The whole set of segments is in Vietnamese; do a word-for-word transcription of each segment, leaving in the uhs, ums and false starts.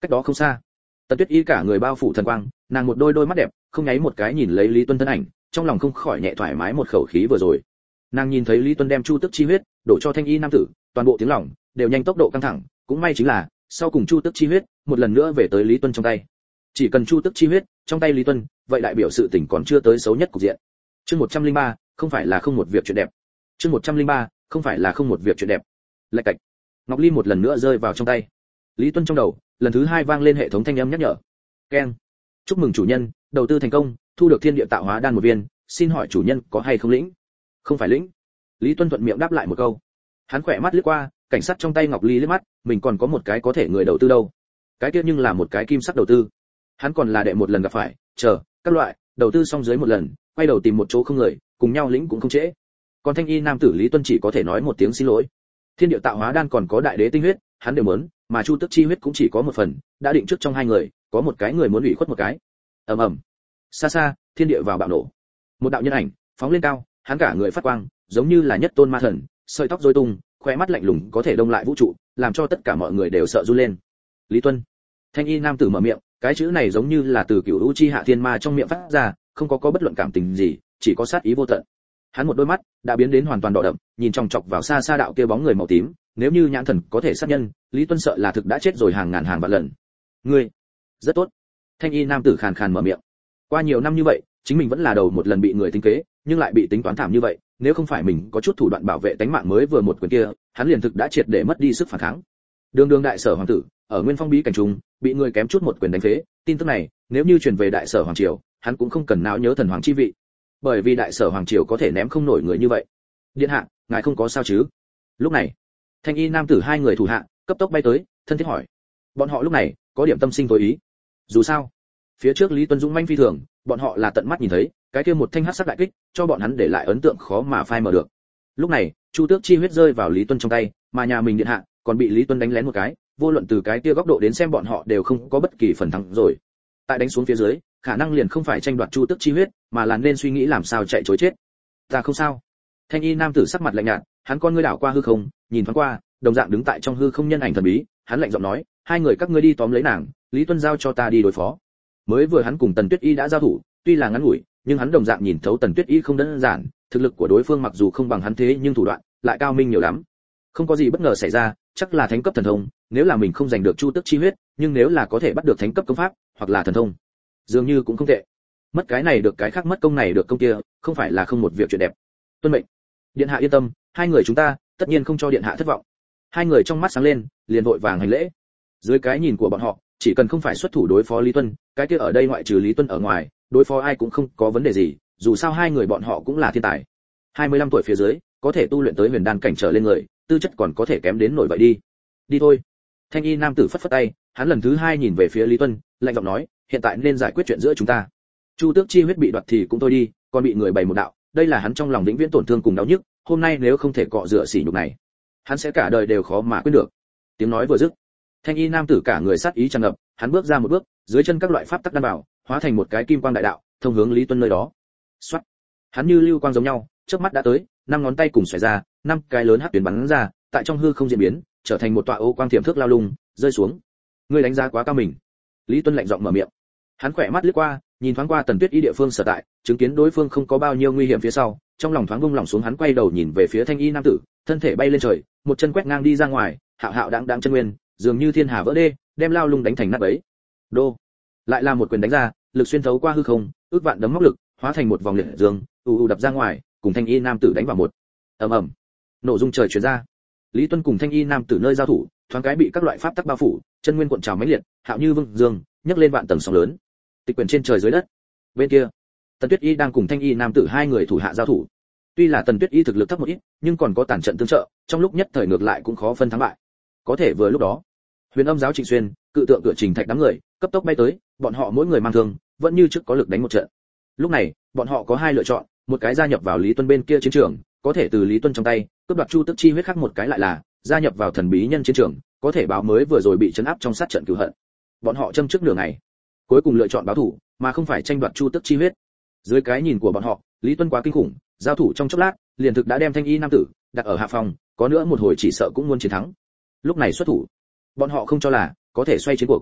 cách đó không xa, Tần Tuyết Y cả người bao phủ thần quang, nàng một đôi đôi mắt đẹp, không nháy một cái nhìn lấy Lý Tuân thân ảnh, trong lòng không khỏi nhẹ thoải mái một khẩu khí vừa rồi. Nàng nhìn thấy Lý Tuân đem chu tức chi huyết đổ cho thanh y nam tử, toàn bộ tiếng lòng đều nhanh tốc độ căng thẳng, cũng may chính là sau cùng chu tức chi huyết một lần nữa về tới Lý Tuân trong tay. Chỉ cần chu tức chi huyết trong tay Lý Tuân, vậy đại biểu sự tình còn chưa tới xấu nhất cục diện. Chương một trăm lẻ ba, không phải là không một việc chuyện đẹp. Chương một trăm lẻ ba, không phải là không một việc chuyện đẹp. Lạch cạch. Ngọc Ly một lần nữa rơi vào trong tay. Lý Tuân trong đầu, lần thứ hai vang lên hệ thống thanh âm nhắc nhở. Keng. Chúc mừng chủ nhân, đầu tư thành công, thu được thiên địa tạo hóa đan một viên, xin hỏi chủ nhân có hay không lĩnh? Không phải lĩnh. Lý Tuân thuận miệng đáp lại một câu. Hắn khỏe mắt liếc qua, cảnh sát trong tay Ngọc Ly liếc mắt, mình còn có một cái có thể người đầu tư đâu. Cái kia nhưng là một cái kim sắc đầu tư. Hắn còn là đệ một lần gặp phải, chờ, các loại, đầu tư xong dưới một lần, quay đầu tìm một chỗ không người, cùng nhau lĩnh cũng không trễ. Còn thanh y nam tử Lý Tuân chỉ có thể nói một tiếng xin lỗi. Thiên địa tạo hóa đan còn có đại đế tinh huyết, hắn đều muốn, mà chu tức chi huyết cũng chỉ có một phần, đã định trước trong hai người, có một cái người muốn ủy khuất một cái. Ầm ầm. Xa xa, thiên địa vào bạo nổ. Một đạo nhân ảnh phóng lên cao, hắn cả người phát quang, giống như là nhất tôn ma thần, sợi tóc rối tung, khóe mắt lạnh lùng có thể đông lại vũ trụ, làm cho tất cả mọi người đều sợ run lên. Lý Tuân. Thanh y nam tử mở miệng, cái chữ này giống như là từ cửu u chi hạ thiên ma trong miệng phát ra, không có có bất luận cảm tình gì, chỉ có sát ý vô tận. Hắn một đôi mắt đã biến đến hoàn toàn đỏ đậm, nhìn chòng chọc vào xa xa đạo kia bóng người màu tím, nếu như nhãn thần có thể sát nhân, Lý Tuân sợ là thực đã chết rồi hàng ngàn hàng vạn lần. Ngươi, rất tốt. Thanh y nam tử khàn khàn mở miệng. Qua nhiều năm như vậy, chính mình vẫn là đầu một lần bị người tính kế, nhưng lại bị tính toán thảm như vậy, nếu không phải mình có chút thủ đoạn bảo vệ tính mạng mới vừa một quyền kia, hắn liền thực đã triệt để mất đi sức phản kháng. Đường Đường đại sở hoàng tử, ở Nguyên Phong bí cảnh trùng, bị người kém chút một quyền đánh phế, tin tức này, nếu như truyền về đại sở hoàng triều, hắn cũng không cần não nhớ thần hoàng chi vị. Bởi vì đại sở hoàng triều có thể ném không nổi người như vậy. Điện hạ, ngài không có sao chứ? Lúc này, thanh y nam tử hai người thủ hạ cấp tốc bay tới, thân thiết hỏi. Bọn họ lúc này có điểm tâm sinh tối ý. Dù sao, phía trước Lý Tuân Dũng manh phi thường, bọn họ là tận mắt nhìn thấy, cái kia một thanh hắc sắc đại kích, cho bọn hắn để lại ấn tượng khó mà phai mờ được. Lúc này, chu tước chi huyết rơi vào Lý Tuân trong tay, mà nhà mình điện hạ còn bị Lý Tuân đánh lén một cái, vô luận từ cái kia góc độ đến xem bọn họ đều không có bất kỳ phần thắng rồi. Tại đánh xuống phía dưới, khả năng liền không phải tranh đoạt chu tước chi huyết, mà là nên suy nghĩ làm sao chạy trối chết. Ta không sao. Thanh y nam tử sắc mặt lạnh nhạt, hắn con ngươi đảo qua hư không, nhìn thoáng qua, đồng dạng đứng tại trong hư không nhân ảnh thần bí, hắn lạnh giọng nói, hai người các ngươi đi tóm lấy nàng, Lý Tuân giao cho ta đi đối phó. Mới vừa hắn cùng Tần Tuyết Y đã giao thủ, tuy là ngắn ngủi, nhưng hắn đồng dạng nhìn thấu Tần Tuyết Y không đơn giản, thực lực của đối phương mặc dù không bằng hắn thế nhưng thủ đoạn lại cao minh nhiều lắm. Không có gì bất ngờ xảy ra, chắc là thánh cấp thần thông, nếu là mình không giành được chu tước chi huyết, nhưng nếu là có thể bắt được thánh cấp công pháp hoặc là thần thông, dường như cũng không tệ. Mất cái này được cái khác, mất công này được công kia, không phải là không một việc chuyện đẹp. Tuân mệnh. Điện hạ yên tâm, hai người chúng ta tất nhiên không cho điện hạ thất vọng. Hai người trong mắt sáng lên, liền vội vàng hành lễ. Dưới cái nhìn của bọn họ, chỉ cần không phải xuất thủ đối phó Lý Tuân, cái kia ở đây ngoại trừ Lý Tuân ở ngoài, đối phó ai cũng không có vấn đề gì, dù sao hai người bọn họ cũng là thiên tài. hai mươi lăm tuổi phía dưới, có thể tu luyện tới huyền đan cảnh trở lên người, tư chất còn có thể kém đến nổi vậy đi. Đi thôi. Thanh y nam tử phất phất tay, hắn lần thứ hai nhìn về phía Lý Tuân, lạnh giọng nói, hiện tại nên giải quyết chuyện giữa chúng ta. Chu tước chi huyết bị đoạt thì cũng thôi đi, còn bị người bày một đạo, đây là hắn trong lòng vĩnh viễn tổn thương cùng đau nhức, hôm nay nếu không thể cọ rửa sỉ nhục này, hắn sẽ cả đời đều khó mà quên được. Tiếng nói vừa dứt, thanh y nam tử cả người sát ý tràn ngập, hắn bước ra một bước, dưới chân các loại pháp tắc đan bảo hóa thành một cái kim quang đại đạo, thông hướng Lý Tuân nơi đó. Soát. Hắn như lưu quang giống nhau, chớp mắt đã tới, năm ngón tay cùng xoài ra, năm cái lớn hắc tuyến bắn ra, tại trong hư không diễn biến, trở thành một tọa ô quang thiểm thước lao lung, rơi xuống. Ngươi đánh giá quá cao mình. Lý Tuân lạnh giọng mở miệng. Hắn khỏe mắt lướt qua, nhìn thoáng qua Tần Tuyết Y địa phương sở tại, chứng kiến đối phương không có bao nhiêu nguy hiểm phía sau, trong lòng thoáng buông lỏng xuống, hắn quay đầu nhìn về phía thanh y nam tử, thân thể bay lên trời, một chân quét ngang đi ra ngoài, hạo hạo đãng đãng chân nguyên, dường như thiên hà vỡ đê, đem lao lung đánh thành nát bấy. Đô, lại là một quyền đánh ra, lực xuyên thấu qua hư không, ước vạn đấm móc lực, hóa thành một vòng liệt dương, u u đập ra ngoài, cùng thanh y nam tử đánh vào một. Ầm ầm, nổ rung trời truyền ra. Lý Tuân cùng thanh y nam tử nơi giao thủ, thoáng cái bị các loại pháp tắc bao phủ, chân nguyên cuộn trào mãnh liệt, hạo như vương dương, nhấc lên vạn tầng sóng lớn. Tịch quyền trên trời dưới đất. Bên kia, Tần Tuyết Y đang cùng thanh y nam tử hai người thủ hạ giao thủ. Tuy là Tần Tuyết Y thực lực thấp một ít, nhưng còn có tàn trận tương trợ, trong lúc nhất thời ngược lại cũng khó phân thắng bại. Có thể vừa lúc đó, Huyền Âm giáo Trịnh Xuyên, cự tượng cửa Trình Thạch đám người, cấp tốc bay tới, bọn họ mỗi người mang thương, vẫn như trước có lực đánh một trận. Lúc này, bọn họ có hai lựa chọn, một cái gia nhập vào Lý Tuân bên kia chiến trường, có thể từ Lý Tuân trong tay cướp đoạt chu tức chi huyết, khác một cái lại là gia nhập vào thần bí nhân chiến trường, có thể báo mới vừa rồi bị trấn áp trong sát trận cửu hận. Bọn họ châm trước nửa ngày, cuối cùng lựa chọn báo thủ, mà không phải tranh đoạt chu tức chi huyết. Dưới cái nhìn của bọn họ, Lý Tuân quá kinh khủng, giao thủ trong chốc lát, liền thực đã đem thanh y nam tử đặt ở hạ phòng, có nữa một hồi chỉ sợ cũng muốn chiến thắng. Lúc này xuất thủ, bọn họ không cho là có thể xoay chiến cuộc.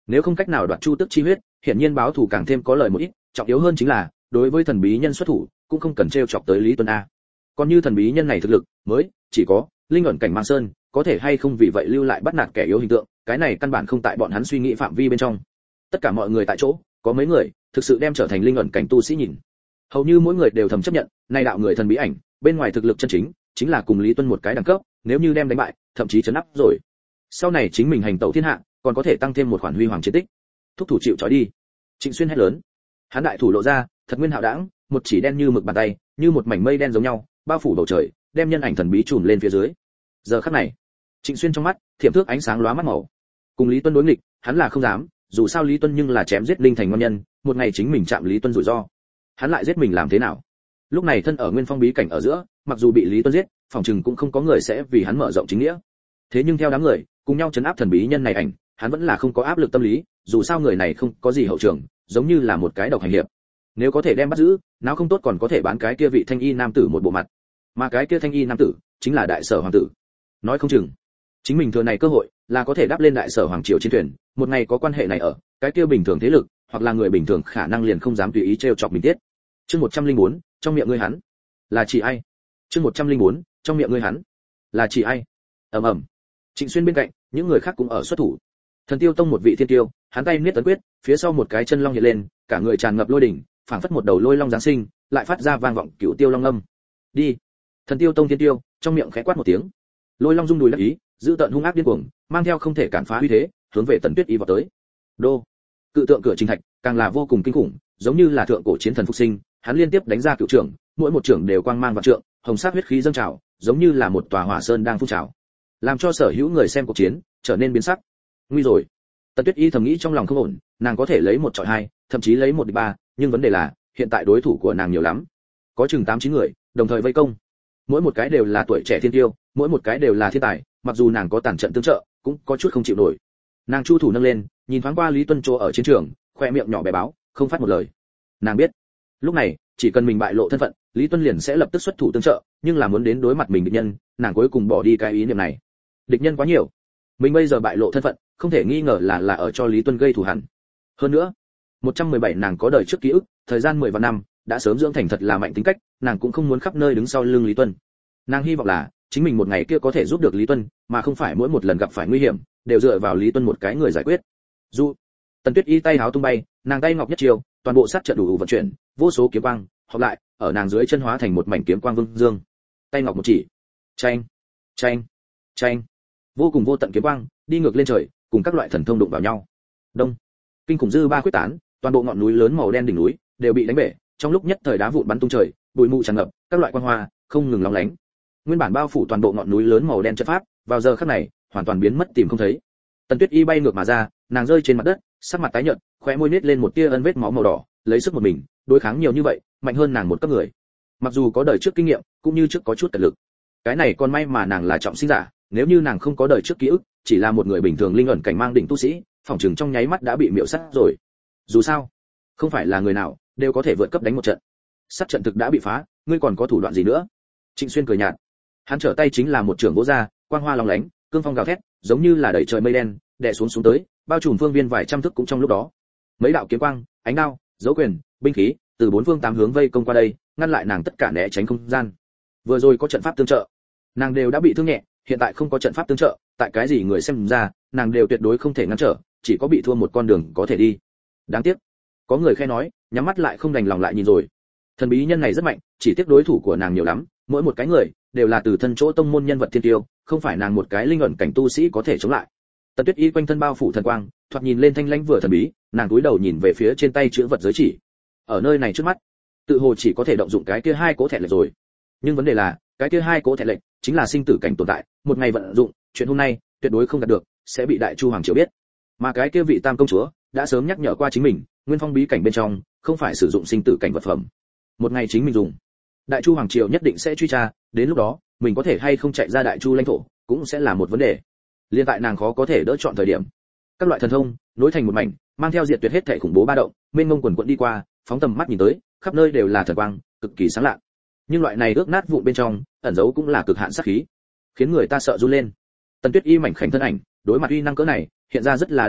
Nếu không cách nào đoạt chu tước chi huyết, hiển nhiên báo thù càng thêm có lợi một ít, trọng yếu hơn chính là, đối với thần bí nhân xuất thủ, cũng không cần trêu chọc tới Lý Tuân a. Còn như thần bí nhân này thực lực mới chỉ có linh ẩn cảnh mang sơn, có thể hay không vì vậy lưu lại bắt nạt kẻ yếu hình tượng, cái này căn bản không tại bọn hắn suy nghĩ phạm vi bên trong. Tất cả mọi người tại chỗ, có mấy người thực sự đem trở thành linh ẩn cảnh tu sĩ nhìn. Hầu như mỗi người đều thầm chấp nhận, này đạo người thần bí ảnh, bên ngoài thực lực chân chính, chính là cùng Lý Tuân một cái đẳng cấp, nếu như đem đánh bại, thậm chí trấn áp rồi. Sau này chính mình hành tẩu thiên hạ, còn có thể tăng thêm một khoản huy hoàng chiến tích. Thúc thủ chịu trói đi. Trịnh Xuyên hét lớn. Hắn đại thủ lộ ra, thật nguyên hạo đãng, một chỉ đen như mực bàn tay, như một mảnh mây đen giống nhau, bao phủ bầu trời, đem nhân ảnh thần bí trùm lên phía dưới. Giờ khắc này, Trịnh Xuyên trong mắt, thiểm thước ánh sáng lóa mắt màu. Cùng Lý Tuân đối nghịch, hắn là không dám, dù sao Lý Tuân nhưng là chém giết linh thành ngon nhân, một ngày chính mình chạm Lý Tuân rủi ro. Hắn lại giết mình làm thế nào? Lúc này thân ở Nguyên Phong bí cảnh ở giữa, mặc dù bị Lý Tuân giết, phòng trừng cũng không có người sẽ vì hắn mở rộng chính nghĩa. Thế nhưng theo đám người, cùng nhau trấn áp thần bí nhân này ảnh, hắn vẫn là không có áp lực tâm lý, dù sao người này không có gì hậu trường, giống như là một cái độc hành hiệp. Nếu có thể đem bắt giữ, nào không tốt còn có thể bán cái kia vị thanh y nam tử một bộ mặt. Mà cái kia thanh y nam tử chính là đại sở hoàng tử. Nói không chừng, chính mình thừa này cơ hội là có thể đáp lên đại sở hoàng triều chiến thuyền, một ngày có quan hệ này ở, cái kia bình thường thế lực, hoặc là người bình thường khả năng liền không dám tùy ý trêu chọc mình tiết. Chương một trăm linh bốn, trong miệng ngươi hắn là chỉ ai? Chương một trăm linh bốn, trong miệng ngươi hắn là chỉ ai? Ầm ầm. Trịnh Xuyên bên cạnh, những người khác cũng ở xuất thủ. Thần Tiêu Tông một vị thiên tiêu, hắn tay niết tấn quyết, phía sau một cái chân long hiện lên, cả người tràn ngập lôi đỉnh, phảng phất một đầu lôi long giáng sinh, lại phát ra vang vọng cửu tiêu long âm. Đi. Thần Tiêu Tông thiên tiêu, trong miệng khẽ quát một tiếng. Lôi long rung đùi đắc ý, giữ tận hung ác điên cuồng, mang theo không thể cản phá uy thế, hướng về Tần Tuyết Y vọt tới. Đô. Cự tượng cửa trình thạch, càng là vô cùng kinh khủng, giống như là thượng cổ chiến thần phục sinh, hắn liên tiếp đánh ra cửu trưởng, mỗi một trưởng đều quang mang vạn trượng, hồng sắc huyết khí dâng trào, giống như là một tòa hỏa sơn đang phun trào, làm cho sở hữu người xem cuộc chiến trở nên biến sắc. Nguy rồi. Tần Tuyết Y thầm nghĩ trong lòng không ổn, nàng có thể lấy một chọi hai, thậm chí lấy một địch ba, nhưng vấn đề là, hiện tại đối thủ của nàng nhiều lắm, có chừng tám chín người, đồng thời vây công. Mỗi một cái đều là tuổi trẻ thiên tiêu, mỗi một cái đều là thiên tài, mặc dù nàng có tàn trận tương trợ, cũng có chút không chịu nổi. Nàng chu thủ nâng lên, nhìn thoáng qua Lý Tuân chỗ ở chiến trường, khoe miệng nhỏ bé báo, không phát một lời. Nàng biết, lúc này, chỉ cần mình bại lộ thân phận, Lý Tuân liền sẽ lập tức xuất thủ tương trợ, nhưng là muốn đến đối mặt mình địch nhân, nàng cuối cùng bỏ đi cái ý niệm này. Địch nhân quá nhiều, mình bây giờ bại lộ thân phận, không thể nghi ngờ là là ở cho Lý Tuân gây thù hằn. Hơn nữa, một trăm mười bảy nàng có đời trước ký ức, thời gian mười vạn năm, đã sớm dưỡng thành thật là mạnh tính cách, nàng cũng không muốn khắp nơi đứng sau lưng Lý Tuân. Nàng hy vọng là chính mình một ngày kia có thể giúp được Lý Tuân, mà không phải mỗi một lần gặp phải nguy hiểm đều dựa vào Lý Tuân một cái người giải quyết. Dù Tần Tuyết Y tay háo tung bay, nàng tay ngọc nhất chiều, toàn bộ sát trận đủ vận chuyển, vô số kiếm quang hợp lại, ở nàng dưới chân hóa thành một mảnh kiếm quang vương dương. Tay ngọc một chỉ, chanh, chanh, chanh, vô cùng vô tận kiếm quang đi ngược lên trời, cùng các loại thần thông đụng vào nhau. Đông, kinh khủng dư ba quyết tán, toàn bộ ngọn núi lớn màu đen đỉnh núi đều bị đánh bể, trong lúc nhất thời đá vụn bắn tung trời, bụi mù tràn ngập, các loại quang hoa không ngừng lóng lánh. Nguyên bản bao phủ toàn bộ ngọn núi lớn màu đen trận pháp, vào giờ khắc này hoàn toàn biến mất tìm không thấy. Tần Tuyết Y bay ngược mà ra, nàng rơi trên mặt đất, sắc mặt tái nhợt, khóe môi nít lên một tia ân vết máu màu đỏ, lấy sức một mình đối kháng nhiều như vậy, mạnh hơn nàng một cấp người. Mặc dù có đời trước kinh nghiệm, cũng như trước có chút cật lực. Cái này còn may mà nàng là trọng sinh giả, nếu như nàng không có đời trước ký ức, chỉ là một người bình thường linh ẩn cảnh mang đỉnh tu sĩ, phòng trường trong nháy mắt đã bị miểu sát rồi. Dù sao, không phải là người nào đều có thể vượt cấp đánh một trận. Sát trận thực đã bị phá, ngươi còn có thủ đoạn gì nữa? Trịnh Xuyên cười nhạt, hắn trở tay chính là một trường vỗ ra, quang hoa lóng lánh, cương phong gào thét, giống như là đẩy trời mây đen, đè xuống xuống tới, bao trùm phương viên vài trăm thước cũng trong lúc đó. Mấy đạo kiếm quang, ánh đao, dấu quyền, binh khí, từ bốn phương tám hướng vây công qua đây, ngăn lại nàng tất cả né tránh không gian. Vừa rồi có trận pháp tương trợ, nàng đều đã bị thương nhẹ, hiện tại không có trận pháp tương trợ, tại cái gì người xem ra, nàng đều tuyệt đối không thể ngăn trở, chỉ có bị thua một con đường có thể đi. Đáng tiếc, có người khe nói, nhắm mắt lại không đành lòng lại nhìn rồi. Thần bí nhân này rất mạnh, chỉ tiếc đối thủ của nàng nhiều lắm, mỗi một cái người đều là từ thân chỗ tông môn nhân vật thiên tiêu, không phải nàng một cái linh ẩn cảnh tu sĩ có thể chống lại. Tần Tuyết Y quanh thân bao phủ thần quang, thoạt nhìn lên thanh lãnh vừa thần bí, nàng cúi đầu nhìn về phía trên tay chữ vật giới chỉ. Ở nơi này trước mắt, tự hồ chỉ có thể động dụng cái kia hai cố thẻ lệnh rồi. Nhưng vấn đề là, cái kia hai cố thẻ lệnh chính là sinh tử cảnh tồn tại, một ngày vận dụng, chuyện hôm nay tuyệt đối không đạt được, sẽ bị Đại Chu hoàng triều biết. Mà cái kia vị Tam công chúa đã sớm nhắc nhở qua chính mình, Nguyên Phong bí cảnh bên trong không phải sử dụng sinh tử cảnh vật phẩm. Một ngày chính mình dùng, Đại Chu hoàng triều nhất định sẽ truy tra, đến lúc đó, mình có thể hay không chạy ra Đại Chu lãnh thổ, cũng sẽ là một vấn đề. Liên tại nàng khó có thể đỡ chọn thời điểm. Các loại thần thông nối thành một mảnh, mang theo diệt tuyệt hết thể khủng bố ba động, mênh mông quần quần đi qua, phóng tầm mắt nhìn tới, khắp nơi đều là thần quang, cực kỳ sáng lạ. Nhưng loại này ước nát vụn bên trong, ẩn giấu cũng là cực hạn sát khí, khiến người ta sợ run lên. Tần Tuyết Y mảnh khảnh thân ảnh, đối mặt uy năng cỡ này, hiện ra rất là đơn bạc,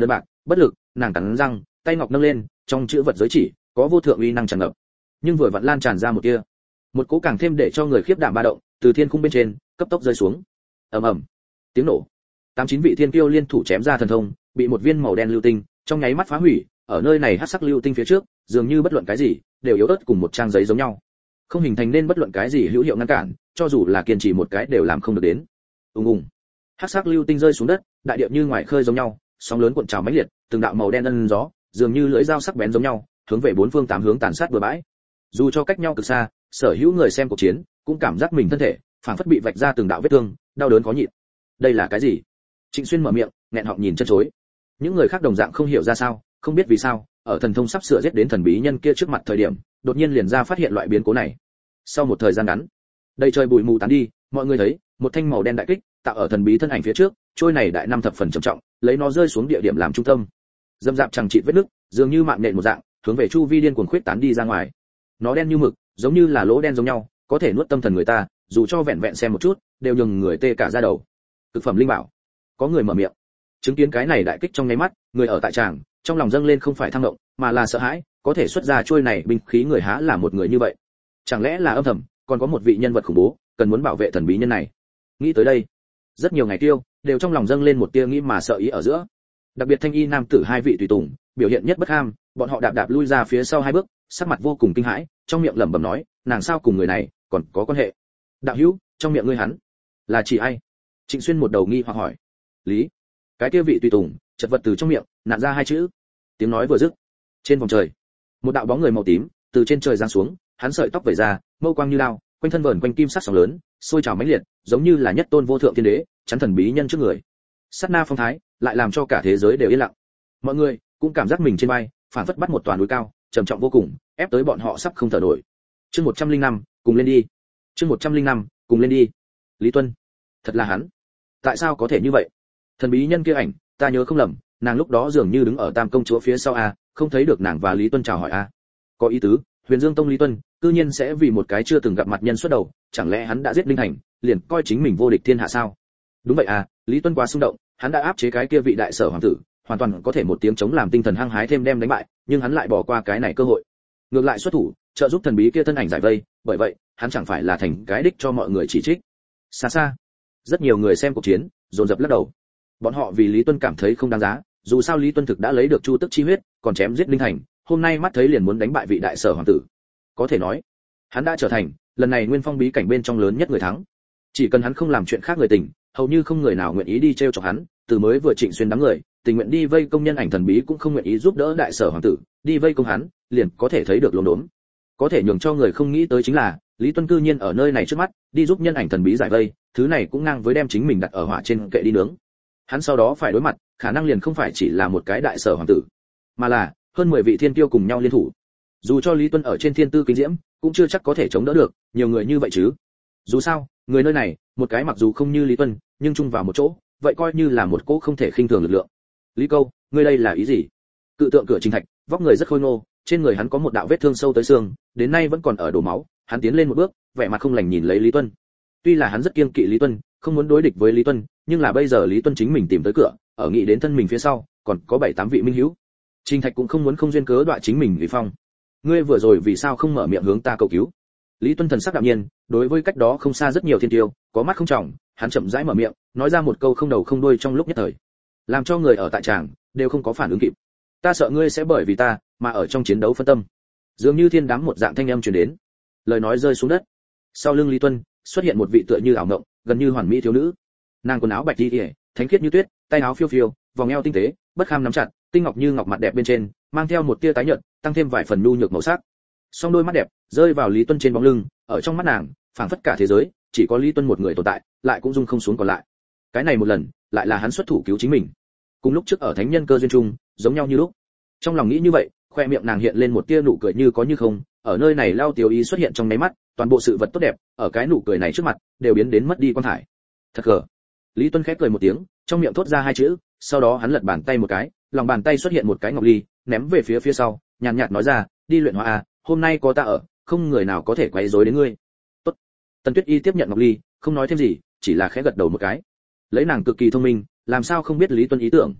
Bất lực, nàng cắn răng, tay ngọc nâng lên, trong chữ vật giới chỉ có vô thượng uy năng tràn ngập. Nhưng vừa vặn lan tràn ra một tia, một cỗ càng thêm để cho người khiếp đảm ba động, từ thiên khung bên trên cấp tốc rơi xuống. Ầm ầm, tiếng nổ. Tám chín vị thiên kiêu liên thủ chém ra thần thông, bị một viên màu đen lưu tinh trong nháy mắt phá hủy. Ở nơi này hắc sắc lưu tinh phía trước, dường như bất luận cái gì đều yếu ớt cùng một trang giấy giống nhau, không hình thành nên bất luận cái gì hữu hiệu ngăn cản, cho dù là kiên trì một cái đều làm không được đến. Ùng ùng, hắc sắc lưu tinh rơi xuống đất, đại địa như ngoài khơi giống nhau, sóng lớn cuộn trào mãnh liệt, từng đạo màu đen ân gió, dường như lưỡi dao sắc bén giống nhau, hướng về bốn phương tám hướng tàn sát bừa bãi. Dù cho cách nhau cực xa, sở hữu người xem cuộc chiến cũng cảm giác mình thân thể phảng phất bị vạch ra từng đạo vết thương, đau đớn khó nhịn. Đây là cái gì? Trịnh Xuyên mở miệng, nghẹn họng nhìn chân chối. Những người khác đồng dạng không hiểu ra sao, không biết vì sao, ở thần thông sắp sửa giết đến thần bí nhân kia trước mặt thời điểm, đột nhiên liền ra phát hiện loại biến cố này. Sau một thời gian ngắn, đầy trời bụi mù tán đi, mọi người thấy một thanh màu đen đại kích tạo ở thần bí thân ảnh phía trước, trôi này đại năm thập phần trầm trọng, lấy nó rơi xuống địa điểm làm trung tâm, dâm dạp chẳng chịt vết nứt, dường như mạng nện một dạng, hướng về chu vi điên cuồng khuyết tán đi ra ngoài. Nó đen như mực, giống như là lỗ đen giống nhau, có thể nuốt tâm thần người ta, dù cho vẹn vẹn xem một chút, đều nhường người tê cả da đầu. Thực phẩm linh bảo. Có người mở miệng. Chứng kiến cái này đại kích trong nháy mắt, người ở tại tràng, trong lòng dâng lên không phải thăng động, mà là sợ hãi, có thể xuất ra trôi này binh khí người há là một người như vậy. Chẳng lẽ là âm thầm, còn có một vị nhân vật khủng bố, cần muốn bảo vệ thần bí nhân này. Nghĩ tới đây, rất nhiều ngày tiêu đều trong lòng dâng lên một tia nghĩ mà sợ ý ở giữa. Đặc biệt thanh y nam tử hai vị tùy tùng, biểu hiện nhất bất ham, bọn họ đạp đạp lui ra phía sau hai bước, sắc mặt vô cùng kinh hãi, trong miệng lẩm bẩm nói, nàng sao cùng người này còn có quan hệ? Đạo hữu, trong miệng ngươi hắn là chỉ ai? Trịnh Xuyên một đầu nghi hoặc hỏi. Lý. Cái kia vị tùy tùng chật vật từ trong miệng nặn ra hai chữ. Tiếng nói vừa dứt, trên vòng trời, một đạo bóng người màu tím từ trên trời giáng xuống, hắn sợi tóc vẩy ra, mâu quang như lao, quanh thân vờn quanh kim sắc sóng lớn, sôi trào mãnh liệt, giống như là nhất tôn vô thượng thiên đế, chắn thần bí nhân trước người. Sát na phong thái, lại làm cho cả thế giới đều yên lặng. Mọi người cũng cảm giác mình trên vai, phản phất bắt một tòa núi cao, trầm trọng vô cùng, ép tới bọn họ sắp không thở nổi. Chương một trăm linh năm, cùng lên đi. Chương một trăm linh năm, cùng lên đi. Lý Tuân, thật là hắn. Tại sao có thể như vậy? Thần bí nhân kia ảnh, ta nhớ không lầm, nàng lúc đó dường như đứng ở Tam công chúa phía sau a, không thấy được nàng và Lý Tuân chào hỏi a. Có ý tứ, Huyền Dương Tông Lý Tuân, cư nhiên sẽ vì một cái chưa từng gặp mặt nhân xuất đầu, chẳng lẽ hắn đã giết Linh Thành, liền coi chính mình vô địch thiên hạ sao? Đúng vậy à, Lý Tuân quá xung động, hắn đã áp chế cái kia vị đại sở hoàng tử, hoàn toàn có thể một tiếng chống làm tinh thần hăng hái thêm đem đánh bại, nhưng hắn lại bỏ qua cái này cơ hội. Ngược lại xuất thủ, trợ giúp thần bí kia thân ảnh giải vây, bởi vậy, hắn chẳng phải là thành cái đích cho mọi người chỉ trích. Xa xa, rất nhiều người xem cuộc chiến, dồn dập lắc đầu. Bọn họ vì Lý Tuân cảm thấy không đáng giá, dù sao Lý Tuân thực đã lấy được Chu Tức chi huyết, còn chém giết Linh Thành, hôm nay mắt thấy liền muốn đánh bại vị đại sở hoàng tử. Có thể nói, hắn đã trở thành lần này Nguyên Phong bí cảnh bên trong lớn nhất người thắng. Chỉ cần hắn không làm chuyện khác người tình, hầu như không người nào nguyện ý đi trêu chọc hắn, từ mới vừa Trịnh Xuyên đám người, tình nguyện đi vây công nhân ảnh thần bí cũng không nguyện ý giúp đỡ đại sở hoàng tử, đi vây công hắn, liền có thể thấy được luống đốn. Có thể nhường cho người không nghĩ tới chính là, Lý Tuân cư nhiên ở nơi này trước mắt, đi giúp nhân ảnh thần bí giải vây, thứ này cũng ngang với đem chính mình đặt ở hỏa trên kệ đi nướng. Hắn sau đó phải đối mặt, khả năng liền không phải chỉ là một cái đại sở hoàng tử, mà là hơn mười vị thiên tiêu cùng nhau liên thủ. Dù cho Lý Tuân ở trên thiên tư kinh diễm, cũng chưa chắc có thể chống đỡ được nhiều người như vậy chứ. Dù sao, người nơi này, một cái mặc dù không như Lý Tuân, nhưng chung vào một chỗ, vậy coi như là một cỗ không thể khinh thường lực lượng. Lý Câu, ngươi đây là ý gì? Cự tượng cửa Trình Thạch, vóc người rất khôi ngô, trên người hắn có một đạo vết thương sâu tới xương, đến nay vẫn còn ở đổ máu. Hắn tiến lên một bước, vẻ mặt không lành nhìn lấy Lý Tuân. Tuy là hắn rất kiêng kỵ Lý Tuân, không muốn đối địch với Lý Tuân, nhưng là bây giờ Lý Tuân chính mình tìm tới cửa, ở nghĩ đến thân mình phía sau, còn có bảy tám vị minh hữu. Trình Thạch cũng không muốn không duyên cớ đọa chính mình vì phong. Ngươi vừa rồi vì sao không mở miệng hướng ta cầu cứu? Lý Tuân thần sắc đạm nhiên, đối với cách đó không xa rất nhiều thiên tiêu, có mắt không trọng, hắn chậm rãi mở miệng, nói ra một câu không đầu không đuôi trong lúc nhất thời, làm cho người ở tại tràng đều không có phản ứng kịp. Ta sợ ngươi sẽ bởi vì ta mà ở trong chiến đấu phân tâm. Dường như thiên đám một dạng thanh âm truyền đến, lời nói rơi xuống đất. Sau lưng Lý Tuân xuất hiện một vị tựa như ảo ngộng, gần như hoàn mỹ thiếu nữ. Nàng quần áo bạch y, thánh khiết như tuyết, tay áo phiêu phiêu, vòng eo tinh tế, bất kham nắm chặt, tinh ngọc như ngọc mặt đẹp bên trên, mang theo một tia tái nhợt, tăng thêm vài phần nhu nhược màu sắc. Song đôi mắt đẹp rơi vào Lý Tuân trên bóng lưng, ở trong mắt nàng, phảng phất cả thế giới chỉ có Lý Tuân một người tồn tại, lại cũng dung không xuống còn lại. Cái này một lần, lại là hắn xuất thủ cứu chính mình. Cùng lúc trước ở thánh nhân cơ duyên chung, giống nhau như lúc. Trong lòng nghĩ như vậy, khoe miệng nàng hiện lên một tia nụ cười như có như không, ở nơi này lao tiểu ý xuất hiện trong mấy mắt, toàn bộ sự vật tốt đẹp, ở cái nụ cười này trước mặt, đều biến đến mất đi quan thải. Thật gở. Lý Tuân khép cười một tiếng, trong miệng thốt ra hai chữ, sau đó hắn lật bàn tay một cái, lòng bàn tay xuất hiện một cái ngọc ly, ném về phía phía sau, nhàn nhạt nói ra, đi luyện hóa à, hôm nay có ta ở, không người nào có thể quấy rối đến ngươi. Tốt. Tần Tuyết Y tiếp nhận ngọc ly, không nói thêm gì, chỉ là khẽ gật đầu một cái. Lấy nàng cực kỳ thông minh, làm sao không biết Lý Tuân ý tưởng.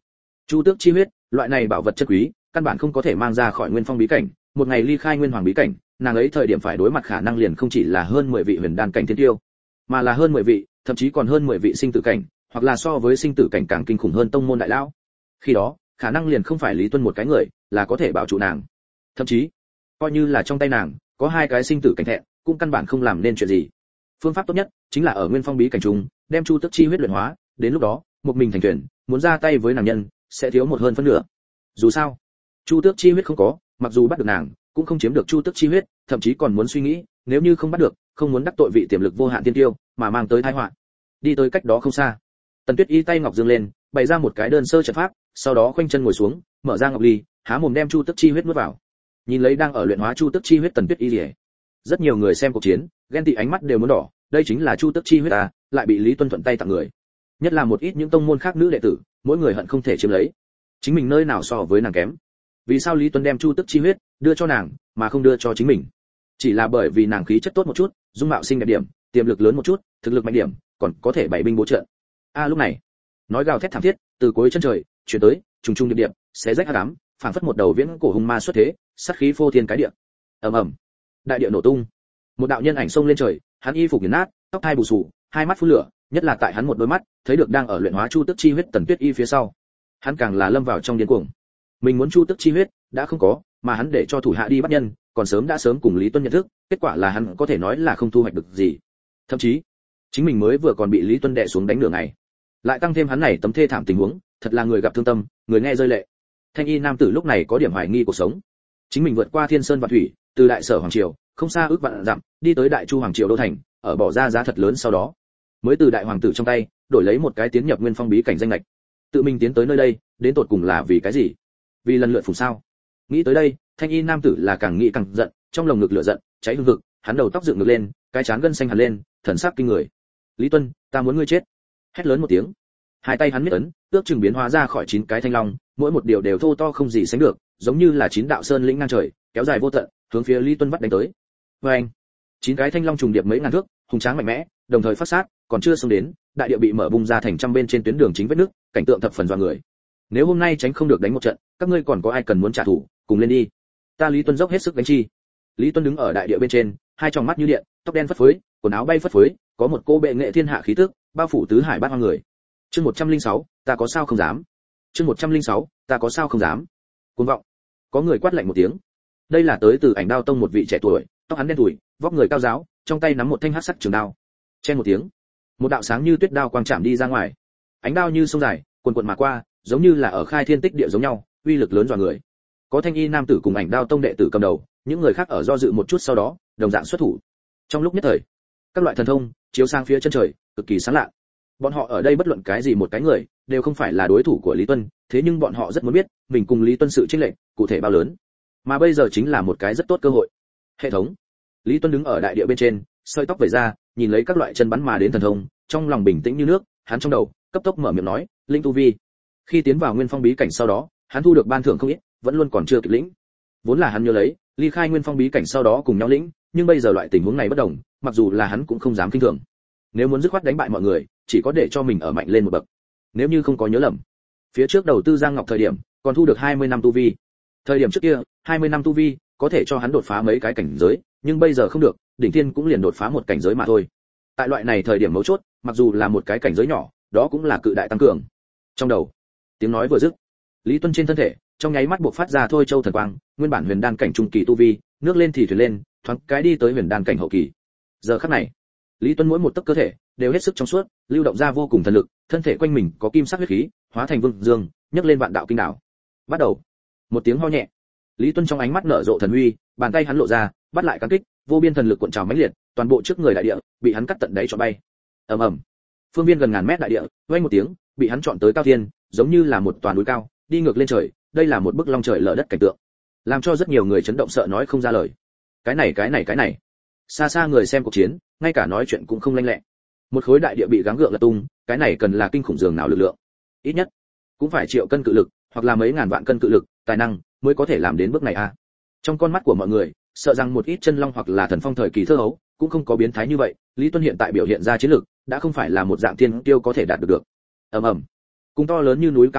Chu tước chi huyết, loại này bảo vật chất quý, căn bản không có thể mang ra khỏi Nguyên Phong bí cảnh, một ngày ly khai Nguyên Hoàng bí cảnh, nàng ấy thời điểm phải đối mặt khả năng liền không chỉ là hơn mười vị huyền đan cảnh thiên tiêu, mà là hơn mười vị, thậm chí còn hơn mười vị sinh tử cảnh, hoặc là so với sinh tử cảnh càng kinh khủng hơn tông môn đại lão. Khi đó, khả năng liền không phải Lý Tuân một cái người, là có thể bảo trụ nàng. Thậm chí, coi như là trong tay nàng có hai cái sinh tử cảnh thẹn, cũng căn bản không làm nên chuyện gì. Phương pháp tốt nhất chính là ở Nguyên Phong bí cảnh trung, đem Chu Tước chi huyết luyện hóa, đến lúc đó, một mình thành thuyền, muốn ra tay với nàng nhân, sẽ thiếu một hơn phân nửa. Dù sao, Chu Tước chi huyết không có, mặc dù bắt được nàng, cũng không chiếm được Chu Tước chi huyết, thậm chí còn muốn suy nghĩ, nếu như không bắt được, không muốn đắc tội vị tiềm lực vô hạn tiên tiêu, mà mang tới tai họa. Đi tới cách đó không xa, Tần Tuyết Y tay ngọc dương lên, bày ra một cái đơn sơ trận pháp, sau đó khoanh chân ngồi xuống, mở ra ngọc ly, há mồm đem Chu Tước chi huyết nuốt vào. Nhìn lấy đang ở luyện hóa Chu Tước chi huyết Tần Tuyết Y, rất nhiều người xem cuộc chiến, ghen tị ánh mắt đều muốn đỏ, đây chính là Chu Tước chi huyết à, lại bị Lý Tuân thuận tay tặng người. Nhất là một ít những tông môn khác nữ đệ tử, mỗi người hận không thể chiếm lấy. Chính mình nơi nào so với nàng kém? Vì sao Lý Tuân đem Chu Tước chi huyết đưa cho nàng, mà không đưa cho chính mình? Chỉ là bởi vì nàng khí chất tốt một chút, dung mạo xinh đẹp điểm, tiềm lực lớn một chút, thực lực mạnh điểm, còn có thể bảy binh bố trận. A à, lúc này, nói gào thét thảm thiết, từ cuối chân trời truyền tới, trùng trùng điệp điệp, xé rách hắc ám, phảng phất một đầu viễn cổ hung ma xuất thế, sát khí phô thiên cái địa. Ầm ầm, đại địa nổ tung. Một đạo nhân ảnh xông lên trời, hắn y phục nghiền nát, tóc hai bù xù, hai mắt phun lửa, nhất là tại hắn một đôi mắt, thấy được đang ở luyện hóa Chu Tước chi huyết Tần Tuyết Y phía sau. Hắn càng là lâm vào trong điên cuồng. Mình muốn Chu Tước chi huyết, đã không có, mà hắn để cho thủ hạ đi bắt nhân, còn sớm đã sớm cùng Lý Tuân nhận thức, kết quả là hắn có thể nói là không thu hoạch được gì. Thậm chí, chính mình mới vừa còn bị Lý Tuân đè xuống đánh nửa ngày. Lại tăng thêm hắn này tấm thê thảm tình huống, thật là người gặp thương tâm, người nghe rơi lệ. Thanh y nam tử lúc này có điểm hoài nghi cuộc sống. Chính mình vượt qua thiên sơn và thủy, từ đại sở hoàng triều, không xa ước vạn dặm, đi tới đại chu hoàng triều đô thành, ở bỏ ra giá thật lớn sau đó, mới từ đại hoàng tử trong tay đổi lấy một cái tiến nhập Nguyên Phong bí cảnh danh lệch. Tự mình tiến tới nơi đây, đến tột cùng là vì cái gì? Vì lần lượt phùng sao? Nghĩ tới đây, thanh y nam tử là càng nghĩ càng giận, trong lồng ngực lửa giận cháy hừng hực, hắn đầu tóc dựng ngược lên, cái trán gân xanh hẳn lên, thần sắc kinh người. Lý Tuân, ta muốn ngươi chết! Hét lớn một tiếng, hai tay hắn miết ấn, ước chừng biến hóa ra khỏi chín cái thanh long, mỗi một điều đều thô to không gì sánh được, giống như là chín đạo sơn lĩnh ngang trời, kéo dài vô tận, hướng phía Lý Tuân vắt đánh tới. Và anh, chín cái thanh long trùng điệp mấy ngàn thước, hùng tráng mạnh mẽ, đồng thời phát sát, còn chưa xông đến, đại địa bị mở bung ra thành trăm bên trên tuyến đường chính vết nước, cảnh tượng thập phần dọa người. Nếu hôm nay tránh không được đánh một trận, các ngươi còn có ai cần muốn trả thù, cùng lên đi. Ta Lý Tuân dốc hết sức đánh chi. Lý Tuân đứng ở đại địa bên trên, hai tròng mắt như điện, tóc đen phất phới, quần áo bay phất phới, có một cô bệ nghệ thiên hạ khí tức, bao phủ tứ hải bát hoang người. Chương một trăm lẻ sáu, ta có sao không dám. Chương một trăm lẻ sáu, ta có sao không dám. Cuồng vọng. Có người quát lạnh một tiếng. Đây là tới từ Ảnh Đao Tông một vị trẻ tuổi, tóc hắn đen thui, vóc người cao giáo, trong tay nắm một thanh hắc sắc trường đao. Chen một tiếng, một đạo sáng như tuyết đao quang chạm đi ra ngoài. Ánh đao như sông dài, cuồn cuộn mà qua, giống như là ở khai thiên tích địa giống nhau, uy lực lớn dọa người. Có thanh y nam tử cùng Ảnh Đao Tông đệ tử cầm đầu, những người khác ở do dự một chút sau đó, đồng dạng xuất thủ. Trong lúc nhất thời, các loại thần thông chiếu sang phía chân trời, cực kỳ sáng lạ. Bọn họ ở đây bất luận cái gì một cái người, đều không phải là đối thủ của Lý Tuân, thế nhưng bọn họ rất muốn biết, mình cùng Lý Tuân sự chênh lệch cụ thể bao lớn. Mà bây giờ chính là một cái rất tốt cơ hội. Hệ thống. Lý Tuân đứng ở đại địa bên trên, sợi tóc vẩy ra, nhìn lấy các loại chân bắn mà đến thần thông, trong lòng bình tĩnh như nước, hắn trong đầu cấp tốc mở miệng nói, linh tu vi. Khi tiến vào Nguyên Phong bí cảnh sau đó, hắn thu được ban thưởng không ít, vẫn luôn còn chưa kịp lĩnh. Vốn là hắn nhớ lấy, ly khai Nguyên Phong bí cảnh sau đó cùng nhau lĩnh, nhưng bây giờ loại tình huống này bất đồng, mặc dù là hắn cũng không dám kinh thường. Nếu muốn dứt khoát đánh bại mọi người, chỉ có để cho mình ở mạnh lên một bậc. Nếu như không có nhớ lầm, phía trước đầu tư Giang Ngọc thời điểm, còn thu được hai mươi năm tu vi. Thời điểm trước kia, hai mươi năm tu vi có thể cho hắn đột phá mấy cái cảnh giới, nhưng bây giờ không được, đỉnh thiên cũng liền đột phá một cảnh giới mà thôi. Tại loại này thời điểm mấu chốt, mặc dù là một cái cảnh giới nhỏ, đó cũng là cự đại tăng cường. Trong đầu, tiếng nói vừa dứt, Lý Tuân trên thân thể, trong nháy mắt bộc phát ra thôi châu thần quang, nguyên bản huyền đan cảnh trung kỳ tu vi, nước lên thì thuyền lên, thoáng cái đi tới huyền đan cảnh hậu kỳ. Giờ khắc này, Lý Tuân mỗi một tấc cơ thể đều hết sức trong suốt, lưu động ra vô cùng thần lực, thân thể quanh mình có kim sắc huyết khí, hóa thành vương dương, nhấc lên vạn đạo kinh đảo. Bắt đầu. Một tiếng ho nhẹ, Lý Tuân trong ánh mắt nở rộ thần huy, bàn tay hắn lộ ra, bắt lại cán kích, vô biên thần lực cuộn trào mãnh liệt, toàn bộ trước người đại địa bị hắn cắt tận đáy cho bay. Ầm ầm. Phương viên gần ngàn mét đại địa, vang một tiếng, bị hắn chọn tới cao thiên, giống như là một toàn núi cao, đi ngược lên trời, đây là một bức long trời lở đất cảnh tượng, làm cho rất nhiều người chấn động sợ nói không ra lời. Cái này cái này cái này. Xa xa người xem cuộc chiến, ngay cả nói chuyện cũng không lanh lẹ. Một khối đại địa bị gắng gượng lật tung, cái này cần là kinh khủng dường nào lực lượng. Ít nhất cũng phải triệu cân cự lực, hoặc là mấy ngàn vạn cân cự lực, tài năng mới có thể làm đến bước này a. À. Trong con mắt của mọi người, sợ rằng một ít chân long hoặc là thần phong thời kỳ thơ hấu, cũng không có biến thái như vậy, Lý Tuân hiện tại biểu hiện ra chiến lực, đã không phải là một dạng thiên tiêu có thể đạt được được. Ầm ầm. Cùng to lớn như núi cao mặt đất,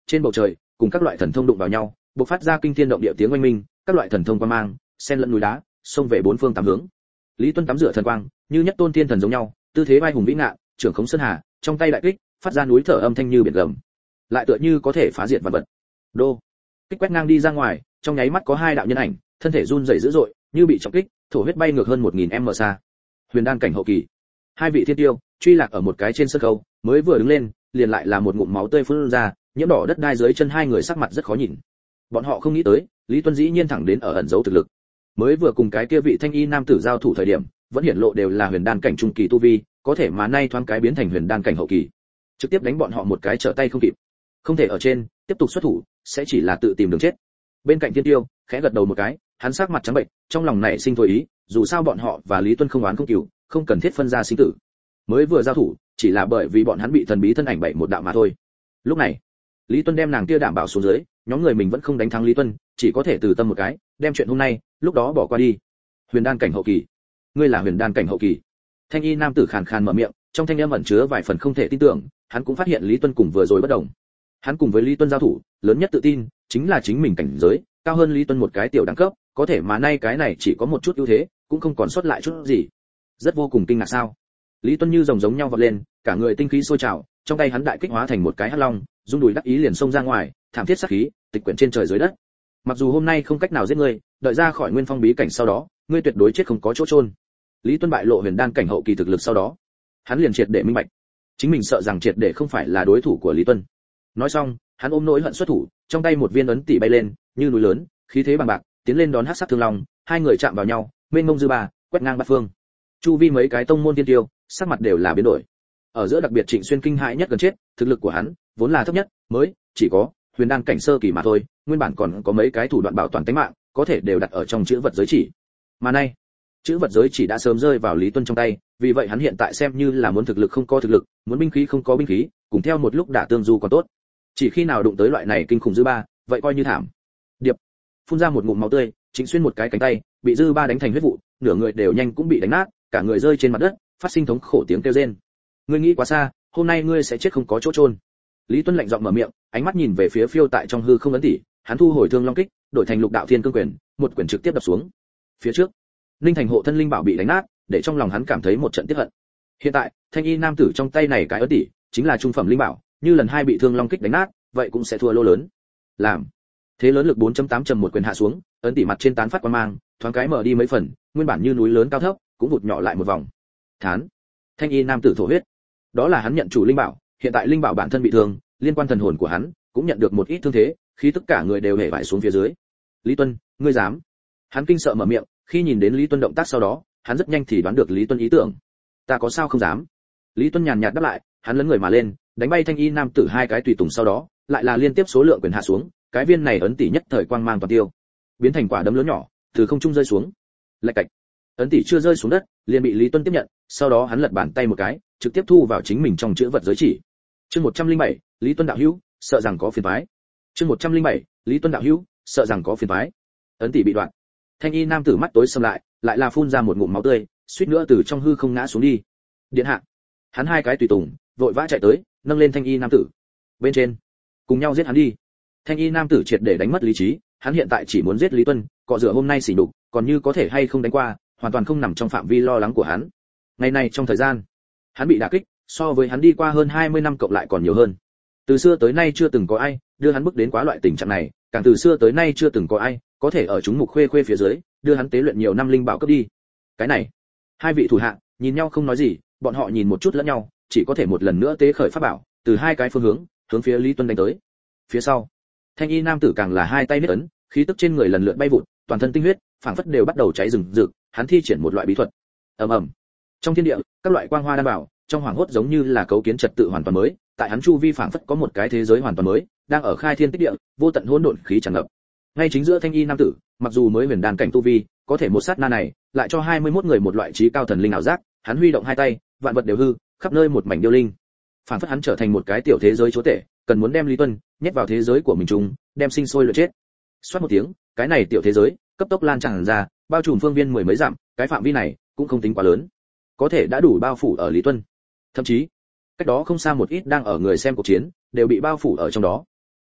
trên bầu trời cùng các loại thần thông đụng vào nhau, bộc phát ra kinh thiên động địa tiếng oanh minh, các loại thần thông quang mang xen lẫn núi đá, xông về bốn phương tám hướng. Lý Tuân tắm rửa thần quang, như nhất tôn thiên thần giống nhau, tư thế vai hùng vĩ ngạn, trưởng khống sơn hà, trong tay đại kích, phát ra núi thở âm thanh như biển gầm, lại tựa như có thể phá diệt vạn vật. Đô, kích quét ngang đi ra ngoài, trong nháy mắt có hai đạo nhân ảnh, thân thể run rẩy dữ dội, như bị trọng kích, thổ huyết bay ngược hơn một nghìn mét xa. Huyền đan cảnh hậu kỳ. Hai vị thiên tiêu truy lạc ở một cái trên sân khấu, mới vừa đứng lên, liền lại là một ngụm máu tươi phun ra, nhiễm đỏ đất đai dưới chân hai người sắc mặt rất khó nhìn. Bọn họ không nghĩ tới, Lý Tuân dĩ nhiên thẳng đến ở ẩn giấu thực lực. Mới vừa cùng cái kia vị thanh y nam tử giao thủ thời điểm, vẫn hiển lộ đều là huyền đan cảnh trung kỳ tu vi, có thể mà nay thoáng cái biến thành huyền đan cảnh hậu kỳ, trực tiếp đánh bọn họ một cái trở tay không kịp. Không thể ở trên tiếp tục xuất thủ, sẽ chỉ là tự tìm đường chết. Bên cạnh thiên tiêu khẽ gật đầu một cái, hắn sắc mặt trắng bệch, trong lòng nảy sinh thôi ý, dù sao bọn họ và Lý Tuân không oán không cừu, không cần thiết phân ra sinh tử. Mới vừa giao thủ, chỉ là bởi vì bọn hắn bị thần bí thân ảnh bảy một đạo mà thôi. Lúc này, Lý Tuân đem nàng kia đảm bảo xuống dưới, nhóm người mình vẫn không đánh thắng Lý Tuân, chỉ có thể từ tâm một cái, đem chuyện hôm nay, lúc đó bỏ qua đi. Huyền đan cảnh hậu kỳ. Ngươi là huyền đan cảnh hậu kỳ? Thanh y nam tử khàn khàn mở miệng, trong thanh âm ẩn chứa vài phần không thể tin tưởng, hắn cũng phát hiện Lý Tuân cùng vừa rồi bất đồng. Hắn cùng với Lý Tuân giao thủ, lớn nhất tự tin chính là chính mình cảnh giới cao hơn Lý Tuân một cái tiểu đẳng cấp, có thể mà nay cái này chỉ có một chút ưu thế, cũng không còn sót lại chút gì. Rất vô cùng kinh ngạc sao? Lý Tuân như rồng giống nhau vọt lên, cả người tinh khí sôi trào, trong tay hắn đại kích hóa thành một cái hắc long, rung đùi đắc ý liền xông ra ngoài, thảm thiết sát khí, tịch quyển trên trời dưới đất. Mặc dù hôm nay không cách nào giết ngươi, đợi ra khỏi nguyên phong bí cảnh sau đó, ngươi tuyệt đối chết không có chỗ chôn. Lý Tuân bại lộ huyền đan cảnh hậu kỳ thực lực sau đó, hắn liền triệt để minh bạch, chính mình sợ rằng triệt để không phải là đối thủ của Lý Tuân. Nói xong, hắn ôm nỗi hận xuất thủ, trong tay một viên ấn tỷ bay lên, như núi lớn, khí thế bằng bạc, tiến lên đón hắc sắc thương long, hai người chạm vào nhau, mênh mông dư ba, quét ngang bát phương. Chu vi mấy cái tông môn tiên tiêu, sắc mặt đều là biến đổi. Ở giữa đặc biệt Trịnh Xuyên kinh hãi nhất gần chết, thực lực của hắn vốn là thấp nhất, mới chỉ có huyền đan cảnh sơ kỳ mà thôi, nguyên bản còn có mấy cái thủ đoạn bảo toàn tính mạng, có thể đều đặt ở trong chữ vật giới chỉ. Mà nay, chữ vật giới chỉ đã sớm rơi vào Lý Tuân trong tay, vì vậy hắn hiện tại xem như là muốn thực lực không có thực lực, muốn binh khí không có binh khí, cùng theo một lúc đả tương du còn tốt. Chỉ khi nào đụng tới loại này kinh khủng dư ba, vậy coi như thảm. Điệp phun ra một ngụm máu tươi, Trịnh Xuyên một cái cánh tay bị dư ba đánh thành huyết vụ, nửa người đều nhanh cũng bị đánh nát, cả người rơi trên mặt đất, phát sinh thống khổ tiếng kêu rên. Ngươi nghĩ quá xa, hôm nay ngươi sẽ chết không có chỗ chôn. Lý Tuân lạnh giọng mở miệng, ánh mắt nhìn về phía phiêu tại trong hư không ấn tỷ, hắn thu hồi thương long kích, đổi thành lục đạo thiên cương quyền, một quyền trực tiếp đập xuống. Phía trước, Linh Thành hộ thân linh bảo bị đánh nát, để trong lòng hắn cảm thấy một trận tiếc hận. Hiện tại, thanh y nam tử trong tay này cái ấn tỷ, chính là trung phẩm linh bảo, như lần hai bị thương long kích đánh nát, vậy cũng sẽ thua lô lớn. Làm thế lớn lực bốn chấm tám trầm một quyền hạ xuống, ấn tỷ mặt trên tán phát quang mang, thoáng cái mở đi mấy phần, nguyên bản như núi lớn cao thấp, cũng vụt nhỏ lại một vòng. Thán, thanh y nam tử thổ huyết. Đó là hắn nhận chủ linh bảo, hiện tại linh bảo bản thân bị thương, liên quan thần hồn của hắn cũng nhận được một ít thương thế, khi tất cả người đều hề vải xuống phía dưới. Lý Tuân, ngươi dám? Hắn kinh sợ mở miệng, khi nhìn đến Lý Tuân động tác sau đó, hắn rất nhanh thì đoán được Lý Tuân ý tưởng. Ta có sao không dám? Lý Tuân nhàn nhạt đáp lại, hắn lấn người mà lên, đánh bay thanh y nam tử hai cái tùy tùng sau đó, lại là liên tiếp số lượng quyền hạ xuống, cái viên này ấn tỷ nhất thời quang mang toàn tiêu, biến thành quả đấm lớn nhỏ, từ không trung rơi xuống. Lạch cạch, ấn tỷ chưa rơi xuống đất, liền bị Lý Tuân tiếp nhận, sau đó hắn lật bàn tay một cái, trực tiếp thu vào chính mình trong chữ vật giới chỉ. Chương một trăm lẻ bảy, Lý Tuân đạo hữu, sợ rằng có phiền toái. Chương một trăm lẻ bảy, Lý Tuân đạo hữu, sợ rằng có phiền toái. Ấn tỷ bị đoạn. Thanh y nam tử mắt tối sầm lại, lại là phun ra một ngụm máu tươi, suýt nữa từ trong hư không ngã xuống đi. Điện hạ. Hắn hai cái tùy tùng, vội vã chạy tới, nâng lên thanh y nam tử. Bên trên, cùng nhau giết hắn đi. Thanh y nam tử triệt để đánh mất lý trí, hắn hiện tại chỉ muốn giết Lý Tuân, cọ rửa hôm nay xỉ nhục, còn như có thể hay không đánh qua, hoàn toàn không nằm trong phạm vi lo lắng của hắn. Ngày này trong thời gian, hắn bị đả kích, so với hắn đi qua hơn hai mươi năm cộng lại còn nhiều hơn. Từ xưa tới nay chưa từng có ai đưa hắn bước đến quá loại tình trạng này, càng từ xưa tới nay chưa từng có ai có thể ở chúng mục khuê khuê phía dưới, đưa hắn tế luyện nhiều năm linh bảo cấp đi. Cái này, hai vị thủ hạ nhìn nhau không nói gì, bọn họ nhìn một chút lẫn nhau, chỉ có thể một lần nữa tế khởi pháp bảo, từ hai cái phương hướng, hướng phía Lý Tuân đánh tới. Phía sau, thanh y nam tử càng là hai tay niết ấn, khí tức trên người lần lượt bay vụt, toàn thân tinh huyết, phảng phất đều bắt đầu cháy rừng rực, hắn thi triển một loại bí thuật. Ầm ầm. Trong thiên địa, các loại quang hoa đan bảo, trong hoàng hốt giống như là cấu kiến trật tự hoàn toàn mới, tại hắn chu vi phảng phất có một cái thế giới hoàn toàn mới, đang ở khai thiên tích địa, vô tận hỗn độn khí tràn ngập. Ngay chính giữa thanh y nam tử, mặc dù mới huyền đan cảnh tu vi, có thể một sát na này, lại cho hai mươi mốt người một loại trí cao thần linh ảo giác, hắn huy động hai tay, vạn vật đều hư, khắp nơi một mảnh điêu linh. Phảng phất hắn trở thành một cái tiểu thế giới chúa tể, cần muốn đem Lý Tuân nhét vào thế giới của mình chúng, đem sinh sôi luyện chết. Xoát một tiếng, cái này tiểu thế giới cấp tốc lan tràn ra, bao trùm phương viên mười mấy dặm, cái phạm vi này cũng không tính quá lớn, có thể đã đủ bao phủ ở Lý Tuân. Thậm chí, cách đó không xa một ít đang ở người xem cuộc chiến, đều bị bao phủ ở trong đó.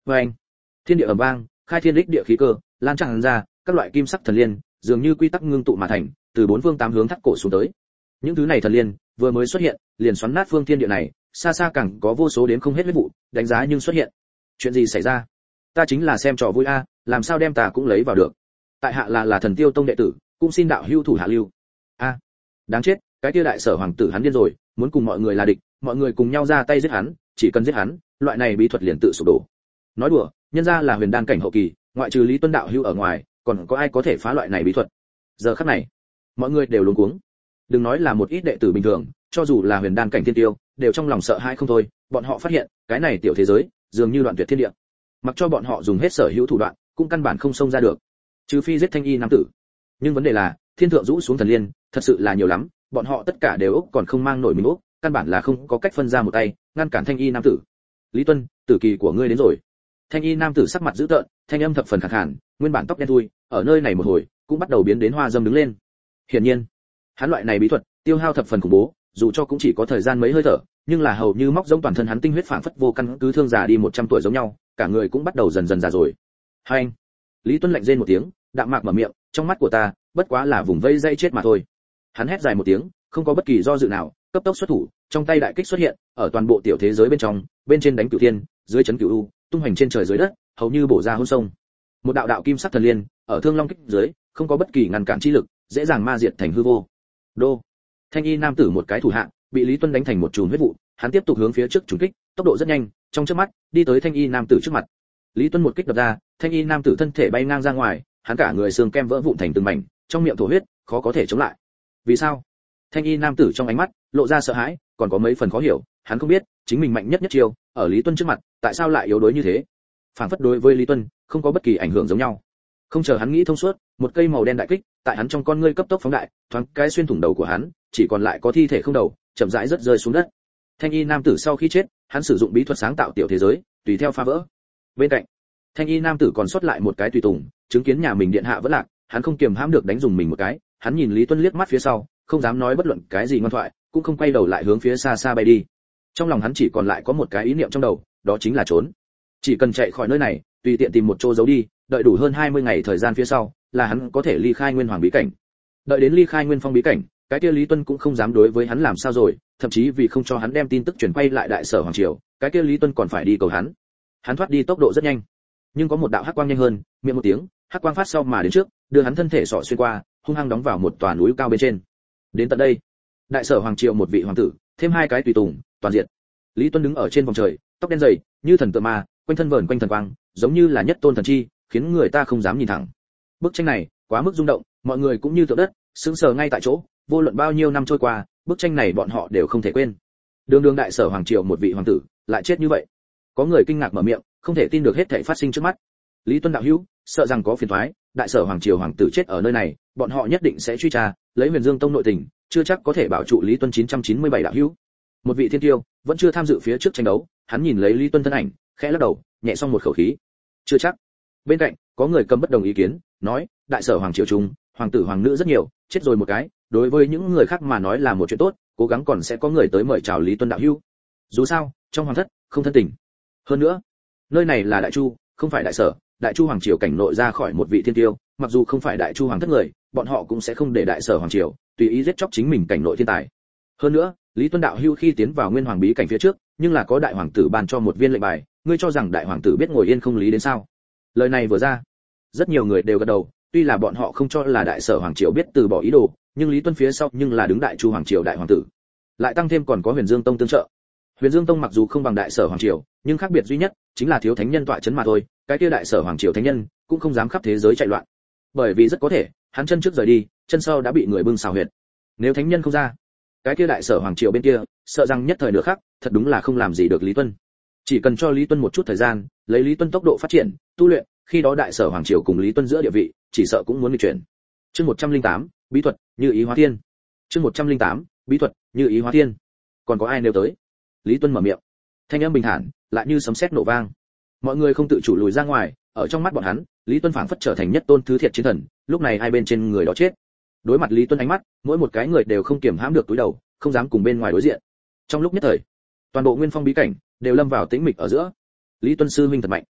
Oeng, thiên địa ầm vang, khai thiên đích địa khí cơ, lan tràn ra, các loại kim sắc thần liên, dường như quy tắc ngưng tụ mà thành, từ bốn phương tám hướng thắt cổ xuống tới. Những thứ này thần liên vừa mới xuất hiện, liền xoắn nát phương thiên địa này, xa xa càng có vô số đến không hết huyết vụ, đánh giá nhưng xuất hiện. Chuyện gì xảy ra? Ta chính là xem trò vui a, làm sao đem ta cũng lấy vào được? Tại hạ là là Thần Tiêu Tông đệ tử, cũng xin đạo hữu thủ hạ lưu. A, đáng chết, cái kia đại sở hoàng tử hắn điên rồi, muốn cùng mọi người là địch, mọi người cùng nhau ra tay giết hắn, chỉ cần giết hắn, loại này bí thuật liền tự sụp đổ. Nói đùa, nhân ra là huyền đan cảnh hậu kỳ, ngoại trừ Lý Tuân đạo hữu ở ngoài, còn có ai có thể phá loại này bí thuật? Giờ khắc này, mọi người đều luống cuống. Đừng nói là một ít đệ tử bình thường, cho dù là huyền đan cảnh thiên tiêu, đều trong lòng sợ hãi không thôi, bọn họ phát hiện, cái này tiểu thế giới, dường như đoạn tuyệt thiên địa. Mặc cho bọn họ dùng hết sở hữu thủ đoạn, cũng căn bản không xông ra được. Trừ phi giết thanh y nam tử. Nhưng vấn đề là, thiên thượng rũ xuống thần liên, thật sự là nhiều lắm, bọn họ tất cả đều ốc còn không mang nổi mình ốc, căn bản là không có cách phân ra một tay, ngăn cản thanh y nam tử. Lý Tuân, tử kỳ của ngươi đến rồi. Thanh y nam tử sắc mặt dữ tợn, thanh âm thập phần khàn khàn, nguyên bản tóc đen thui, ở nơi này một hồi, cũng bắt đầu biến đến hoa dâm đứng lên. Hiển nhiên, hắn loại này bí thuật, tiêu hao thập phần khủng bố, dù cho cũng chỉ có thời gian mấy hơi thở, nhưng là hầu như móc giống toàn thân hắn tinh huyết phảng phất vô căn cứ thương già đi một trăm tuổi giống nhau, cả người cũng bắt đầu dần dần già rồi. Hai anh. Lý Tuân lạnh rên một tiếng, đạm mạc mở miệng, trong mắt của ta, bất quá là vùng vây dây chết mà thôi. Hắn hét dài một tiếng, không có bất kỳ do dự nào, cấp tốc xuất thủ, trong tay đại kích xuất hiện, ở toàn bộ tiểu thế giới bên trong, bên trên đánh cửu thiên, dưới chấn cửu u, tung hoành trên trời dưới đất, hầu như bổ ra hôn sông. Một đạo đạo kim sắc thần liên, ở Thương Long kích dưới, không có bất kỳ ngăn cản chi lực, dễ dàng ma diệt thành hư vô. Đô. Thanh y nam tử một cái thủ hạ, bị Lý Tuân đánh thành một chùm huyết vụ, hắn tiếp tục hướng phía trước trùng kích, tốc độ rất nhanh, trong chớp mắt, đi tới thanh y nam tử trước mặt. Lý Tuân một kích đập ra, thanh y nam tử thân thể bay ngang ra ngoài, hắn cả người xương kem vỡ vụn thành từng mảnh, trong miệng thổ huyết, khó có thể chống lại. Vì sao? Thanh y nam tử trong ánh mắt lộ ra sợ hãi, còn có mấy phần khó hiểu, hắn không biết, chính mình mạnh nhất nhất chiêu, ở Lý Tuân trước mặt, tại sao lại yếu đuối như thế? Phản phất đối với Lý Tuân, không có bất kỳ ảnh hưởng giống nhau. Không chờ hắn nghĩ thông suốt, một cây màu đen đại kích, tại hắn trong con ngươi cấp tốc phóng đại, thoáng cái xuyên thủng đầu của hắn, chỉ còn lại có thi thể không đầu, chậm rãi rớt rơi xuống đất. Thanh y nam tử sau khi chết, hắn sử dụng bí thuật sáng tạo tiểu thế giới, tùy theo phá vỡ. Bên cạnh, thanh y nam tử còn sót lại một cái tùy tùng, chứng kiến nhà mình điện hạ vẫn lạc, hắn không kiềm hãm được đánh dùng mình một cái, hắn nhìn Lý Tuân liếc mắt phía sau, không dám nói bất luận cái gì ngoan thoại, cũng không quay đầu lại hướng phía xa xa bay đi. Trong lòng hắn chỉ còn lại có một cái ý niệm trong đầu, đó chính là trốn. Chỉ cần chạy khỏi nơi này, tùy tiện tìm một chỗ giấu đi, đợi đủ hơn hai mươi ngày thời gian phía sau, là hắn có thể ly khai Nguyên Hoàng bí cảnh. Đợi đến ly khai Nguyên Phong bí cảnh, cái kia Lý Tuân cũng không dám đối với hắn làm sao rồi, thậm chí vì không cho hắn đem tin tức truyền quay lại đại sở hoàng triều, cái kia Lý Tuân còn phải đi cầu hắn. Hắn thoát đi tốc độ rất nhanh, nhưng có một đạo hắc quang nhanh hơn, miệng một tiếng, hắc quang phát sau mà đến trước, đưa hắn thân thể sọ xuyên qua, hung hăng đóng vào một tòa núi cao bên trên. Đến tận đây, đại sở hoàng triều một vị hoàng tử, thêm hai cái tùy tùng, toàn diện. Lý Tuân đứng ở trên vòng trời, tóc đen dày, như thần tượng ma, quanh thân vờn quanh thần quang, giống như là nhất tôn thần chi, khiến người ta không dám nhìn thẳng. Bức tranh này quá mức rung động, mọi người cũng như tượng đất, sững sờ ngay tại chỗ, vô luận bao nhiêu năm trôi qua, bức tranh này bọn họ đều không thể quên. Đường đường đại sở hoàng triều một vị hoàng tử, lại chết như vậy. Có người kinh ngạc mở miệng, không thể tin được hết thảy phát sinh trước mắt. Lý Tuân đạo hữu, sợ rằng có phiền toái, đại sở hoàng triều hoàng tử chết ở nơi này, bọn họ nhất định sẽ truy tra, lấy Huyền Dương Tông nội tình, chưa chắc có thể bảo trụ Lý Tuân chín trăm chín mươi bảy đạo hữu. Một vị thiên tiêu, vẫn chưa tham dự phía trước tranh đấu, hắn nhìn lấy Lý Tuân thân ảnh, khẽ lắc đầu, nhẹ xong một khẩu khí. Chưa chắc. Bên cạnh, có người cầm bất đồng ý kiến, nói, đại sở hoàng triều trung, hoàng tử hoàng nữ rất nhiều, chết rồi một cái, đối với những người khác mà nói là một chuyện tốt, cố gắng còn sẽ có người tới mời chào Lý Tuân đạo hữu. Dù sao, trong hoàng thất, không thân tình. Hơn nữa, nơi này là đại chu, không phải đại sở, đại chu hoàng triều cảnh nội ra khỏi một vị thiên tiêu, mặc dù không phải đại chu hoàng thất người, bọn họ cũng sẽ không để đại sở hoàng triều tùy ý giết chóc chính mình cảnh nội thiên tài. Hơn nữa, Lý Tuân đạo hữu khi tiến vào Nguyên Hoàng bí cảnh phía trước, nhưng là có đại hoàng tử ban cho một viên lệnh bài, ngươi cho rằng đại hoàng tử biết ngồi yên không lý đến sao? Lời này vừa ra, rất nhiều người đều gật đầu, tuy là bọn họ không cho là đại sở hoàng triều biết từ bỏ ý đồ, nhưng Lý Tuân phía sau nhưng là đứng đại chu hoàng triều đại hoàng tử, lại tăng thêm còn có Huyền Dương Tông tương trợ. Huyền Dương Tông mặc dù không bằng đại sở hoàng triều, nhưng khác biệt duy nhất chính là thiếu thánh nhân tọa chấn mà thôi, cái kia đại sở hoàng triều thánh nhân cũng không dám khắp thế giới chạy loạn, bởi vì rất có thể hắn chân trước rời đi, chân sau đã bị người bưng xào huyệt. Nếu thánh nhân không ra, cái kia đại sở hoàng triều bên kia sợ rằng nhất thời nửa khắc thật đúng là không làm gì được Lý Tuân. Chỉ cần cho Lý Tuân một chút thời gian, lấy Lý Tuân tốc độ phát triển tu luyện, khi đó đại sở hoàng triều cùng Lý Tuân giữa địa vị chỉ sợ cũng muốn nghịch chuyển. Chương một trăm lẻ tám, bí thuật như ý hóa thiên. Chương một trăm lẻ tám, bí thuật như ý hóa thiên. Còn có ai nêu tới? Lý Tuân mở miệng, thanh âm bình thản, lại như sấm sét nổ vang. Mọi người không tự chủ lùi ra ngoài, ở trong mắt bọn hắn, Lý Tuân phảng phất trở thành nhất tôn thứ thiệt chiến thần, lúc này hai bên trên người đó chết. Đối mặt Lý Tuân ánh mắt, mỗi một cái người đều không kiềm hãm được túi đầu, không dám cùng bên ngoài đối diện. Trong lúc nhất thời, toàn bộ Nguyên Phong bí cảnh đều lâm vào tĩnh mịch ở giữa. Lý Tuân sư huynh thật mạnh.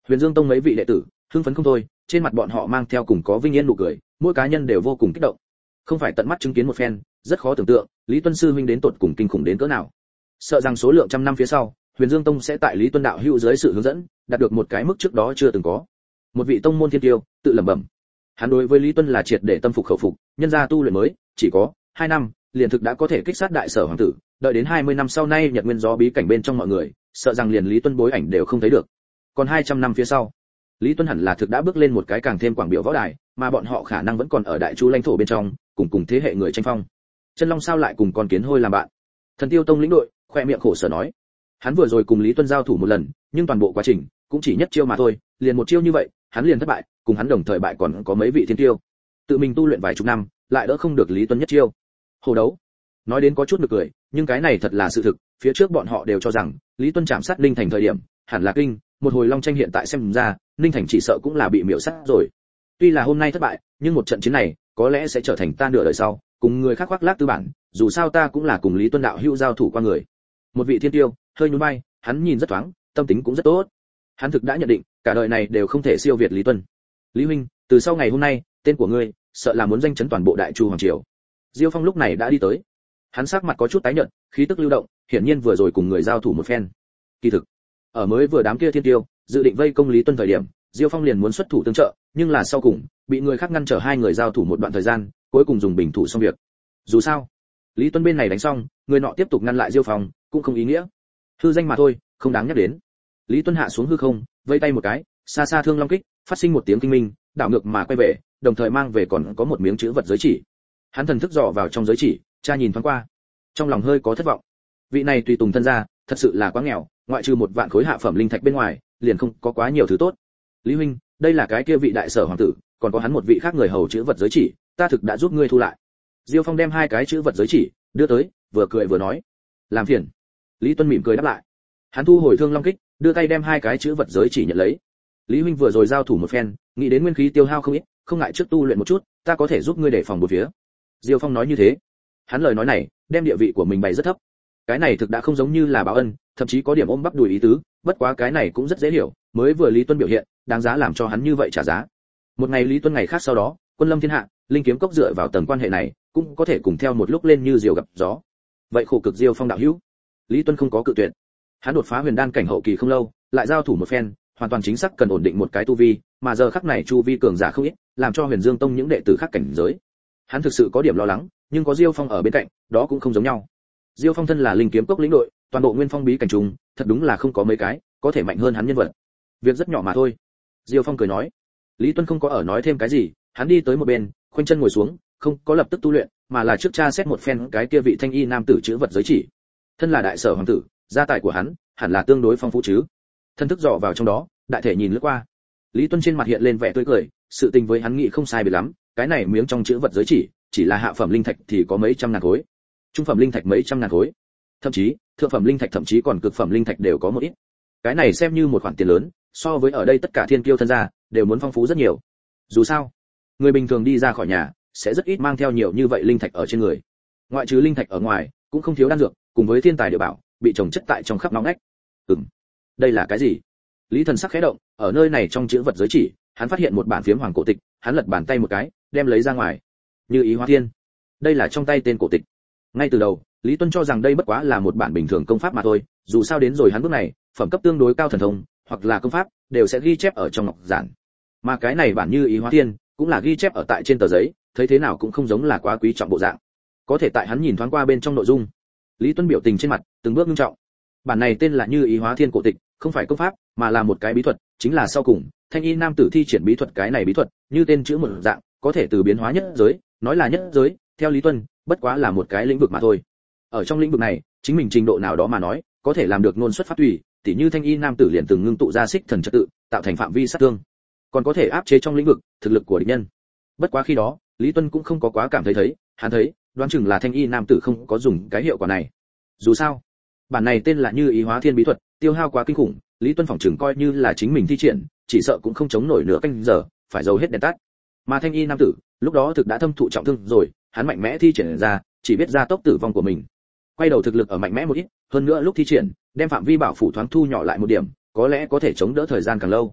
Huyền Dương Tông mấy vị đệ tử hưng phấn không thôi, trên mặt bọn họ mang theo cùng có vinh yên nụ cười, mỗi cá nhân đều vô cùng kích động. Không phải tận mắt chứng kiến một phen, rất khó tưởng tượng Lý Tuân sư huynh đến tột cùng kinh khủng đến cỡ nào. Sợ rằng số lượng trăm năm phía sau, Huyền Dương Tông sẽ tại Lý Tuân đạo hữu dưới sự hướng dẫn, đạt được một cái mức trước đó chưa từng có. Một vị tông môn thiên tiêu tự lẩm bẩm. Hắn đối với Lý Tuân là triệt để tâm phục khẩu phục, nhân gia tu luyện mới chỉ có hai năm, liền thực đã có thể kích sát đại sở hoàng tử, đợi đến hai mươi năm sau nay Nhật Nguyên gió bí cảnh bên trong mọi người, sợ rằng liền Lý Tuân bối ảnh đều không thấy được. Còn hai trăm năm phía sau, Lý Tuân hẳn là thực đã bước lên một cái càng thêm quảng biểu võ đài, mà bọn họ khả năng vẫn còn ở đại chu lãnh thổ bên trong, cùng cùng thế hệ người tranh phong. Chân Long sao lại cùng con kiến hôi làm bạn? Thần Tiêu Tông lĩnh đội, khoe miệng khổ sở nói. Hắn vừa rồi cùng Lý Tuân giao thủ một lần, nhưng toàn bộ quá trình cũng chỉ nhất chiêu mà thôi, liền một chiêu như vậy, hắn liền thất bại, cùng hắn đồng thời bại còn có mấy vị thiên tiêu. Tự mình tu luyện vài chục năm, lại đỡ không được Lý Tuân nhất chiêu. Hồ đấu. Nói đến có chút nực cười, nhưng cái này thật là sự thực, phía trước bọn họ đều cho rằng Lý Tuân chạm sát Ninh Thành thời điểm, hẳn là kinh, một hồi long tranh hiện tại xem ra, Ninh Thành chỉ sợ cũng là bị miểu sát rồi. Tuy là hôm nay thất bại, nhưng một trận chiến này có lẽ sẽ trở thành ta nửa đời sau, cùng người khác khoác lác tư bản, dù sao ta cũng là cùng Lý Tuân đạo hữu giao thủ qua người. Một vị thiên tiêu, hơi nhún vai, hắn nhìn rất thoáng, tâm tính cũng rất tốt. Hắn thực đã nhận định, cả đời này đều không thể siêu việt Lý Tuân. Lý huynh, từ sau ngày hôm nay, tên của ngươi, sợ là muốn danh chấn toàn bộ đại chu hoàng triều. Diêu Phong lúc này đã đi tới. Hắn sắc mặt có chút tái nhợt, khí tức lưu động, hiển nhiên vừa rồi cùng người giao thủ một phen. Kỳ thực, ở mới vừa đám kia thiên tiêu dự định vây công Lý Tuân thời điểm, Diêu Phong liền muốn xuất thủ tương trợ, nhưng là sau cùng bị người khác ngăn trở hai người giao thủ một đoạn thời gian, cuối cùng dùng bình thủ xong việc. Dù sao, Lý Tuân bên này đánh xong, người nọ tiếp tục ngăn lại Diêu Phong, cũng không ý nghĩa. Hư danh mà thôi, không đáng nhắc đến. Lý Tuân hạ xuống hư không, vây tay một cái, xa xa thương long kích, phát sinh một tiếng kinh minh, đảo ngược mà quay về, đồng thời mang về còn có một miếng chữ vật giới chỉ. Hắn thần thức dò vào trong giới chỉ, tra nhìn thoáng qua, trong lòng hơi có thất vọng. Vị này tùy tùng thân gia, thật sự là quá nghèo, ngoại trừ một vạn khối hạ phẩm linh thạch bên ngoài, liền không có quá nhiều thứ tốt. Lý huynh, đây là cái kia vị đại sở hoàng tử, còn có hắn một vị khác người hầu chữ vật giới chỉ, ta thực đã giúp ngươi thu lại. Diêu Phong đem hai cái chữ vật giới chỉ đưa tới, vừa cười vừa nói, làm phiền. Lý Tuân mỉm cười đáp lại. Hắn thu hồi thương long kích, đưa tay đem hai cái chữ vật giới chỉ nhận lấy. Lý huynh vừa rồi giao thủ một phen, nghĩ đến nguyên khí tiêu hao không ít, không ngại trước tu luyện một chút, ta có thể giúp ngươi đề phòng một phía. Diêu Phong nói như thế. Hắn lời nói này, đem địa vị của mình bày rất thấp. Cái này thực đã không giống như là báo ân, thậm chí có điểm ôm bắp đùi ý tứ, bất quá cái này cũng rất dễ hiểu, mới vừa Lý Tuân biểu hiện, đáng giá làm cho hắn như vậy trả giá. Một ngày Lý Tuân ngày khác sau đó, quân lâm thiên hạ, linh kiếm cốc dựa vào tầng quan hệ này, cũng có thể cùng theo một lúc lên như diều gặp gió. Vậy khổ cực Diêu Phong đạo hữu. Lý Tuân không có cự tuyệt. Hắn đột phá huyền đan cảnh hậu kỳ không lâu, lại giao thủ một phen, hoàn toàn chính xác cần ổn định một cái tu vi, mà giờ khắc này chu vi cường giả không ít, làm cho Huyền Dương Tông những đệ tử khác cảnh giới. Hắn thực sự có điểm lo lắng, nhưng có Diêu Phong ở bên cạnh, đó cũng không giống nhau. Diêu Phong thân là linh kiếm cốc lĩnh đội, toàn bộ nguyên phong bí cảnh trùng, thật đúng là không có mấy cái có thể mạnh hơn hắn nhân vật. Việc rất nhỏ mà thôi. Diêu Phong cười nói. Lý Tuân không có ở nói thêm cái gì, hắn đi tới một bên, khoanh chân ngồi xuống, không có lập tức tu luyện, mà là trước tra xét một phen cái kia vị thanh y nam tử chữ vật giới chỉ. Thân là đại sở hoàng tử, gia tài của hắn hẳn là tương đối phong phú chứ. Thân thức dò vào trong đó, đại thể nhìn lướt qua. Lý Tuân trên mặt hiện lên vẻ tươi cười, sự tình với hắn nghĩ không sai biệt lắm, cái này miếng trong chữ vật giới chỉ, chỉ là hạ phẩm linh thạch thì có mấy trăm ngàn khối, trung phẩm linh thạch mấy trăm ngàn khối, thậm chí thượng phẩm linh thạch thậm chí còn cực phẩm linh thạch đều có một ít. Cái này xem như một khoản tiền lớn, so với ở đây tất cả thiên kiêu thân gia đều muốn phong phú rất nhiều. Dù sao, người bình thường đi ra khỏi nhà sẽ rất ít mang theo nhiều như vậy linh thạch ở trên người. Ngoại trừ linh thạch ở ngoài, cũng không thiếu đan dược, cùng với thiên tài địa bảo bị trồng chất tại trong khắp nóng ngách. Ừm, đây là cái gì? Lý Thần sắc khẽ động, ở nơi này trong chữ vật giới chỉ, hắn phát hiện một bản phiếm hoàng cổ tịch, hắn lật bàn tay một cái, đem lấy ra ngoài. Như ý hóa thiên. Đây là trong tay tên cổ tịch. Ngay từ đầu, Lý Tuân cho rằng đây bất quá là một bản bình thường công pháp mà thôi, dù sao đến rồi hắn bước này, phẩm cấp tương đối cao thần thông, hoặc là công pháp, đều sẽ ghi chép ở trong ngọc giản. Mà cái này bản Như ý hóa thiên, cũng là ghi chép ở tại trên tờ giấy, thấy thế nào cũng không giống là quá quý trọng bộ dạng. Có thể tại hắn nhìn thoáng qua bên trong nội dung, Lý Tuân biểu tình trên mặt từng bước nghiêm trọng. Bản này tên là Như ý hóa thiên cổ tịch, không phải công pháp, mà là một cái bí thuật, chính là sau cùng, thanh y nam tử thi triển bí thuật, cái này bí thuật, như tên chữ một dạng, có thể từ biến hóa nhất giới, nói là nhất giới, theo Lý Tuân, bất quá là một cái lĩnh vực mà thôi. Ở trong lĩnh vực này, chính mình trình độ nào đó mà nói, có thể làm được ngôn xuất phát tùy, tỉ như thanh y nam tử liền từng ngưng tụ ra xích thần trật tự, tạo thành phạm vi sát thương, còn có thể áp chế trong lĩnh vực thực lực của địch nhân. Bất quá khi đó, Lý Tuân cũng không có quá cảm thấy thấy, hắn thấy, đoán chừng là thanh y nam tử không có dùng cái hiệu quả này. Dù sao, bản này tên là Như ý hóa thiên bí thuật, tiêu hao quá kinh khủng, Lý Tuân phỏng chừng coi như là chính mình thi triển, chỉ sợ cũng không chống nổi nửa canh giờ, phải dầu hết đèn tắt. Mà thanh y nam tử, lúc đó thực đã thâm thụ trọng thương rồi, hắn mạnh mẽ thi triển ra, chỉ biết gia tốc tử vong của mình. Quay đầu thực lực ở mạnh mẽ một ít, hơn nữa lúc thi triển, đem phạm vi bảo phủ thoáng thu nhỏ lại một điểm, có lẽ có thể chống đỡ thời gian càng lâu.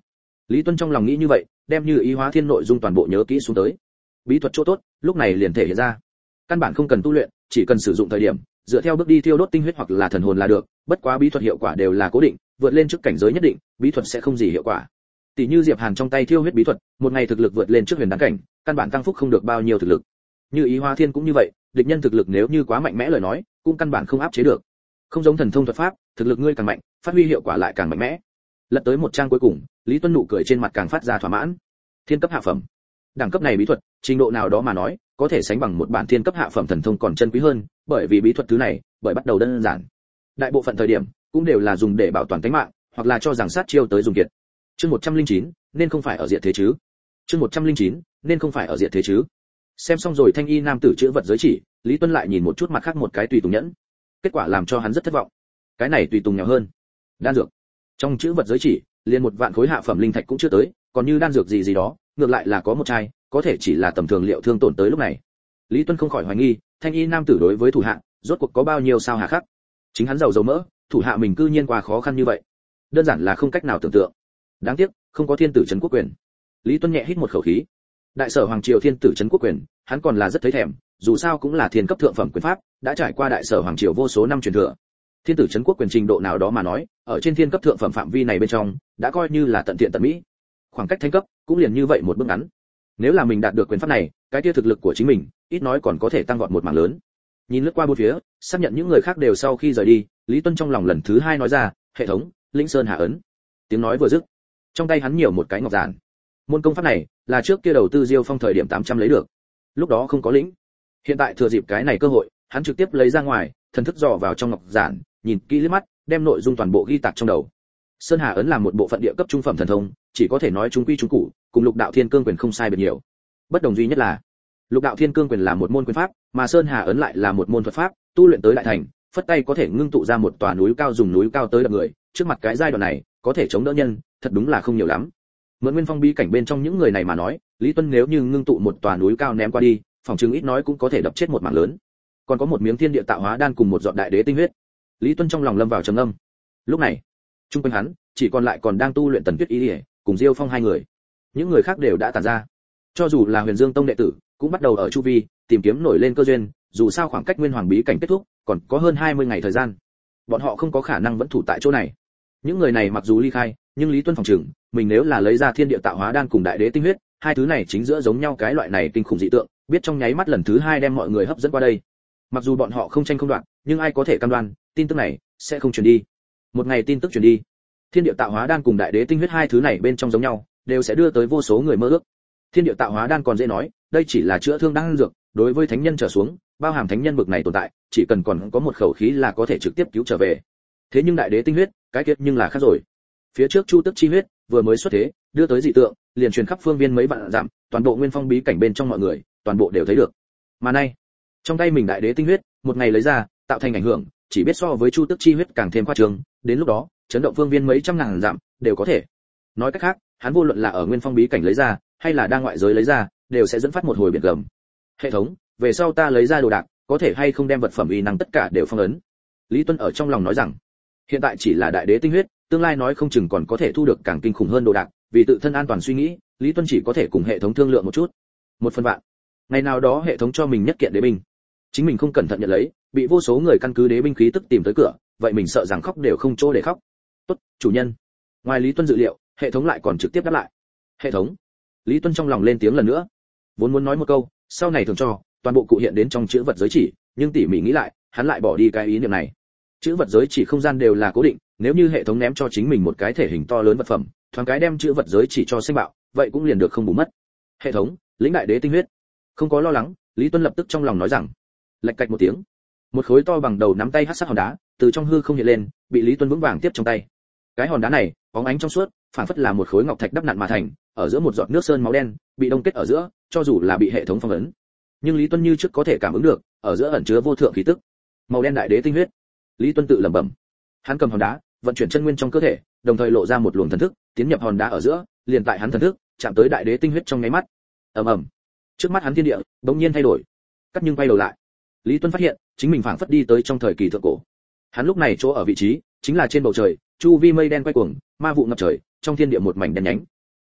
Lý Tuân trong lòng nghĩ như vậy, đem Như Ý hóa thiên nội dung toàn bộ nhớ kỹ xuống tới. Bí thuật chỗ tốt, lúc này liền thể hiện ra. Căn bản không cần tu luyện, chỉ cần sử dụng thời điểm, dựa theo bước đi thiêu đốt tinh huyết hoặc là thần hồn là được, bất quá bí thuật hiệu quả đều là cố định, vượt lên trước cảnh giới nhất định, bí thuật sẽ không gì hiệu quả. Tỷ như Diệp Hàn trong tay thiêu huyết bí thuật, một ngày thực lực vượt lên trước huyền đan cảnh, căn bản tăng phúc không được bao nhiêu thực lực. Như Ý hóa thiên cũng như vậy, địch nhân thực lực nếu như quá mạnh mẽ lời nói, cũng căn bản không áp chế được. Không giống thần thông thuật pháp, thực lực ngươi càng mạnh, phát huy hiệu quả lại càng mạnh mẽ. Lật tới một trang cuối cùng, Lý Tuân nụ cười trên mặt càng phát ra thỏa mãn. Thiên cấp hạ phẩm. Đẳng cấp này bí thuật, trình độ nào đó mà nói, có thể sánh bằng một bản thiên cấp hạ phẩm thần thông còn chân quý hơn, bởi vì bí thuật thứ này, bởi bắt đầu đơn giản. Đại bộ phận thời điểm cũng đều là dùng để bảo toàn tính mạng, hoặc là cho rằng sát chiêu tới dùng kiệt. Chương một trăm lẻ chín, nên không phải ở diện thế chứ? Chương một trăm lẻ chín, nên không phải ở diện thế chứ? Xem xong rồi thanh y nam tử chữ vật giới chỉ, Lý Tuân lại nhìn một chút mặt khác một cái tùy tùng nhẫn. Kết quả làm cho hắn rất thất vọng. Cái này tùy tùng nghèo hơn. Đan dược. Trong chữ vật giới chỉ, liền một vạn khối hạ phẩm linh thạch cũng chưa tới, còn như đan dược gì gì đó, ngược lại là có một chai, có thể chỉ là tầm thường liệu thương tổn tới lúc này. Lý Tuân không khỏi hoài nghi, thanh y nam tử đối với thủ hạ, rốt cuộc có bao nhiêu sao hà khắc. Chính hắn giàu dầu mỡ, thủ hạ mình cư nhiên qua khó khăn như vậy, đơn giản là không cách nào tưởng tượng. Đáng tiếc, không có thiên tử trấn quốc quyền. Lý Tuân nhẹ hít một khẩu khí. Đại sở hoàng triều thiên tử trấn quốc quyền, hắn còn là rất thấy thèm, dù sao cũng là thiên cấp thượng phẩm quyền pháp, đã trải qua đại sở hoàng triều vô số năm truyền thừa. Thiên tử trấn quốc quyền trình độ nào đó mà nói, ở trên thiên cấp thượng phẩm phạm vi này bên trong, đã coi như là tận thiện tận mỹ. Khoảng cách thánh cấp cũng liền như vậy một bước ngắn. Nếu là mình đạt được quyền pháp này, cái kia thực lực của chính mình, ít nói còn có thể tăng vọt một mảng lớn. Nhìn lướt qua bốn phía, xác nhận những người khác đều sau khi rời đi, Lý Tuân trong lòng lần thứ hai nói ra, hệ thống, Lĩnh Sơn hạ ấn. Tiếng nói vừa dứt, trong tay hắn nhiều một cái ngọc giản. Môn công pháp này là trước kia đầu tư Diêu Phong thời điểm tám trăm lấy được. Lúc đó không có lĩnh. Hiện tại thừa dịp cái này cơ hội, hắn trực tiếp lấy ra ngoài, thần thức dò vào trong ngọc giản, nhìn kỹ liếc mắt, đem nội dung toàn bộ ghi tạc trong đầu. Sơn Hà ấn là một bộ phận địa cấp trung phẩm thần thông, chỉ có thể nói trung quy trung cụ, cùng Lục Đạo Thiên Cương quyền không sai biệt nhiều. Bất đồng duy nhất là, Lục Đạo Thiên Cương quyền là một môn quyền pháp, mà Sơn Hà ấn lại là một môn thuật pháp, tu luyện tới đại thành, phất tay có thể ngưng tụ ra một tòa núi cao, dùng núi cao tới đập người, trước mặt cái giai đoạn này, có thể chống đỡ nhân, thật đúng là không nhiều lắm. Mượn Nguyên Phong bí cảnh bên trong những người này mà nói, Lý Tuân nếu như ngưng tụ một tòa núi cao ném qua đi, phòng trường ít nói cũng có thể đập chết một mảng lớn. Còn có một miếng thiên địa tạo hóa đan cùng một giọt đại đế tinh huyết. Lý Tuân trong lòng lâm vào trầm ngâm. Lúc này, trung quanh hắn chỉ còn lại còn đang tu luyện Tần Tuyết Y Lìa cùng Diêu Phong hai người. Những người khác đều đã tản ra. Cho dù là Huyền Dương Tông đệ tử, cũng bắt đầu ở chu vi tìm kiếm nổi lên cơ duyên, dù sao khoảng cách Nguyên Hoàng bí cảnh kết thúc còn có hơn hai mươi ngày thời gian. Bọn họ không có khả năng vẫn thủ tại chỗ này. Những người này mặc dù ly khai, nhưng Lý Tuân phòng trừng, mình nếu là lấy ra thiên địa tạo hóa đan cùng đại đế tinh huyết, hai thứ này chính giữa giống nhau cái loại này kinh khủng dị tượng, biết trong nháy mắt lần thứ hai đem mọi người hấp dẫn qua đây. Mặc dù bọn họ không tranh không đoạt, nhưng ai có thể cam đoan, tin tức này sẽ không truyền đi. Một ngày tin tức truyền đi, thiên địa tạo hóa đan cùng đại đế tinh huyết hai thứ này bên trong giống nhau, đều sẽ đưa tới vô số người mơ ước. Thiên địa tạo hóa đan còn dễ nói, đây chỉ là chữa thương đan dược, đối với thánh nhân trở xuống, bao hàm thánh nhân bực này tồn tại, chỉ cần còn có một khẩu khí là có thể trực tiếp cứu trở về. Thế nhưng đại đế tinh huyết, cái kiệt nhưng là khác rồi. Phía trước Chu Tức chi huyết vừa mới xuất thế, đưa tới dị tượng, liền truyền khắp phương viên mấy vạn dặm, toàn bộ Nguyên Phong bí cảnh bên trong mọi người, toàn bộ đều thấy được. Mà nay, trong tay mình đại đế tinh huyết, một ngày lấy ra, tạo thành ảnh hưởng, chỉ biết so với Chu Tức chi huyết càng thêm khoa trương, đến lúc đó, chấn động phương viên mấy trăm ngàn dặm, đều có thể. Nói cách khác, hắn vô luận là ở Nguyên Phong bí cảnh lấy ra, hay là đang ngoại giới lấy ra, đều sẽ dẫn phát một hồi biển gầm. Hệ thống, về sau ta lấy ra đồ đạc, có thể hay không đem vật phẩm uy năng tất cả đều phong ấn. Lý Tuân ở trong lòng nói rằng, hiện tại chỉ là đại đế tinh huyết, tương lai nói không chừng còn có thể thu được càng kinh khủng hơn đồ đạc, vì tự thân an toàn suy nghĩ, Lý Tuân chỉ có thể cùng hệ thống thương lượng một chút. Một phần vạn. Ngày nào đó hệ thống cho mình nhất kiện đế binh, chính mình không cẩn thận nhận lấy, bị vô số người căn cứ đế binh khí tức tìm tới cửa, vậy mình sợ rằng khóc đều không chỗ để khóc. Tốt, chủ nhân. Ngoài Lý Tuân dự liệu, hệ thống lại còn trực tiếp đáp lại. Hệ thống. Lý Tuân trong lòng lên tiếng lần nữa. Vốn muốn nói một câu, sau này thường cho, toàn bộ cụ hiện đến trong chữ vật giới chỉ, nhưng tỉ mỉ nghĩ lại, hắn lại bỏ đi cái ý niệm này. Chữ vật giới chỉ không gian đều là cố định, nếu như hệ thống ném cho chính mình một cái thể hình to lớn vật phẩm, thoáng cái đem chữ vật giới chỉ cho sinh bạo, vậy cũng liền được không bù mất. Hệ thống, lĩnh đại đế tinh huyết. Không có lo lắng, Lý Tuân lập tức trong lòng nói rằng. Lạch cạch một tiếng, một khối to bằng đầu nắm tay hắc sắc hòn đá từ trong hư không hiện lên, bị Lý Tuân vững vàng tiếp trong tay. Cái hòn đá này, bóng ánh trong suốt, phản phất là một khối ngọc thạch đắp nặn mà thành, ở giữa một giọt nước sơn máu đen, bị đông kết ở giữa, cho dù là bị hệ thống phong ấn, nhưng Lý Tuân như trước có thể cảm ứng được, ở giữa ẩn chứa vô thượng khí tức. Màu đen đại đế tinh huyết. Lý Tuân tự lẩm bẩm. Hắn cầm hòn đá, vận chuyển chân nguyên trong cơ thể, đồng thời lộ ra một luồng thần thức, tiến nhập hòn đá ở giữa, liền tại hắn thần thức chạm tới đại đế tinh huyết trong nháy mắt. Ầm ầm. Trước mắt hắn thiên địa bỗng nhiên thay đổi. Cắt nhưng quay đầu lại, Lý Tuân phát hiện, chính mình phảng phất đi tới trong thời kỳ thượng cổ. Hắn lúc này chỗ ở vị trí, chính là trên bầu trời, chu vi mây đen quay cuồng, ma vụ ngập trời, trong thiên địa một mảnh đen nhánh.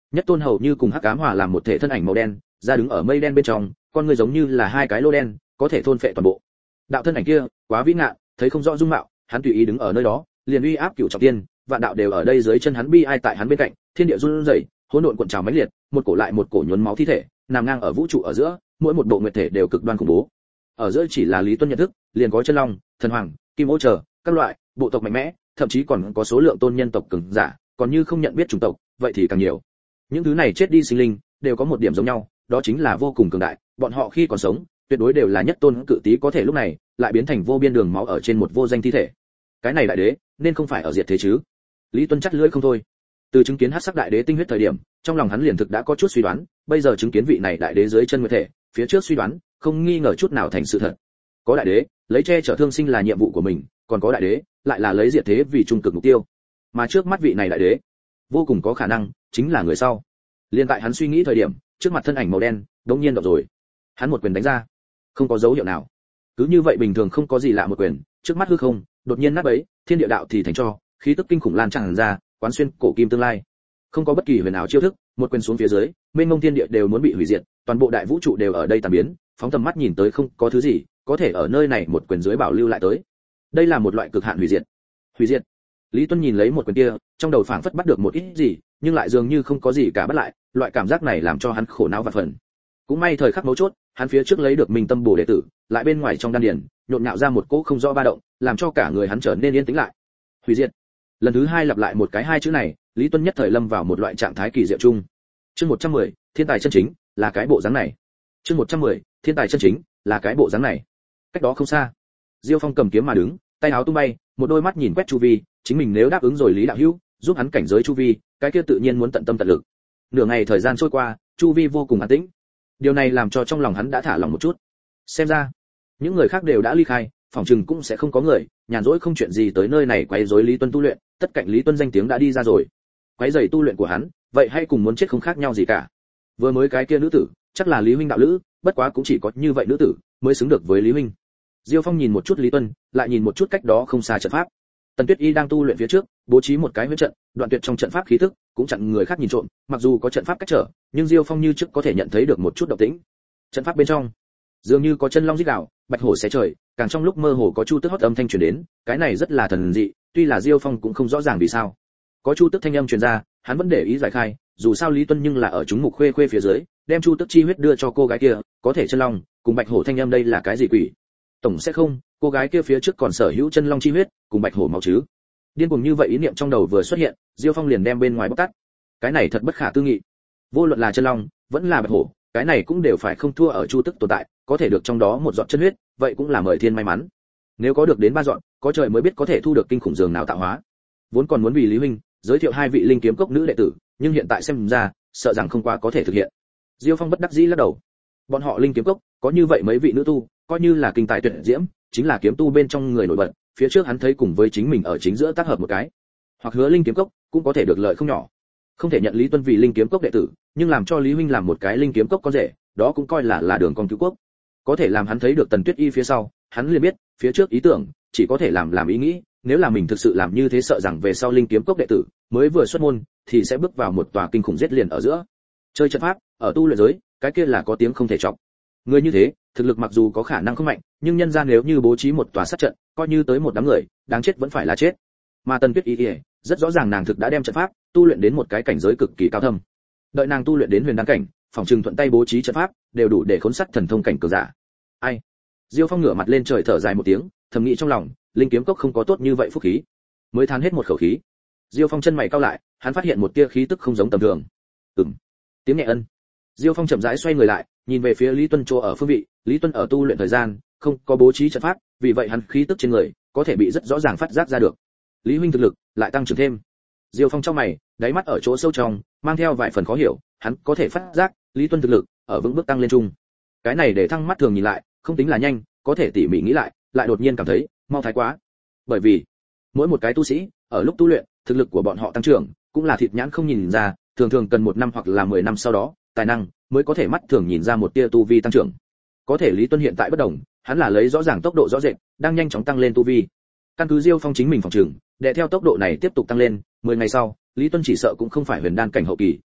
Nhất tôn hầu như cùng hắc ám hòa làm một thể thân ảnh màu đen, ra đứng ở mây đen bên trong, con người giống như là hai cái lô đen, có thể thôn phệ toàn bộ. Đạo thân ảnh kia, quá vĩ ngạn, thấy không rõ dung mạo, hắn tùy ý đứng ở nơi đó, liền uy áp cửu trọng tiên, vạn đạo đều ở đây dưới chân hắn, bi ai tại hắn bên cạnh, thiên địa run rẩy, hỗn độn cuộn trào mãnh liệt, một cổ lại một cổ nhuốm máu thi thể, nằm ngang ở vũ trụ ở giữa, mỗi một bộ nguyệt thể đều cực đoan khủng bố. Ở giữa chỉ là Lý Tuân nhận thức, liền có chân long, thần hoàng, kim ô chờ, các loại bộ tộc mạnh mẽ, thậm chí còn có số lượng tôn nhân tộc cường giả, còn như không nhận biết chủng tộc, vậy thì càng nhiều. Những thứ này chết đi sinh linh, đều có một điểm giống nhau, đó chính là vô cùng cường đại, bọn họ khi còn sống, tuyệt đối đều là nhất tôn cự tí, có thể lúc này lại biến thành vô biên đường máu ở trên một vô danh thi thể. Cái này đại đế, nên không phải ở diệt thế chứ? Lý Tuân chắt lưỡi không thôi. Từ chứng kiến hắc sắc đại đế tinh huyết thời điểm, trong lòng hắn liền thực đã có chút suy đoán, bây giờ chứng kiến vị này đại đế dưới chân nguyệt thể, phía trước suy đoán, không nghi ngờ chút nào thành sự thật. Có đại đế, lấy che chở thương sinh là nhiệm vụ của mình, còn có đại đế, lại là lấy diệt thế vì trung cực mục tiêu. Mà trước mắt vị này đại đế, vô cùng có khả năng chính là người sau. Liên tại hắn suy nghĩ thời điểm, trước mặt thân ảnh màu đen đống nhiên động rồi. Hắn một quyền đánh ra, không có dấu hiệu nào. Cứ như vậy bình thường không có gì lạ một quyền, trước mắt hư không, đột nhiên nát bấy, thiên địa đạo thì thành cho, khí tức kinh khủng lan tràn ra, quán xuyên cổ kim tương lai. Không có bất kỳ huyền ảo chiêu thức, một quyền xuống phía dưới, mênh mông thiên địa đều muốn bị hủy diệt, toàn bộ đại vũ trụ đều ở đây tàn biến, phóng tầm mắt nhìn tới không có thứ gì có thể ở nơi này một quyền dưới bảo lưu lại tới. Đây là một loại cực hạn hủy diệt. Hủy diệt. Lý Tuân nhìn lấy một quyền kia, trong đầu phảng phất bắt được một ít gì, nhưng lại dường như không có gì cả bắt lại, loại cảm giác này làm cho hắn khổ não vạn phần. Cũng may thời khắc mấu chốt, hắn phía trước lấy được Minh Tâm Bổ đệ tử, lại bên ngoài trong đan điền, nhộn nhạo ra một cỗ không rõ ba động, làm cho cả người hắn trở nên yên tĩnh lại. Hủy diệt. Lần thứ hai lặp lại một cái hai chữ này, Lý Tuân nhất thời lâm vào một loại trạng thái kỳ diệu chung. Chương một trăm mười, thiên tài chân chính, là cái bộ dáng này. Chương một trăm mười, thiên tài chân chính, là cái bộ dáng này. Cách đó không xa, Diêu Phong cầm kiếm mà đứng, tay áo tung bay, một đôi mắt nhìn quét chu vi, chính mình nếu đáp ứng rồi Lý đạo hữu, giúp hắn cảnh giới chu vi, cái kia tự nhiên muốn tận tâm tận lực. Nửa ngày thời gian trôi qua, chu vi vô cùng an tĩnh. Điều này làm cho trong lòng hắn đã thả lòng một chút. Xem ra, những người khác đều đã ly khai, phòng trừng cũng sẽ không có người nhàn rỗi không chuyện gì tới nơi này quấy rối Lý Tuân tu luyện, tất cạnh Lý Tuân danh tiếng đã đi ra rồi. Quấy rầy tu luyện của hắn, vậy hay cùng muốn chết không khác nhau gì cả. Vừa mới cái kia nữ tử, chắc là Lý huynh đạo lữ, bất quá cũng chỉ có như vậy nữ tử mới xứng được với Lý huynh. Diêu Phong nhìn một chút Lý Tuân, lại nhìn một chút cách đó không xa trận pháp. Tần Tuyết Y đang tu luyện phía trước, bố trí một cái huyễn trận, đoạn tuyệt trong trận pháp khí tức, cũng chặn người khác nhìn trộm, mặc dù có trận pháp cách trở, nhưng Diêu Phong như trước có thể nhận thấy được một chút động tĩnh. Trận pháp bên trong, dường như có chân long rít gào, bạch hổ xé trời, càng trong lúc mơ hồ có chu tức hót âm thanh truyền đến, cái này rất là thần dị, tuy là Diêu Phong cũng không rõ ràng vì sao. Có chu tức thanh âm truyền ra, hắn vẫn để ý giải khai, dù sao Lý Tuân nhưng là ở chúng mục khuê khuê phía dưới, đem chu tức chi huyết đưa cho cô gái kia, có thể chân long cùng bạch hổ thanh âm đây là cái gì quỷ? Tổng sẽ không, cô gái kia phía trước còn sở hữu chân long chi huyết, cùng bạch hổ máu chứ? Điên cuồng như vậy ý niệm trong đầu vừa xuất hiện, Diêu Phong liền đem bên ngoài bóc tát. Cái này thật bất khả tư nghị. Vô luận là chân long, vẫn là bạch hổ, cái này cũng đều phải không thua ở chu tức tồn tại, có thể được trong đó một giọt chân huyết, vậy cũng là mời thiên may mắn. Nếu có được đến ba giọt, có trời mới biết có thể thu được kinh khủng dường nào tạo hóa. Vốn còn muốn vì Lý huynh giới thiệu hai vị linh kiếm cốc nữ đệ tử, nhưng hiện tại xem ra, sợ rằng không quá có thể thực hiện. Diêu Phong bất đắc dĩ lắc đầu. Bọn họ linh kiếm cốc có như vậy mấy vị nữ tu, coi như là kinh tài tuyệt diễm, chính là kiếm tu bên trong người nổi bật, phía trước hắn thấy cùng với chính mình ở chính giữa tác hợp một cái, hoặc hứa linh kiếm cốc cũng có thể được lợi không nhỏ. Không thể nhận Lý Tuân vì linh kiếm cốc đệ tử, nhưng làm cho Lý huynh làm một cái linh kiếm cốc con rể, đó cũng coi là là đường con cứu quốc. Có thể làm hắn thấy được Tần Tuyết Y phía sau, hắn liền biết, phía trước ý tưởng chỉ có thể làm làm ý nghĩ, nếu là mình thực sự làm như thế sợ rằng về sau linh kiếm cốc đệ tử mới vừa xuất môn thì sẽ bước vào một tòa kinh khủng giết liền ở giữa. Chơi trận pháp, ở tu luyện giới, cái kia là có tiếng không thể chọc. Người như thế, thực lực mặc dù có khả năng không mạnh, nhưng nhân gian nếu như bố trí một tòa sát trận, coi như tới một đám người, đáng chết vẫn phải là chết. Mà Tần Tuyết Y, rất rõ ràng nàng thực đã đem trận pháp tu luyện đến một cái cảnh giới cực kỳ cao thâm. Đợi nàng tu luyện đến huyền đan cảnh, phòng trừng thuận tay bố trí trận pháp, đều đủ để khốn sát thần thông cảnh cường giả. Ai? Diêu Phong ngửa mặt lên trời thở dài một tiếng, thầm nghĩ trong lòng, linh kiếm cốc không có tốt như vậy phúc khí. Mới than hết một khẩu khí, Diêu Phong chân mày cau lại, hắn phát hiện một tia khí tức không giống tầm thường. Ừm. Tiếng nhẹ ân. Diêu Phong chậm rãi xoay người lại, nhìn về phía Lý Tuân chỗ ở phương vị, Lý Tuân ở tu luyện thời gian, không có bố trí trận pháp, vì vậy hắn khí tức trên người có thể bị rất rõ ràng phát giác ra được. Lý huynh thực lực lại tăng trưởng thêm. Diêu Phong trong mày, đáy mắt ở chỗ sâu trong, mang theo vài phần khó hiểu, hắn có thể phát giác, Lý Tuân thực lực ở vững bước tăng lên chung. Cái này để thăng mắt thường nhìn lại, không tính là nhanh, có thể tỉ mỉ nghĩ lại, lại đột nhiên cảm thấy mau thái quá. Bởi vì, mỗi một cái tu sĩ, ở lúc tu luyện, thực lực của bọn họ tăng trưởng, cũng là thịt nhãn không nhìn ra, thường thường cần một năm hoặc là mười năm sau đó, tài năng mới có thể mắt thường nhìn ra một tia tu vi tăng trưởng. Có thể Lý Tuân hiện tại bất đồng, hắn là lấy rõ ràng tốc độ rõ rệt, đang nhanh chóng tăng lên tu vi. Căn cứ Diêu Phong chính mình phòng trường, để theo tốc độ này tiếp tục tăng lên, mười ngày sau, Lý Tuân chỉ sợ cũng không phải huyền đan cảnh hậu kỳ,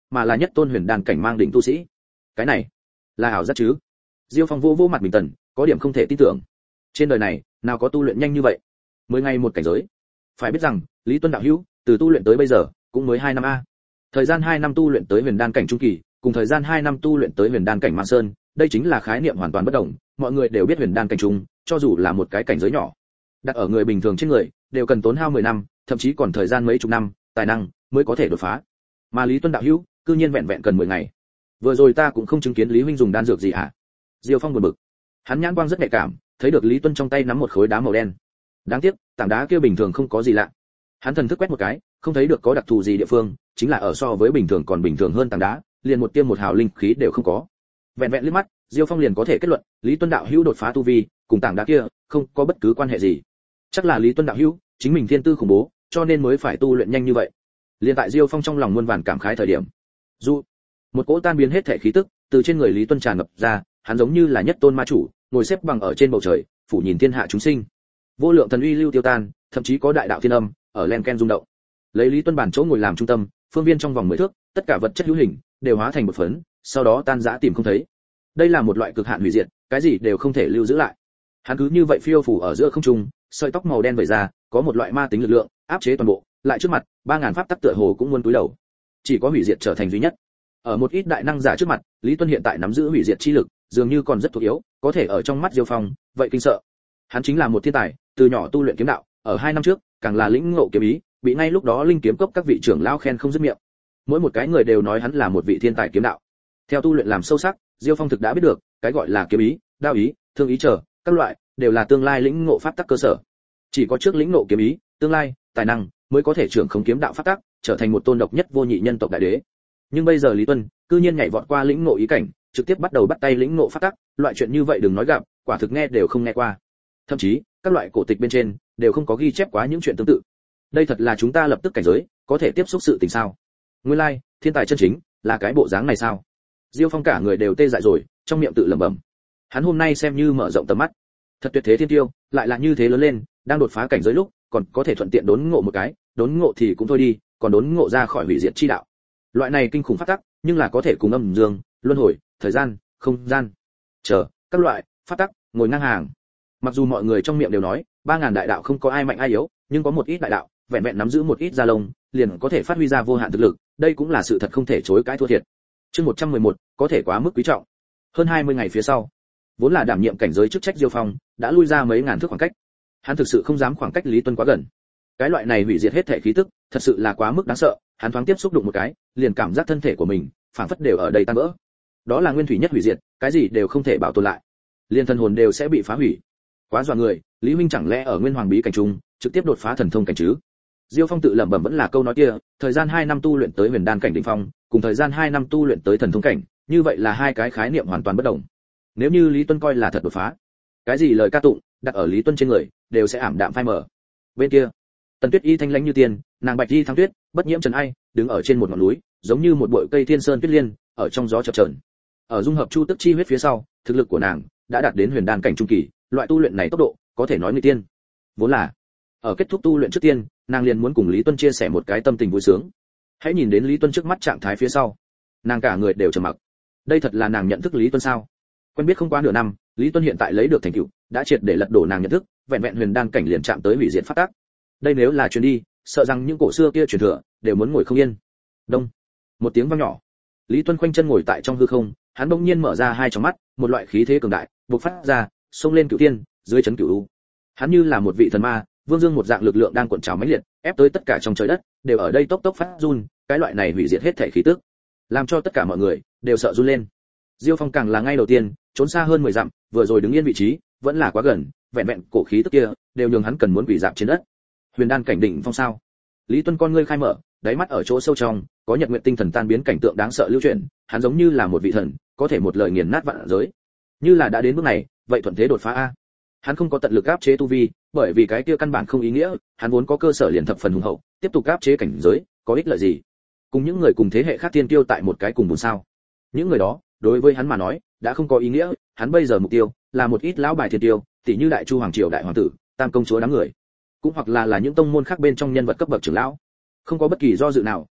mà là nhất tôn huyền đan cảnh mang đỉnh tu sĩ. Cái này là ảo giác chứ? Diêu Phong vô vô mặt bình tần, có điểm không thể tin tưởng. Trên đời này, nào có tu luyện nhanh như vậy? Mười ngày một cảnh giới. Phải biết rằng, Lý Tuân đạo hữu, từ tu luyện tới bây giờ, cũng mới hai năm a. Thời gian hai năm tu luyện tới huyền đan cảnh trung kỳ, cùng thời gian hai năm tu luyện tới huyền đan cảnh Mạn Sơn, đây chính là khái niệm hoàn toàn bất đồng, mọi người đều biết huyền đan cảnh trung, cho dù là một cái cảnh giới nhỏ, đặt ở người bình thường trên người, đều cần tốn hao mười năm, thậm chí còn thời gian mấy chục năm, tài năng mới có thể đột phá. Mà Lý Tuân đạo hữu, cư nhiên vẹn vẹn cần mười ngày. Vừa rồi ta cũng không chứng kiến Lý huynh dùng đan dược gì ạ. Diêu Phong buồn bực. Hắn nhãn quang rất nhạy cảm, thấy được Lý Tuân trong tay nắm một khối đá màu đen. Đáng tiếc, tảng đá kia bình thường không có gì lạ. Hắn thần thức quét một cái, không thấy được có đặc thù gì địa phương, chính là ở so với bình thường còn bình thường hơn tảng đá, liền một tiêm một hào linh khí đều không có. Vẹn vẹn liếc mắt, Diêu Phong liền có thể kết luận, Lý Tuân đạo hữu đột phá tu vi, cùng tảng đá kia không có bất cứ quan hệ gì. Chắc là Lý Tuân đạo hữu chính mình thiên tư khủng bố, cho nên mới phải tu luyện nhanh như vậy. Liên tại Diêu Phong trong lòng muôn vàn cảm khái thời điểm, dù một cỗ tan biến hết thể khí tức từ trên người Lý Tuân tràn ngập ra, hắn giống như là nhất tôn ma chủ, ngồi xếp bằng ở trên bầu trời, phủ nhìn thiên hạ chúng sinh. Vô lượng thần uy lưu tiêu tan, thậm chí có đại đạo thiên âm ở len ken rung động. Lấy Lý Tuân bản chỗ ngồi làm trung tâm, phương viên trong vòng mười thước, tất cả vật chất hữu hình đều hóa thành một phấn, sau đó tan rã tìm không thấy. Đây là một loại cực hạn hủy diệt, cái gì đều không thể lưu giữ lại. Hắn cứ như vậy phiêu phù ở giữa không trung, sợi tóc màu đen vẩy ra, có một loại ma tính lực lượng áp chế toàn bộ, lại trước mặt, ba ngàn pháp tắc tựa hồ cũng muốn túi đầu. Chỉ có hủy diệt trở thành duy nhất. Ở một ít đại năng giả trước mặt, Lý Tuân hiện tại nắm giữ hủy diệt chi lực, dường như còn rất thuộc yếu, có thể ở trong mắt Diêu Phong, vậy kinh sợ. Hắn chính là một thiên tài, từ nhỏ tu luyện kiếm đạo, ở hai năm trước, càng là lĩnh ngộ kiếm ý, bị ngay lúc đó linh kiếm cốc các vị trưởng lão khen không dứt miệng. Mỗi một cái người đều nói hắn là một vị thiên tài kiếm đạo. Theo tu luyện làm sâu sắc, Diêu Phong thực đã biết được, cái gọi là kiếm ý, đao ý, thương ý trở, các loại đều là tương lai lĩnh ngộ pháp tắc cơ sở. Chỉ có trước lĩnh ngộ kiếm ý, tương lai tài năng mới có thể trưởng khống kiếm đạo pháp tắc, trở thành một tôn độc nhất vô nhị nhân tộc đại đế. Nhưng bây giờ Lý Tuân, cư nhiên nhảy vọt qua lĩnh ngộ ý cảnh, trực tiếp bắt đầu bắt tay lĩnh ngộ pháp tắc, loại chuyện như vậy đừng nói gặp, quả thực nghe đều không nghe qua. Thậm chí, các loại cổ tịch bên trên đều không có ghi chép quá những chuyện tương tự. Đây thật là chúng ta lập tức cảnh giới, có thể tiếp xúc sự tình sao? Nguyên lai, like, thiên tài chân chính là cái bộ dáng này sao? Diêu Phong cả người đều tê dại rồi, trong miệng tự lẩm bẩm. Hắn hôm nay xem như mở rộng tầm mắt. Thật tuyệt thế thiên tiêu, lại là như thế lớn lên, đang đột phá cảnh giới lúc, còn có thể thuận tiện đốn ngộ một cái, đốn ngộ thì cũng thôi đi, còn đốn ngộ ra khỏi hủy diệt chi đạo. Loại này kinh khủng pháp tắc, nhưng là có thể cùng âm dương, luân hồi, thời gian, không gian, chờ, các loại pháp tắc ngồi ngang hàng. Mặc dù mọi người trong miệng đều nói, ba ngàn đại đạo không có ai mạnh ai yếu, nhưng có một ít đại đạo, vẹn vẹn nắm giữ một ít gia lông, liền có thể phát huy ra vô hạn thực lực, đây cũng là sự thật không thể chối cãi thua thiệt. Chương một trăm mười một, có thể quá mức quý trọng. Hơn hai mươi ngày phía sau, vốn là đảm nhiệm cảnh giới chức trách Diêu Phong, đã lui ra mấy ngàn thước khoảng cách. Hắn thực sự không dám khoảng cách Lý Tuân quá gần. Cái loại này hủy diệt hết thể khí tức, thật sự là quá mức đáng sợ, hắn thoáng tiếp xúc đụng một cái, liền cảm giác thân thể của mình phảng phất đều ở đây tan vỡ. Đó là nguyên thủy nhất hủy diệt, cái gì đều không thể bảo tồn lại, liền thần hồn đều sẽ bị phá hủy. Quá dọa người, Lý huynh chẳng lẽ ở Nguyên Hoàng bí cảnh trung, trực tiếp đột phá thần thông cảnh chứ? Diêu Phong tự lẩm bẩm vẫn là câu nói kia, thời gian hai năm tu luyện tới huyền đan cảnh đỉnh phong, cùng thời gian hai năm tu luyện tới thần thông cảnh, như vậy là hai cái khái niệm hoàn toàn bất đồng. Nếu như Lý Tuân coi là thật đột phá, cái gì lời ca tụng đặt ở Lý Tuân trên người, đều sẽ ảm đạm phai mờ. Bên kia, Tần Tuyết Y thanh lãnh như tiền, nàng bạch y thăng tuyết, bất nhiễm trần ai, đứng ở trên một ngọn núi, giống như một bụi cây thiên sơn tuyết liên, ở trong gió chập chờn. Ở dung hợp chu tức chi huyết phía sau, thực lực của nàng đã đạt đến huyền đan cảnh trung kỳ, loại tu luyện này tốc độ có thể nói nguy tiên. Vốn là ở kết thúc tu luyện trước tiên, nàng liền muốn cùng Lý Tuân chia sẻ một cái tâm tình vui sướng. Hãy nhìn đến Lý Tuân trước mắt trạng thái phía sau, nàng cả người đều trầm mặc. Đây thật là nàng nhận thức Lý Tuân sao? Quen biết không quá nửa năm, Lý Tuân hiện tại lấy được thành tựu, đã triệt để lật đổ nàng nhận thức, vẹn vẹn huyền đan cảnh liền chạm tới hủy diệt phát tác. Đây nếu là truyền đi, sợ rằng những cổ xưa kia truyền thừa đều muốn ngồi không yên. Đông, một tiếng vang nhỏ. Lý Tuân khoanh chân ngồi tại trong hư không, hắn bỗng nhiên mở ra hai tròng mắt, một loại khí thế cường đại bộc phát ra, xông lên cửu tiên, dưới chấn cửu u. Hắn như là một vị thần ma, vương dương một dạng lực lượng đang cuộn trào mãnh liệt, ép tới tất cả trong trời đất, đều ở đây tốc tốc phát run, cái loại này hủy diệt hết thể khí tức, làm cho tất cả mọi người đều sợ run lên. Diêu Phong càng là ngay đầu tiên, trốn xa hơn mười dặm, vừa rồi đứng yên vị trí, vẫn là quá gần, vẹn vẹn cổ khí tức kia, đều nhường hắn cần muốn quỳ dạp trên đất. Huyền đan cảnh đỉnh phong sao? Lý Tuân con ngươi khai mở, đáy mắt ở chỗ sâu trong, có nhật nguyệt tinh thần tan biến cảnh tượng đáng sợ lưu chuyển, hắn giống như là một vị thần, có thể một lời nghiền nát vạn giới. Như là đã đến bước này, vậy thuận thế đột phá a. Hắn không có tận lực áp chế tu vi, bởi vì cái kia căn bản không ý nghĩa, hắn vốn có cơ sở liền thập phần hùng hậu, tiếp tục áp chế cảnh giới, có ích lợi gì? Cùng những người cùng thế hệ khác tiên tiêu tại một cái cùng buồn sao? Những người đó, đối với hắn mà nói, đã không có ý nghĩa, hắn bây giờ mục tiêu là một ít lão bài thiên tiêu, tỷ như Đại Chu hoàng triều đại hoàng tử, Tam công chúa đám người, cũng hoặc là là những tông môn khác bên trong nhân vật cấp bậc trưởng lão. Không có bất kỳ do dự nào,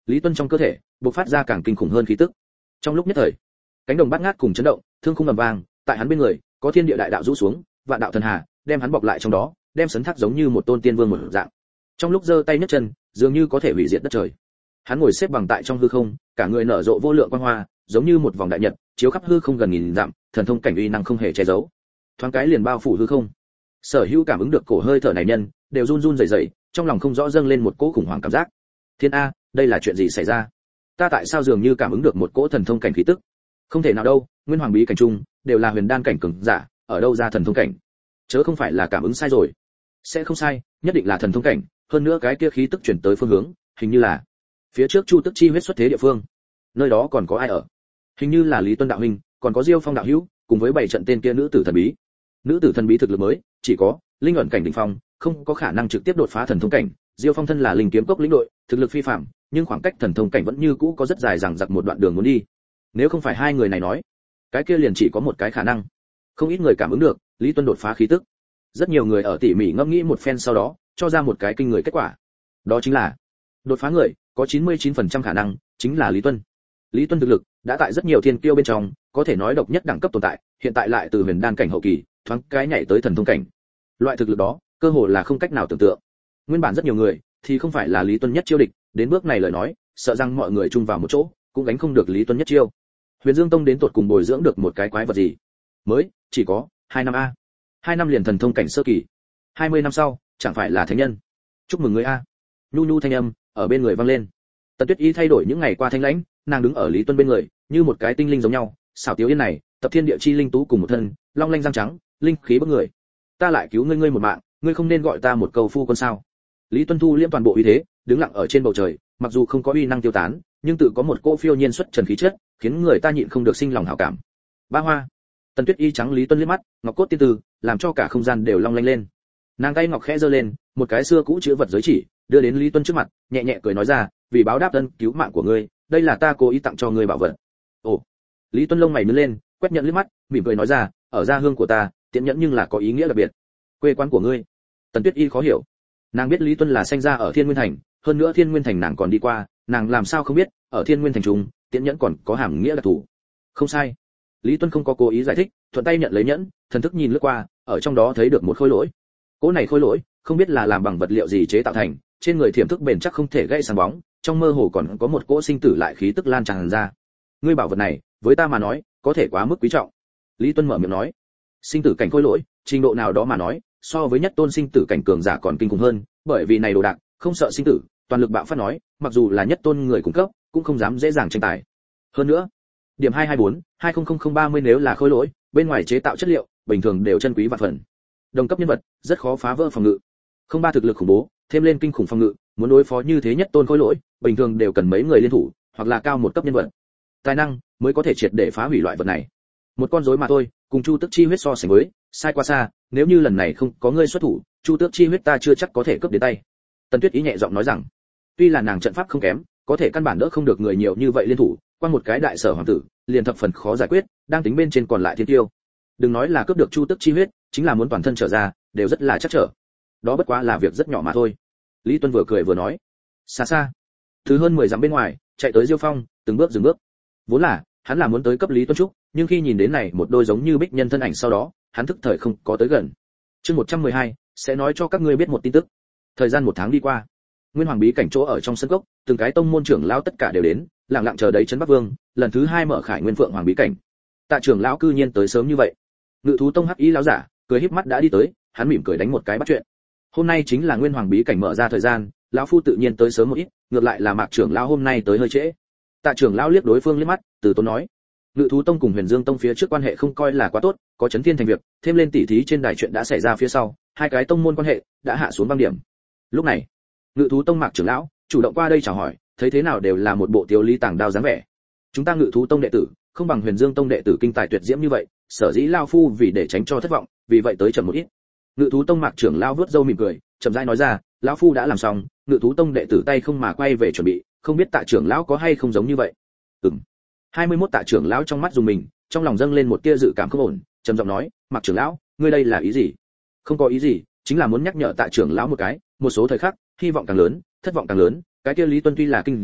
Lý Tuân trong cơ thể bộc phát ra càng kinh khủng hơn khí tức. Trong lúc nhất thời, cánh đồng bát ngát cùng chấn động, thương khung ầm vang, tại hắn bên người, có thiên địa đại đạo rũ xuống, vạn đạo thần hà, đem hắn bọc lại trong đó, đem sấn thác giống như một tôn tiên vương một dạng. Trong lúc giơ tay nhấc chân, dường như có thể hủy diệt đất trời. Hắn ngồi xếp bằng tại trong hư không, cả người nở rộ vô lượng quang hoa, giống như một vòng đại nhật, chiếu khắp hư không gần nghìn dặm, thần thông cảnh uy năng không hề che giấu. Thoáng cái liền bao phủ hư không. Sở Hữu cảm ứng được cổ hơi thở này nhân, đều run run rẩy rẩy, trong lòng không rõ dâng lên một cỗ khủng hoảng cảm giác. Thiên a, đây là chuyện gì xảy ra? Ta tại sao dường như cảm ứng được một cỗ thần thông cảnh khí tức? Không thể nào đâu, nguyên hoàng bí cảnh trung, đều là huyền đan cảnh cường giả, ở đâu ra thần thông cảnh? Chớ không phải là cảm ứng sai rồi. Sẽ không sai, nhất định là thần thông cảnh, hơn nữa cái kia khí tức chuyển tới phương hướng, hình như là phía trước Chu Tức chi huyết xuất thế địa phương. Nơi đó còn có ai ở? Hình như là Lý Tuân đạo huynh, còn có Diêu Phong đạo hữu, cùng với bảy trận tên kia nữ tử thần bí. Nữ tử thần bí thực lực mới, chỉ có linh ẩn cảnh đỉnh phong, không có khả năng trực tiếp đột phá thần thông cảnh. Diêu Phong thân là linh kiếm cốc lĩnh đội, thực lực phi phàm, nhưng khoảng cách thần thông cảnh vẫn như cũ có rất dài dằng dặc một đoạn đường muốn đi. Nếu không phải hai người này nói, cái kia liền chỉ có một cái khả năng. Không ít người cảm ứng được, Lý Tuân đột phá khí tức. Rất nhiều người ở tỉ mỉ ngẫm nghĩ một phen sau đó, cho ra một cái kinh người kết quả. Đó chính là đột phá người, có chín mươi chín phần trăm khả năng chính là Lý Tuân. Lý Tuân thực lực đã tại rất nhiều thiên kiêu bên trong, có thể nói độc nhất đẳng cấp tồn tại, hiện tại lại từ huyền đan cảnh hậu kỳ, thoáng cái nhảy tới thần thông cảnh. Loại thực lực đó, cơ hồ là không cách nào tưởng tượng. Nguyên bản rất nhiều người thì không phải là Lý Tuân nhất chiêu địch, đến bước này lời nói, sợ rằng mọi người chung vào một chỗ, cũng gánh không được Lý Tuân nhất chiêu. Huyền Dương Tông đến tột cùng bồi dưỡng được một cái quái vật gì? Mới chỉ có hai năm a. hai năm liền thần thông cảnh sơ kỳ. hai mươi năm sau, chẳng phải là thánh nhân. Chúc mừng ngươi a. Nhu nhu thanh âm ở bên người vang lên. Tần Tuyết Y thay đổi những ngày qua thanh lãnh, nàng đứng ở Lý Tuân bên người, như một cái tinh linh giống nhau, xảo tiếu yên này, tập thiên địa chi linh tú cùng một thân, long lanh răng trắng, linh khí bức người. Ta lại cứu ngươi ngươi một mạng, ngươi không nên gọi ta một câu phu quân sao? Lý Tuân thu liễm toàn bộ uy thế, đứng lặng ở trên bầu trời, mặc dù không có uy năng tiêu tán, nhưng tự có một cỗ phiêu nhiên xuất trần khí chất, khiến người ta nhịn không được sinh lòng hảo cảm. Ba hoa. Tần Tuyết Y trắng Lý Tuân liếc mắt, ngọc cốt tiên tử, làm cho cả không gian đều long lanh lên. Nàng tay ngọc khẽ giơ lên, một cái xưa cũ chữ vật giới chỉ, đưa đến Lý Tuân trước mặt, nhẹ nhẹ cười nói ra, vì báo đáp ân cứu mạng của ngươi, đây là ta cố ý tặng cho ngươi bảo vật. Ồ. Lý Tuân lông mày nhướng lên, quét nhận liếc mắt, mỉm cười nói ra, ở gia hương của ta, tiễn nhẫn nhưng là có ý nghĩa đặc biệt. Quê quán của ngươi? Tần Tuyết Y khó hiểu. Nàng biết Lý Tuân là sinh ra ở Thiên Nguyên Thành, hơn nữa Thiên Nguyên Thành nàng còn đi qua, nàng làm sao không biết, ở Thiên Nguyên Thành trung, tiễn nhẫn còn có hàm nghĩa đặc thù. Không sai. Lý Tuân không có cố ý giải thích, thuận tay nhận lấy nhẫn, thần thức nhìn lướt qua, ở trong đó thấy được một khối lỗi. Cỗ này khối lỗi, không biết là làm bằng vật liệu gì chế tạo thành, trên người thiểm thức bền chắc không thể gãy sáng bóng, trong mơ hồ còn có một cỗ sinh tử lại khí tức lan tràn ra. Ngươi bảo vật này, với ta mà nói, có thể quá mức quý trọng. Lý Tuân mở miệng nói. Sinh tử cảnh khối lỗi, trình độ nào đó mà nói, so với nhất tôn sinh tử cảnh cường giả còn kinh khủng hơn, bởi vì này đồ đạc, không sợ sinh tử, toàn lực bạo phát nói, mặc dù là nhất tôn người cung cấp, cũng không dám dễ dàng tranh tài. Hơn nữa, điểm hai hai bốn hai không không không ba mươi nếu là khối lỗi, bên ngoài chế tạo chất liệu, bình thường đều chân quý vạn phần. Đồng cấp nhân vật, rất khó phá vỡ phòng ngự. Không ba thực lực khủng bố, thêm lên kinh khủng phòng ngự, muốn đối phó như thế nhất tôn khối lỗi, bình thường đều cần mấy người liên thủ, hoặc là cao một cấp nhân vật. Tài năng mới có thể triệt để phá hủy loại vật này. Một con rối mà thôi, cùng Chu Tước chi huyết so sánh với, sai quá xa, nếu như lần này không có ngươi xuất thủ, Chu Tước chi huyết ta chưa chắc có thể cướp đến tay. Tần Tuyết Ý nhẹ giọng nói rằng, tuy là nàng trận pháp không kém, có thể căn bản đỡ không được người nhiều như vậy liên thủ, qua một cái đại sở hoàng tử, liền thập phần khó giải quyết, đang tính bên trên còn lại thiên tiêu. Đừng nói là cướp được Chu Tước chi huyết, chính là muốn toàn thân trở ra, đều rất là chắc trở. Đó bất quá là việc rất nhỏ mà thôi. Lý Tuân vừa cười vừa nói. Xa xa, thứ hơn mười dặm bên ngoài, chạy tới Diêu Phong, từng bước dừng bước. Vốn là, hắn là muốn tới cấp Lý Tuân Trúc, nhưng khi nhìn đến này một đôi giống như bích nhân thân ảnh sau đó, hắn thức thời không có tới gần. Chương một trăm mười hai, sẽ nói cho các ngươi biết một tin tức. Thời gian một tháng đi qua, Nguyên Hoàng bí cảnh chỗ ở trong sân cốc, từng cái tông môn trưởng lão tất cả đều đến, lặng lặng chờ đấy trấn Bắc Vương, lần thứ hai mở khải Nguyên Phượng Hoàng bí cảnh. Tạ trưởng lão cư nhiên tới sớm như vậy. Ngự thú tông hắc y lão giả, cười híp mắt đã đi tới, hắn mỉm cười đánh một cái bắt chuyện. Hôm nay chính là Nguyên Hoàng bí cảnh mở ra thời gian, lão phu tự nhiên tới sớm một ít, ngược lại là Mạc trưởng lão hôm nay tới hơi trễ. Tạ trưởng lão liếc đối phương liếc mắt, từ tốn nói: Ngự thú tông cùng Huyền Dương tông phía trước quan hệ không coi là quá tốt, có chấn thiên thành việc, thêm lên tỉ thí trên đài chuyện đã xảy ra phía sau, hai cái tông môn quan hệ đã hạ xuống băng điểm. Lúc này, Ngự thú tông Mạc trưởng lão chủ động qua đây chào hỏi, thấy thế nào đều là một bộ tiêu lý tàng đao dáng vẻ. Chúng ta Ngự thú tông đệ tử, không bằng Huyền Dương tông đệ tử kinh tài tuyệt diễm như vậy, sở dĩ lão phu vì để tránh cho thất vọng, vì vậy tới chậm một ít. Ngự thú tông Mạc trưởng lão vuốt râu mỉm cười, chậm rãi nói ra, lão phu đã làm xong, Ngự thú tông đệ tử tay không mà quay về chuẩn bị, không biết Tạ trưởng lão có hay không giống như vậy. Ừm. hai mươi mốt Tạ trưởng lão trong mắt dùng mình, trong lòng dâng lên một tia dự cảm không ổn, trầm giọng nói, Mạc trưởng lão, ngươi đây là ý gì? Không có ý gì, chính là muốn nhắc nhở Tạ trưởng lão một cái, một số thời khắc, hy vọng càng lớn, thất vọng càng lớn, cái kia Lý Tuân tuy là kinh diễm,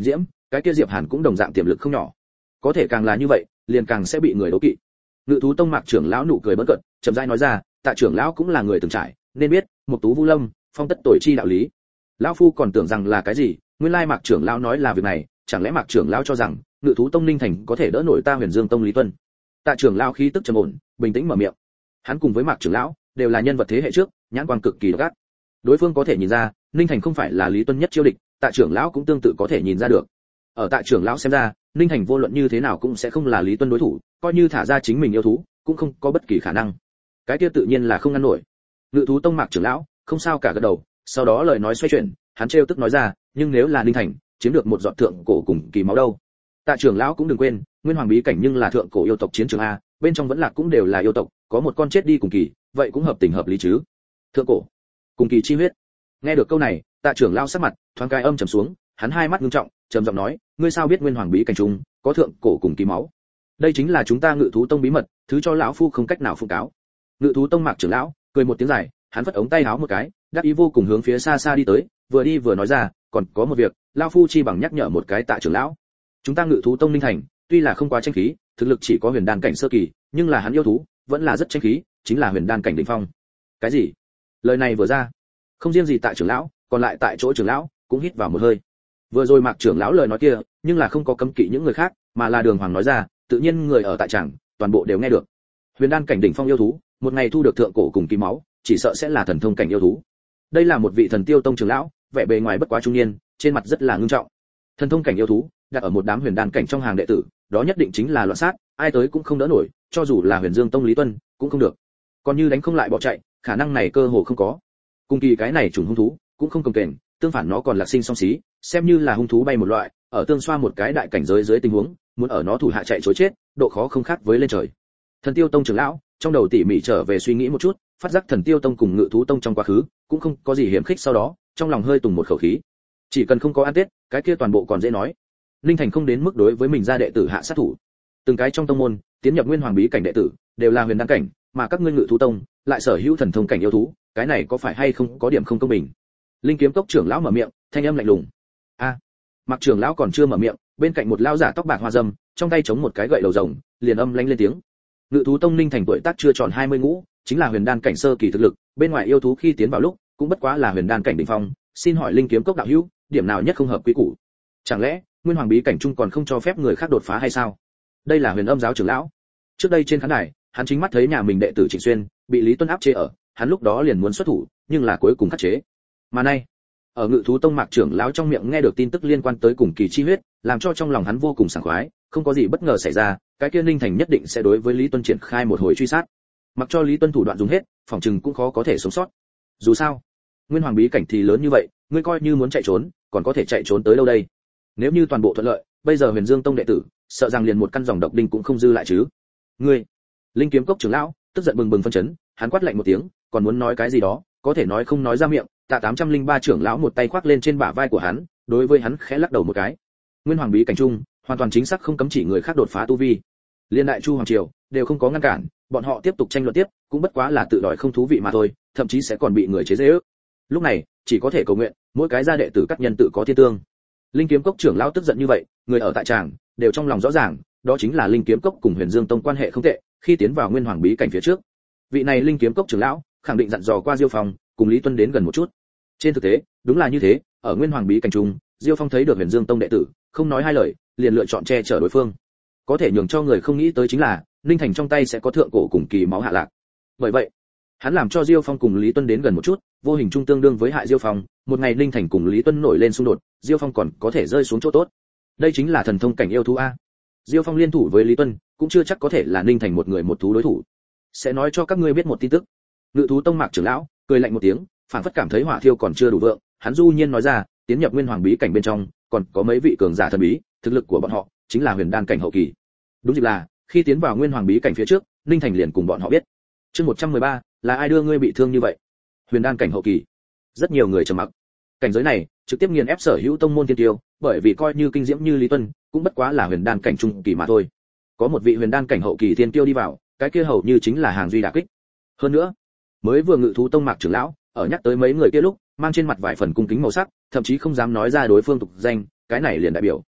cái kia Diệp Hàn cũng đồng dạng tiềm lực không nhỏ. Có thể càng là như vậy, liền càng sẽ bị người đố kỵ. Ngự thú tông Mạc trưởng lão nụ cười bỡn cợt, chậm rãi nói ra, Tạ trưởng lão cũng là người từng trải, nên biết, Mộc Tú Vu Lâm, phong tất tội chi đạo lý. Lão phu còn tưởng rằng là cái gì, nguyên lai Mạc trưởng lão nói là việc này, chẳng lẽ Mạc trưởng lão cho rằng, Ngự thú tông Ninh Thành có thể đỡ nổi ta Huyền Dương tông Lý Tuân. Tạ trưởng lão khí tức trầm ổn, bình tĩnh mở miệng. Hắn cùng với Mạc trưởng lão đều là nhân vật thế hệ trước, nhãn quang cực kỳ độc ác. Đối phương có thể nhìn ra, Ninh Thành không phải là Lý Tuân nhất chiêu địch, Tạ trưởng lão cũng tương tự có thể nhìn ra được. Ở Tạ trưởng lão xem ra, Ninh Thành vô luận như thế nào cũng sẽ không là Lý Tuân đối thủ, coi như thả ra chính mình yêu thú, cũng không có bất kỳ khả năng. Cái kia tự nhiên là không ngăn nổi. Ngự thú tông Mạc trưởng lão, không sao cả gật đầu, sau đó lời nói xoay chuyển, hắn trêu tức nói ra, nhưng nếu là Ninh Thành chiếm được một giọt thượng cổ cùng kỳ máu đâu? Tạ trưởng lão cũng đừng quên, Nguyên Hoàng bí cảnh nhưng là thượng cổ yêu tộc chiến trường a, bên trong vẫn lạc cũng đều là yêu tộc, có một con chết đi cùng kỳ, vậy cũng hợp tình hợp lý chứ. Thượng cổ, cùng kỳ chi huyết. Nghe được câu này, Tạ trưởng lão sắc mặt thoáng cái âm trầm xuống, hắn hai mắt ngưng trọng, trầm giọng nói, ngươi sao biết Nguyên Hoàng bí cảnh trung có thượng cổ cùng kỳ máu? Đây chính là chúng ta Ngự thú tông bí mật, thứ cho lão phu không cách nào phụ cáo. Ngự thú tông Mạc trưởng lão cười một tiếng dài, hắn vất ống tay áo một cái, đắc ý vô cùng hướng phía xa xa đi tới, vừa đi vừa nói ra, còn có một việc, lão phu chi bằng nhắc nhở một cái Tạ trưởng lão. Chúng ta Ngự thú tông Ninh Thành, tuy là không quá tranh khí, thực lực chỉ có huyền đan cảnh sơ kỳ, nhưng là hắn yêu thú vẫn là rất tranh khí, chính là huyền đan cảnh đỉnh phong. Cái gì? Lời này vừa ra, không riêng gì Tạ trưởng lão, còn lại tại chỗ trưởng lão cũng hít vào một hơi. Vừa rồi Mạc trưởng lão lời nói kia, nhưng là không có cấm kỵ những người khác, mà là đường hoàng nói ra, tự nhiên người ở tại tràng toàn bộ đều nghe được. Huyền đan cảnh đỉnh phong yêu thú, một ngày thu được thượng cổ cùng kỳ máu, chỉ sợ sẽ là thần thông cảnh yêu thú. Đây là một vị thần tiêu tông trưởng lão, vẻ bề ngoài bất quá trung niên, trên mặt rất là ngưng trọng. Thần thông cảnh yêu thú, đặt ở một đám huyền đan cảnh trong hàng đệ tử, đó nhất định chính là loạn sát, ai tới cũng không đỡ nổi, cho dù là Huyền Dương tông Lý Tuân, cũng không được. Còn như đánh không lại bỏ chạy, khả năng này cơ hồ không có. Cùng kỳ cái này trùng hung thú, cũng không cồng kềnh, tương phản nó còn là sinh song xí, xem như là hung thú bay một loại, ở tương xoa một cái đại cảnh giới dưới tình huống, muốn ở nó thủ hạ chạy trối chết, độ khó không khác với lên trời. Thần Tiêu tông trưởng lão, trong đầu tỉ mỉ trở về suy nghĩ một chút, phát giác Thần Tiêu tông cùng Ngự thú tông trong quá khứ, cũng không có gì hiểm khích, sau đó, trong lòng hơi tùng một khẩu khí. Chỉ cần không có ăn Tết, cái kia toàn bộ còn dễ nói. Linh Thành không đến mức đối với mình ra đệ tử hạ sát thủ. Từng cái trong tông môn, tiến nhập Nguyên Hoàng bí cảnh đệ tử, đều là huyền đan cảnh, mà các ngươi Ngự thú tông lại sở hữu thần thông cảnh yêu thú, cái này có phải hay không có điểm không công bình? Linh Kiếm Cốc trưởng lão mở miệng, thanh âm lạnh lùng. A, à, Mạc trưởng lão còn chưa mở miệng, bên cạnh một lão giả tóc bạc hoa râm, trong tay chống một cái gậy đầu rồng, liền âm lanh lên tiếng. Ngự thú tông Linh Thành tuổi tác chưa tròn hai mươi ngũ, chính là huyền đan cảnh sơ kỳ thực lực, bên ngoài yêu thú khi tiến vào lúc, cũng bất quá là huyền đan cảnh đỉnh phong, xin hỏi Linh Kiếm Cốc đạo hữu, điểm nào nhất không hợp quy củ? Chẳng lẽ, Nguyên Hoàng bí cảnh chung còn không cho phép người khác đột phá hay sao? Đây là Huyền Âm giáo trưởng lão. Trước đây trên khán đài, hắn chính mắt thấy nhà mình đệ tử Trịnh Xuyên bị Lý Tuân áp chế ở, hắn lúc đó liền muốn xuất thủ, nhưng là cuối cùng khắc chế. Mà nay, ở Ngự thú tông Mạc trưởng lão trong miệng nghe được tin tức liên quan tới cùng kỳ chi huyết, làm cho trong lòng hắn vô cùng sảng khoái, không có gì bất ngờ xảy ra, cái kia Ninh Thành nhất định sẽ đối với Lý Tuân triển khai một hồi truy sát. Mặc cho Lý Tuân thủ đoạn dùng hết, phòng trừng cũng khó có thể sống sót. Dù sao, Nguyên Hoàng bí cảnh thì lớn như vậy, ngươi coi như muốn chạy trốn, còn có thể chạy trốn tới đâu đây? Nếu như toàn bộ thuận lợi, bây giờ Huyền Dương tông đệ tử, sợ rằng liền một căn dòng độc đinh cũng không dư lại chứ. Ngươi, Linh Kiếm Cốc trưởng lão, tức giận bừng bừng phân chấn, hắn quát lạnh một tiếng, còn muốn nói cái gì đó, có thể nói không nói ra miệng. Tạ tám trăm linh ba trưởng lão một tay khoác lên trên bả vai của hắn, đối với hắn khẽ lắc đầu một cái. Nguyên Hoàng bí cảnh chung, hoàn toàn chính xác không cấm chỉ người khác đột phá tu vi. Liên đại chu hoàng triều đều không có ngăn cản, bọn họ tiếp tục tranh luận tiếp, cũng bất quá là tự đòi không thú vị mà thôi, thậm chí sẽ còn bị người chế giễu. Lúc này, chỉ có thể cầu nguyện, mỗi cái gia đệ tử các nhân tự có thiên tương. Linh Kiếm Cốc trưởng lão tức giận như vậy, người ở tại tràng đều trong lòng rõ ràng, đó chính là Linh Kiếm Cốc cùng Huyền Dương tông quan hệ không tệ, khi tiến vào Nguyên Hoàng bí cảnh phía trước, vị này Linh Kiếm Cốc trưởng lão khẳng định dặn dò qua Diêu Phong, cùng Lý Tuân đến gần một chút. Trên thực tế, đúng là như thế, ở Nguyên Hoàng bí cảnh trung, Diêu Phong thấy được Huyền Dương tông đệ tử, không nói hai lời, liền lựa chọn che chở đối phương. Có thể nhường cho người không nghĩ tới chính là, Ninh Thành trong tay sẽ có thượng cổ cùng kỳ máu hạ lạc. Bởi vậy, hắn làm cho Diêu Phong cùng Lý Tuân đến gần một chút, vô hình trung tương đương với hại Diêu Phong, một ngày Ninh Thành cùng Lý Tuân nổi lên xung đột, Diêu Phong còn có thể rơi xuống chỗ tốt. Đây chính là thần thông cảnh yêu thú a. Diêu Phong liên thủ với Lý Tuân, cũng chưa chắc có thể là Ninh Thành một người một thú đối thủ. Sẽ nói cho các ngươi biết một tin tức. Ngự thú tông Mạc trưởng lão cười lạnh một tiếng, phảng phất cảm thấy hỏa thiêu còn chưa đủ vượng, hắn du nhiên nói ra, tiến nhập Nguyên Hoàng bí cảnh bên trong, còn có mấy vị cường giả thần bí, thực lực của bọn họ chính là huyền đan cảnh hậu kỳ. Đúng dịp là, khi tiến vào Nguyên Hoàng bí cảnh phía trước, Ninh Thành liền cùng bọn họ biết. Chương một trăm mười ba, là ai đưa ngươi bị thương như vậy? Huyền đan cảnh hậu kỳ. Rất nhiều người trầm mặc. Cảnh giới này, trực tiếp nghiền ép sở hữu tông môn tiên tiêu, bởi vì coi như kinh diễm như Lý Tuân, cũng bất quá là huyền đan cảnh trung kỳ mà thôi. Có một vị huyền đan cảnh hậu kỳ tiên tiêu đi vào, cái kia hầu như chính là hàng duy đả kích. Hơn nữa, mới vừa Ngự thú tông Mạc trưởng lão, ở nhắc tới mấy người kia lúc, mang trên mặt vài phần cung kính màu sắc, thậm chí không dám nói ra đối phương tục danh, cái này liền đại biểu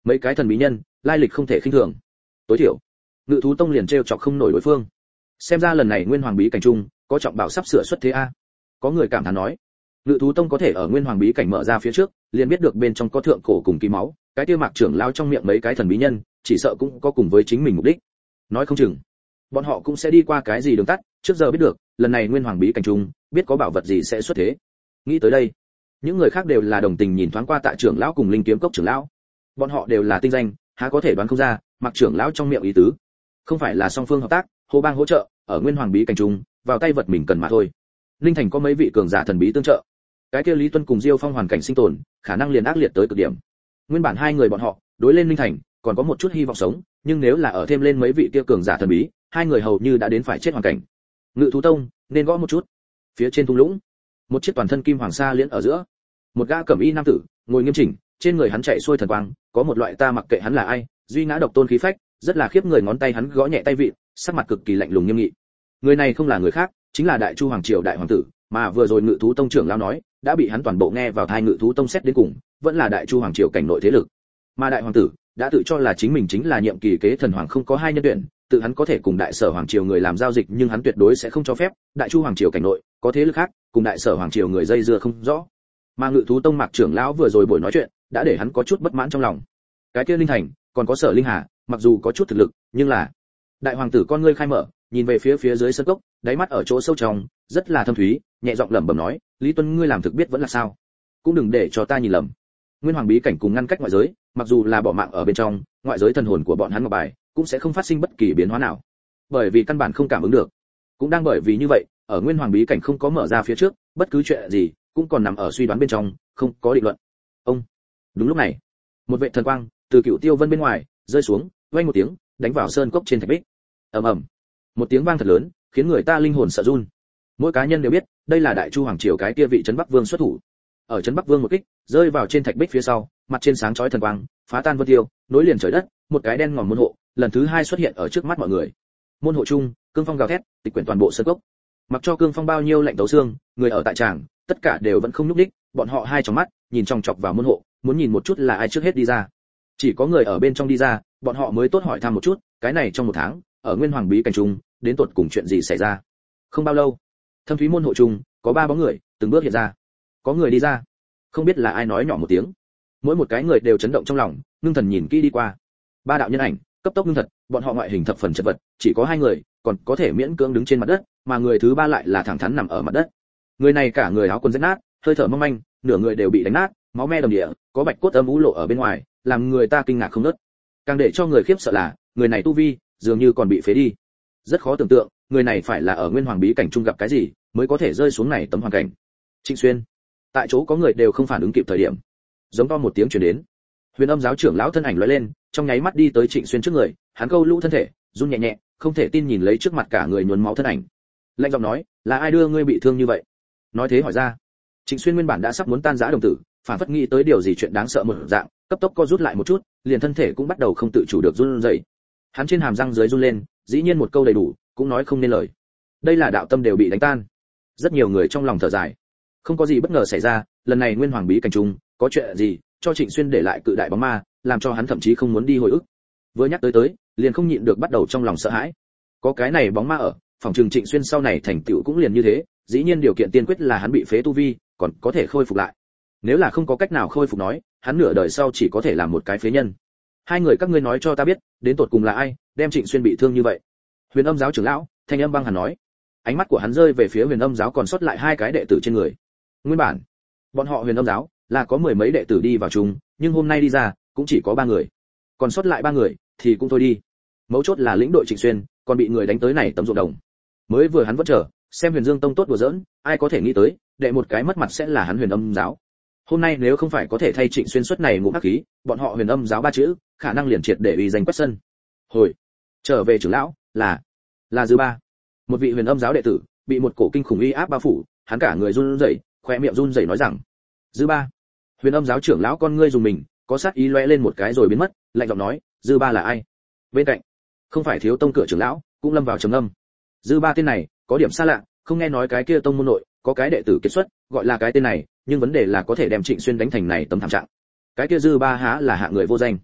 mấy cái thần bí nhân lai lịch không thể khinh thường, tối thiểu Ngự thú tông liền trêu chọc không nổi đối phương. Xem ra lần này Nguyên Hoàng bí cảnh trung có trọng bảo sắp sửa xuất thế a. Có người cảm thán nói, Ngự thú tông có thể ở Nguyên Hoàng bí cảnh mở ra phía trước, liền biết được bên trong có thượng cổ cùng kỳ máu, cái kia Mạc trưởng lão trong miệng mấy cái thần bí nhân, chỉ sợ cũng có cùng với chính mình mục đích. Nói không chừng, bọn họ cũng sẽ đi qua cái gì đường tắt, trước giờ biết được, lần này Nguyên Hoàng bí cảnh trung, biết có bảo vật gì sẽ xuất thế. Nghĩ tới đây, những người khác đều là đồng tình nhìn thoáng qua Tạ trưởng lão cùng Linh Kiếm Cốc trưởng lão. Bọn họ đều là tinh danh, há có thể đoán không ra, Mạc trưởng lão trong miệng ý tứ, không phải là song phương hợp tác, hô bang hỗ trợ, ở Nguyên Hoàng bí cảnh trung, vào tay vật mình cần mà thôi. Linh Thành có mấy vị cường giả thần bí tương trợ, cái kia Lý Tuân cùng Diêu Phong hoàn cảnh sinh tồn, khả năng liền ác liệt tới cực điểm. Nguyên bản hai người bọn họ, đối lên Linh Thành, còn có một chút hy vọng sống, nhưng nếu là ở thêm lên mấy vị kia cường giả thần bí, hai người hầu như đã đến phải chết hoàn cảnh. Ngự thú tông, nên gõ một chút. Phía trên thung lũng, một chiếc toàn thân kim hoàng sa liễn ở giữa, một gã cẩm y nam tử, ngồi nghiêm chỉnh, trên người hắn chạy xuôi thần quang, có một loại ta mặc kệ hắn là ai, duy ngã độc tôn khí phách, rất là khiếp người, ngón tay hắn gõ nhẹ tay vịn, sắc mặt cực kỳ lạnh lùng nghiêm nghị. Người này không là người khác, chính là Đại Chu hoàng triều đại hoàng tử, mà vừa rồi Ngự thú tông trưởng lão nói, đã bị hắn toàn bộ nghe vào tai. Ngự thú tông xét đến cùng, vẫn là Đại Chu hoàng triều cảnh nội thế lực. Mà đại hoàng tử đã tự cho là chính mình chính là nhiệm kỳ kế thần hoàng, không có hai nhân tuyển, tự hắn có thể cùng đại sở hoàng triều người làm giao dịch, nhưng hắn tuyệt đối sẽ không cho phép Đại Chu hoàng triều cảnh nội có thế lực khác cùng đại sở hoàng triều người dây dưa không rõ. Mà Ngự thú tông Mạc trưởng lão vừa rồi buổi nói chuyện, đã để hắn có chút bất mãn trong lòng. Cái kia Linh Thành, còn có Sở Linh Hà, mặc dù có chút thực lực, nhưng là đại hoàng tử con ngươi khai mở, nhìn về phía phía dưới sân cốc, đáy mắt ở chỗ sâu trong rất là thâm thúy, nhẹ giọng lẩm bẩm nói, Lý Tuân ngươi làm thực biết vẫn là sao, cũng đừng để cho ta nhìn lầm. Nguyên Hoàng bí cảnh cùng ngăn cách ngoại giới, mặc dù là bỏ mạng ở bên trong, ngoại giới thần hồn của bọn hắn ngọc bài cũng sẽ không phát sinh bất kỳ biến hóa nào, bởi vì căn bản không cảm ứng được. Cũng đang bởi vì như vậy, ở Nguyên Hoàng bí cảnh không có mở ra phía trước, bất cứ chuyện gì cũng còn nằm ở suy đoán bên trong, không có định luận. Ông. Đúng lúc này, một vệ thần quang từ Cửu Tiêu Vân bên ngoài rơi xuống, vang một tiếng, đánh vào sơn cốc trên thạch bích. Ầm ầm. Một tiếng vang thật lớn, khiến người ta linh hồn sợ run. Mỗi cá nhân đều biết, đây là Đại Chu hoàng triều cái kia vị trấn Bắc Vương xuất thủ. Ở trấn Bắc Vương một kích, rơi vào trên thạch bích phía sau, mặt trên sáng chói thần quang, phá tan vân tiêu, nối liền trời đất, một cái đen ngòm môn hộ, lần thứ hai xuất hiện ở trước mắt mọi người. Môn hộ chung, cương phong gào thét, tịch quyển toàn bộ sơn cốc. Mặc cho cương phong bao nhiêu lạnh tấu xương, người ở tại tràng, tất cả đều vẫn không nhúc nhích, bọn họ hai tròng mắt nhìn chòng chọc vào môn hộ, muốn nhìn một chút là ai trước hết đi ra. Chỉ có người ở bên trong đi ra, bọn họ mới tốt hỏi thăm một chút, cái này trong một tháng, ở Nguyên Hoàng bí cảnh trung, đến tột cùng chuyện gì xảy ra. Không bao lâu, thâm thúy môn hộ chung, có ba bóng người từng bước hiện ra. Có người đi ra, không biết là ai nói nhỏ một tiếng. Mỗi một cái người đều chấn động trong lòng, ngưng thần nhìn kỹ đi qua. Ba đạo nhân ảnh, cấp tốc ngưng thật, bọn họ ngoại hình thập phần chật vật, chỉ có hai người còn có thể miễn cưỡng đứng trên mặt đất, mà người thứ ba lại là thẳng thắn nằm ở mặt đất. Người này cả người áo quần rách nát, hơi thở mong manh, nửa người đều bị đánh nát, máu me đầm địa, có bạch cốt âm u lộ ở bên ngoài, làm người ta kinh ngạc không ngớt. Càng để cho người khiếp sợ là, người này tu vi dường như còn bị phế đi. Rất khó tưởng tượng, người này phải là ở Nguyên Hoàng bí cảnh chung gặp cái gì, mới có thể rơi xuống này tấm hoàn cảnh. Trịnh Xuyên, tại chỗ có người đều không phản ứng kịp thời điểm, giống to một tiếng truyền đến. Huyền Âm giáo trưởng lão thân ảnh lóe lên, trong nháy mắt đi tới Trịnh Xuyên trước người, hắn câu lũ thân thể, run nhẹ nhẹ, không thể tin nhìn lấy trước mặt cả người nhuốm máu thân ảnh. Lạnh giọng nói, là ai đưa ngươi bị thương như vậy? Nói thế hỏi ra. Trịnh Xuyên nguyên bản đã sắp muốn tan rã đồng tử, phản phất nghĩ tới điều gì chuyện đáng sợ một dạng, cấp tốc co rút lại một chút, liền thân thể cũng bắt đầu không tự chủ được run rẩy. Hắn trên hàm răng dưới run lên, dĩ nhiên một câu đầy đủ, cũng nói không nên lời. Đây là đạo tâm đều bị đánh tan. Rất nhiều người trong lòng thở dài. Không có gì bất ngờ xảy ra, lần này Nguyên Hoàng bí cảnh chung, có chuyện gì, cho Trịnh Xuyên để lại cự đại bóng ma, làm cho hắn thậm chí không muốn đi hồi ức. Vừa nhắc tới tới, liền không nhịn được bắt đầu trong lòng sợ hãi. Có cái này bóng ma ở, phòng trường Trịnh Xuyên sau này thành tựu cũng liền như thế, dĩ nhiên điều kiện tiên quyết là hắn bị phế tu vi, còn có thể khôi phục lại. Nếu là không có cách nào khôi phục nói, hắn nửa đời sau chỉ có thể làm một cái phế nhân. Hai người các ngươi nói cho ta biết, đến tột cùng là ai đem Trịnh Xuyên bị thương như vậy? Huyền Âm giáo trưởng lão, thanh âm băng hàn nói. Ánh mắt của hắn rơi về phía Huyền Âm giáo còn sót lại hai cái đệ tử trên người. Nguyên bản, bọn họ Huyền Âm giáo là có mười mấy đệ tử đi vào chung, nhưng hôm nay đi ra, cũng chỉ có ba người. Còn sót lại ba người thì cũng thôi đi. Mấu chốt là lĩnh đội Trịnh Xuyên, còn bị người đánh tới này tấm ruộng đồng. Mới vừa hắn vẫn chờ, xem Huyền Dương tông tốt đùa giỡn, ai có thể nghĩ tới, đệ một cái mất mặt sẽ là hắn Huyền Âm giáo. Hôm nay nếu không phải có thể thay Trịnh Xuyên xuất này ngũ hắc khí, bọn họ Huyền Âm giáo ba chữ, khả năng liền triệt để uy danh quét sân. Hồi trở về trưởng lão, là là Dư Ba. Một vị Huyền Âm giáo đệ tử, bị một cổ kinh khủng uy áp bao phủ, hắn cả người run rẩy, khóe miệng run rẩy nói rằng: "Dư Ba." Huyền Âm giáo trưởng lão con ngươi dùng mình, có sát ý lóe lên một cái rồi biến mất, lạnh giọng nói: "Dư Ba là ai?" Bên cạnh, không phải Thiếu tông cửa trưởng lão, cũng lâm vào trầm ngâm. Dư Ba tên này, có điểm xa lạ, không nghe nói cái kia tông môn nội có cái đệ tử kết xuất, gọi là cái tên này, nhưng vấn đề là có thể đem Trịnh Xuyên đánh thành này tấm thảm trạng. Cái kia Dư Ba há là hạ người vô danh.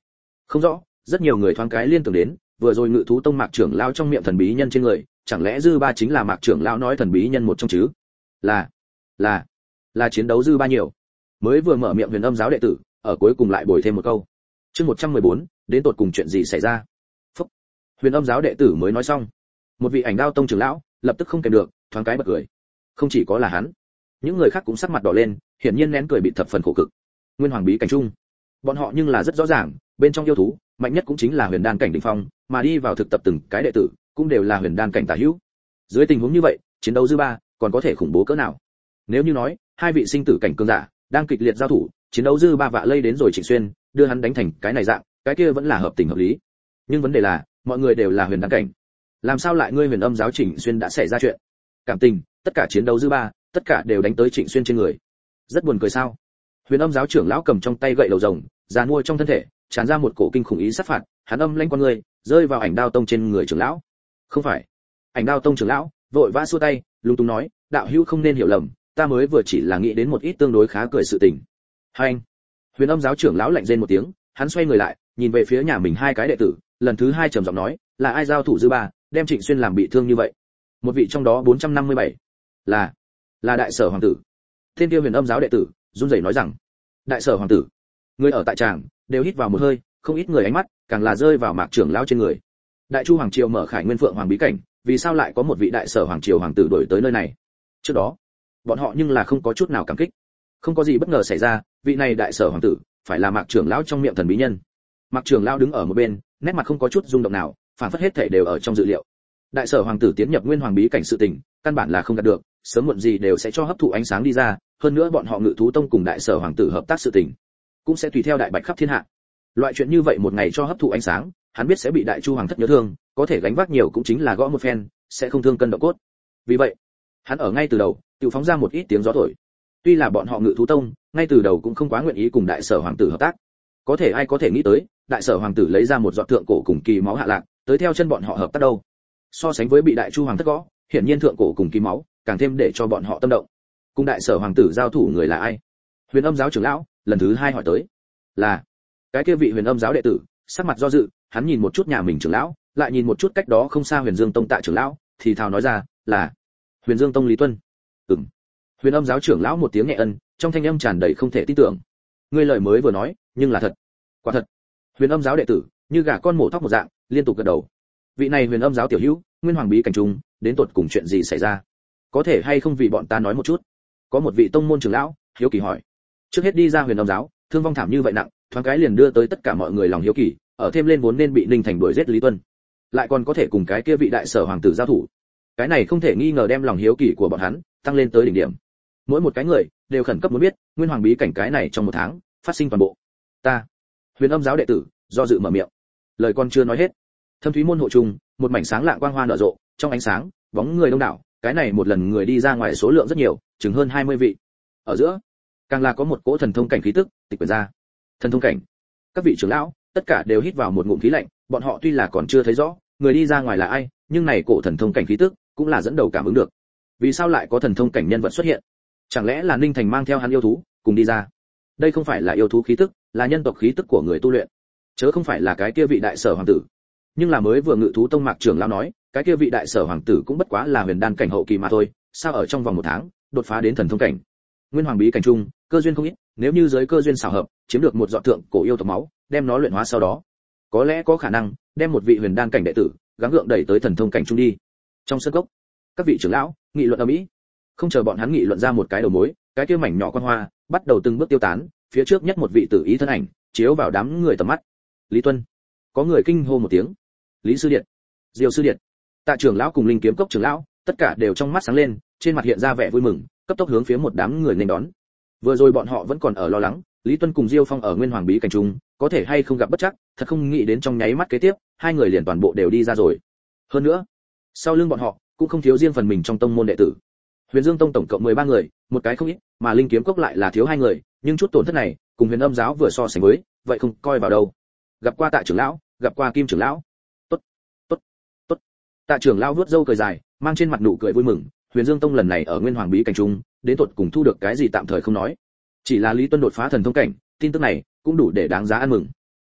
Không rõ, rất nhiều người thoáng cái liên tưởng đến, vừa rồi Ngự thú tông Mạc trưởng lão trong miệng thần bí nhân trên người, chẳng lẽ dư ba chính là Mạc trưởng lão nói thần bí nhân một trong chứ? Là, là, là chiến đấu dư ba nhiều. Mới vừa mở miệng Huyền Âm giáo đệ tử, ở cuối cùng lại bồi thêm một câu. Chương một trăm mười bốn, đến tột cùng chuyện gì xảy ra? Phúc. Huyền Âm giáo đệ tử mới nói xong, một vị Ảnh Đao tông trưởng lão lập tức không kèm được, thoáng cái bật cười. Không chỉ có là hắn, những người khác cũng sắc mặt đỏ lên, hiển nhiên nén cười bị thập phần khổ cực. Nguyên Hoàng bí cảnh trung, bọn họ nhưng là rất rõ ràng, bên trong yêu thú, mạnh nhất cũng chính là huyền đan cảnh đỉnh phong, mà đi vào thực tập từng cái đệ tử, cũng đều là huyền đan cảnh tả hữu. Dưới tình huống như vậy, chiến đấu dư ba, còn có thể khủng bố cỡ nào? Nếu như nói, hai vị sinh tử cảnh cường giả đang kịch liệt giao thủ, chiến đấu dư ba vạ lây đến rồi Trịnh Xuyên, đưa hắn đánh thành cái này dạng, cái kia vẫn là hợp tình hợp lý. Nhưng vấn đề là, mọi người đều là huyền đan cảnh, làm sao lại ngươi Huyền Âm giáo Trịnh Xuyên đã xảy ra chuyện? Cảm tình, tất cả chiến đấu dư ba, tất cả đều đánh tới Trịnh Xuyên trên người. Rất buồn cười sao? Huyền Âm giáo trưởng lão cầm trong tay gậy đầu rồng, giàn mua trong thân thể, tràn ra một cổ kinh khủng ý sát phạt, hắn âm lãnh con người, rơi vào Ảnh Đao tông trên người trưởng lão. Không phải. Ảnh Đao tông trưởng lão vội vã xua tay, lung tung nói, đạo hữu không nên hiểu lầm, ta mới vừa chỉ là nghĩ đến một ít tương đối khá cười sự tình. Hai anh. Huyền Âm giáo trưởng lão lạnh rên một tiếng, hắn xoay người lại, nhìn về phía nhà mình hai cái đệ tử, lần thứ hai trầm giọng nói, là ai giao thủ dư ba, đem Trịnh Xuyên làm bị thương như vậy? Một vị trong đó bốn trăm năm mươi bảy, là là đại sở hoàng tử. Thiên Tiêu Huyền Âm giáo đệ tử run rẩy nói rằng, đại sở hoàng tử. Người ở tại tràng đều hít vào một hơi, không ít người ánh mắt càng là rơi vào Mạc trưởng lão trên người. Đại Chu hoàng triều mở khải Nguyên Phượng hoàng bí cảnh, vì sao lại có một vị đại sở hoàng triều hoàng tử đổi tới nơi này? Trước đó, bọn họ nhưng là không có chút nào cảm kích. Không có gì bất ngờ xảy ra, vị này đại sở hoàng tử phải là Mạc trưởng lão trong miệng thần bí nhân. Mạc trưởng lão đứng ở một bên, nét mặt không có chút rung động nào, phản phất hết thảy đều ở trong dự liệu. Đại sở hoàng tử tiến nhập Nguyên Hoàng bí cảnh sự tình, căn bản là không đạt được, sớm muộn gì đều sẽ cho hấp thụ ánh sáng đi ra, hơn nữa bọn họ Ngự thú tông cùng đại sở hoàng tử hợp tác sự tình, cũng sẽ tùy theo đại bạch khắp thiên hạ. Loại chuyện như vậy một ngày cho hấp thụ ánh sáng, hắn biết sẽ bị đại chu hoàng thất nhớ thương, có thể gánh vác nhiều cũng chính là gõ một phen, sẽ không thương cân động cốt. Vì vậy, hắn ở ngay từ đầu, tự phóng ra một ít tiếng gió thổi. Tuy là bọn họ Ngự thú tông, ngay từ đầu cũng không quá nguyện ý cùng đại sở hoàng tử hợp tác. Có thể ai có thể nghĩ tới, đại sở hoàng tử lấy ra một giọt thượng cổ cùng kỳ máu hạ lạc, tới theo chân bọn họ hợp tác đâu. So sánh với bị đại chu hoàng thất gõ, hiển nhiên thượng cổ cùng kỳ máu, càng thêm để cho bọn họ tâm động. Cùng đại sở hoàng tử giao thủ người là ai? Huyền Âm giáo trưởng lão lần thứ hai hỏi tới. Là cái kia vị Huyền Âm giáo đệ tử, sắc mặt do dự, hắn nhìn một chút nhà mình trưởng lão, lại nhìn một chút cách đó không xa Huyền Dương tông Tạ trưởng lão, thì thào nói ra, là Huyền Dương tông Lý Tuân. Ừm. Huyền Âm giáo trưởng lão một tiếng nhẹ ân, trong thanh âm tràn đầy không thể tin tưởng. Ngươi lời mới vừa nói, nhưng là thật. Quả thật. Huyền Âm giáo đệ tử, như gà con mổ thóc một dạng, liên tục gật đầu. Vị này Huyền Âm giáo tiểu hữu, Nguyên Hoàng bí cảnh trung, đến tột cùng chuyện gì xảy ra? Có thể hay không vì bọn ta nói một chút? Có một vị tông môn trưởng lão hiếu kỳ hỏi. Trước hết đi ra Huyền Âm giáo, thương vong thảm như vậy nặng, thoáng cái liền đưa tới tất cả mọi người lòng hiếu kỳ, ở thêm lên vốn nên bị Ninh Thành đuổi giết Lý Tuân, lại còn có thể cùng cái kia vị đại sở hoàng tử giao thủ. Cái này không thể nghi ngờ đem lòng hiếu kỳ của bọn hắn tăng lên tới đỉnh điểm. Mỗi một cái người đều khẩn cấp muốn biết Nguyên Hoàng bí cảnh cái này trong một tháng phát sinh toàn bộ. Ta, Huyền Âm giáo đệ tử, do dự mở miệng. Lời còn chưa nói hết, Thâm Thúy môn hộ trùng, một mảnh sáng lạng quang hoa nở rộ, trong ánh sáng, bóng người đông đảo, cái này một lần người đi ra ngoài số lượng rất nhiều, chừng hơn hai mươi vị. Ở giữa, càng là có một cỗ thần thông cảnh khí tức tịch quyển ra. Thần thông cảnh. Các vị trưởng lão, tất cả đều hít vào một ngụm khí lạnh, bọn họ tuy là còn chưa thấy rõ người đi ra ngoài là ai, nhưng này cổ thần thông cảnh khí tức cũng là dẫn đầu cảm ứng được. Vì sao lại có thần thông cảnh nhân vật xuất hiện? Chẳng lẽ là Ninh Thành mang theo hắn yêu thú cùng đi ra? Đây không phải là yêu thú khí tức, là nhân tộc khí tức của người tu luyện, chớ không phải là cái kia vị đại sở hoàng tử. Nhưng là mới vừa Ngự thú tông Mạc trưởng lão nói, cái kia vị đại sở hoàng tử cũng bất quá là huyền đan cảnh hậu kỳ mà thôi, sao ở trong vòng một tháng đột phá đến thần thông cảnh? Nguyên Hoàng bí cảnh trung, cơ duyên không ít, nếu như giới cơ duyên xảo hợp, chiếm được một giọt thượng cổ yêu tộc máu, đem nó luyện hóa sau đó, có lẽ có khả năng đem một vị huyền đan cảnh đệ tử gắng gượng đẩy tới thần thông cảnh trung đi. Trong sân cốc, các vị trưởng lão nghị luận ầm ĩ, không chờ bọn hắn nghị luận ra một cái đầu mối, cái kia mảnh nhỏ quan hoa bắt đầu từng bước tiêu tán, phía trước nhất một vị tử ý thân ảnh chiếu vào đám người tầm mắt. Lý Tuân. Có người kinh hô một tiếng. Lý sư điện, Diêu sư điện, Tạ trưởng lão cùng Linh Kiếm cốc trưởng lão, tất cả đều trong mắt sáng lên, trên mặt hiện ra vẻ vui mừng, cấp tốc hướng phía một đám người nên đón. Vừa rồi bọn họ vẫn còn ở lo lắng, Lý Tuân cùng Diêu Phong ở Nguyên Hoàng bí cảnh trung, có thể hay không gặp bất trắc, thật không nghĩ đến trong nháy mắt kế tiếp, hai người liền toàn bộ đều đi ra rồi. Hơn nữa, sau lưng bọn họ cũng không thiếu riêng phần mình trong tông môn đệ tử. Huyền Dương tông tổng cộng mười ba người, một cái không ít, mà Linh Kiếm cốc lại là thiếu hai người, nhưng chút tổn thất này, cùng Huyền Âm giáo vừa so sánh với, vậy không coi vào đâu. Gặp qua Tạ trưởng lão, gặp qua Kim trưởng lão. Tốt, tốt, tốt. Tạ trưởng lão vuốt râu cười dài, mang trên mặt nụ cười vui mừng, Huyền Dương tông lần này ở Nguyên Hoàng bí cảnh trung, đến tột cùng thu được cái gì tạm thời không nói, chỉ là Lý Tuân đột phá thần thông cảnh, tin tức này cũng đủ để đáng giá ăn mừng.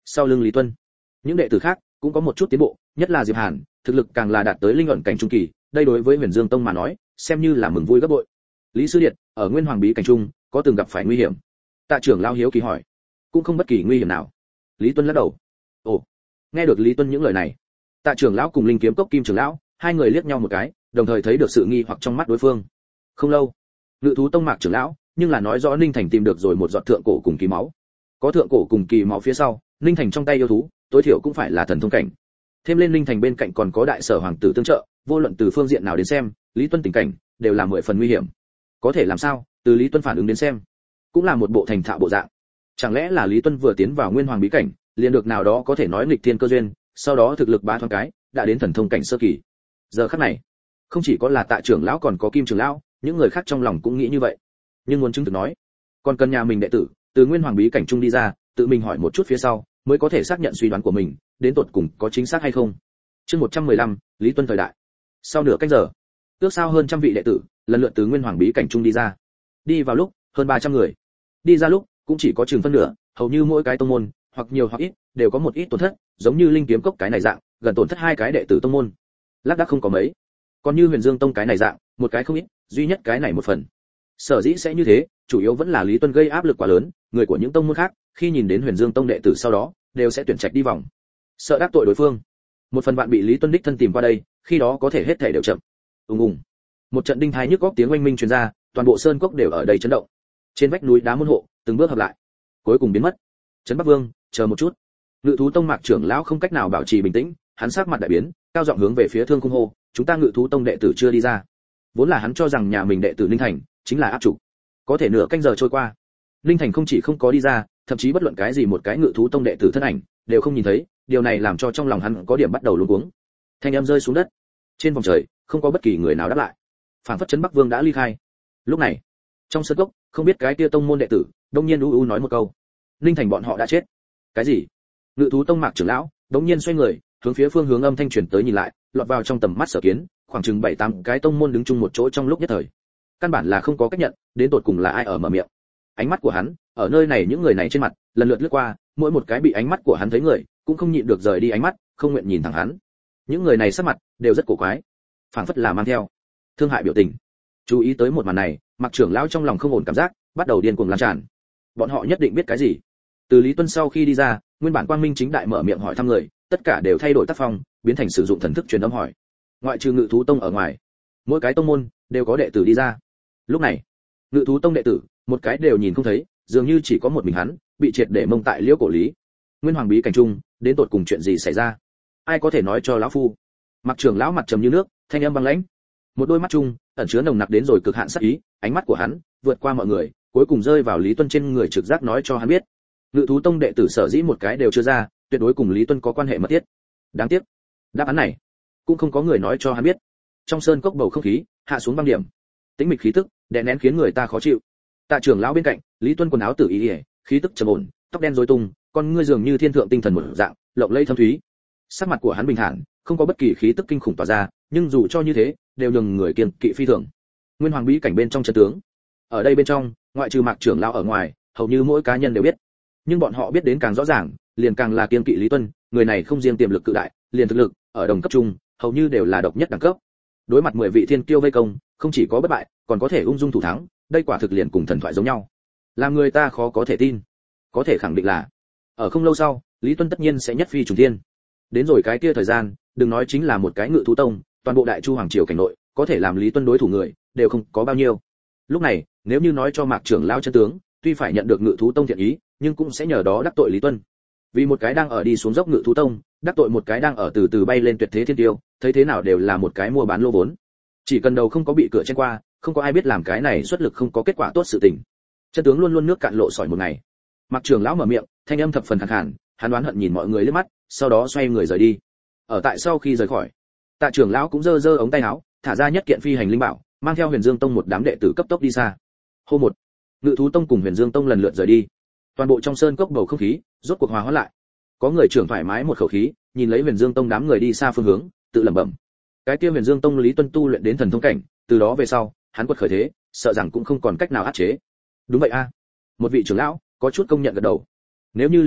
Sau lưng Lý Tuân, những đệ tử khác cũng có một chút tiến bộ, nhất là Diệp Hàn, thực lực càng là đạt tới linh ẩn cảnh trung kỳ, đây đối với Huyền Dương Tông mà nói, xem như là mừng vui gấp bội. Lý sư điệt, ở Nguyên Hoàng bí cảnh trung, có từng gặp phải nguy hiểm? Tạ trưởng lão hiếu kỳ hỏi. Cũng không bất kỳ nguy hiểm nào. Lý Tuân lắc đầu. Ồ. Nghe được Lý Tuân những lời này, Tạ trưởng lão cùng Linh Kiếm Cốc Kim trưởng lão, hai người liếc nhau một cái, đồng thời thấy được sự nghi hoặc trong mắt đối phương. Không lâu, Ngự thú tông Mạc trưởng lão, nhưng là nói rõ Ninh Thành tìm được rồi một giọt thượng cổ cùng kỳ máu. Có thượng cổ cùng kỳ máu phía sau, Ninh Thành trong tay yêu thú, tối thiểu cũng phải là thần thông cảnh. Thêm lên Ninh Thành bên cạnh còn có đại sở hoàng tử tương trợ, vô luận từ phương diện nào đến xem, Lý Tuân tình cảnh đều là mười phần nguy hiểm. Có thể làm sao? Từ Lý Tuân phản ứng đến xem, cũng là một bộ thành thạo bộ dạng. Chẳng lẽ là Lý Tuân vừa tiến vào Nguyên Hoàng bí cảnh, liền được nào đó có thể nói nghịch thiên cơ duyên, sau đó thực lực bá thoáng cái, đã đến thần thông cảnh sơ kỳ. Giờ khắc này, không chỉ có là Tạ trưởng lão còn có Kim trưởng lão, những người khác trong lòng cũng nghĩ như vậy. Nhưng muốn chứng thực nói, còn cần nhà mình đệ tử từ Nguyên Hoàng bí cảnh trung đi ra, tự mình hỏi một chút phía sau, mới có thể xác nhận suy đoán của mình, đến tột cùng có chính xác hay không. Chương một trăm mười lăm, Lý Tuân thời đại. Sau nửa canh giờ, ước sao hơn trăm vị đệ tử, lần lượt từ Nguyên Hoàng bí cảnh trung đi ra. Đi vào lúc, hơn ba trăm người. Đi ra lúc, cũng chỉ có chừng phân nửa, hầu như mỗi cái tông môn, hoặc nhiều hoặc ít, đều có một ít tổn thất, giống như Linh Kiếm Cốc cái này dạng, gần tổn thất hai cái đệ tử tông môn. Lác đác không có mấy. Còn như Huyền Dương Tông cái này dạng, một cái không ít, duy nhất cái này một phần. Sở dĩ sẽ như thế, chủ yếu vẫn là Lý Tuân gây áp lực quá lớn, người của những tông môn khác, khi nhìn đến Huyền Dương Tông đệ tử sau đó, đều sẽ tuyển trạch đi vòng. Sợ đắc tội đối phương. Một phần bạn bị Lý Tuân đích thân tìm qua đây, khi đó có thể hết thảy đều chậm. Ùng ùng. Một trận đinh thái nhức óc tiếng oanh minh truyền ra, toàn bộ sơn cốc đều ở đây chấn động. Trên vách núi đá môn hộ, từng bước hợp lại, cuối cùng biến mất. Trấn Bắc Vương, chờ một chút. Ngự thú tông Mạc trưởng lão không cách nào bảo trì bình tĩnh, hắn sắc mặt đại biến, cao giọng hướng về phía Thương Khung hô, chúng ta Ngự thú tông đệ tử chưa đi ra. Vốn là hắn cho rằng nhà mình đệ tử Linh Thành chính là áp chủ. Có thể nửa canh giờ trôi qua, Linh Thành không chỉ không có đi ra, thậm chí bất luận cái gì một cái Ngự thú tông đệ tử thân ảnh đều không nhìn thấy, điều này làm cho trong lòng hắn có điểm bắt đầu luống cuống. Thanh âm rơi xuống đất, trên vòng trời không có bất kỳ người nào đáp lại, phảng phất Trấn Bắc Vương đã ly khai. Lúc này, trong sân cốc, không biết cái kia tông môn đệ tử, đông nhiên u u nói một câu, Linh Thành bọn họ đã chết. Cái gì? Ngự thú tông Mạc trưởng lão đống nhiên xoay người, hướng phía phương hướng âm thanh truyền tới nhìn lại, lọt vào trong tầm mắt sở kiến, khoảng chừng bảy tám cái tông môn đứng chung một chỗ trong lúc nhất thời. Căn bản là không có cách nhận, đến tột cùng là ai ở mở miệng. Ánh mắt của hắn, ở nơi này những người này trên mặt, lần lượt lướt qua, mỗi một cái bị ánh mắt của hắn thấy người, cũng không nhịn được rời đi ánh mắt, không nguyện nhìn thẳng hắn. Những người này sắc mặt đều rất cổ quái, phảng phất là mang theo thương hại biểu tình. Chú ý tới một màn này, Mạc trưởng lão trong lòng không ổn cảm giác, bắt đầu điên cuồng lan tràn. Bọn họ nhất định biết cái gì. Từ Lý Tuân sau khi đi ra, nguyên bản quang minh chính đại mở miệng hỏi thăm người, tất cả đều thay đổi tác phong, biến thành sử dụng thần thức truyền âm hỏi. Ngoại trừ Ngự thú tông ở ngoài, mỗi cái tông môn đều có đệ tử đi ra. Lúc này, Ngự thú tông đệ tử, một cái đều nhìn không thấy, dường như chỉ có một mình hắn, bị triệt để mông tại Liễu Cổ Lý. Nguyên Hoàng bí cảnh trung, đến tột cùng chuyện gì xảy ra? Ai có thể nói cho lão phu? Mặc trưởng lão mặt trầm như nước, thanh âm băng lãnh. Một đôi mắt trung, ẩn chứa nồng nặc đến rồi cực hạn sát ý, ánh mắt của hắn vượt qua mọi người, cuối cùng rơi vào Lý Tuân trên người, trực giác nói cho hắn biết, Ngự thú tông đệ tử sở dĩ một cái đều chưa ra, tuyệt đối cùng Lý Tuân có quan hệ mật thiết. Đáng tiếc, đáp án này cũng không có người nói cho hắn biết. Trong sơn cốc bầu không khí hạ xuống băng điểm, tĩnh mịch khí tức đè nén khiến người ta khó chịu. Tạ trưởng lão bên cạnh, Lý Tuân quần áo tử y, khí tức trầm ổn, tóc đen rối tung, con ngươi dường như thiên thượng tinh thần một dạng, lộng lẫy thâm thúy. Sắc mặt của hắn bình thản, không có bất kỳ khí tức kinh khủng tỏa ra, nhưng dù cho như thế, đều nhường người kiêng kỵ phi thường. Nguyên Hoàng bí cảnh bên trong trận tướng, ở đây bên trong, ngoại trừ Mạc trưởng lão ở ngoài, hầu như mỗi cá nhân đều biết. Nhưng bọn họ biết đến càng rõ ràng, liền càng là kiêng kỵ Lý Tuân, người này không riêng tiềm lực cự đại, liền thực lực ở đồng cấp trung, hầu như đều là độc nhất đẳng cấp. Đối mặt mười vị thiên kiêu vây công, không chỉ có bất bại, còn có thể ung dung thủ thắng, đây quả thực liền cùng thần thoại giống nhau. Làm người ta khó có thể tin. Có thể khẳng định là, ở không lâu sau, Lý Tuân tất nhiên sẽ nhất phi trùng thiên. Đến rồi cái kia thời gian, đừng nói chính là một cái Ngự thú tông, toàn bộ Đại Chu hoàng triều cảnh nội, có thể làm Lý Tuân đối thủ người, đều không có bao nhiêu. Lúc này, nếu như nói cho Mạc trưởng lão chân tướng, tuy phải nhận được Ngự thú tông thiện ý, nhưng cũng sẽ nhờ đó đắc tội Lý Tuân. Vì một cái đang ở đi xuống dốc Ngự thú tông, đắc tội một cái đang ở từ từ bay lên tuyệt thế thiên tiêu, thấy thế nào đều là một cái mua bán lô vốn. Chỉ cần đầu không có bị cửa chen qua, không có ai biết làm cái này xuất lực không có kết quả tốt sự tình. Chân tướng luôn luôn nước cạn lộ sỏi một ngày. Mạc trưởng lão mở miệng, thanh âm thập phần khàn khàn, hắn đoán hận nhìn mọi người liếc mắt, sau đó xoay người rời đi. Ở tại sau khi rời khỏi, Tạ trưởng lão cũng giơ giơ ống tay áo, thả ra nhất kiện phi hành linh bảo, mang theo Huyền Dương tông một đám đệ tử cấp tốc đi xa. Hô một, Ngự thú tông cùng Huyền Dương tông lần lượt rời đi. Toàn bộ trong sơn cốc bầu không khí rốt cuộc hòa hoãn lại. Có người trưởng thoải mái một khẩu khí, nhìn lấy Huyền Dương tông đám người đi xa phương hướng, tự lẩm bẩm. Cái kia Huyền Dương tông Lý Tuân tu luyện đến thần thông cảnh, từ đó về sau, hắn quật khởi thế, sợ rằng cũng không còn cách nào áp chế. Đúng vậy a. Một vị trưởng lão có chút công nhận gật đầu. Nếu như Lý Tuân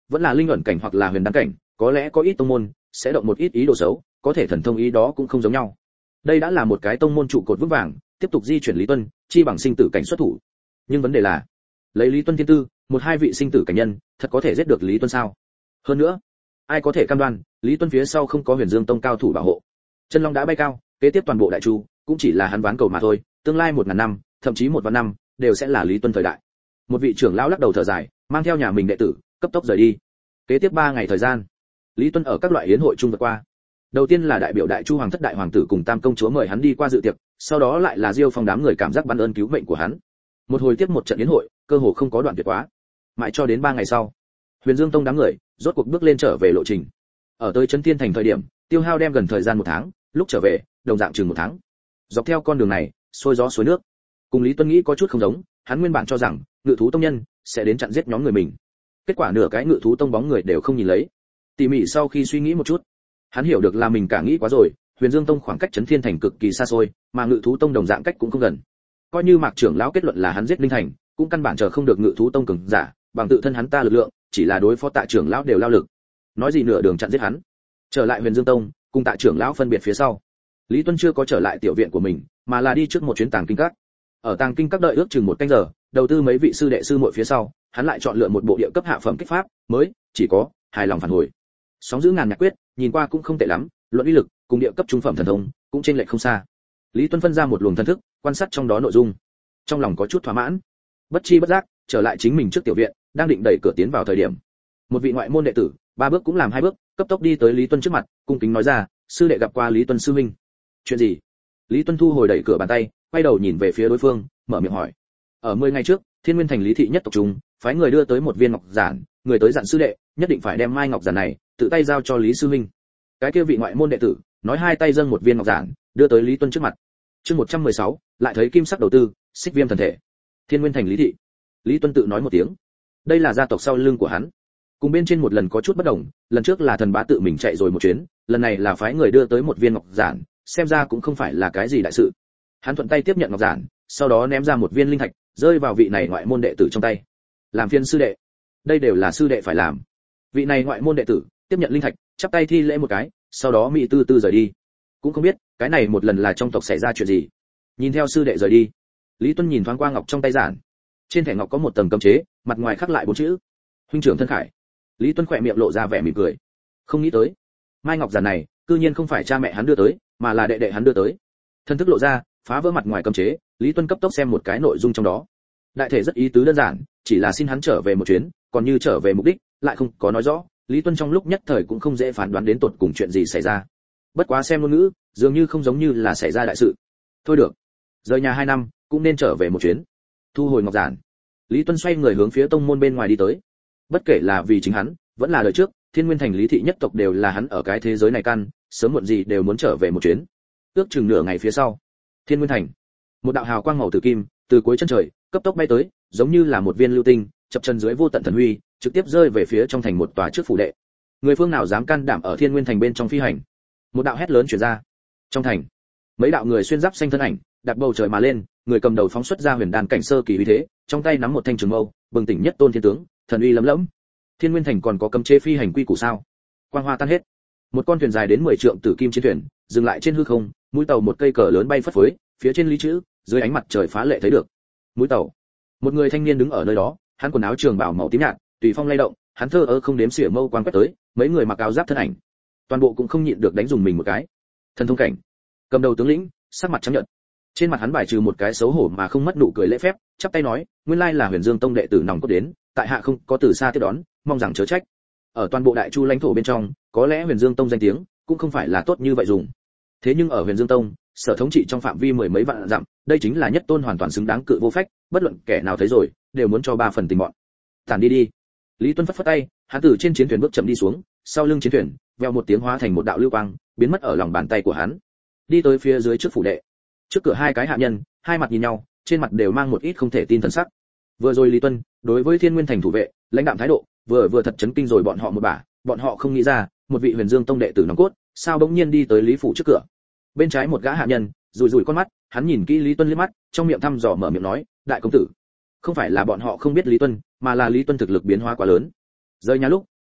vẫn là linh ẩn cảnh hoặc là huyền đan cảnh, có lẽ có ít tông môn sẽ động một ít ý đồ xấu, có thể thần thông ý đó cũng không giống nhau. Đây đã là một cái tông môn trụ cột vững vàng, tiếp tục di chuyển Lý Tuân, chi bằng sinh tử cảnh xuất thủ. Nhưng vấn đề là, lấy Lý Tuân thiên tư, một hai vị sinh tử cảnh nhân, thật có thể giết được Lý Tuân sao? Hơn nữa, ai có thể cam đoan, Lý Tuân phía sau không có Huyền Dương tông cao thủ bảo hộ. Chân Long đã bay cao, kế tiếp toàn bộ đại chu, cũng chỉ là hắn ván cầu mà thôi, tương lai một ngàn năm, thậm chí một vạn năm, đều sẽ là Lý Tuân thời đại. Một vị trưởng lão lắc đầu thở dài, mang theo nhà mình đệ tử, cấp tốc rời đi. Kế tiếp ba ngày thời gian, Lý Tuân ở các loại yến hội chung vượt qua. Đầu tiên là đại biểu đại chu hoàng thất đại hoàng tử cùng tam công chúa mời hắn đi qua dự tiệc, sau đó lại là Diêu Phong đám người cảm giác ban ơn cứu mệnh của hắn. Một hồi tiếp một trận yến hội, cơ hồ không có đoạn tuyệt quá. Mãi cho đến ba ngày sau, Huyền Dương tông đám người rốt cuộc bước lên trở về lộ trình. Ở tới Trấn Thiên thành thời điểm, tiêu hao đem gần thời gian một tháng, lúc trở về, đồng dạng chừng một tháng. Dọc theo con đường này, xôi gió suối nước. Cùng Lý Tuân nghĩ có chút không giống, hắn nguyên bản cho rằng Ngự thú tông nhân sẽ đến chặn giết nhóm người mình. Kết quả nửa cái Ngự thú tông bóng người đều không nhìn lấy. Tỉ mỉ sau khi suy nghĩ một chút, hắn hiểu được là mình cả nghĩ quá rồi. Huyền Dương tông khoảng cách Trấn Thiên thành cực kỳ xa xôi, mà Ngự thú tông đồng dạng cách cũng không gần. Coi như Mạc trưởng lão kết luận là hắn giết Linh Thành, cũng căn bản chờ không được Ngự thú tông cường giả, bằng tự thân hắn ta lực lượng, chỉ là đối phó Tạ trưởng lão đều lao lực. Nói gì nửa đường chặn giết hắn. Trở lại Huyền Dương tông, cùng Tạ trưởng lão phân biệt phía sau. Lý Tuân chưa có trở lại tiểu viện của mình, mà là đi trước một chuyến tàng kinh các. Ở tàng kinh các đợi ước chừng một canh giờ, đầu tư mấy vị sư đệ sư muội phía sau, hắn lại chọn lựa một bộ địa cấp hạ phẩm kích pháp, mới, chỉ có hài lòng phản hồi. Sóng giữ ngàn nhạc quyết, nhìn qua cũng không tệ lắm, luận uy lực, cùng địa cấp trung phẩm thần thông, cũng trên lệch không xa. Lý Tuân phân ra một luồng thần thức, quan sát trong đó nội dung. Trong lòng có chút thỏa mãn. Bất chi bất giác, trở lại chính mình trước tiểu viện, đang định đẩy cửa tiến vào thời điểm, một vị ngoại môn đệ tử, ba bước cũng làm hai bước, cấp tốc đi tới Lý Tuân trước mặt, cung kính nói ra, sư đệ gặp qua Lý Tuân sư huynh. Chuyện gì? Lý Tuân thu hồi đẩy cửa bàn tay, quay đầu nhìn về phía đối phương, mở miệng hỏi. Ở mười ngày trước, Thiên Nguyên thành Lý thị nhất tộc chúng, phái người đưa tới một viên ngọc giản, người tới dặn sư đệ, nhất định phải đem mai ngọc giản này tự tay giao cho Lý sư huynh. Cái kia vị ngoại môn đệ tử, nói hai tay dâng một viên ngọc giản, đưa tới Lý Tuân trước mặt. Chương một trăm mười sáu, lại thấy kim sắc đầu tư, xích viêm thần thể. Thiên Nguyên thành Lý thị. Lý Tuân tự nói một tiếng. Đây là gia tộc sau lưng của hắn. Cùng bên trên một lần có chút bất đồng, lần trước là thần bá tự mình chạy rồi một chuyến, lần này là phái người đưa tới một viên ngọc giản, xem ra cũng không phải là cái gì đại sự. Hắn thuận tay tiếp nhận ngọc giản, sau đó ném ra một viên linh thạch, rơi vào vị này ngoại môn đệ tử trong tay. Làm phiền sư đệ. Đây đều là sư đệ phải làm. Vị này ngoại môn đệ tử tiếp nhận linh thạch, chắp tay thi lễ một cái, sau đó mỹ tư tư rời đi. Cũng không biết, cái này một lần là trong tộc xảy ra chuyện gì. Nhìn theo sư đệ rời đi, Lý Tuân nhìn thoáng qua ngọc trong tay giản. Trên thẻ ngọc có một tầng cấm chế, mặt ngoài khắc lại bốn chữ: huynh trưởng thân khải. Lý Tuân khỏe miệng lộ ra vẻ mỉm cười. Không nghĩ tới, mai ngọc giản này, cư nhiên không phải cha mẹ hắn đưa tới, mà là đệ đệ hắn đưa tới. Thân thức lộ ra, phá vỡ mặt ngoài cấm chế, Lý Tuân cấp tốc xem một cái nội dung trong đó. Đại thể rất ý tứ đơn giản, chỉ là xin hắn trở về một chuyến, còn như trở về mục đích, lại không có nói rõ. Lý Tuân trong lúc nhất thời cũng không dễ phán đoán đến tột cùng chuyện gì xảy ra. Bất quá xem ngôn ngữ, dường như không giống như là xảy ra đại sự. Thôi được, rời nhà hai năm, cũng nên trở về một chuyến. Thu hồi ngọc giản, Lý Tuân xoay người hướng phía tông môn bên ngoài đi tới. Bất kể là vì chính hắn, vẫn là đời trước, Thiên Nguyên thành Lý thị nhất tộc đều là hắn ở cái thế giới này căn, sớm muộn gì đều muốn trở về một chuyến. Ước chừng nửa ngày phía sau, Thiên Nguyên thành, một đạo hào quang màu tử kim từ cuối chân trời cấp tốc bay tới, giống như là một viên lưu tinh, chập chân dưới vô tận thần huy, trực tiếp rơi về phía trong thành một tòa trước phủ đệ. Người phương nào dám can đảm ở Thiên Nguyên thành bên trong phi hành? Một đạo hét lớn truyền ra. Trong thành, mấy đạo người xuyên giáp xanh thân ảnh, đạp bầu trời mà lên, người cầm đầu phóng xuất ra huyền đan cảnh sơ kỳ uy thế, trong tay nắm một thanh trường mâu, bừng tỉnh nhất tôn thiên tướng, thần uy lấm lẫm. Thiên Nguyên thành còn có cấm chế phi hành quy củ sao? Quang hoa tan hết. Một con thuyền dài đến mười trượng tử kim chiến thuyền, dừng lại trên hư không, mũi tàu một cây cờ lớn bay phất phới, phía trên lý chữ, dưới ánh mặt trời phá lệ thấy được. Mũi tàu. Một người thanh niên đứng ở nơi đó, hắn quần áo trường bào màu tím nhạt, tùy phong lay động, hắn thơ ơ không đếm xỉa mâu quang quét tới, mấy người mặc áo giáp thân ảnh, toàn bộ cũng không nhịn được đánh dùng mình một cái. Thần thông cảnh. Cầm đầu tướng lĩnh, sắc mặt trắng nhợt. Trên mặt hắn bài trừ một cái xấu hổ mà không mất nụ cười lễ phép, chắp tay nói, nguyên lai là Huyền Dương tông đệ tử nòng cốt đến, tại hạ không có từ xa tiếp đón, mong rằng chớ trách. Ở toàn bộ đại chu lãnh thổ bên trong, có lẽ Huyền Dương tông danh tiếng cũng không phải là tốt như vậy dùng. Thế nhưng ở Huyền Dương tông, sở thống trị trong phạm vi mười mấy vạn dặm, đây chính là nhất tôn hoàn toàn xứng đáng cự vô phách, bất luận kẻ nào thấy rồi, đều muốn cho ba phần tình bọn. Tản đi đi. Lý Tuân phất phất tay, hắn từ trên chiến thuyền bước chậm đi xuống, sau lưng chiến thuyền, veo một tiếng hóa thành một đạo lưu quang, biến mất ở lòng bàn tay của hắn. Đi tới phía dưới trước phủ đệ. Trước cửa hai cái hạ nhân, hai mặt nhìn nhau, trên mặt đều mang một ít không thể tin thần sắc. Vừa rồi Lý Tuân, đối với Thiên Nguyên thành thủ vệ, lãnh đạm thái độ, vừa vừa thật chấn kinh rồi bọn họ một bả, bọn họ không nghĩ ra, một vị Huyền Dương tông đệ tử nòng cốt, sao bỗng nhiên đi tới Lý phủ trước cửa. Bên trái một gã hạ nhân, rủi rủi con mắt, hắn nhìn kỹ Lý Tuân liếc mắt, trong miệng thăm dò mở miệng nói, đại công tử. Không phải là bọn họ không biết Lý Tuân, mà là Lý Tuân thực lực biến hóa quá lớn. Rời nhà lúc,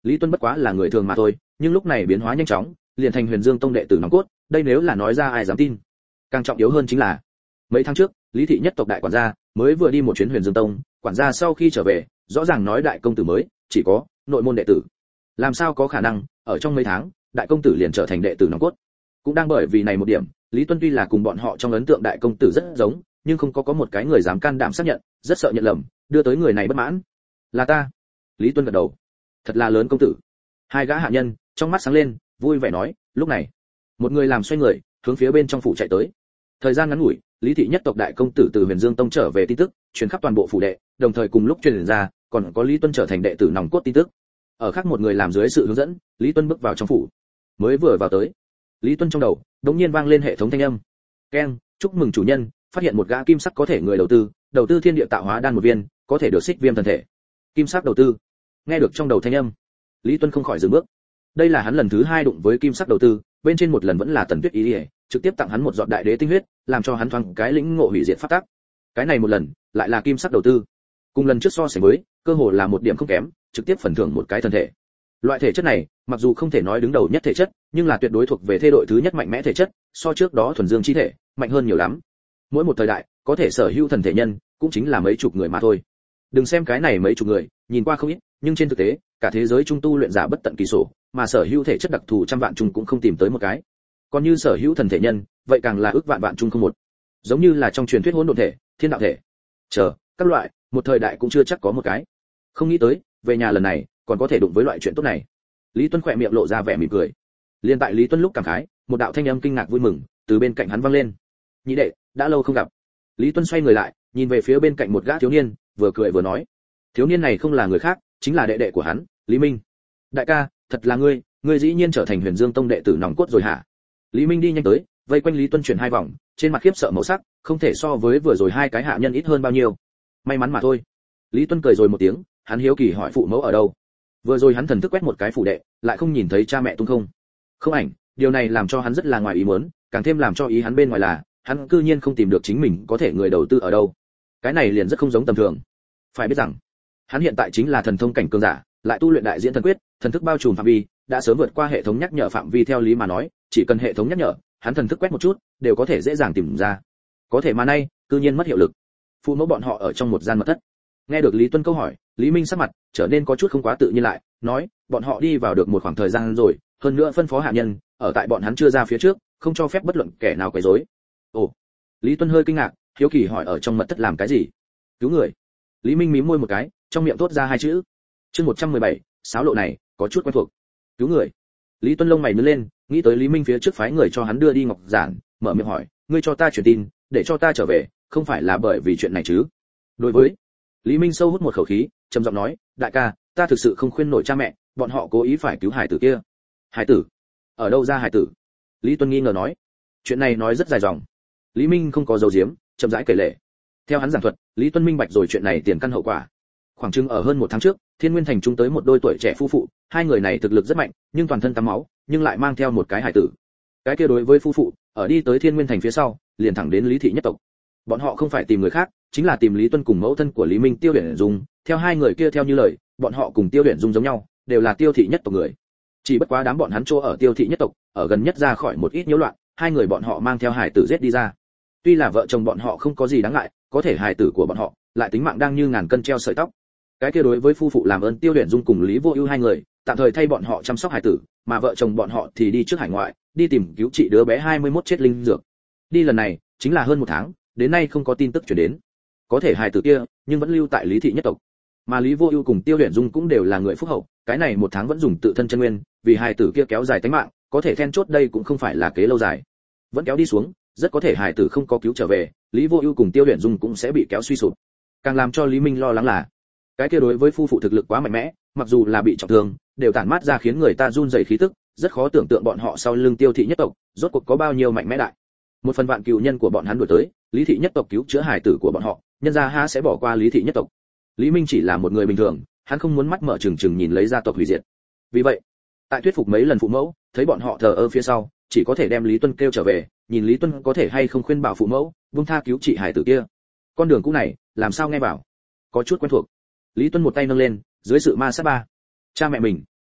Lý Tuân bất quá là người thường mà thôi, nhưng lúc này biến hóa nhanh chóng, liền thành Huyền Dương Tông đệ tử nòng cốt, đây nếu là nói ra ai dám tin. Càng trọng yếu hơn chính là, mấy tháng trước, Lý thị nhất tộc đại quản gia mới vừa đi một chuyến Huyền Dương Tông, quản gia sau khi trở về, rõ ràng nói đại công tử mới chỉ có nội môn đệ tử. Làm sao có khả năng, ở trong mấy tháng, đại công tử liền trở thành đệ tử nòng cốt. Cũng đang bởi vì này một điểm, Lý Tuân tuy là cùng bọn họ trong ấn tượng đại công tử rất giống, nhưng không có có một cái người dám can đảm xác nhận, rất sợ nhận lầm, đưa tới người này bất mãn. Là ta. Lý Tuân gật đầu. Thật là lớn công tử. Hai gã hạ nhân trong mắt sáng lên, vui vẻ nói. Lúc này, một người làm xoay người, hướng phía bên trong phủ chạy tới. Thời gian ngắn ngủi, Lý thị nhất tộc đại công tử từ Huyền Dương Tông trở về tin tức, truyền khắp toàn bộ phủ đệ, đồng thời cùng lúc truyền ra, còn có Lý Tuân trở thành đệ tử nòng cốt tin tức. Ở khác một người làm dưới sự hướng dẫn, Lý Tuân bước vào trong phủ. Mới vừa vào tới, Lý Tuân trong đầu đống nhiên vang lên hệ thống thanh âm. Keng, chúc mừng chủ nhân, phát hiện một gã kim sắc có thể người đầu tư, đầu tư thiên địa tạo hóa đan một viên, có thể được xích viêm thần thể. Kim sắc đầu tư. Nghe được trong đầu thanh âm, Lý Tuân không khỏi dừng bước. Đây là hắn lần thứ hai đụng với kim sắc đầu tư, bên trên một lần vẫn là Tần Tuyết ý, ý trực tiếp tặng hắn một giọt đại đế tinh huyết, làm cho hắn thoáng cái lĩnh ngộ hủy diệt pháp tắc. Cái này một lần, lại là kim sắc đầu tư. Cùng lần trước so sánh với, cơ hồ là một điểm không kém, trực tiếp phần thưởng một cái thần thể. Loại thể chất này, mặc dù không thể nói đứng đầu nhất thể chất, nhưng là tuyệt đối thuộc về thê đội thứ nhất mạnh mẽ thể chất, so trước đó thuần dương chi thể, mạnh hơn nhiều lắm. Mỗi một thời đại, có thể sở hữu thần thể nhân, cũng chính là mấy chục người mà thôi. Đừng xem cái này mấy chục người, nhìn qua không ít, nhưng trên thực tế, cả thế giới trung tu luyện giả bất tận kỳ số, mà sở hữu thể chất đặc thù trăm vạn chung cũng không tìm tới một cái. Còn như sở hữu thần thể nhân, vậy càng là ước vạn vạn chung không một. Giống như là trong truyền thuyết hỗn độn thể, thiên đạo thể, chờ, các loại, một thời đại cũng chưa chắc có một cái. Không nghĩ tới, về nhà lần này, còn có thể đụng với loại chuyện tốt này. Lý Tuân khỏe miệng lộ ra vẻ mỉm cười. Liên tại Lý Tuân lúc cảm khái, một đạo thanh âm kinh ngạc vui mừng từ bên cạnh hắn vang lên. Nhị đệ, đã lâu không gặp. Lý Tuân xoay người lại, nhìn về phía bên cạnh một gã thiếu niên, vừa cười vừa nói. Thiếu niên này không là người khác, chính là đệ đệ của hắn, Lý Minh. Đại ca, thật là ngươi, ngươi dĩ nhiên trở thành Huyền Dương Tông đệ tử nòng cốt rồi hả? Lý Minh đi nhanh tới, vây quanh Lý Tuân chuyển hai vòng, trên mặt khiếp sợ màu sắc, không thể so với vừa rồi hai cái hạ nhân ít hơn bao nhiêu. May mắn mà thôi. Lý Tuân cười rồi một tiếng, hắn hiếu kỳ hỏi phụ mẫu ở đâu. Vừa rồi hắn thần thức quét một cái phủ đệ, lại không nhìn thấy cha mẹ tung không. Không ảnh, điều này làm cho hắn rất là ngoài ý muốn, càng thêm làm cho ý hắn bên ngoài là, hắn cư nhiên không tìm được chính mình có thể người đầu tư ở đâu. Cái này liền rất không giống tầm thường. Phải biết rằng, hắn hiện tại chính là thần thông cảnh cường giả, lại tu luyện đại diễn thần quyết, thần thức bao trùm phạm vi, đã sớm vượt qua hệ thống nhắc nhở phạm vi theo lý mà nói, chỉ cần hệ thống nhắc nhở, hắn thần thức quét một chút, đều có thể dễ dàng tìm ra. Có thể mà nay, cư nhiên mất hiệu lực. Phụ mẫu bọn họ ở trong một gian mật thất. Nghe được Lý Tuân câu hỏi, Lý Minh sắc mặt trở nên có chút không quá tự nhiên lại, nói, bọn họ đi vào được một khoảng thời gian rồi, hơn nữa phân phó hạ nhân, ở tại bọn hắn chưa ra phía trước, không cho phép bất luận kẻ nào quấy rối. Ồ. Lý Tuân hơi kinh ngạc, hiếu kỳ hỏi ở trong mật thất làm cái gì? Cứu người. Lý Minh mím môi một cái, trong miệng thốt ra hai chữ. Chương một trăm mười bảy, sáo lộ này có chút quen thuộc. Cứu người. Lý Tuân lông mày nhướng lên, nghĩ tới Lý Minh phía trước phái người cho hắn đưa đi ngọc giản, mở miệng hỏi, ngươi cho ta truyền tin, để cho ta trở về, không phải là bởi vì chuyện này chứ? Đối với Lý Minh sâu hút một khẩu khí, trầm giọng nói, đại ca, ta thực sự không khuyên nổi cha mẹ, bọn họ cố ý phải cứu hải tử kia. Hải tử? Ở đâu ra hải tử? Lý Tuân nghi ngờ nói. Chuyện này nói rất dài dòng. Lý Minh không có dấu diếm, chậm rãi kể lể. Theo hắn giảng thuật, Lý Tuân minh bạch rồi chuyện này tiền căn hậu quả. Khoảng chừng ở hơn một tháng trước, Thiên Nguyên Thành chúng tới một đôi tuổi trẻ phu phụ, hai người này thực lực rất mạnh, nhưng toàn thân tắm máu, nhưng lại mang theo một cái hải tử. Cái kia đối với phu phụ, ở đi tới Thiên Nguyên Thành phía sau, liền thẳng đến Lý thị nhất tộc. Bọn họ không phải tìm người khác, chính là tìm Lý Tuân cùng mẫu thân của Lý Minh Tiêu Uyển Dung, theo hai người kia theo như lời, bọn họ cùng Tiêu Uyển Dung giống nhau, đều là Tiêu thị nhất tộc người. Chỉ bất quá đám bọn hắn chỗ ở Tiêu thị nhất tộc, ở gần nhất ra khỏi một ít nhiễu loạn, hai người bọn họ mang theo hải tử giết đi ra. Tuy là vợ chồng bọn họ không có gì đáng ngại, có thể hải tử của bọn họ, lại tính mạng đang như ngàn cân treo sợi tóc. Cái kia đối với phu phụ làm ơn Tiêu Uyển Dung cùng Lý Vô Ưu hai người, tạm thời thay bọn họ chăm sóc hải tử, mà vợ chồng bọn họ thì đi trước hải ngoại, đi tìm cứu trị đứa bé hai mươi mốt chết linh dược. Đi lần này, chính là hơn một tháng, đến nay không có tin tức truyền đến. Có thể hài tử kia, nhưng vẫn lưu tại Lý thị nhất tộc. Mà Lý Vô Ưu cùng Tiêu Uyển Dung cũng đều là người phúc hậu, cái này một tháng vẫn dùng tự thân chân nguyên, vì hài tử kia kéo dài tính mạng, có thể then chốt đây cũng không phải là kế lâu dài. Vẫn kéo đi xuống, rất có thể hài tử không có cứu trở về, Lý Vô Ưu cùng Tiêu Uyển Dung cũng sẽ bị kéo suy sụp. Càng làm cho Lý Minh lo lắng là, cái kia đối với phu phụ thực lực quá mạnh mẽ, mặc dù là bị trọng thương, đều tản mát ra khiến người ta run rẩy khí tức, rất khó tưởng tượng bọn họ sau lưng Tiêu thị nhất tộc, rốt cuộc có bao nhiêu mạnh mẽ đại. Một phần vạn cừu nhân của bọn hắn đuổi tới, Lý thị nhất tộc cứu chữa hải tử của bọn họ, nhân gia ha sẽ bỏ qua Lý thị nhất tộc. Lý Minh chỉ là một người bình thường, hắn không muốn mắt mở trừng trừng nhìn lấy gia tộc hủy diệt. Vì vậy, tại thuyết phục mấy lần phụ mẫu, thấy bọn họ thờ ơ phía sau, chỉ có thể đem Lý Tuân kêu trở về, nhìn Lý Tuân có thể hay không khuyên bảo phụ mẫu, buông tha cứu trị hải tử kia. Con đường cũ này, làm sao nghe bảo, có chút quen thuộc. Lý Tuân một tay nâng lên, dưới sự ma sát ba, cha mẹ mình,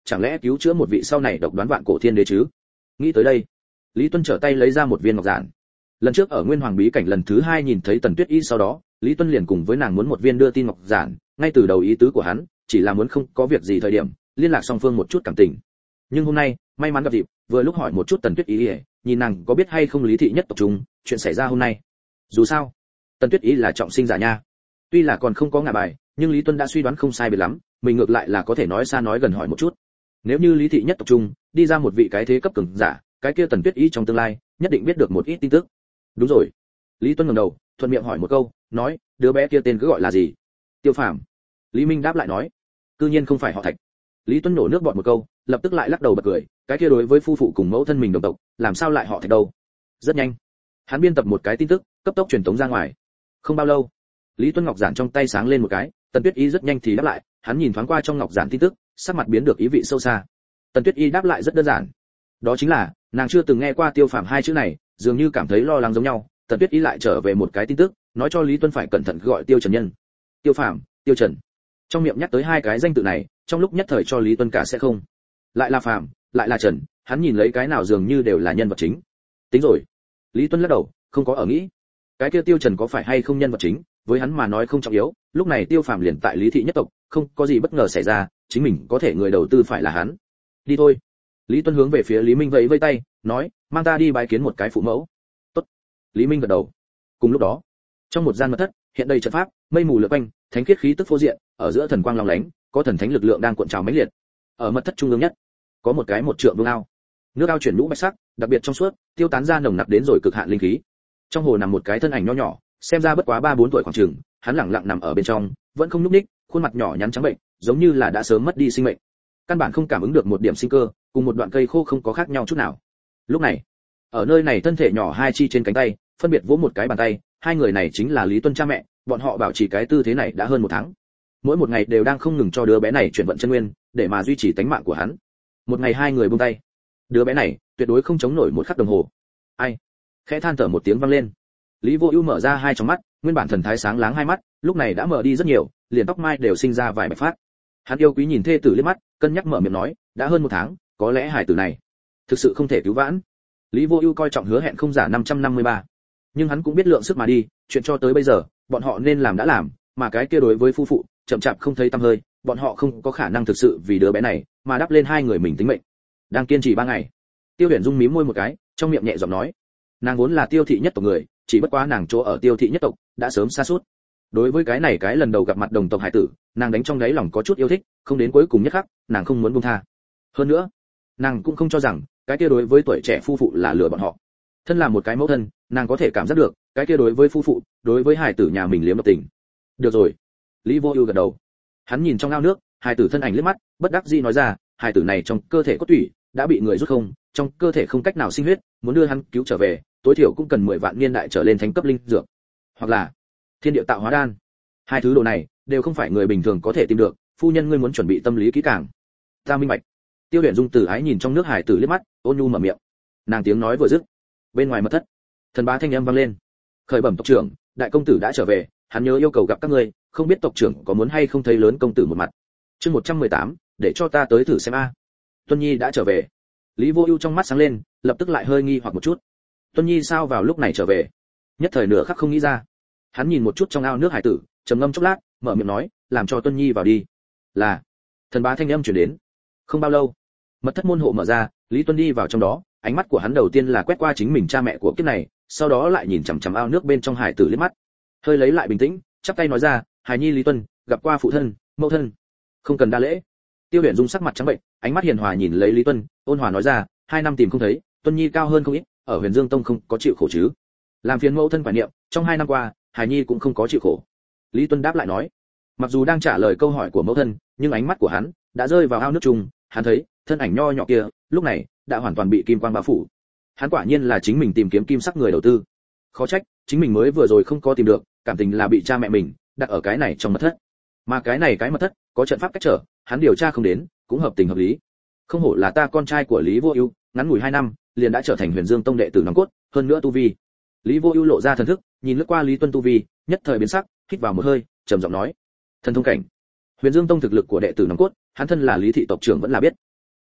chẳng lẽ cứu chữa một vị sau này độc đoán vạn cổ thiên đế chứ? Nghĩ tới đây, Lý Tuân trở tay lấy ra một viên ngọc giản. Lần trước ở Nguyên Hoàng bí cảnh lần thứ hai nhìn thấy Tần Tuyết Y sau đó, Lý Tuân liền cùng với nàng muốn một viên đưa tin ngọc giản, ngay từ đầu ý tứ của hắn chỉ là muốn không có việc gì thời điểm liên lạc song phương một chút cảm tình. Nhưng hôm nay, may mắn gặp dịp, vừa lúc hỏi một chút Tần Tuyết Y, nhìn nàng có biết hay không Lý thị nhất tộc chúng chuyện xảy ra hôm nay. Dù sao, Tần Tuyết Y là trọng sinh giả nha. Tuy là còn không có ngả bài, nhưng Lý Tuân đã suy đoán không sai biệt lắm, mình ngược lại là có thể nói xa nói gần hỏi một chút. Nếu như Lý thị nhất tộc trung đi ra một vị cái thế cấp cường giả, cái kia Tần Tuyết Y trong tương lai nhất định biết được một ít tin tức. Đúng rồi. Lý Tuân ngẩng đầu, thuận miệng hỏi một câu, nói, đứa bé kia tên cứ gọi là gì? Tiêu Phàm. Lý Minh đáp lại nói, cư nhiên không phải họ Thạch. Lý Tuân nổ nước bọt một câu, lập tức lại lắc đầu bật cười, cái kia đối với phu phụ cùng mẫu thân mình đồng tộc, làm sao lại họ Thạch đâu? Rất nhanh, hắn biên tập một cái tin tức, cấp tốc truyền tống ra ngoài. Không bao lâu, Lý Tuân ngọc giản trong tay sáng lên một cái, Tần Tuyết Y rất nhanh thì đáp lại, hắn nhìn thoáng qua trong ngọc giản tin tức, sắc mặt biến được ý vị sâu xa. Tần Tuyết Y đáp lại rất đơn giản, đó chính là nàng chưa từng nghe qua Tiêu Phàm hai chữ này, dường như cảm thấy lo lắng giống nhau. Tần Tuyết Y lại trở về một cái tin tức, nói cho Lý Tuân phải cẩn thận gọi Tiêu Trần Nhân. Tiêu Phàm, Tiêu Trần. Trong miệng nhắc tới hai cái danh tự này, trong lúc nhất thời cho Lý Tuân cả sẽ không. Lại là Phàm, lại là Trần, hắn nhìn lấy cái nào dường như đều là nhân vật chính. Tính rồi. Lý Tuân lắc đầu, không có ở nghĩ. Cái kia Tiêu Trần có phải hay không nhân vật chính, với hắn mà nói không trọng yếu, lúc này Tiêu Phàm liền tại Lý thị nhất tộc, không có gì bất ngờ xảy ra, chính mình có thể người đầu tư phải là hắn. Đi thôi. Lý Tuân hướng về phía Lý Minh vẫy vẫy tay, nói, mang ta đi bái kiến một cái phụ mẫu. Tốt. Lý Minh gật đầu. Cùng lúc đó, trong một gian mật thất, hiện đầy trận pháp, mây mù lượn quanh, thánh khiết khí tức phô diện, ở giữa thần quang long lánh, có thần thánh lực lượng đang cuộn trào mãnh liệt. Ở mật thất trung ương nhất, có một cái một trượng vương ao. Nước ao chuyển nhũ bạch sắc, đặc biệt trong suốt, tiêu tán ra nồng nặc đến rồi cực hạn linh khí. Trong hồ nằm một cái thân ảnh nho nhỏ, xem ra bất quá ba bốn tuổi khoảng chừng, hắn lẳng lặng nằm ở bên trong, vẫn không nhúc nhích, khuôn mặt nhỏ nhắn trắng bệnh, giống như là đã sớm mất đi sinh mệnh. Căn bản không cảm ứng được một điểm sinh cơ, cùng một đoạn cây khô không có khác nhau chút nào. Lúc này, ở nơi này thân thể nhỏ hai chi trên cánh tay, phân biệt vỗ một cái bàn tay, hai người này chính là Lý Tuân cha mẹ, bọn họ bảo trì cái tư thế này đã hơn một tháng. Mỗi một ngày đều đang không ngừng cho đứa bé này chuyển vận chân nguyên, để mà duy trì tánh mạng của hắn. Một ngày hai người buông tay, đứa bé này tuyệt đối không chống nổi một khắc đồng hồ. Ai? Khẽ than thở một tiếng vang lên. Lý Vô Ưu mở ra hai tròng mắt, nguyên bản thần thái sáng láng hai mắt, lúc này đã mở đi rất nhiều, liền tóc mai đều sinh ra vài bạch phát. Hắn yêu quý nhìn thê tử liếc mắt, cân nhắc mở miệng nói, đã hơn một tháng, có lẽ hải tử này thực sự không thể cứu vãn. Lý Vô Ưu coi trọng hứa hẹn không giả năm trăm năm mươi ba, nhưng hắn cũng biết lượng sức mà đi, chuyện cho tới bây giờ, bọn họ nên làm đã làm, mà cái kia đối với phu phụ, chậm chạp không thấy tăm hơi, bọn họ không có khả năng thực sự vì đứa bé này mà đắp lên hai người mình tính mệnh. Đang kiên trì ba ngày, Tiêu Huyền Dung mím môi một cái, trong miệng nhẹ giọng nói, nàng vốn là Tiêu thị nhất tộc người, chỉ bất quá nàng chỗ ở Tiêu thị nhất tộc đã sớm xa suốt. Đối với cái này cái lần đầu gặp mặt đồng tộc hải tử, nàng đánh trong đáy lòng có chút yêu thích, không đến cuối cùng nhất khắc, nàng không muốn buông tha. Hơn nữa, nàng cũng không cho rằng cái kia đối với tuổi trẻ phu phụ là lừa bọn họ. Thân là một cái mẫu thân, nàng có thể cảm giác được, cái kia đối với phu phụ, đối với hải tử nhà mình liếm độc tình. Được rồi. Lý Vô Ưu gật đầu. Hắn nhìn trong ao nước, hải tử thân ảnh liếc mắt, bất đắc dĩ nói ra, hải tử này trong cơ thể cốt tủy đã bị người rút không, trong cơ thể không cách nào sinh huyết, muốn đưa hắn cứu trở về, tối thiểu cũng cần mười vạn niên đại trở lên thánh cấp linh dược, hoặc là thiên địa tạo hóa đan. Hai thứ đồ này đều không phải người bình thường có thể tìm được, phu nhân ngươi muốn chuẩn bị tâm lý kỹ càng. Ta minh bạch. Tiêu Huyền Dung từ ái nhìn trong nước hải tử liếc mắt, ôn nhu mở miệng. Nàng tiếng nói vừa dứt, bên ngoài mật thất, thần bá thanh âm vang lên. Khởi bẩm tộc trưởng, đại công tử đã trở về, hắn nhớ yêu cầu gặp các ngươi, không biết tộc trưởng có muốn hay không thấy lớn công tử một mặt. Chương một trăm mười tám, để cho ta tới thử xem a. Tuân Nhi đã trở về. Lý Vô Ưu trong mắt sáng lên, lập tức lại hơi nghi hoặc một chút. Tuân Nhi sao vào lúc này trở về? Nhất thời nửa khắc không nghĩ ra. Hắn nhìn một chút trong ao nước hải tử, trầm ngâm chốc lát, mở miệng nói, làm cho Tuân Nhi vào đi. Là. Thần bá thanh âm truyền đến. Không bao lâu, mật thất môn hộ mở ra, Lý Tuân đi vào trong đó, ánh mắt của hắn đầu tiên là quét qua chính mình cha mẹ của kiếp này, sau đó lại nhìn chằm chằm ao nước bên trong hải tử liếc mắt. Hơi lấy lại bình tĩnh, chắp tay nói ra, Hải Nhi Lý Tuân, gặp qua phụ thân, mẫu thân. Không cần đa lễ. Tiêu Huyền Dung sắc mặt trắng bệnh, ánh mắt hiền hòa nhìn lấy Lý Tuân, ôn hòa nói ra, hai năm tìm không thấy, Tuân Nhi cao hơn không ít, ở Huyền Dương Tông không có chịu khổ chứ? Làm phiền mẫu thân phải niệm, trong hai năm qua, Hải Nhi cũng không có chịu khổ. Lý Tuân đáp lại nói, mặc dù đang trả lời câu hỏi của mẫu thân, nhưng ánh mắt của hắn đã rơi vào ao nước chung, hắn thấy thân ảnh nho nhỏ kia, lúc này đã hoàn toàn bị kim quang bao phủ. Hắn quả nhiên là chính mình tìm kiếm kim sắc người đầu tư. Khó trách, chính mình mới vừa rồi không có tìm được, cảm tình là bị cha mẹ mình đặt ở cái này trong mật thất. Mà cái này cái mật thất có trận pháp cách trở, hắn điều tra không đến, cũng hợp tình hợp lý. Không hổ là ta con trai của Lý Vô Ưu, ngắn ngủi hai năm, liền đã trở thành Huyền Dương Tông đệ tử nòng cốt, hơn nữa tu vi. Lý Vô Ưu lộ ra thần thức, nhìn lướt qua Lý Tuân tu vi, nhất thời biến sắc, hít vào một hơi, trầm giọng nói: "Thần thông cảnh." Huyền Dương Tông thực lực của đệ tử nòng cốt, hắn thân là Lý thị tộc trưởng vẫn là biết.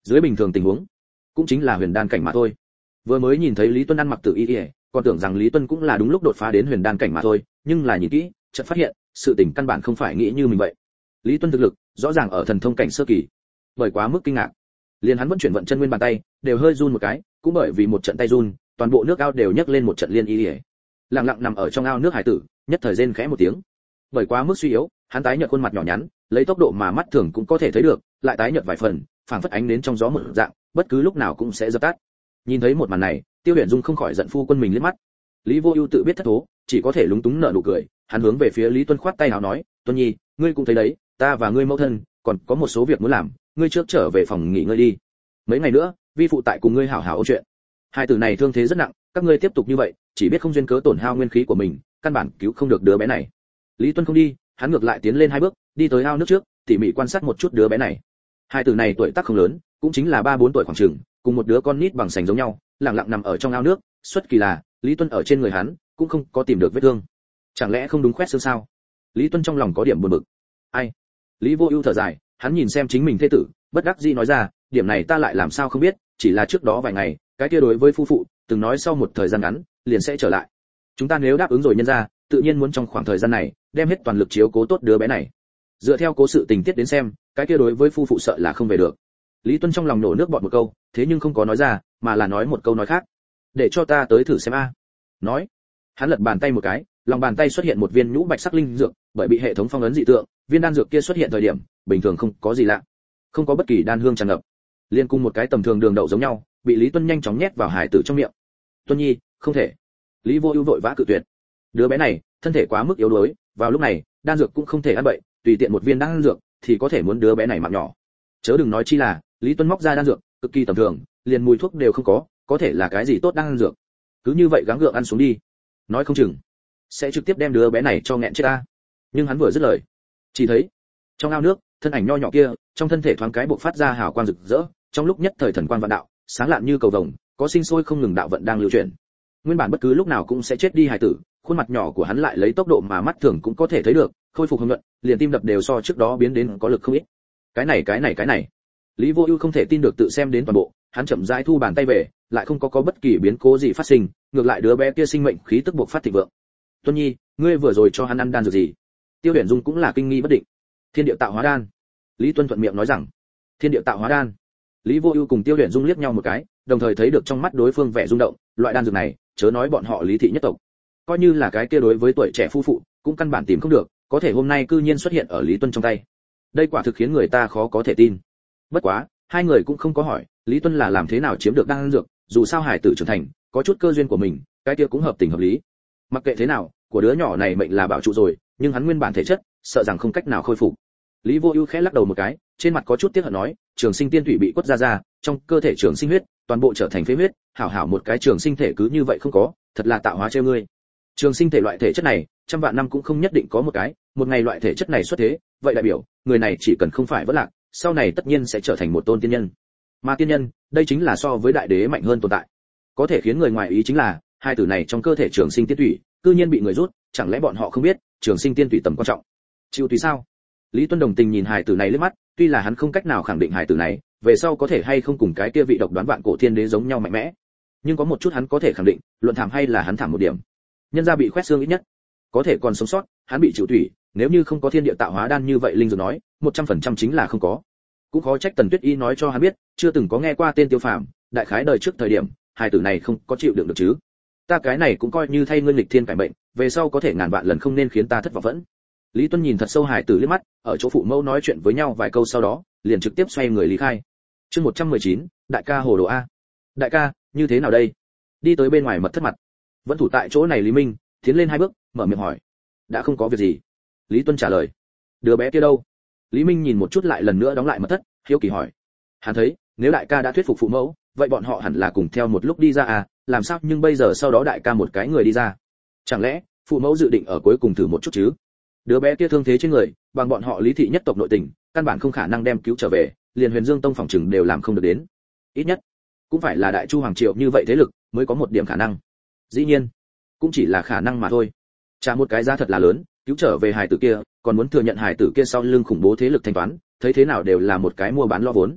Dưới bình thường tình huống, cũng chính là huyền đan cảnh mà thôi. Vừa mới nhìn thấy Lý Tuân ăn mặc tự y y, còn tưởng rằng Lý Tuân cũng là đúng lúc đột phá đến huyền đan cảnh mà thôi, nhưng là nhìn kỹ, chợt phát hiện, sự tình căn bản không phải nghĩ như mình vậy. Lý Tuân thực lực, rõ ràng ở thần thông cảnh sơ kỳ. Bởi quá mức kinh ngạc, liền hắn vẫn chuyển vận chân nguyên bàn tay, đều hơi run một cái, cũng bởi vì một trận tay run, toàn bộ nước ao đều nhấc lên một trận liên y y. Lặng lặng nằm ở trong ao nước hải tử, nhất thời rên khẽ một tiếng. Bởi quá mức suy yếu, hắn tái nhợt khuôn mặt nhỏ nhắn, lấy tốc độ mà mắt thường cũng có thể thấy được, lại tái nhợt vài phần, phảng phất ánh đến trong gió một dạng, bất cứ lúc nào cũng sẽ dập tắt. Nhìn thấy một màn này, Tiêu Huyền Dung không khỏi giận phu quân mình liếc mắt. Lý Vô Ưu tự biết thất thố, chỉ có thể lúng túng nở nụ cười, hắn hướng về phía Lý Tuân khoát tay áo nói, "Tuân Nhi, ngươi cũng thấy đấy, ta và ngươi mẫu thân, còn có một số việc muốn làm, ngươi trước trở về phòng nghỉ ngơi đi. Mấy ngày nữa, vi phụ tại cùng ngươi hảo hảo ôn chuyện." Hai tử này thương thế rất nặng, các ngươi tiếp tục như vậy, chỉ biết không duyên cớ tổn hao nguyên khí của mình, căn bản cứu không được đứa bé này. Lý Tuân không đi, hắn ngược lại tiến lên hai bước, đi tới ao nước trước, tỉ mỉ quan sát một chút đứa bé này. Hai tử này tuổi tác không lớn, cũng chính là ba bốn tuổi khoảng chừng, cùng một đứa con nít bằng sành giống nhau, lặng lặng nằm ở trong ao nước, xuất kỳ là, Lý Tuân ở trên người hắn cũng không có tìm được vết thương. Chẳng lẽ không đúng khoét xương sao? Lý Tuân trong lòng có điểm buồn bực. Ai? Lý Vô Ưu thở dài, hắn nhìn xem chính mình thê tử, bất đắc dĩ nói ra, điểm này ta lại làm sao không biết, chỉ là trước đó vài ngày, cái kia đối với phu phụ, từng nói sau một thời gian ngắn, liền sẽ trở lại. Chúng ta nếu đáp ứng rồi nhân ra, tự nhiên muốn trong khoảng thời gian này, đem hết toàn lực chiếu cố tốt đứa bé này. Dựa theo cố sự tình tiết đến xem, cái kia đối với phu phụ sợ là không về được. Lý Tuân trong lòng nổ nước bọt một câu, thế nhưng không có nói ra, mà là nói một câu nói khác. Để cho ta tới thử xem a. Nói, hắn lật bàn tay một cái, lòng bàn tay xuất hiện một viên nhũ bạch sắc linh dược, bởi bị hệ thống phong ấn dị tượng, viên đan dược kia xuất hiện thời điểm, bình thường không có gì lạ, không có bất kỳ đan hương tràn ngập, liên cùng một cái tầm thường đường đậu giống nhau, bị Lý Tuân nhanh chóng nhét vào hải tử trong miệng. Tuân Nhi, không thể. Lý Vô Ưu vội vã cự tuyệt. Đứa bé này, thân thể quá mức yếu đuối, vào lúc này, đan dược cũng không thể ăn bậy, tùy tiện một viên đan dược thì có thể muốn đứa bé này mạng nhỏ. Chớ đừng nói chi là, Lý Tuân móc ra đan dược, cực kỳ tầm thường, liền mùi thuốc đều không có, có thể là cái gì tốt đan dược. Cứ như vậy gắng gượng ăn xuống đi, nói không chừng sẽ trực tiếp đem đứa bé này cho nghẹn chết ta. Nhưng hắn vừa dứt lời, chỉ thấy trong ao nước, thân ảnh nho nhỏ kia, trong thân thể thoáng cái bộc phát ra hào quang rực rỡ, trong lúc nhất thời thần quang vạn đạo, sáng lạn như cầu vồng, có sinh sôi không ngừng đạo vận đang lưu chuyển. Nguyên bản bất cứ lúc nào cũng sẽ chết đi hài tử, khuôn mặt nhỏ của hắn lại lấy tốc độ mà mắt thường cũng có thể thấy được, khôi phục hồng nhuận, liền tim đập đều so trước đó biến đến có lực không ít. Cái này cái này cái này. Lý Vô Ưu không thể tin được tự xem đến toàn bộ, hắn chậm rãi thu bàn tay về, lại không có có bất kỳ biến cố gì phát sinh, ngược lại đứa bé kia sinh mệnh khí tức bộc phát thịnh vượng. Tuân Nhi, ngươi vừa rồi cho hắn ăn đan dược gì? Tiêu Huyền Dung cũng là kinh nghi bất định. Thiên địa tạo hóa đan. Lý Tuân thuận miệng nói rằng, Thiên địa tạo hóa đan. Lý Vô Ưu cùng Tiêu Huyền Dung liếc nhau một cái, đồng thời thấy được trong mắt đối phương vẻ rung động, loại đan dược này, chớ nói bọn họ Lý thị nhất tộc, coi như là cái kia đối với tuổi trẻ phu phụ, cũng căn bản tìm không được, có thể hôm nay cư nhiên xuất hiện ở Lý Tuân trong tay. Đây quả thực khiến người ta khó có thể tin. Bất quá, hai người cũng không có hỏi, Lý Tuân là làm thế nào chiếm được đan dược, dù sao hải tử trưởng thành, có chút cơ duyên của mình, cái kia cũng hợp tình hợp lý. Mặc kệ thế nào, của đứa nhỏ này mệnh là bảo trụ rồi, nhưng hắn nguyên bản thể chất, sợ rằng không cách nào khôi phục. Lý Vô Ưu khẽ lắc đầu một cái, trên mặt có chút tiếc hận nói, Trường Sinh Tiên Thủy bị quất ra ra, trong cơ thể Trường Sinh huyết, toàn bộ trở thành phế huyết, hảo hảo một cái Trường Sinh thể cứ như vậy không có, thật là tạo hóa trêu ngươi. Trường Sinh thể loại thể chất này, trăm vạn năm cũng không nhất định có một cái, một ngày loại thể chất này xuất thế, vậy đại biểu, người này chỉ cần không phải vỡ lạc, sau này tất nhiên sẽ trở thành một tôn tiên nhân. Mà tiên nhân, đây chính là so với đại đế mạnh hơn tồn tại. Có thể khiến người ngoài ý chính là, hai tử này trong cơ thể Trường Sinh Tiên Thủy, cư nhiên bị người rút, chẳng lẽ bọn họ không biết, Trường Sinh Tiên Thủy tầm quan trọng. Chịu tùy sao? Lý Tuân đồng tình nhìn hài tử này liếc mắt, tuy là hắn không cách nào khẳng định hài tử này, về sau có thể hay không cùng cái kia vị độc đoán vạn cổ thiên đế giống nhau mạnh mẽ. Nhưng có một chút hắn có thể khẳng định, luận thảm hay là hắn thảm một điểm. Nhân gia bị khoét xương ít nhất, có thể còn sống sót, hắn bị chịu tủy, nếu như không có thiên địa tạo hóa đan như vậy linh dược nói, một trăm phần trăm chính là không có. Cũng khó trách Tần Tuyết Y nói cho hắn biết, chưa từng có nghe qua tên Tiêu Phàm, đại khái đời trước thời điểm, hài tử này không có chịu đựng được chứ. Ta cái này cũng coi như thay ngươi nghịch thiên cải mệnh, về sau có thể ngàn vạn lần không nên khiến ta thất vọng vẫn. Lý Tuân nhìn thật sâu hài tử liếc mắt, ở chỗ phụ mẫu nói chuyện với nhau vài câu sau đó, liền trực tiếp xoay người lý khai. Chương một trăm mười chín, đại ca hồ đồ a. Đại ca, như thế nào đây? Đi tới bên ngoài mật thất mặt. Vẫn thủ tại chỗ này Lý Minh, tiến lên hai bước, mở miệng hỏi. Đã không có việc gì. Lý Tuân trả lời. Đứa bé kia đâu? Lý Minh nhìn một chút lại lần nữa đóng lại mật thất, hiếu kỳ hỏi. Hắn thấy, nếu đại ca đã thuyết phục phụ mẫu, vậy bọn họ hẳn là cùng theo một lúc đi ra à, làm sao nhưng bây giờ sau đó đại ca một cái người đi ra? Chẳng lẽ, phụ mẫu dự định ở cuối cùng thử một chút chứ? Đứa bé kia thương thế trên người, bằng bọn họ Lý thị nhất tộc nội tình, căn bản không khả năng đem cứu trở về, liền Huyền Dương Tông phòng trừng đều làm không được đến. Ít nhất, cũng phải là Đại Chu hoàng triều như vậy thế lực, mới có một điểm khả năng. Dĩ nhiên, cũng chỉ là khả năng mà thôi. Trả một cái giá thật là lớn, cứu trở về hài tử kia, còn muốn thừa nhận hài tử kia sau lưng khủng bố thế lực thanh toán, thấy thế nào đều là một cái mua bán lo vốn.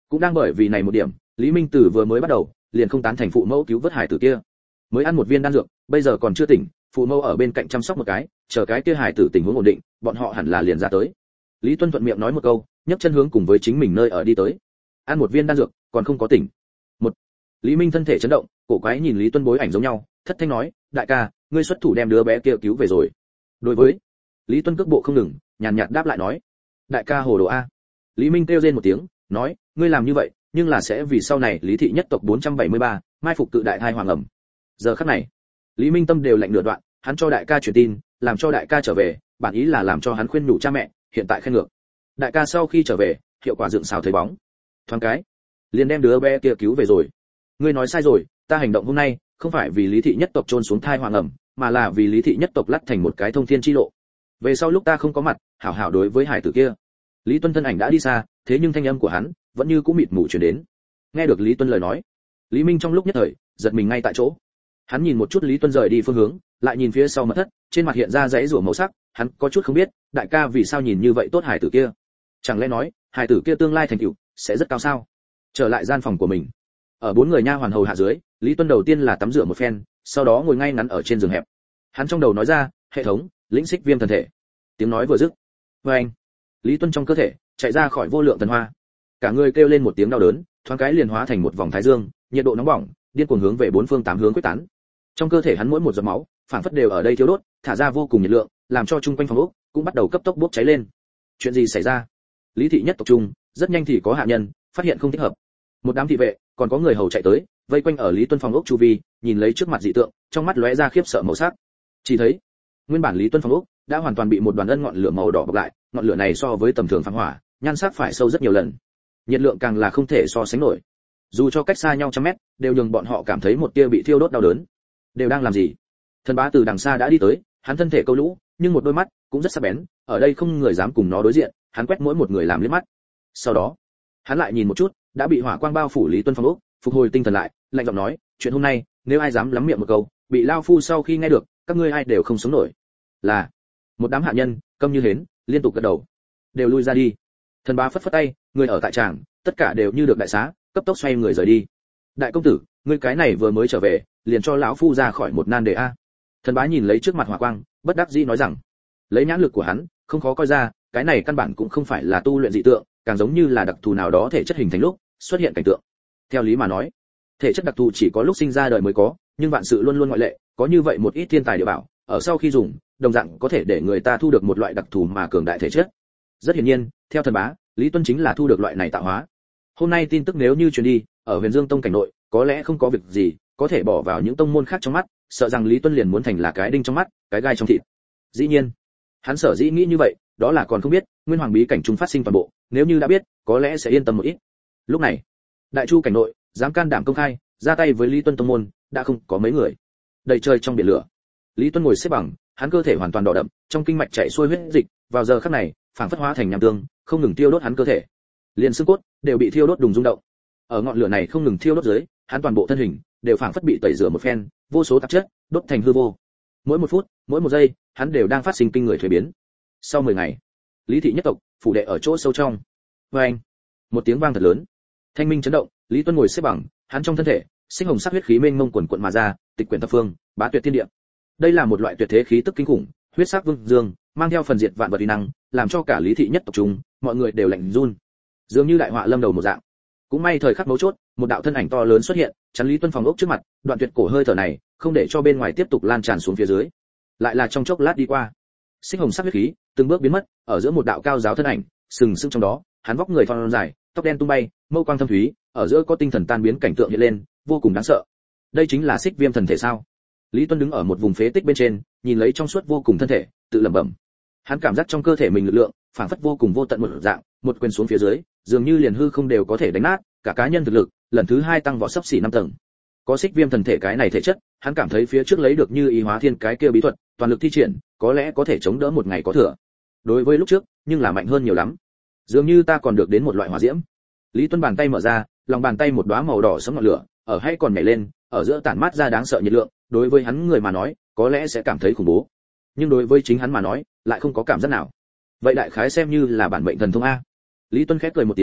Cũng đang bởi vì này một điểm, Lý Minh Tử vừa mới bắt đầu, liền không tán thành phụ mẫu cứu vớt hải tử kia. Mới ăn một viên đan dược, bây giờ còn chưa tỉnh, phụ mẫu ở bên cạnh chăm sóc một cái, chờ cái kia hải tử tình huống ổn định, bọn họ hẳn là liền ra tới. Lý Tuân thuận miệng nói một câu, nhấc chân hướng cùng với chính mình nơi ở đi tới. Ăn một viên đan dược, còn không có tỉnh. Một. Lý Minh thân thể chấn động, cổ quái nhìn Lý Tuân bối ảnh giống nhau, thất thanh nói, đại ca, ngươi xuất thủ đem đứa bé kia cứu về rồi. Đối với Lý Tuân cước bộ không ngừng, nhàn nhạt đáp lại nói, đại ca hồ đồ a. Lý Minh kêu rên một tiếng, nói, ngươi làm như vậy, nhưng là sẽ vì sau này Lý thị nhất tộc bốn trăm bảy mươi ba, mai phục cự đại thai hoàng ẩm. Giờ khắc này, Lý Minh tâm đều lạnh nửa đoạn, hắn cho đại ca truyền tin, làm cho đại ca trở về, bản ý là làm cho hắn khuyên nhủ cha mẹ, hiện tại khen ngược. Đại ca sau khi trở về, hiệu quả dựng xào thấy bóng. Thoáng cái, liền đem đứa bé kia cứu về rồi. Ngươi nói sai rồi, ta hành động hôm nay, không phải vì Lý thị nhất tộc trôn xuống thai hoàng ẩm, mà là vì Lý thị nhất tộc lắt thành một cái thông thiên chi lộ. Về sau lúc ta không có mặt, hảo hảo đối với hải tử kia. Lý Tuân thân ảnh đã đi xa, thế nhưng thanh âm của hắn vẫn như cũ mịt mù truyền đến. Nghe được Lý Tuân lời nói, Lý Minh trong lúc nhất thời giật mình ngay tại chỗ. Hắn nhìn một chút Lý Tuân rời đi phương hướng, lại nhìn phía sau mật thất, trên mặt hiện ra dãy rủa màu sắc, hắn có chút không biết, đại ca vì sao nhìn như vậy tốt hải tử kia? Chẳng lẽ nói, hải tử kia tương lai thành tựu sẽ rất cao sao? Trở lại gian phòng của mình, ở bốn người nha hoàn hầu hạ dưới, Lý Tuân đầu tiên là tắm rửa một phen, sau đó ngồi ngay ngắn ở trên giường hẹp. Hắn trong đầu nói ra, hệ thống, lĩnh xích viêm thần thể. Tiếng nói vừa dứt, với anh, Lý Tuân trong cơ thể chạy ra khỏi vô lượng thần hoa, cả người kêu lên một tiếng đau đớn, thoáng cái liền hóa thành một vòng thái dương, nhiệt độ nóng bỏng, điên cuồng hướng về bốn phương tám hướng quyết tán. Trong cơ thể hắn mỗi một giọt máu, phảng phất đều ở đây thiêu đốt, thả ra vô cùng nhiệt lượng, làm cho chung quanh phòng ốc cũng bắt đầu cấp tốc bốc cháy lên. Chuyện gì xảy ra? Lý thị nhất tộc trung, rất nhanh thì có hạ nhân phát hiện không thích hợp. Một đám thị vệ, còn có người hầu chạy tới, vây quanh ở Lý Tuân phòng ốc chu vi, nhìn lấy trước mặt dị tượng, trong mắt lóe ra khiếp sợ màu sắc. Chỉ thấy, nguyên bản Lý Tuân phòng ốc đã hoàn toàn bị một đoàn ân ngọn lửa màu đỏ bọc lại, ngọn lửa này so với tầm thường phóng hỏa, nhan sắc phải sâu rất nhiều lần. Nhiệt lượng càng là không thể so sánh nổi. Dù cho cách xa nhau trăm mét, đều nhường bọn họ cảm thấy một tia bị thiêu đốt đau đớn. Đều đang làm gì? Thần Bá từ đằng xa đã đi tới, hắn thân thể câu lũ, nhưng một đôi mắt cũng rất sắc bén, ở đây không người dám cùng nó đối diện, hắn quét mỗi một người làm liếc mắt. Sau đó, hắn lại nhìn một chút, đã bị hỏa quang bao phủ Lý Tuân phòng ốc, phục hồi tinh thần lại, lạnh giọng nói, chuyện hôm nay, nếu ai dám lắm miệng một câu, bị lao phu sau khi nghe được, các ngươi ai đều không sống nổi. Là một đám hạ nhân, câm như hến, liên tục gật đầu. Đều lui ra đi. Thần Bá phất phất tay, người ở tại tràng, tất cả đều như được đại xá, cấp tốc xoay người rời đi. Đại công tử, ngươi cái này vừa mới trở về, liền cho lão phu ra khỏi một nan đề a. Thần Bá nhìn lấy trước mặt hỏa quang, bất đắc dĩ nói rằng, lấy nhãn lực của hắn, không khó coi ra, cái này căn bản cũng không phải là tu luyện dị tượng, càng giống như là đặc thù nào đó thể chất hình thành lúc xuất hiện cảnh tượng. Theo lý mà nói, thể chất đặc thù chỉ có lúc sinh ra đời mới có, nhưng vạn sự luôn luôn ngoại lệ, có như vậy một ít thiên tài địa bảo, ở sau khi dùng, đồng dạng có thể để người ta thu được một loại đặc thù mà cường đại thể chất. Rất hiển nhiên, theo Thần Bá, Lý Tuân chính là thu được loại này tạo hóa. Hôm nay tin tức nếu như truyền đi, ở Huyền Dương Tông cảnh nội, có lẽ không có việc gì, có thể bỏ vào những tông môn khác trong mắt, sợ rằng Lý Tuân liền muốn thành là cái đinh trong mắt, cái gai trong thịt. Dĩ nhiên, hắn sở dĩ nghĩ như vậy, đó là còn không biết, Nguyên Hoàng bí cảnh trung phát sinh toàn bộ, nếu như đã biết, có lẽ sẽ yên tâm một ít. Lúc này, Đại Chu cảnh nội, dám can đảm công khai, ra tay với Lý Tuân tông môn, đã không có mấy người. Đầy trời trong biển lửa, Lý Tuân ngồi xếp bằng, hắn cơ thể hoàn toàn đỏ đậm, trong kinh mạch chảy xuôi huyết dịch, vào giờ khắc này, phảng phất hóa thành nham tương, không ngừng tiêu đốt hắn cơ thể. Liền xương cốt đều bị thiêu đốt đùng rung động. Ở ngọn lửa này không ngừng thiêu đốt dưới, hắn toàn bộ thân hình đều phảng phất bị tẩy rửa một phen, vô số tạp chất đốt thành hư vô. Mỗi một phút, mỗi một giây, hắn đều đang phát sinh kinh người thay biến. Sau mười ngày, Lý thị nhất tộc phủ đệ ở chỗ sâu trong. Oeng! Một tiếng vang thật lớn. Thanh minh chấn động, Lý Tuân ngồi xếp bằng, hắn trong thân thể, sinh hồng sắc huyết khí mênh mông quần quần mà ra, tịch quyển thập phương, bá tuyệt thiên địa. Đây là một loại tuyệt thế khí tức kinh khủng, huyết sắc vương dương, mang theo phần diệt vạn vật uy năng, làm cho cả Lý thị nhất tộc chúng, mọi người đều lạnh run. Dường như đại họa lâm đầu một dạng. Cũng may thời khắc mấu chốt, một đạo thân ảnh to lớn xuất hiện, chắn Lý Tuân phòng ốc trước mặt, đoạn tuyệt cổ hơi thở này, không để cho bên ngoài tiếp tục lan tràn xuống phía dưới. Lại là trong chốc lát đi qua, sinh hồng sắc huyết khí từng bước biến mất, ở giữa một đạo cao giáo thân ảnh, sừng sững trong đó, hắn vóc người thon dài, tóc đen tung bay, mâu quang thâm thúy, ở giữa có tinh thần tan biến cảnh tượng hiện lên, vô cùng đáng sợ. Đây chính là Xích Viêm thần thể sao? Lý Tuân đứng ở một vùng phế tích bên trên, nhìn lấy trong suốt vô cùng thân thể, tự lẩm bẩm. Hắn cảm giác trong cơ thể mình lực lượng, phảng phất vô cùng vô tận một dạng, một quyền xuống phía dưới, dường như liền hư không đều có thể đánh nát, cả cá nhân thực lực, lần thứ hai tăng võ sắp xỉ năm tầng. Có Xích Viêm thần thể cái này thể chất, hắn cảm thấy phía trước lấy được như ý hóa thiên cái kia bí thuật, toàn lực thi triển, có lẽ có thể chống đỡ một ngày có thừa. Đối với lúc trước, nhưng là mạnh hơn nhiều lắm. Dường như ta còn được đến một loại hỏa diễm. Lý Tuân bàn tay mở ra, lòng bàn tay một đóa màu đỏ sẫm ngọn lửa, ở hay còn nhảy lên, ở giữa tản mát ra đáng sợ nhiệt lượng, đối với hắn người mà nói, có lẽ sẽ cảm thấy khủng bố. Nhưng đối với chính hắn mà nói, lại không có cảm giác nào. Vậy đại khái xem như là bản mệnh thần thông a. Lý Tuân khép cười một tiếng,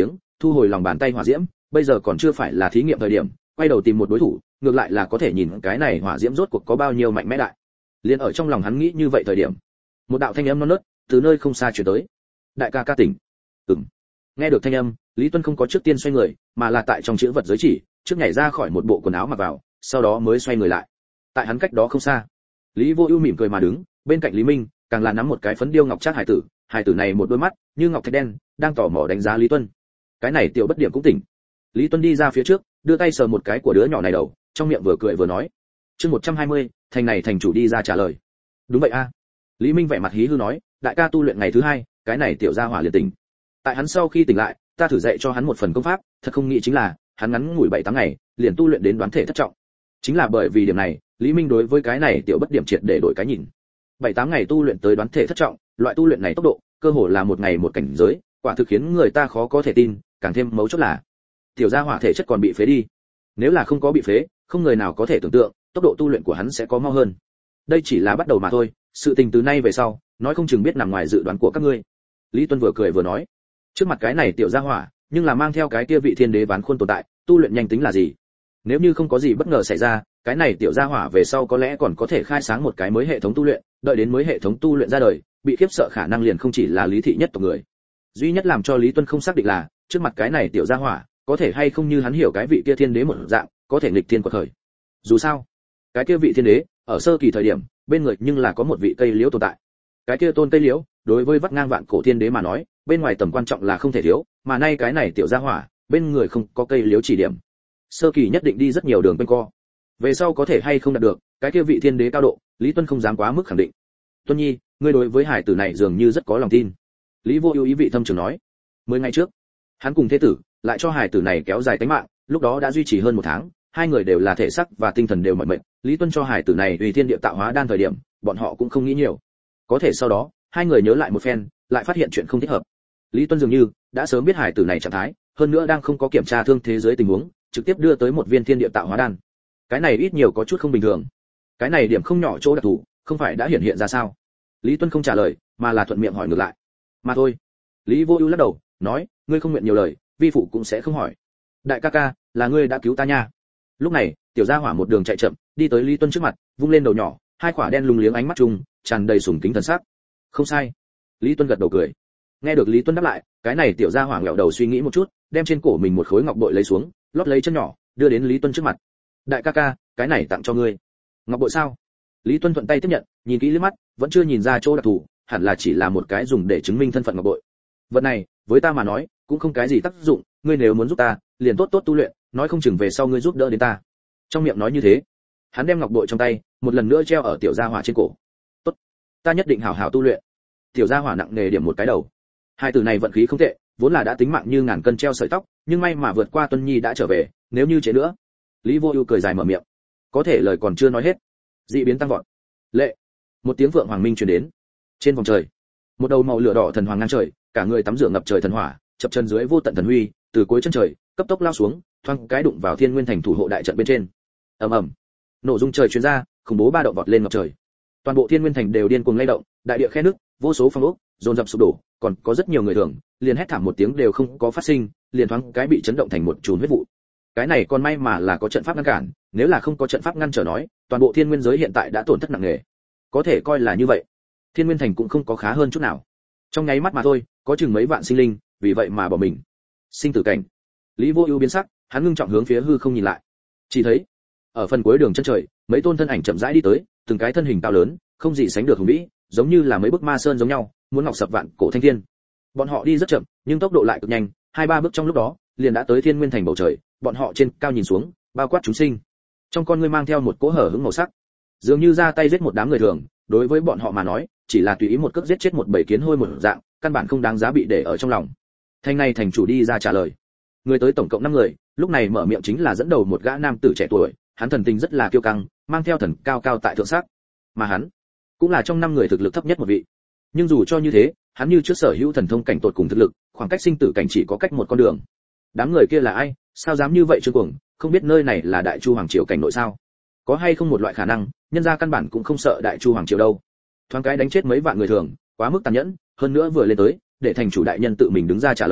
thu hồi lòng bàn tay hỏa diễm, bây giờ còn chưa phải là thí nghiệm thời điểm, quay đầu tìm một đối thủ, ngược lại là có thể nhìn cái này hỏa diễm rốt cuộc có bao nhiêu mạnh mẽ đại. Liên ở trong lòng hắn nghĩ như vậy thời điểm, một đạo thanh âm non nớt từ nơi không xa truyền tới. Đại ca ca tỉnh. Ừm. Nghe được thanh âm, Lý Tuân không có trước tiên xoay người, mà là tại trong chữ vật giới chỉ, trước nhảy ra khỏi một bộ quần áo mặc vào, sau đó mới xoay người lại. Tại hắn cách đó không xa, Lý Vô Ưu mỉm cười mà đứng, bên cạnh Lý Minh, càng là nắm một cái phấn điêu ngọc trác hải tử, hải tử này một đôi mắt như ngọc thạch đen, đang tò mò đánh giá Lý Tuân. Cái này tiểu bất điểm cũng tỉnh. Lý Tuân đi ra phía trước, đưa tay sờ một cái của đứa nhỏ này đầu, trong miệng vừa cười vừa nói. Chương một trăm hai mươi, thành này thành chủ đi ra trả lời. Đúng vậy a. Lý Minh vẻ mặt hí hư nói, đại ca tu luyện ngày thứ hai, cái này tiểu gia hỏa liền tỉnh. Tại hắn sau khi tỉnh lại, ta thử dạy cho hắn một phần công pháp, thật không nghĩ chính là, hắn ngắn ngủi bảy tháng ngày, liền tu luyện đến đoán thể thất trọng. Chính là bởi vì điểm này, Lý Minh đối với cái này tiểu bất điểm triệt để đổi cái nhìn. bảy tám ngày tu luyện tới đoán thể thất trọng, loại tu luyện này tốc độ, cơ hồ là một ngày một cảnh giới, quả thực khiến người ta khó có thể tin, càng thêm mấu chốt là, tiểu gia hỏa thể chất còn bị phế đi. Nếu là không có bị phế, không người nào có thể tưởng tượng, tốc độ tu luyện của hắn sẽ có mau hơn. Đây chỉ là bắt đầu mà thôi, sự tình từ nay về sau, nói không chừng biết nằm ngoài dự đoán của các ngươi. Lý Tuân vừa cười vừa nói, trước mặt cái này tiểu gia hỏa, nhưng là mang theo cái kia vị thiên đế ván khuôn tồn tại, tu luyện nhanh tính là gì? Nếu như không có gì bất ngờ xảy ra, cái này tiểu gia hỏa về sau có lẽ còn có thể khai sáng một cái mới hệ thống tu luyện, đợi đến mới hệ thống tu luyện ra đời, bị khiếp sợ khả năng liền không chỉ là Lý thị nhất tộc người. Duy nhất làm cho Lý Tuân không xác định là, trước mặt cái này tiểu gia hỏa, có thể hay không như hắn hiểu cái vị kia thiên đế một dạng, có thể nghịch thiên quật khởi. Dù sao, cái kia vị thiên đế, ở sơ kỳ thời điểm, bên người nhưng là có một vị cây liễu tồn tại. Cái kia tôn cây liễu, đối với vắt ngang vạn cổ thiên đế mà nói, bên ngoài tầm quan trọng là không thể thiếu, mà nay cái này tiểu gia hỏa, bên người không có cây liễu chỉ điểm. Sơ kỳ nhất định đi rất nhiều đường quanh co. Về sau có thể hay không đạt được, cái kia vị thiên đế cao độ, Lý Tuân không dám quá mức khẳng định. Tuân Nhi, ngươi đối với hải tử này dường như rất có lòng tin. Lý Vô Ưu ý vị thâm trường nói. Mười ngày trước, hắn cùng thế tử, lại cho hải tử này kéo dài tính mạng, lúc đó đã duy trì hơn một tháng, hai người đều là thể xác và tinh thần đều mỏi mệt. Lý Tuân cho hải tử này tùy thiên địa tạo hóa đan thời điểm, bọn họ cũng không nghĩ nhiều. Có thể sau đó, hai người nhớ lại một phen, lại phát hiện chuyện không thích hợp. Lý Tuân dường như đã sớm biết hải tử này trạng thái, hơn nữa đang không có kiểm tra thương thế giới tình huống, trực tiếp đưa tới một viên thiên địa tạo hóa đan. Cái này ít nhiều có chút không bình thường. Cái này điểm không nhỏ chỗ đặc thù, không phải đã hiện hiện ra sao? Lý Tuân không trả lời, mà là thuận miệng hỏi ngược lại. Mà thôi. Lý Vô Ưu lắc đầu, nói, ngươi không nguyện nhiều lời, vi phụ cũng sẽ không hỏi. Đại ca ca, là ngươi đã cứu ta nha. Lúc này, tiểu gia hỏa một đường chạy chậm, đi tới Lý Tuân trước mặt, vung lên đầu nhỏ, hai quả đen lùng liếng ánh mắt chung, tràn đầy sùng kính thần sắc. Không sai. Lý Tuân gật đầu cười. Nghe được Lý Tuân đáp lại, cái này tiểu gia hỏa ngẹo đầu suy nghĩ một chút, đem trên cổ mình một khối ngọc bội lấy xuống, lót lấy chân nhỏ, đưa đến Lý Tuân trước mặt. Đại ca ca, cái này tặng cho ngươi. Ngọc bội sao? Lý Tuân thuận tay tiếp nhận, nhìn kỹ liếc mắt, vẫn chưa nhìn ra chỗ đặc thù, hẳn là chỉ là một cái dùng để chứng minh thân phận ngọc bội. Vật này, với ta mà nói, cũng không cái gì tác dụng, ngươi nếu muốn giúp ta, liền tốt tốt tu luyện, nói không chừng về sau ngươi giúp đỡ đến ta. Trong miệng nói như thế, hắn đem ngọc bội trong tay, một lần nữa treo ở tiểu gia hỏa trên cổ. Tốt, ta nhất định hảo hảo tu luyện. Tiểu gia hỏa nặng nề điểm một cái đầu. Hai từ này vận khí không tệ, vốn là đã tính mạng như ngàn cân treo sợi tóc, nhưng may mà vượt qua Tuân Nhi đã trở về, nếu như chế nữa. Lý Vô Ưu cười dài mở miệng. Có thể lời còn chưa nói hết, dị biến tăng vọt. Lệ, một tiếng vượng hoàng minh truyền đến. Trên vòng trời, một đầu màu lửa đỏ thần hoàng ngang trời, cả người tắm rửa ngập trời thần hỏa, chập chân dưới vô tận thần huy, từ cuối chân trời cấp tốc lao xuống, thoáng cái đụng vào Thiên Nguyên Thành thủ hộ đại trận bên trên. Ầm ầm, nổ rung trời truyền ra, khủng bố ba động vọt lên ngập trời. Toàn bộ Thiên Nguyên Thành đều điên cuồng lay động, đại địa khe nứt, vô số phong ốc dồn dập sụp đổ, còn có rất nhiều người thường liền hét thảm một tiếng đều không có phát sinh, liền thoáng cái bị chấn động thành một chùm huyết vụ. Cái này còn may mà là có trận pháp ngăn cản, nếu là không có trận pháp ngăn trở nói, toàn bộ Thiên Nguyên giới hiện tại đã tổn thất nặng nề. Có thể coi là như vậy, Thiên Nguyên Thành cũng không có khá hơn chút nào. Trong nháy mắt mà thôi, có chừng mấy vạn sinh linh, vì vậy mà bỏ mình. Sinh tử cảnh. Lý Vô Ưu biến sắc, hắn ngưng trọng hướng phía hư không nhìn lại. Chỉ thấy, ở phần cuối đường chân trời, mấy tôn thân ảnh chậm rãi đi tới, từng cái thân hình cao lớn, không gì sánh được hùng vĩ, giống như là mấy bức ma sơn giống nhau, muốn ngọc sập vạn cổ thanh thiên. Bọn họ đi rất chậm, nhưng tốc độ lại cực nhanh, hai ba bước trong lúc đó, liền đã tới Thiên Nguyên Thành bầu trời, bọn họ trên cao nhìn xuống, bao quát chúng sinh. Trong con ngươi mang theo một cỗ hở hững màu sắc, dường như ra tay giết một đám người thường, đối với bọn họ mà nói, chỉ là tùy ý một cước giết chết một bầy kiến hôi một dạng, căn bản không đáng giá bị để ở trong lòng. Thành này thành chủ đi ra trả lời. Người tới tổng cộng năm người, lúc này mở miệng chính là dẫn đầu một gã nam tử trẻ tuổi, hắn thần tình rất là kiêu căng, mang theo thần cao cao tại thượng sắc, mà hắn cũng là trong năm người thực lực thấp nhất một vị. Nhưng dù cho như thế, hắn như trước sở hữu thần thông cảnh tột cùng thực lực, khoảng cách sinh tử cảnh chỉ có cách một con đường. Đám người kia là ai, sao dám như vậy trương cuồng, không biết nơi này là Đại Chu hoàng triều cảnh nội sao? Có hay không một loại khả năng, nhân gia căn bản cũng không sợ Đại Chu hoàng triều đâu. Thoáng cái đánh chết mấy vạn người thường, quá mức tàn nhẫn, hơn nữa vừa lên tới, để thành chủ đại nhân tự mình đứng ra trả lời,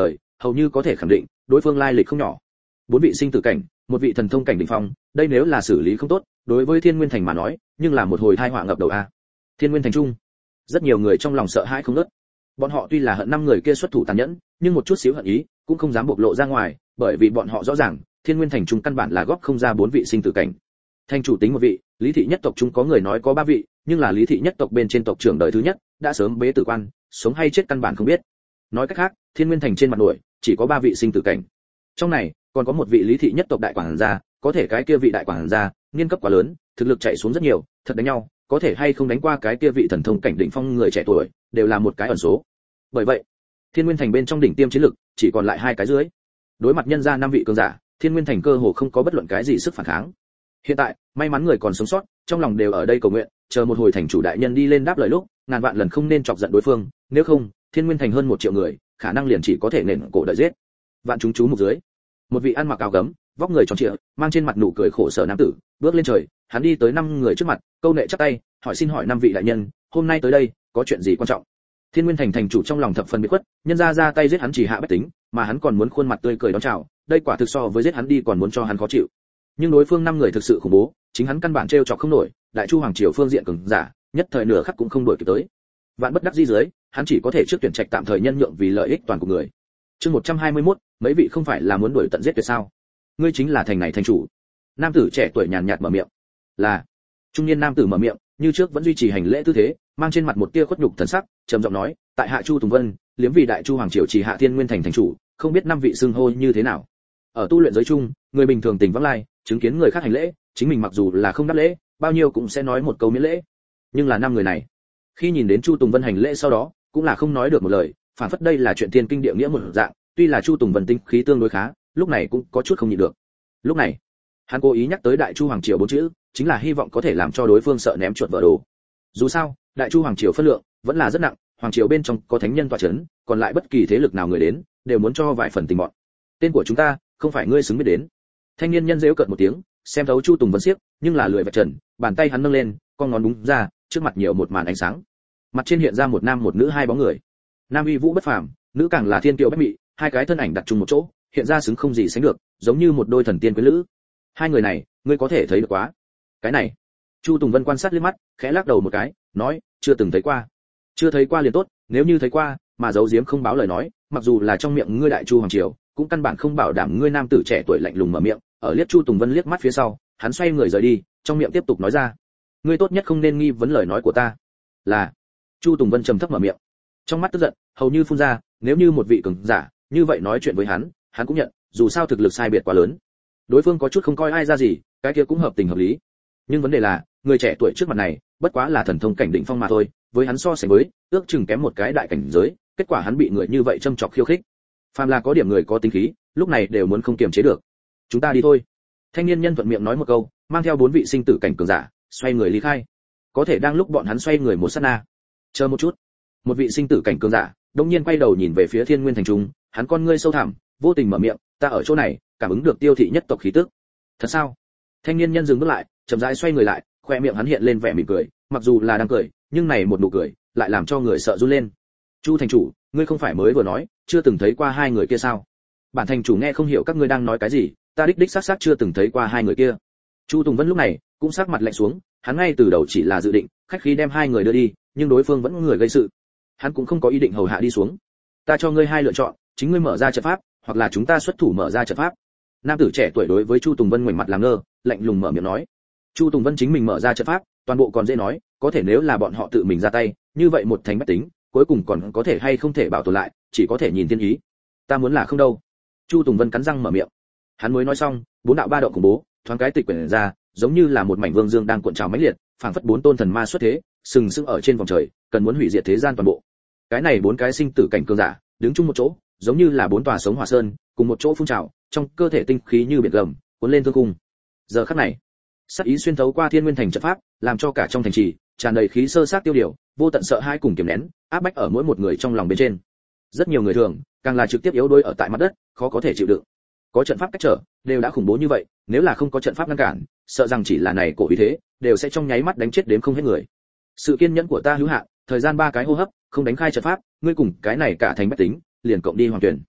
hầu như có thể khẳng định đối phương lai lịch không nhỏ. Bốn vị sinh tử cảnh, một vị thần thông cảnh đỉnh phong, đây nếu là xử lý không tốt, đối với Thiên Nguyên Thành mà nói, nhưng là một hồi tai họa ngập đầu a. Thiên Nguyên Thành trung, rất nhiều người trong lòng sợ hãi không ngớt. Bọn họ tuy là hận năm người kia xuất thủ tàn nhẫn, nhưng một chút xíu hận ý cũng không dám bộc lộ ra ngoài, bởi vì bọn họ rõ ràng, Thiên Nguyên Thành trung căn bản là góp không ra bốn vị sinh tử cảnh. Thành chủ tính một vị, Lý thị nhất tộc chúng có người nói có ba vị, nhưng là Lý thị nhất tộc bên trên tộc trưởng đời thứ nhất, đã sớm bế tử quan, sống hay chết căn bản không biết. Nói cách khác, Thiên Nguyên Thành trên mặt nổi, chỉ có ba vị sinh tử cảnh. Trong này, còn có một vị Lý thị nhất tộc đại quản gia, có thể cái kia vị đại quản gia, niên cấp quá lớn, thực lực chạy xuống rất nhiều, thật đánh nhau, có thể hay không đánh qua cái kia vị thần thông cảnh đỉnh phong người trẻ tuổi, đều là một cái ẩn số. Bởi vậy, Thiên Nguyên Thành bên trong đỉnh tiêm chiến lực, chỉ còn lại hai cái dưới. Đối mặt nhân gia năm vị cường giả, Thiên Nguyên Thành cơ hồ không có bất luận cái gì sức phản kháng. Hiện tại, may mắn người còn sống sót, trong lòng đều ở đây cầu nguyện, chờ một hồi thành chủ đại nhân đi lên đáp lời lúc, ngàn vạn lần không nên chọc giận đối phương, nếu không, Thiên Nguyên Thành hơn một triệu người, khả năng liền chỉ có thể nền cổ đợi giết. Vạn chúng chú mục dưới, một vị ăn mặc áo gấm, vóc người tròn trịa, mang trên mặt nụ cười khổ sở nam tử, bước lên trời, hắn đi tới năm người trước mặt, câu nệ chắp tay, hỏi xin hỏi năm vị đại nhân, hôm nay tới đây, có chuyện gì quan trọng? Thiên Nguyên Thành thành chủ trong lòng thập phần bị khuất, nhân ra ra tay giết hắn chỉ hạ bách tính, mà hắn còn muốn khuôn mặt tươi cười đón chào, đây quả thực so với giết hắn đi còn muốn cho hắn khó chịu. Nhưng đối phương năm người thực sự khủng bố, chính hắn căn bản trêu chọc không nổi, đại chu hoàng triều phương diện cường giả, nhất thời nửa khắc cũng không đuổi kịp tới. Vạn bất đắc dĩ dưới, hắn chỉ có thể trước tuyển trạch tạm thời nhân nhượng vì lợi ích toàn của người. Chương một trăm hai mươi mốt, mấy vị không phải là muốn đuổi tận giết tuyệt sao? Ngươi chính là thành này thành chủ. Nam tử trẻ tuổi nhàn nhạt mở miệng. Là. Trung niên nam tử mở miệng, như trước vẫn duy trì hành lễ tư thế, mang trên mặt một tia khuất nhục thần sắc, trầm giọng nói, tại hạ Chu Tùng Vân, liếm vì đại chu hoàng triều chỉ hạ Thiên Nguyên Thành thành chủ, không biết năm vị xưng hô như thế nào. Ở tu luyện giới chung, người bình thường tình vắng lai, chứng kiến người khác hành lễ, chính mình mặc dù là không đáp lễ, bao nhiêu cũng sẽ nói một câu miễn lễ. Nhưng là năm người này, khi nhìn đến Chu Tùng Vân hành lễ sau đó, cũng là không nói được một lời, phản phất đây là chuyện thiên kinh địa nghĩa một dạng, tuy là Chu Tùng Vân tinh khí tương đối khá, lúc này cũng có chút không nhịn được. Lúc này, hắn cố ý nhắc tới đại chu hoàng triều bốn chữ, chính là hy vọng có thể làm cho đối phương sợ ném chuột vỡ đồ. Dù sao, đại chu hoàng triều phân lượng vẫn là rất nặng, hoàng triều bên trong có thánh nhân tọa chấn, còn lại bất kỳ thế lực nào người đến, đều muốn cho vài phần tình bọn. Tên của chúng ta, không phải ngươi xứng biết đến. Thanh niên nhân giễu cợt một tiếng, xem thấu Chu Tùng Vân siếc, nhưng là lười vạch trần, bàn tay hắn nâng lên, con ngón đúng ra, trước mặt nhiều một màn ánh sáng. Mặt trên hiện ra một nam một nữ hai bóng người. Nam uy vũ bất phàm, nữ càng là thiên kiều bách mỹ, hai cái thân ảnh đặt chung một chỗ, hiện ra xứng không gì sánh được, giống như một đôi thần tiên quyến lữ. Hai người này, ngươi có thể thấy được quá. Cái này, Chu Tùng Vân quan sát liếc mắt, khẽ lắc đầu một cái, nói, chưa từng thấy qua. Chưa thấy qua liền tốt, nếu như thấy qua, mà giấu giếm không báo lời nói, mặc dù là trong miệng ngươi đại chu hoàng triều, cũng căn bản không bảo đảm ngươi nam tử trẻ tuổi lạnh lùng mở miệng, ở liếc Chu Tùng Vân liếc mắt phía sau, hắn xoay người rời đi, trong miệng tiếp tục nói ra, ngươi tốt nhất không nên nghi vấn lời nói của ta. Là. Chu Tùng Vân trầm thấp mở miệng, trong mắt tức giận hầu như phun ra, nếu như một vị cường giả như vậy nói chuyện với hắn, hắn cũng nhận, dù sao thực lực sai biệt quá lớn. Đối phương có chút không coi ai ra gì, cái kia cũng hợp tình hợp lý. Nhưng vấn đề là, người trẻ tuổi trước mặt này, bất quá là thần thông cảnh đỉnh phong mà thôi, với hắn so sánh với, ước chừng kém một cái đại cảnh giới, kết quả hắn bị người như vậy châm chọc khiêu khích. Phàm là có điểm người có tính khí, lúc này đều muốn không kiềm chế được. Chúng ta đi thôi. Thanh niên nhân thuận miệng nói một câu, mang theo bốn vị sinh tử cảnh cường giả, xoay người ly khai. Có thể đang lúc bọn hắn xoay người một sát na, chờ một chút. Một vị sinh tử cảnh cường giả, đột nhiên quay đầu nhìn về phía Thiên Nguyên Thành trung, hắn con ngươi sâu thẳm, vô tình mở miệng, ta ở chỗ này, cảm ứng được Tiêu thị nhất tộc khí tức. Thật sao? Thanh niên nhân dừng bước lại, chậm rãi xoay người lại, khoe miệng hắn hiện lên vẻ mỉm cười, mặc dù là đang cười, nhưng này một nụ cười, lại làm cho người sợ run lên. Chu thành chủ, ngươi không phải mới vừa nói, chưa từng thấy qua hai người kia sao? Bản thành chủ nghe không hiểu các ngươi đang nói cái gì, ta đích đích xác xác chưa từng thấy qua hai người kia. Chu Tùng Vân lúc này cũng sắc mặt lạnh xuống, hắn ngay từ đầu chỉ là dự định khách khí đem hai người đưa đi, nhưng đối phương vẫn người gây sự, hắn cũng không có ý định hầu hạ đi xuống. Ta cho ngươi hai lựa chọn, chính ngươi mở ra trận pháp, hoặc là chúng ta xuất thủ mở ra trận pháp. Nam tử trẻ tuổi đối với Chu Tùng Vân ngoảnh mặt làm ngơ, lạnh lùng mở miệng nói. Chu Tùng Vân chính mình mở ra trận pháp, toàn bộ còn dễ nói, có thể nếu là bọn họ tự mình ra tay, như vậy một thành bách tính, cuối cùng còn có thể hay không thể bảo tồn lại, chỉ có thể nhìn thiên ý. Ta muốn là không đâu. Chu Tùng Vân cắn răng mở miệng. Hắn mới nói xong, bốn đạo ba động khủng bố, thoáng cái tịch quyển ra, giống như là một mảnh vương dương đang cuộn trào mãnh liệt, phảng phất bốn tôn thần ma xuất thế, sừng sững ở trên vòng trời, cần muốn hủy diệt thế gian toàn bộ. Cái này bốn cái sinh tử cảnh cường giả, đứng chung một chỗ, giống như là bốn tòa sống hỏa sơn, cùng một chỗ phun trào, trong cơ thể tinh khí như biển gầm, cuốn lên thương cung. Giờ khắc này, sát ý xuyên thấu qua Thiên Nguyên Thành trận pháp, làm cho cả trong thành trì tràn đầy khí sơ sát tiêu điều, vô tận sợ hãi cùng kiềm nén, áp bách ở mỗi một người trong lòng bên trên. Rất nhiều người thường, càng là trực tiếp yếu đuối ở tại mặt đất, khó có thể chịu đựng. Có trận pháp cách trở, đều đã khủng bố như vậy, nếu là không có trận pháp ngăn cản, sợ rằng chỉ là này cổ ý thế, đều sẽ trong nháy mắt đánh chết đến không hết người. Sự kiên nhẫn của ta hữu hạn, thời gian ba cái hô hấp, không đánh khai trận pháp, ngươi cùng cái này cả thành bách tính, liền cộng đi hoàng tuyển.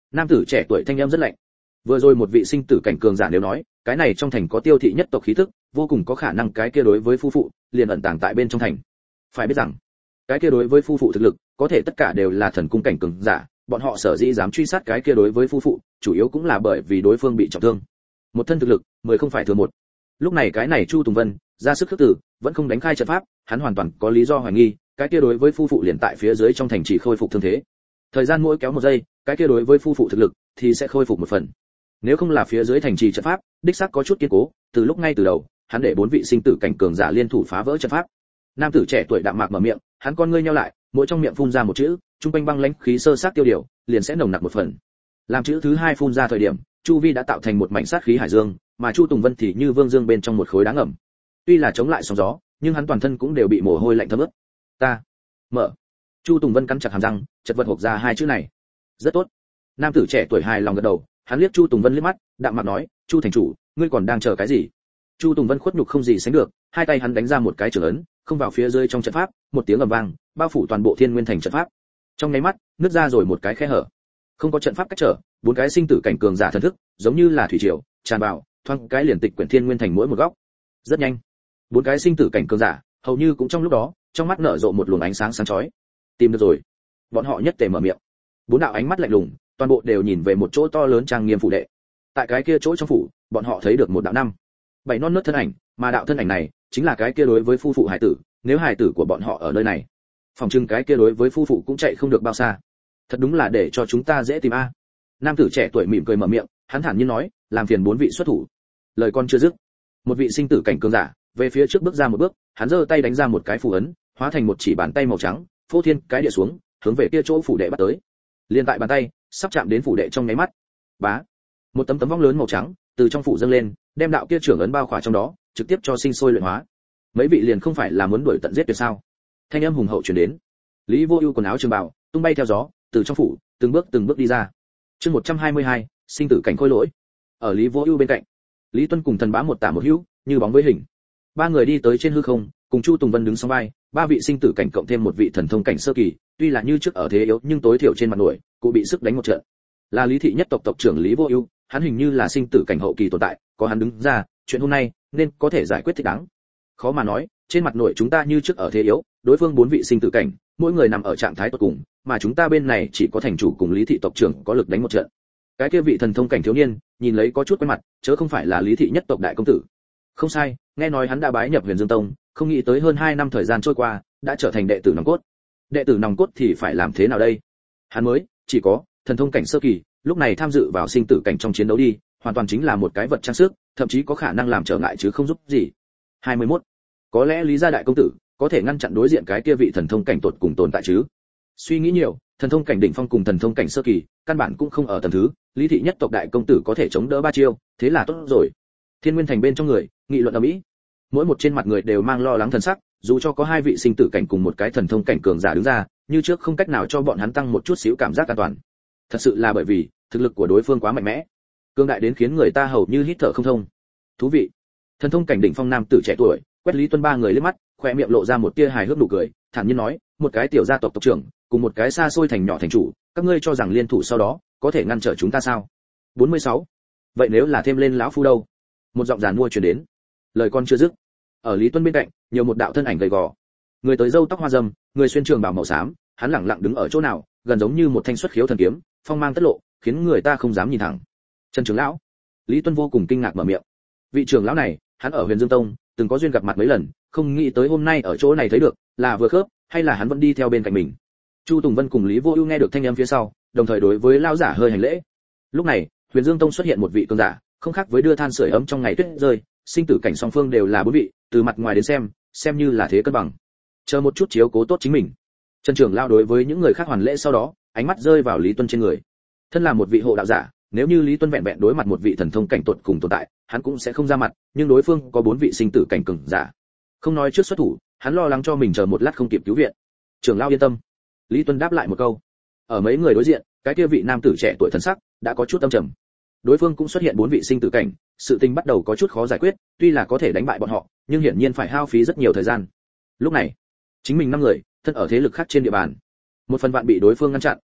Nam tử trẻ tuổi thanh âm rất lạnh. Vừa rồi một vị sinh tử cảnh cường giả nếu nói, cái này trong thành có tiêu thị nhất tộc khí tức, vô cùng có khả năng cái kia đối với phu phụ liền ẩn tàng tại bên trong thành. Phải biết rằng, cái kia đối với phu phụ thực lực, có thể tất cả đều là thần cung cảnh cường giả, bọn họ sở dĩ dám truy sát cái kia đối với phu phụ, chủ yếu cũng là bởi vì đối phương bị trọng thương. Một thân thực lực, mười không phải thừa một. Lúc này cái này Chu Tùng Vân, ra sức khước tử, vẫn không đánh khai trận pháp, hắn hoàn toàn có lý do hoài nghi, cái kia đối với phu phụ liền tại phía dưới trong thành chỉ khôi phục thương thế. Thời gian mỗi kéo một giây, cái kia đối với phu phụ thực lực thì sẽ khôi phục một phần. Nếu không là phía dưới thành trì trận pháp, đích xác có chút kiên cố, từ lúc ngay từ đầu, hắn để bốn vị sinh tử cảnh cường giả liên thủ phá vỡ trận pháp. Nam tử trẻ tuổi đạm mạc mở miệng, hắn con ngươi nheo lại, mỗi trong miệng phun ra một chữ, trung quanh băng lãnh khí sơ sát tiêu điều, liền sẽ nồng nặc một phần. Làm chữ thứ hai phun ra thời điểm, chu vi đã tạo thành một mảnh sát khí hải dương, mà Chu Tùng Vân thì như vương dương bên trong một khối đá ngầm. Tuy là chống lại sóng gió, nhưng hắn toàn thân cũng đều bị mồ hôi lạnh thấm ướt. Ta mở. Chu Tùng Vân cắn chặt hàm răng, chật vật hộc ra hai chữ này. Rất tốt. Nam tử trẻ tuổi hài lòng gật đầu, hắn liếc Chu Tùng Vân liếc mắt, đạm mạc nói, Chu thành chủ, ngươi còn đang chờ cái gì? Chu Tùng Vân khuất nhục không gì sánh được, hai tay hắn đánh ra một cái trường ấn, không vào phía dưới trong trận pháp, một tiếng ầm vang, bao phủ toàn bộ Thiên Nguyên thành trận pháp. Trong nháy mắt, nứt ra rồi một cái khe hở. Không có trận pháp cách trở, bốn cái sinh tử cảnh cường giả thần thức, giống như là thủy triều, tràn vào, thoáng cái liền tịch quyển Thiên Nguyên thành mỗi một góc. Rất nhanh, bốn cái sinh tử cảnh cường giả, hầu như cũng trong lúc đó, trong mắt nở rộ một luồng ánh sáng sáng chói. Tìm được rồi. Bọn họ nhất tề mở miệng. Bốn đạo ánh mắt lạnh lùng, toàn bộ đều nhìn về một chỗ to lớn trang nghiêm phủ đệ. Tại cái kia chỗ trong phủ, bọn họ thấy được một đạo năm, bảy non nớt thân ảnh, mà đạo thân ảnh này chính là cái kia đối với phu phụ hải tử, nếu hải tử của bọn họ ở nơi này, phòng trưng cái kia đối với phu phụ cũng chạy không được bao xa. Thật đúng là để cho chúng ta dễ tìm a. Nam tử trẻ tuổi mỉm cười mở miệng, hắn thản nhiên nói, làm phiền bốn vị xuất thủ. Lời con chưa dứt, một vị sinh tử cảnh cường giả về phía trước bước ra một bước, hắn giơ tay đánh ra một cái phù ấn, hóa thành một chỉ bàn tay màu trắng, phô thiên cái địa xuống, hướng về kia chỗ phủ đệ bắt tới. Liên tại bàn tay sắp chạm đến phủ đệ trong nháy mắt, bá, một tấm tấm vong lớn màu trắng từ trong phủ dâng lên, đem đạo kia trưởng ấn bao khỏa trong đó, trực tiếp cho sinh sôi luyện hóa. Mấy vị liền không phải là muốn đuổi tận giết tuyệt sao? Thanh âm hùng hậu truyền đến. Lý Vô Ưu quần áo trường bào tung bay theo gió, từ trong phủ từng bước từng bước đi ra. Chương một trăm hai mươi hai, sinh tử cảnh khôi lỗi. Ở Lý Vô Ưu bên cạnh, Lý Tuân cùng Thần Bá một tả một hữu, như bóng với hình. Ba người đi tới trên hư không, cùng Chu Tùng Vân đứng song vai, ba vị sinh tử cảnh cộng thêm một vị thần thông cảnh sơ kỳ, tuy là như trước ở thế yếu, nhưng tối thiểu trên mặt nổi, cũng bị sức đánh một trận. Là Lý thị nhất tộc tộc trưởng Lý Vô Ưu, hắn hình như là sinh tử cảnh hậu kỳ tồn tại, có hắn đứng ra, chuyện hôm nay nên có thể giải quyết thích đáng. Khó mà nói, trên mặt nổi chúng ta như trước ở thế yếu, đối phương bốn vị sinh tử cảnh, mỗi người nằm ở trạng thái tột cùng, mà chúng ta bên này chỉ có thành chủ cùng Lý thị tộc trưởng có lực đánh một trận. Cái kia vị thần thông cảnh thiếu niên, nhìn lấy có chút quen mặt, chớ không phải là Lý thị nhất tộc đại công tử. Không sai, nghe nói hắn đã bái nhập Huyền Dương Tông, không nghĩ tới hơn hai năm thời gian trôi qua, đã trở thành đệ tử nòng cốt. Đệ tử nòng cốt thì phải làm thế nào đây? Hắn mới chỉ có thần thông cảnh sơ kỳ, lúc này tham dự vào sinh tử cảnh trong chiến đấu đi, hoàn toàn chính là một cái vật trang sức, thậm chí có khả năng làm trở ngại chứ không giúp gì. hai mươi mốt. Có lẽ Lý gia đại công tử có thể ngăn chặn đối diện cái kia vị thần thông cảnh tột cùng tồn tại chứ? Suy nghĩ nhiều, thần thông cảnh đỉnh phong cùng thần thông cảnh sơ kỳ, căn bản cũng không ở tầng thứ, Lý thị nhất tộc đại công tử có thể chống đỡ ba chiêu, thế là tốt rồi. Thiên Nguyên thành bên trong người, nghị luận ầm ĩ. Mỗi một trên mặt người đều mang lo lắng thần sắc, dù cho có hai vị sinh tử cảnh cùng một cái thần thông cảnh cường giả đứng ra, như trước không cách nào cho bọn hắn tăng một chút xíu cảm giác an toàn. Thật sự là bởi vì thực lực của đối phương quá mạnh mẽ, cương đại đến khiến người ta hầu như hít thở không thông. Thú vị. Thần thông cảnh đỉnh phong nam tử trẻ tuổi, quét Lý Tuân ba người liếc mắt, khóe miệng lộ ra một tia hài hước nụ cười, thản nhiên nói, một cái tiểu gia tộc tộc trưởng, cùng một cái xa xôi thành nhỏ thành chủ, các ngươi cho rằng liên thủ sau đó có thể ngăn trở chúng ta sao? bốn mươi sáu. Vậy nếu là thêm lên lão phu đâu? Một giọng giàn mua truyền đến. Lời con chưa dứt, ở Lý Tuân bên cạnh, nhiều một đạo thân ảnh gầy gò. Người tới râu tóc hoa râm, người xuyên trường bào màu xám, hắn lẳng lặng đứng ở chỗ nào, gần giống như một thanh xuất khiếu thần kiếm, phong mang tất lộ, khiến người ta không dám nhìn thẳng. Trần trưởng lão. Lý Tuân vô cùng kinh ngạc mở miệng. Vị trưởng lão này, hắn ở Huyền Dương Tông từng có duyên gặp mặt mấy lần, không nghĩ tới hôm nay ở chỗ này thấy được, là vừa khớp, hay là hắn vẫn đi theo bên cạnh mình. Chu Tùng Vân cùng Lý Vô Ưu nghe được thanh âm phía sau, đồng thời đối với lão giả hơi hành lễ. Lúc này, Huyền Dương Tông xuất hiện một vị cường giả, không khác với đưa than sưởi ấm trong ngày tuyết rơi, sinh tử cảnh song phương đều là bốn vị, từ mặt ngoài đến xem, xem như là thế cân bằng. Chờ một chút chiếu cố tốt chính mình. Trần trưởng lão đối với những người khác hoàn lễ sau đó, ánh mắt rơi vào Lý Tuân trên người. Thân là một vị hộ đạo giả, nếu như Lý Tuân vẹn vẹn đối mặt một vị thần thông cảnh tột cùng tồn tại, hắn cũng sẽ không ra mặt, nhưng đối phương có bốn vị sinh tử cảnh cường giả. Không nói trước xuất thủ, hắn lo lắng cho mình chờ một lát không kịp cứu viện. Trưởng lão yên tâm. Lý Tuân đáp lại một câu. Ở mấy người đối diện, cái kia vị nam tử trẻ tuổi thần sắc đã có chút âm trầm. Đối phương cũng xuất hiện bốn vị sinh tử cảnh, sự tình bắt đầu có chút khó giải quyết, tuy là có thể đánh bại bọn họ, nhưng hiển nhiên phải hao phí rất nhiều thời gian. Lúc này, chính mình năm người, thân ở thế lực khác trên địa bàn, một phần vạn bị đối phương ngăn chặn,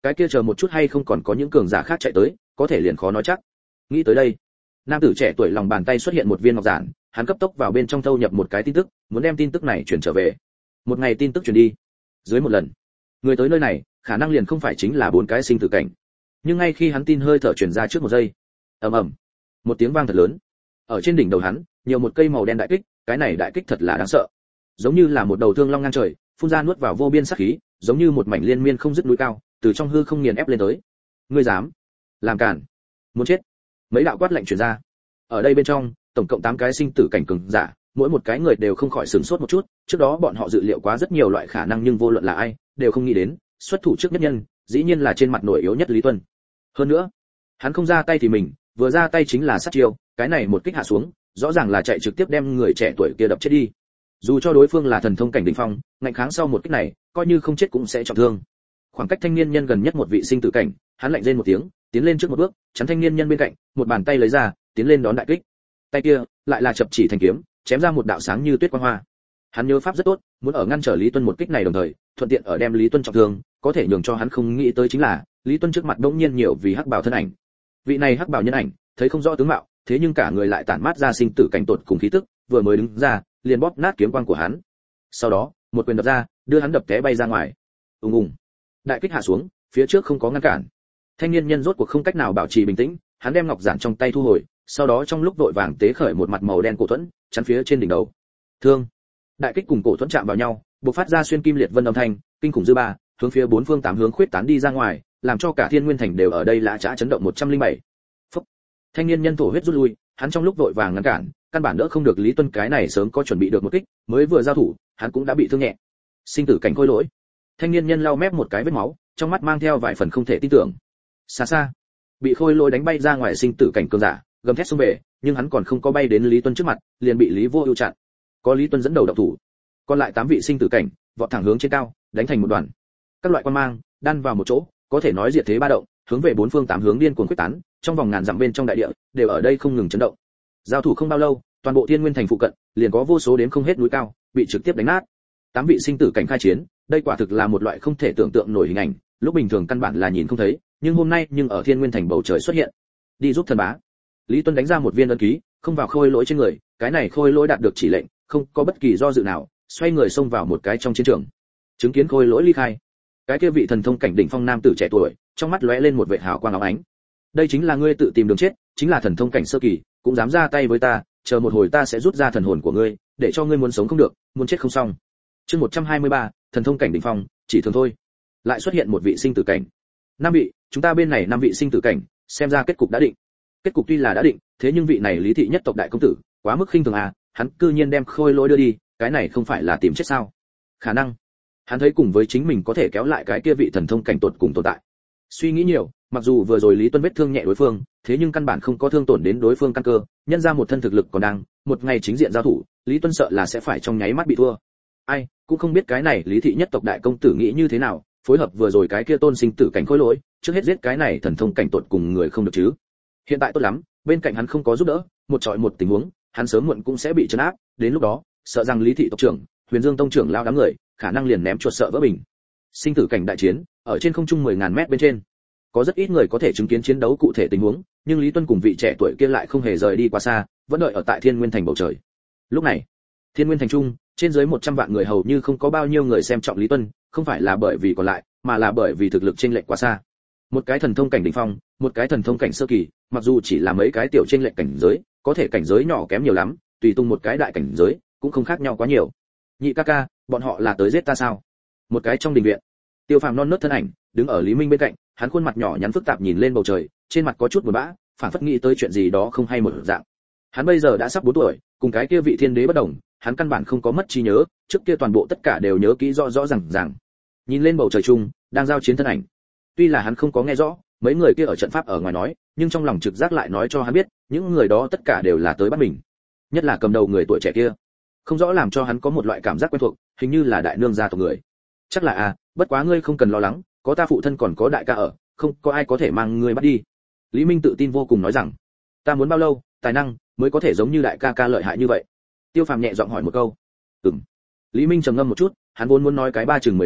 cái kia chờ một chút hay không còn có những cường giả khác chạy tới, có thể liền khó nói chắc. Nghĩ tới đây, nam tử trẻ tuổi lòng bàn tay xuất hiện một viên ngọc giản, hắn cấp tốc vào bên trong thâu nhập một cái tin tức, muốn đem tin tức này chuyển trở về. Một ngày tin tức truyền đi, dưới một lần, người tới nơi này, khả năng liền không phải chính là bốn cái sinh tử cảnh. Nhưng ngay khi hắn tin hơi thở truyền ra trước một giây, ầm ầm, một tiếng vang thật lớn. Ở trên đỉnh đầu hắn, nhiều một cây màu đen đại kích, cái này đại kích thật là đáng sợ. Giống như là một đầu thương long ngang trời, phun ra nuốt vào vô biên sát khí, giống như một mảnh liên miên không dứt núi cao, từ trong hư không nghiền ép lên tới. Ngươi dám làm cản, muốn chết. Mấy đạo quát lạnh truyền ra. Ở đây bên trong, tổng cộng tám cái sinh tử cảnh cường giả, mỗi một cái người đều không khỏi sửng sốt một chút, trước đó bọn họ dự liệu quá rất nhiều loại khả năng nhưng vô luận là ai, đều không nghĩ đến, xuất thủ trước nhất nhân, dĩ nhiên là trên mặt nổi yếu nhất Lý Tuân. Hơn nữa, hắn không ra tay thì mình, vừa ra tay chính là sát chiêu, cái này một kích hạ xuống, rõ ràng là chạy trực tiếp đem người trẻ tuổi kia đập chết đi. Dù cho đối phương là thần thông cảnh đỉnh phong, ngạnh kháng sau một kích này, coi như không chết cũng sẽ trọng thương. Khoảng cách thanh niên nhân gần nhất một vị sinh tử cảnh, hắn lạnh rên một tiếng, tiến lên trước một bước, chắn thanh niên nhân bên cạnh, một bàn tay lấy ra, tiến lên đón đại kích. Tay kia lại là chập chỉ thành kiếm, chém ra một đạo sáng như tuyết quang hoa. Hắn nhớ pháp rất tốt, muốn ở ngăn trở Lý Tuân một kích này đồng thời, thuận tiện ở đem Lý Tuân trọng thương, có thể nhường cho hắn không nghĩ tới chính là, Lý Tuân trước mặt đột nhiên nhiều vì hắc bào thân ảnh. Vị này hắc bào nhân ảnh, thấy không rõ tướng mạo, thế nhưng cả người lại tản mát ra sinh tử cảnh tột cùng khí tức, vừa mới đứng ra, liền bóp nát kiếm quang của hắn. Sau đó, một quyền đập ra, đưa hắn đập té bay ra ngoài. Ùng ùng. Đại kích hạ xuống, phía trước không có ngăn cản. Thanh niên nhân rốt cuộc không cách nào bảo trì bình tĩnh, hắn đem ngọc giản trong tay thu hồi, sau đó trong lúc vội vàng tế khởi một mặt màu đen cổ thuẫn, chắn phía trên đỉnh đầu. Thương. Đại kích cùng cổ thuẫn chạm vào nhau, bộc phát ra xuyên kim liệt vân âm thanh, kinh khủng dư ba, hướng phía bốn phương tám hướng khuyết tán đi ra ngoài, làm cho cả Thiên Nguyên Thành đều ở đây lạ chã chấn động một trăm lẻ bảy. Phúc. Thanh niên nhân thổ huyết rút lui, hắn trong lúc vội vàng ngăn cản, căn bản đỡ không được Lý Tuân cái này sớm có chuẩn bị được một kích, mới vừa giao thủ, hắn cũng đã bị thương nhẹ. Sinh tử cảnh khôi lỗi. Thanh niên nhân lau mép một cái vết máu, trong mắt mang theo vài phần không thể tin tưởng. Xa xa, bị khôi lỗi đánh bay ra ngoài sinh tử cảnh cường giả, gầm thét xông về, nhưng hắn còn không có bay đến Lý Tuân trước mặt, liền bị Lý Vô Ưu chặn. Có Lý Tuân dẫn đầu động thủ, còn lại tám vị sinh tử cảnh, vọt thẳng hướng trên cao, đánh thành một đoàn. Các loại quan mang đan vào một chỗ, có thể nói diệt thế ba động, hướng về bốn phương tám hướng điên cuồng quyết tán, trong vòng ngàn dặm bên trong đại địa, đều ở đây không ngừng chấn động. Giao thủ không bao lâu, toàn bộ Thiên Nguyên Thành phụ cận, liền có vô số đếm không hết núi cao, bị trực tiếp đánh nát. Tám vị sinh tử cảnh khai chiến, đây quả thực là một loại không thể tưởng tượng nổi hình ảnh, lúc bình thường căn bản là nhìn không thấy, nhưng hôm nay nhưng ở Thiên Nguyên Thành bầu trời xuất hiện. Đi giúp thần bá. Lý Tuân đánh ra một viên ấn ký, không vào khôi lỗi trên người, cái này khôi lỗi đạt được chỉ lệnh, không có bất kỳ do dự nào, xoay người xông vào một cái trong chiến trường. Chứng kiến khôi lỗi ly khai, cái kia vị thần thông cảnh đỉnh phong nam tử trẻ tuổi, trong mắt lóe lên một vệt hào quang óng ánh. Đây chính là ngươi tự tìm đường chết, chính là thần thông cảnh sơ kỳ, cũng dám ra tay với ta, chờ một hồi ta sẽ rút ra thần hồn của ngươi, để cho ngươi muốn sống không được, muốn chết không xong. Chương một trăm hai mươi ba, thần thông cảnh đỉnh phong, chỉ thường thôi. Lại xuất hiện một vị sinh tử cảnh. Năm vị, chúng ta bên này năm vị sinh tử cảnh, xem ra kết cục đã định. Kết cục tuy là đã định, thế nhưng vị này Lý thị nhất tộc đại công tử, quá mức khinh thường à, hắn cư nhiên đem khôi lỗi đưa đi, cái này không phải là tìm chết sao? Khả năng, hắn thấy cùng với chính mình có thể kéo lại cái kia vị thần thông cảnh tột cùng tồn tại. Suy nghĩ nhiều, mặc dù vừa rồi Lý Tuân vết thương nhẹ đối phương, thế nhưng căn bản không có thương tổn đến đối phương căn cơ, nhân ra một thân thực lực còn đang, một ngày chính diện giao thủ, Lý Tuân sợ là sẽ phải trong nháy mắt bị thua. Ai, cũng không biết cái này Lý thị nhất tộc đại công tử nghĩ như thế nào, phối hợp vừa rồi cái kia tôn sinh tử cảnh khôi lỗi, trước hết giết cái này thần thông cảnh tột cùng người không được chứ. Hiện tại tốt lắm, bên cạnh hắn không có giúp đỡ, một trọi một tình huống, hắn sớm muộn cũng sẽ bị trấn áp, đến lúc đó, sợ rằng Lý thị tộc trưởng, Huyền Dương tông trưởng lao đám người, khả năng liền ném chuột sợ vỡ bình. Sinh tử cảnh đại chiến, ở trên không trung mười ngàn mét bên trên. Có rất ít người có thể chứng kiến chiến đấu cụ thể tình huống, nhưng Lý Tuân cùng vị trẻ tuổi kia lại không hề rời đi quá xa, vẫn đợi ở tại Thiên Nguyên Thành bầu trời. Lúc này, Thiên Nguyên Thành trung, trên dưới một trăm vạn người hầu như không có bao nhiêu người xem trọng Lý Tuân, không phải là bởi vì còn lại, mà là bởi vì thực lực chênh lệch quá xa. Một cái thần thông cảnh đỉnh phong, một cái thần thông cảnh sơ kỳ, mặc dù chỉ là mấy cái tiểu chênh lệch cảnh giới, có thể cảnh giới nhỏ kém nhiều lắm, tùy tung một cái đại cảnh giới, cũng không khác nhau quá nhiều. Nhị ca ca, bọn họ là tới giết ta sao? Một cái trong đình viện, Tiêu Phàm non nớt thân ảnh, đứng ở Lý Minh bên cạnh, hắn khuôn mặt nhỏ nhắn phức tạp nhìn lên bầu trời, trên mặt có chút buồn bã, phảng phất nghĩ tới chuyện gì đó không hay một dạng. Hắn bây giờ đã sắp bốn tuổi, cùng cái kia vị thiên đế bất đồng, hắn căn bản không có mất trí nhớ, trước kia toàn bộ tất cả đều nhớ kỹ rõ rõ ràng ràng. Nhìn lên bầu trời chung, đang giao chiến thân ảnh. Tuy là hắn không có nghe rõ, mấy người kia ở trận pháp ở ngoài nói, nhưng trong lòng trực giác lại nói cho hắn biết, những người đó tất cả đều là tới bắt mình. Nhất là cầm đầu người tuổi trẻ kia, không rõ làm cho hắn có một loại cảm giác quen thuộc, hình như là đại nương gia tộc người. Chắc là à, bất quá ngươi không cần lo lắng, có ta phụ thân còn có đại ca ở, không có ai có thể mang ngươi bắt đi. Lý Minh tự tin vô cùng nói rằng, ta muốn bao lâu, tài năng mới có thể giống như đại ca ca lợi hại như vậy? Tiêu Phàm nhẹ giọng hỏi một câu. Ừm. Lý Minh trầm ngâm một chút, hắn vốn muốn nói cái ba chừng mười năm,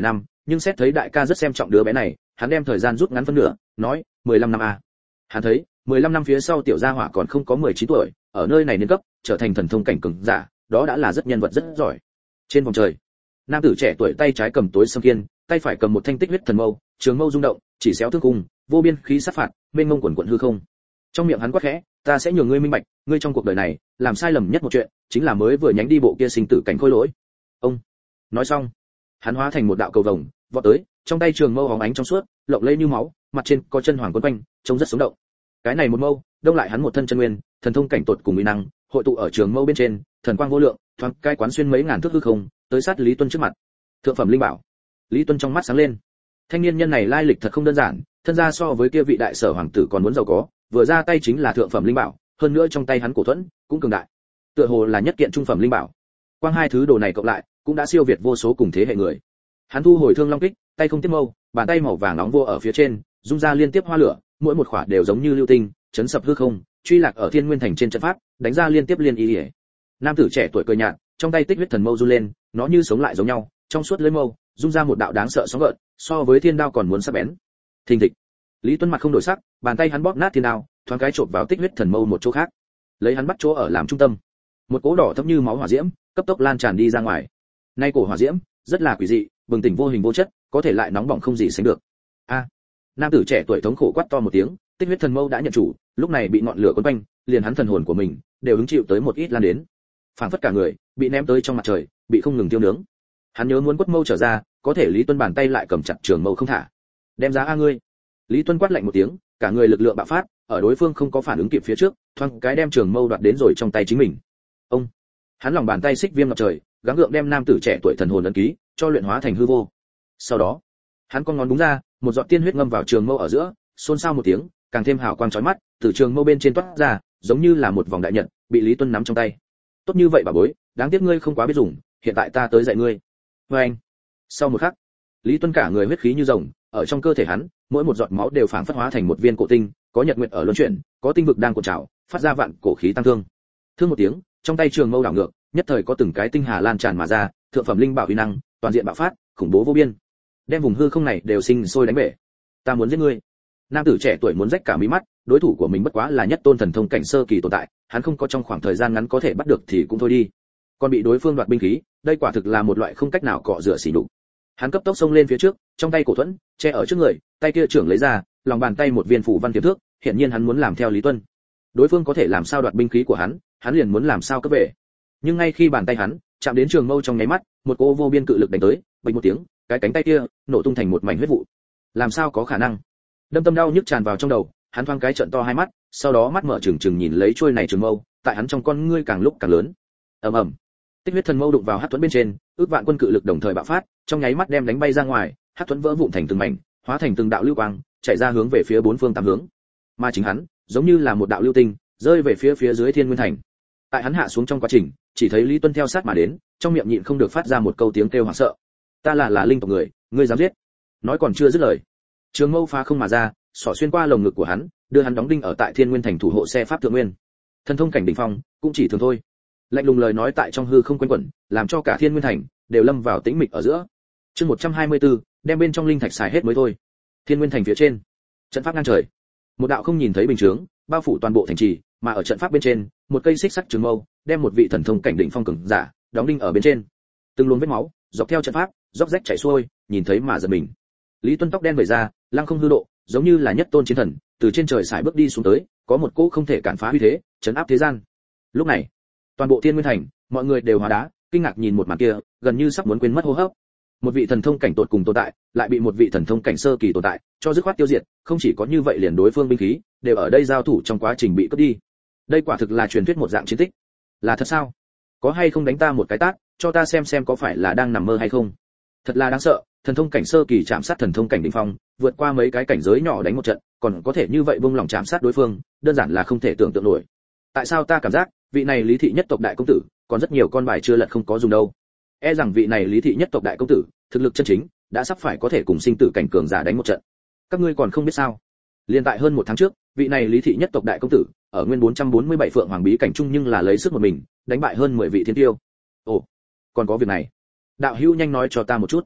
nhưng xét thấy đại ca rất xem trọng đứa bé này, hắn đem thời gian rút ngắn phân nửa, nói, mười lăm năm a. Hắn thấy, mười lăm năm phía sau tiểu gia hỏa còn không có mười chín tuổi, ở nơi này niên cấp, trở thành thần thông cảnh cường giả, đó đã là rất nhân vật rất giỏi. Trên vòng trời, nam tử trẻ tuổi tay trái cầm tối sâm kiên, tay phải cầm một thanh tích huyết thần mâu, trường mâu rung động, chỉ xéo thương cung, vô biên khí sát phạt, mênh mông quần quần hư không. Trong miệng hắn quát khẽ, ta sẽ nhường ngươi minh bạch, ngươi trong cuộc đời này, làm sai lầm nhất một chuyện, chính là mới vừa nhánh đi bộ kia sinh tử cảnh khôi lỗi. Ông nói xong, hắn hóa thành một đạo cầu vồng, vọt tới, trong tay trường mâu hóng ánh trong suốt, lộng lẫy như máu, mặt trên có chân hoàng quấn quanh, trông rất sống động. Cái này một mâu, đông lại hắn một thân chân nguyên, thần thông cảnh tột cùng uy năng, hội tụ ở trường mâu bên trên, thần quang vô lượng, thoáng cai quán xuyên mấy ngàn thước hư không, tới sát Lý Tuân trước mặt. Thượng phẩm linh bảo. Lý Tuân trong mắt sáng lên. Thanh niên nhân này lai lịch thật không đơn giản, thân gia so với kia vị đại sở hoàng tử còn muốn giàu có, vừa ra tay chính là thượng phẩm linh bảo, hơn nữa trong tay hắn cổ thuẫn cũng cường đại. Tựa hồ là nhất kiện trung phẩm linh bảo. Quang hai thứ đồ này cộng lại, cũng đã siêu việt vô số cùng thế hệ người. Hắn thu hồi thương long kích, tay không tiếp mâu, bàn tay màu vàng nóng vô ở phía trên, dung ra liên tiếp hoa lửa, mỗi một khỏa đều giống như lưu tinh, chấn sập hư không, truy lạc ở Thiên Nguyên Thành trên trận pháp, đánh ra liên tiếp liên ý ỉa. Nam tử trẻ tuổi cười nhạt, trong tay tích huyết thần mâu du lên, nó như sống lại giống nhau, trong suốt lưỡi mâu, dung ra một đạo đáng sợ sóng gợn, so với thiên đao còn muốn sắc bén. Thình thịch. Lý Tuân mặt không đổi sắc, bàn tay hắn bóp nát thiên đao, thoáng cái chộp vào tích huyết thần mâu một chỗ khác. Lấy hắn bắt chỗ ở làm trung tâm. Một cỗ đỏ thẫm như máu hỏa diễm, cấp tốc lan tràn đi ra ngoài. Nay cổ hỏa diễm, rất là quỷ dị, bừng tỉnh vô hình vô chất, có thể lại nóng bỏng không gì sánh được. A. Nam tử trẻ tuổi thống khổ quát to một tiếng, tích huyết thần mâu đã nhận chủ, lúc này bị ngọn lửa cuốn quanh, liền hắn thần hồn của mình đều hứng chịu tới một ít lan đến. Phảng phất cả người bị ném tới trong mặt trời, bị không ngừng tiêu nướng. Hắn nhớ muốn quất mâu trở ra, có thể Lý Tuân bàn tay lại cầm chặt trường mâu không thả. Đem ra a ngươi. Lý Tuân quát lạnh một tiếng, cả người lực lượng bạo phát, ở đối phương không có phản ứng kịp phía trước, thoáng cái đem trường mâu đoạt đến rồi trong tay chính mình. Ông. Hắn lòng bàn tay xích viêm ngập trời, gắng gượng đem nam tử trẻ tuổi thần hồn ấn ký cho luyện hóa thành hư vô. Sau đó, hắn con ngón búng ra, một giọt tiên huyết ngâm vào trường mâu ở giữa, xôn xao một tiếng, càng thêm hào quang chói mắt, từ trường mâu bên trên toát ra, giống như là một vòng đại nhật, bị Lý Tuân nắm trong tay. Tốt như vậy bà bối, đáng tiếc ngươi không quá biết dùng, hiện tại ta tới dạy ngươi. Và anh. Sau một khắc, Lý Tuân cả người huyết khí như rồng, ở trong cơ thể hắn, mỗi một giọt máu đều phảng phất hóa thành một viên cổ tinh, có nhật nguyệt ở luân chuyển, có tinh vực đang cuộn trào, phát ra vạn cổ khí tăng thương. Thương một tiếng, trong tay trường mâu đảo ngược, nhất thời có từng cái tinh hà lan tràn mà ra, thượng phẩm linh bảo uy năng, toàn diện bạo phát, khủng bố vô biên. Đem vùng hư không này đều sinh sôi đánh bể. Ta muốn giết ngươi. Nam tử trẻ tuổi muốn rách cả mí mắt, đối thủ của mình bất quá là nhất tôn thần thông cảnh sơ kỳ tồn tại, hắn không có trong khoảng thời gian ngắn có thể bắt được thì cũng thôi đi. Còn bị đối phương đoạt binh khí, đây quả thực là một loại không cách nào cọ rửa xỉ nhục. Hắn cấp tốc xông lên phía trước, trong tay cổ thuẫn che ở trước người, tay kia trưởng lấy ra, lòng bàn tay một viên phủ văn tiềm thước, hiển nhiên hắn muốn làm theo Lý Tuân. Đối phương có thể làm sao đoạt binh khí của hắn, hắn liền muốn làm sao cấp về. Nhưng ngay khi bàn tay hắn chạm đến trường mâu trong nháy mắt, một cỗ vô biên cự lực đánh tới, bịch một tiếng, cái cánh tay kia nổ tung thành một mảnh huyết vụ. Làm sao có khả năng? Đâm tâm đau nhức tràn vào trong đầu, hắn thoáng cái trợn to hai mắt, sau đó mắt mở trừng trừng nhìn lấy chuôi này trường mâu, tại hắn trong con ngươi càng lúc càng lớn. Ầm ầm. Tích huyết thần mâu đụng vào hắc thuẫn bên trên, ước vạn quân cự lực đồng thời bạo phát, trong nháy mắt đem đánh bay ra ngoài, hắc thuẫn vỡ vụn thành từng mảnh, hóa thành từng đạo lưu quang, chạy ra hướng về phía bốn phương tám hướng. Mà chính hắn, giống như là một đạo lưu tinh, rơi về phía phía dưới Thiên Nguyên Thành. Tại hắn hạ xuống trong quá trình, chỉ thấy Lý Tuân theo sát mà đến, trong miệng nhịn không được phát ra một câu tiếng kêu hoảng sợ. Ta là là linh tộc người, ngươi dám giết? Nói còn chưa dứt lời, trường mâu phá không mà ra, xỏ xuyên qua lồng ngực của hắn, đưa hắn đóng đinh ở tại Thiên Nguyên Thành thủ hộ xe pháp thượng nguyên. Thần thông cảnh đỉnh phong, cũng chỉ thường thôi. Lạnh lùng lời nói tại trong hư không quanh quẩn, làm cho cả Thiên Nguyên Thành đều lâm vào tĩnh mịch ở giữa. Chương một trăm hai mươi tư, đem bên trong linh thạch xài hết mới thôi. Thiên Nguyên Thành phía trên, trận pháp ngang trời, một đạo không nhìn thấy bình chướng bao phủ toàn bộ thành trì, mà ở trận pháp bên trên, một cây xích sắt trường mâu đem một vị thần thông cảnh đỉnh phong cường giả đóng đinh ở bên trên. Từng luồng vết máu dọc theo trận pháp róc rách chảy xuôi, nhìn thấy mà giật mình. Lý Tuân tóc đen vẩy ra, lăng không hư độ, giống như là nhất tôn chiến thần, từ trên trời sải bước đi xuống tới, có một cỗ không thể cản phá uy thế, chấn áp thế gian. Lúc này, toàn bộ Thiên Nguyên Thành, mọi người đều hóa đá, kinh ngạc nhìn một màn kia, gần như sắp muốn quên mất hô hấp. Một vị thần thông cảnh tột cùng tồn tại, lại bị một vị thần thông cảnh sơ kỳ tồn tại cho dứt khoát tiêu diệt, không chỉ có như vậy, liền đối phương binh khí đều ở đây giao thủ trong quá trình bị cướp đi. Đây quả thực là truyền thuyết một dạng chiến tích. Là thật sao? Có hay không đánh ta một cái tát, cho ta xem xem có phải là đang nằm mơ hay không? Thật là đáng sợ, thần thông cảnh sơ kỳ chạm sát thần thông cảnh đỉnh phong, vượt qua mấy cái cảnh giới nhỏ đánh một trận, còn có thể như vậy buông lòng chạm sát đối phương, đơn giản là không thể tưởng tượng nổi. Tại sao ta cảm giác, vị này Lý thị nhất tộc đại công tử, còn rất nhiều con bài chưa lật không có dùng đâu. E rằng vị này Lý thị nhất tộc đại công tử, thực lực chân chính đã sắp phải có thể cùng sinh tử cảnh cường giả đánh một trận. Các ngươi còn không biết sao? Liên tại hơn một tháng trước, vị này Lý thị nhất tộc đại công tử, ở nguyên bốn trăm bốn mươi bảy phượng hoàng bí cảnh chung nhưng là lấy sức một mình, đánh bại hơn mười vị thiên tiêu. Ồ, còn có việc này. Đạo hữu nhanh nói cho ta một chút.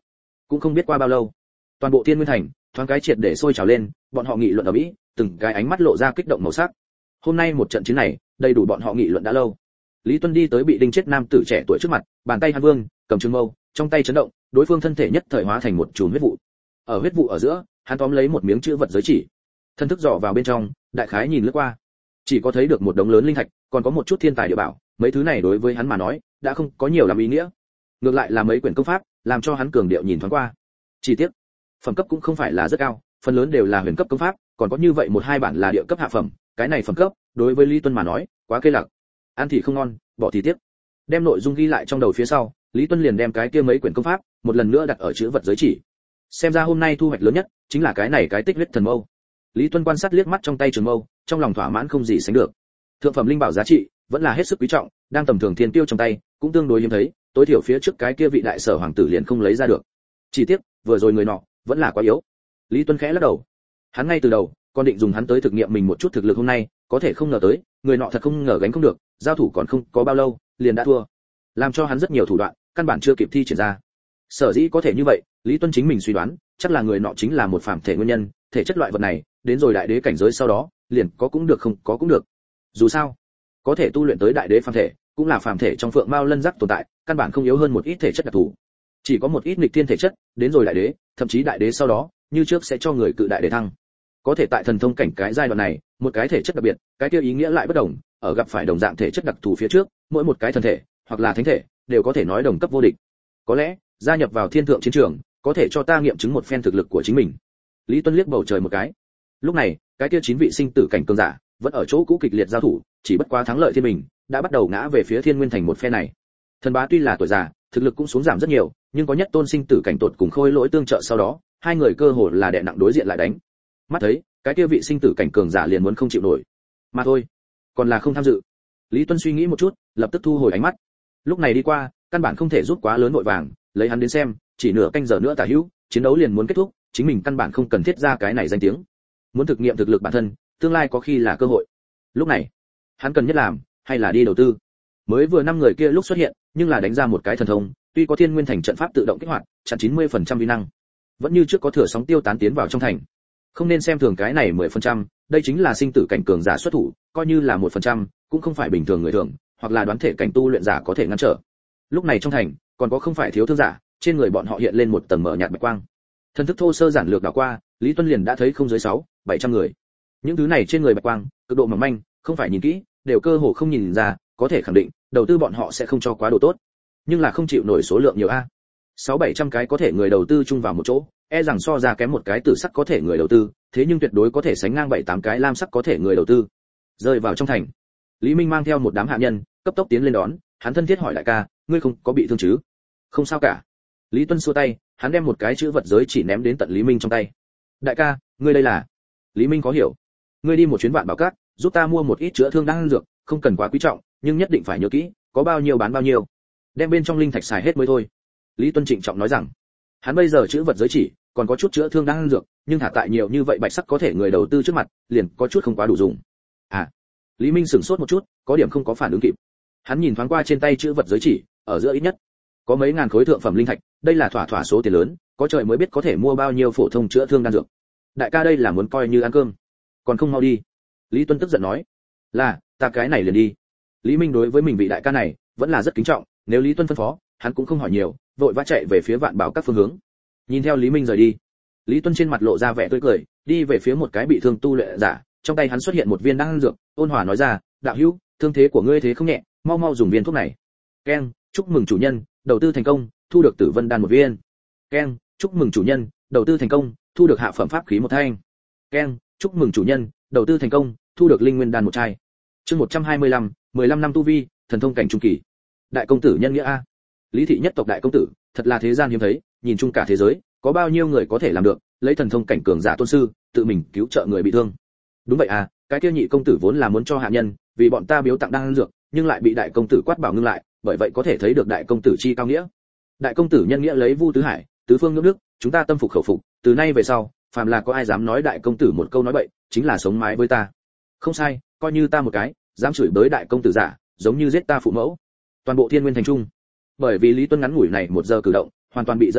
Cũng không biết qua bao lâu, toàn bộ Thiên Nguyên thành thoáng cái triệt để sôi trào lên, bọn họ nghị luận ở mỹ, từng cái ánh mắt lộ ra kích động màu sắc. Hôm nay một trận chiến này, đầy đủ bọn họ nghị luận đã lâu. Lý Tuân đi tới bị đinh chết nam tử trẻ tuổi trước mặt, bàn tay hắn vương, cầm trường mâu, trong tay chấn động, đối phương thân thể nhất thời hóa thành một chùm huyết vụ. Ở huyết vụ ở giữa, hắn tóm lấy một miếng chữ vật giới chỉ, thân thức dò vào bên trong, đại khái nhìn lướt qua, chỉ có thấy được một đống lớn linh thạch, còn có một chút thiên tài địa bảo, mấy thứ này đối với hắn mà nói, đã không có nhiều làm ý nghĩa. Ngược lại là mấy quyển công pháp, làm cho hắn cường điệu nhìn thoáng qua. Chi tiết, phẩm cấp cũng không phải là rất cao, phần lớn đều là huyền cấp công pháp, còn có như vậy một hai bản là địa cấp hạ phẩm, cái này phẩm cấp, đối với Lý Tuân mà nói, quá kê lặc. Ăn thì không ngon, bỏ thì tiếc. Đem nội dung ghi lại trong đầu phía sau, Lý Tuân liền đem cái kia mấy quyển công pháp, một lần nữa đặt ở chữ vật giới chỉ. Xem ra hôm nay thu hoạch lớn nhất chính là cái này cái tích huyết thần mâu. Lý Tuân quan sát liếc mắt trong tay trường mâu, trong lòng thỏa mãn không gì sánh được. Thượng phẩm linh bảo giá trị vẫn là hết sức quý trọng, đang tầm thường thiên tiêu trong tay, cũng tương đối hiếm thấy, tối thiểu phía trước cái kia vị đại sở hoàng tử liền không lấy ra được. Chỉ tiếc, vừa rồi người nọ vẫn là quá yếu. Lý Tuân khẽ lắc đầu. Hắn ngay từ đầu còn định dùng hắn tới thực nghiệm mình một chút thực lực hôm nay, có thể không ngờ tới, người nọ thật không ngờ gánh không được, giao thủ còn không có bao lâu, liền đã thua. Làm cho hắn rất nhiều thủ đoạn, căn bản chưa kịp thi triển ra. Sở dĩ có thể như vậy, Lý Tuân chính mình suy đoán, chắc là người nọ chính là một phàm thể nguyên nhân, thể chất loại vật này, đến rồi đại đế cảnh giới sau đó, liền có cũng được không có cũng được. Dù sao, có thể tu luyện tới đại đế phàm thể, cũng là phàm thể trong phượng mao lân giác tồn tại, căn bản không yếu hơn một ít thể chất đặc thù. Chỉ có một ít nghịch thiên thể chất, đến rồi đại đế, thậm chí đại đế sau đó, như trước sẽ cho người cự đại đế thăng. Có thể tại thần thông cảnh cái giai đoạn này, một cái thể chất đặc biệt, cái kia ý nghĩa lại bất đồng, ở gặp phải đồng dạng thể chất đặc thù phía trước, mỗi một cái thần thể, hoặc là thánh thể, đều có thể nói đồng cấp vô địch. Có lẽ, gia nhập vào thiên thượng chiến trường, có thể cho ta nghiệm chứng một phen thực lực của chính mình. Lý Tuân liếc bầu trời một cái. Lúc này, cái kia chín vị sinh tử cảnh cường giả, vẫn ở chỗ cũ kịch liệt giao thủ, chỉ bất quá thắng lợi thiên mình, đã bắt đầu ngã về phía Thiên Nguyên thành một phe này. Thần bá tuy là tuổi già, thực lực cũng xuống giảm rất nhiều, nhưng có nhất tôn sinh tử cảnh tột cùng khôi lỗi tương trợ sau đó, hai người cơ hồ là đè nặng đối diện lại đánh. Mắt thấy, cái kia vị sinh tử cảnh cường giả liền muốn không chịu nổi. Mà thôi, còn là không tham dự. Lý Tuân suy nghĩ một chút, lập tức thu hồi ánh mắt. Lúc này đi qua, căn bản không thể rút quá lớn vội vàng, lấy hắn đến xem, chỉ nửa canh giờ nữa tả hữu, chiến đấu liền muốn kết thúc, chính mình căn bản không cần thiết ra cái này danh tiếng. Muốn thực nghiệm thực lực bản thân, tương lai có khi là cơ hội. Lúc này, hắn cần nhất làm, hay là đi đầu tư. Mới vừa năm người kia lúc xuất hiện, nhưng là đánh ra một cái thần thông, tuy có Thiên Nguyên thành trận pháp tự động kích hoạt, chặn chín mươi phần trăm uy năng, vẫn như trước có thừa sóng tiêu tán tiến vào trong thành. Không nên xem thường cái này mười phần trăm, đây chính là sinh tử cảnh cường giả xuất thủ, coi như là một phần trăm, cũng không phải bình thường người thường, hoặc là đoán thể cảnh tu luyện giả có thể ngăn trở. Lúc này trong thành, còn có không phải thiếu thương giả, trên người bọn họ hiện lên một tầng mở nhạt bạch quang. Thân thức thô sơ giản lược đảo qua, Lý Tuân liền đã thấy không dưới sáu, bảy trăm người. Những thứ này trên người bạch quang, cực độ mỏng manh, không phải nhìn kỹ, đều cơ hồ không nhìn ra, có thể khẳng định, đầu tư bọn họ sẽ không cho quá độ tốt. Nhưng là không chịu nổi số lượng nhiều a. sáu bảy trăm cái có thể người đầu tư chung vào một chỗ, e rằng so ra kém một cái tử sắc có thể người đầu tư, thế nhưng tuyệt đối có thể sánh ngang bảy tám cái lam sắc có thể người đầu tư. Rơi vào trong thành, Lý Minh mang theo một đám hạ nhân, cấp tốc tiến lên đón, hắn thân thiết hỏi đại ca, ngươi không có bị thương chứ? Không sao cả. Lý Tuân xua tay, hắn đem một cái chữ vật giới chỉ ném đến tận Lý Minh trong tay. Đại ca, ngươi đây là? Lý Minh có hiểu. Ngươi đi một chuyến Vạn Bảo Các, giúp ta mua một ít chữa thương đan dược, không cần quá quý trọng, nhưng nhất định phải nhớ kỹ, có bao nhiêu bán bao nhiêu. Đem bên trong linh thạch xài hết mới thôi. Lý Tuân trịnh trọng nói rằng, hắn bây giờ chữ vật giới chỉ, còn có chút chữa thương đan dược, nhưng thả tại nhiều như vậy bạch sắc có thể người đầu tư trước mặt, liền có chút không quá đủ dùng. À. Lý Minh sửng sốt một chút, có điểm không có phản ứng kịp. Hắn nhìn thoáng qua trên tay chữ vật giới chỉ, ở giữa ít nhất có mấy ngàn khối thượng phẩm linh thạch, đây là thỏa thỏa số tiền lớn, có trời mới biết có thể mua bao nhiêu phổ thông chữa thương đan dược. Đại ca đây là muốn coi như ăn cơm, còn không mau đi. Lý Tuân tức giận nói, là, ta cái này liền đi. Lý Minh đối với mình vị đại ca này vẫn là rất kính trọng, nếu Lý Tuân phân phó, hắn cũng không hỏi nhiều, vội vã chạy về phía Vạn Bảo Các phương hướng. Nhìn theo Lý Minh rời đi, Lý Tuân trên mặt lộ ra vẻ tươi cười, đi về phía một cái bị thương tu luyện giả, trong tay hắn xuất hiện một viên đan dược, ôn hòa nói ra, đạo hữu, thương thế của ngươi thế không nhẹ, mau mau dùng viên thuốc này. Keng, chúc mừng chủ nhân, đầu tư thành công, thu được Tử Vân đan một viên. Keng, chúc mừng chủ nhân, đầu tư thành công, thu được hạ phẩm pháp khí một thanh. Keng, chúc mừng chủ nhân, đầu tư thành công, thu được linh nguyên đan một chai. Chương một trăm hai mươi lăm, mười lăm năm tu vi, thần thông cảnh trung kỳ. Đại công tử nhân nghĩa a. Lý thị nhất tộc đại công tử, thật là thế gian hiếm thấy, nhìn chung cả thế giới, có bao nhiêu người có thể làm được, lấy thần thông cảnh cường giả tôn sư, tự mình cứu trợ người bị thương. Đúng vậy à, cái kia nhị công tử vốn là muốn cho hạ nhân, vì bọn ta biếu tặng đan dược, nhưng lại bị đại công tử quát bảo ngưng lại, bởi vậy có thể thấy được đại công tử chi cao nghĩa. Đại công tử nhân nghĩa lấy Vu Tứ Hải, tứ phương ngưỡng nước, chúng ta tâm phục khẩu phục, từ nay về sau, phàm là có ai dám nói đại công tử một câu nói bậy, chính là sống mái với ta. Không sai, coi như ta một cái, dám chửi bới đại công tử giả, giống như giết ta phụ mẫu. Toàn bộ Thiên Nguyên thành trung, bởi vì Lý Tuân ngắn ngủi này một giờ cử động, hoàn toàn bị dẫn hỏa,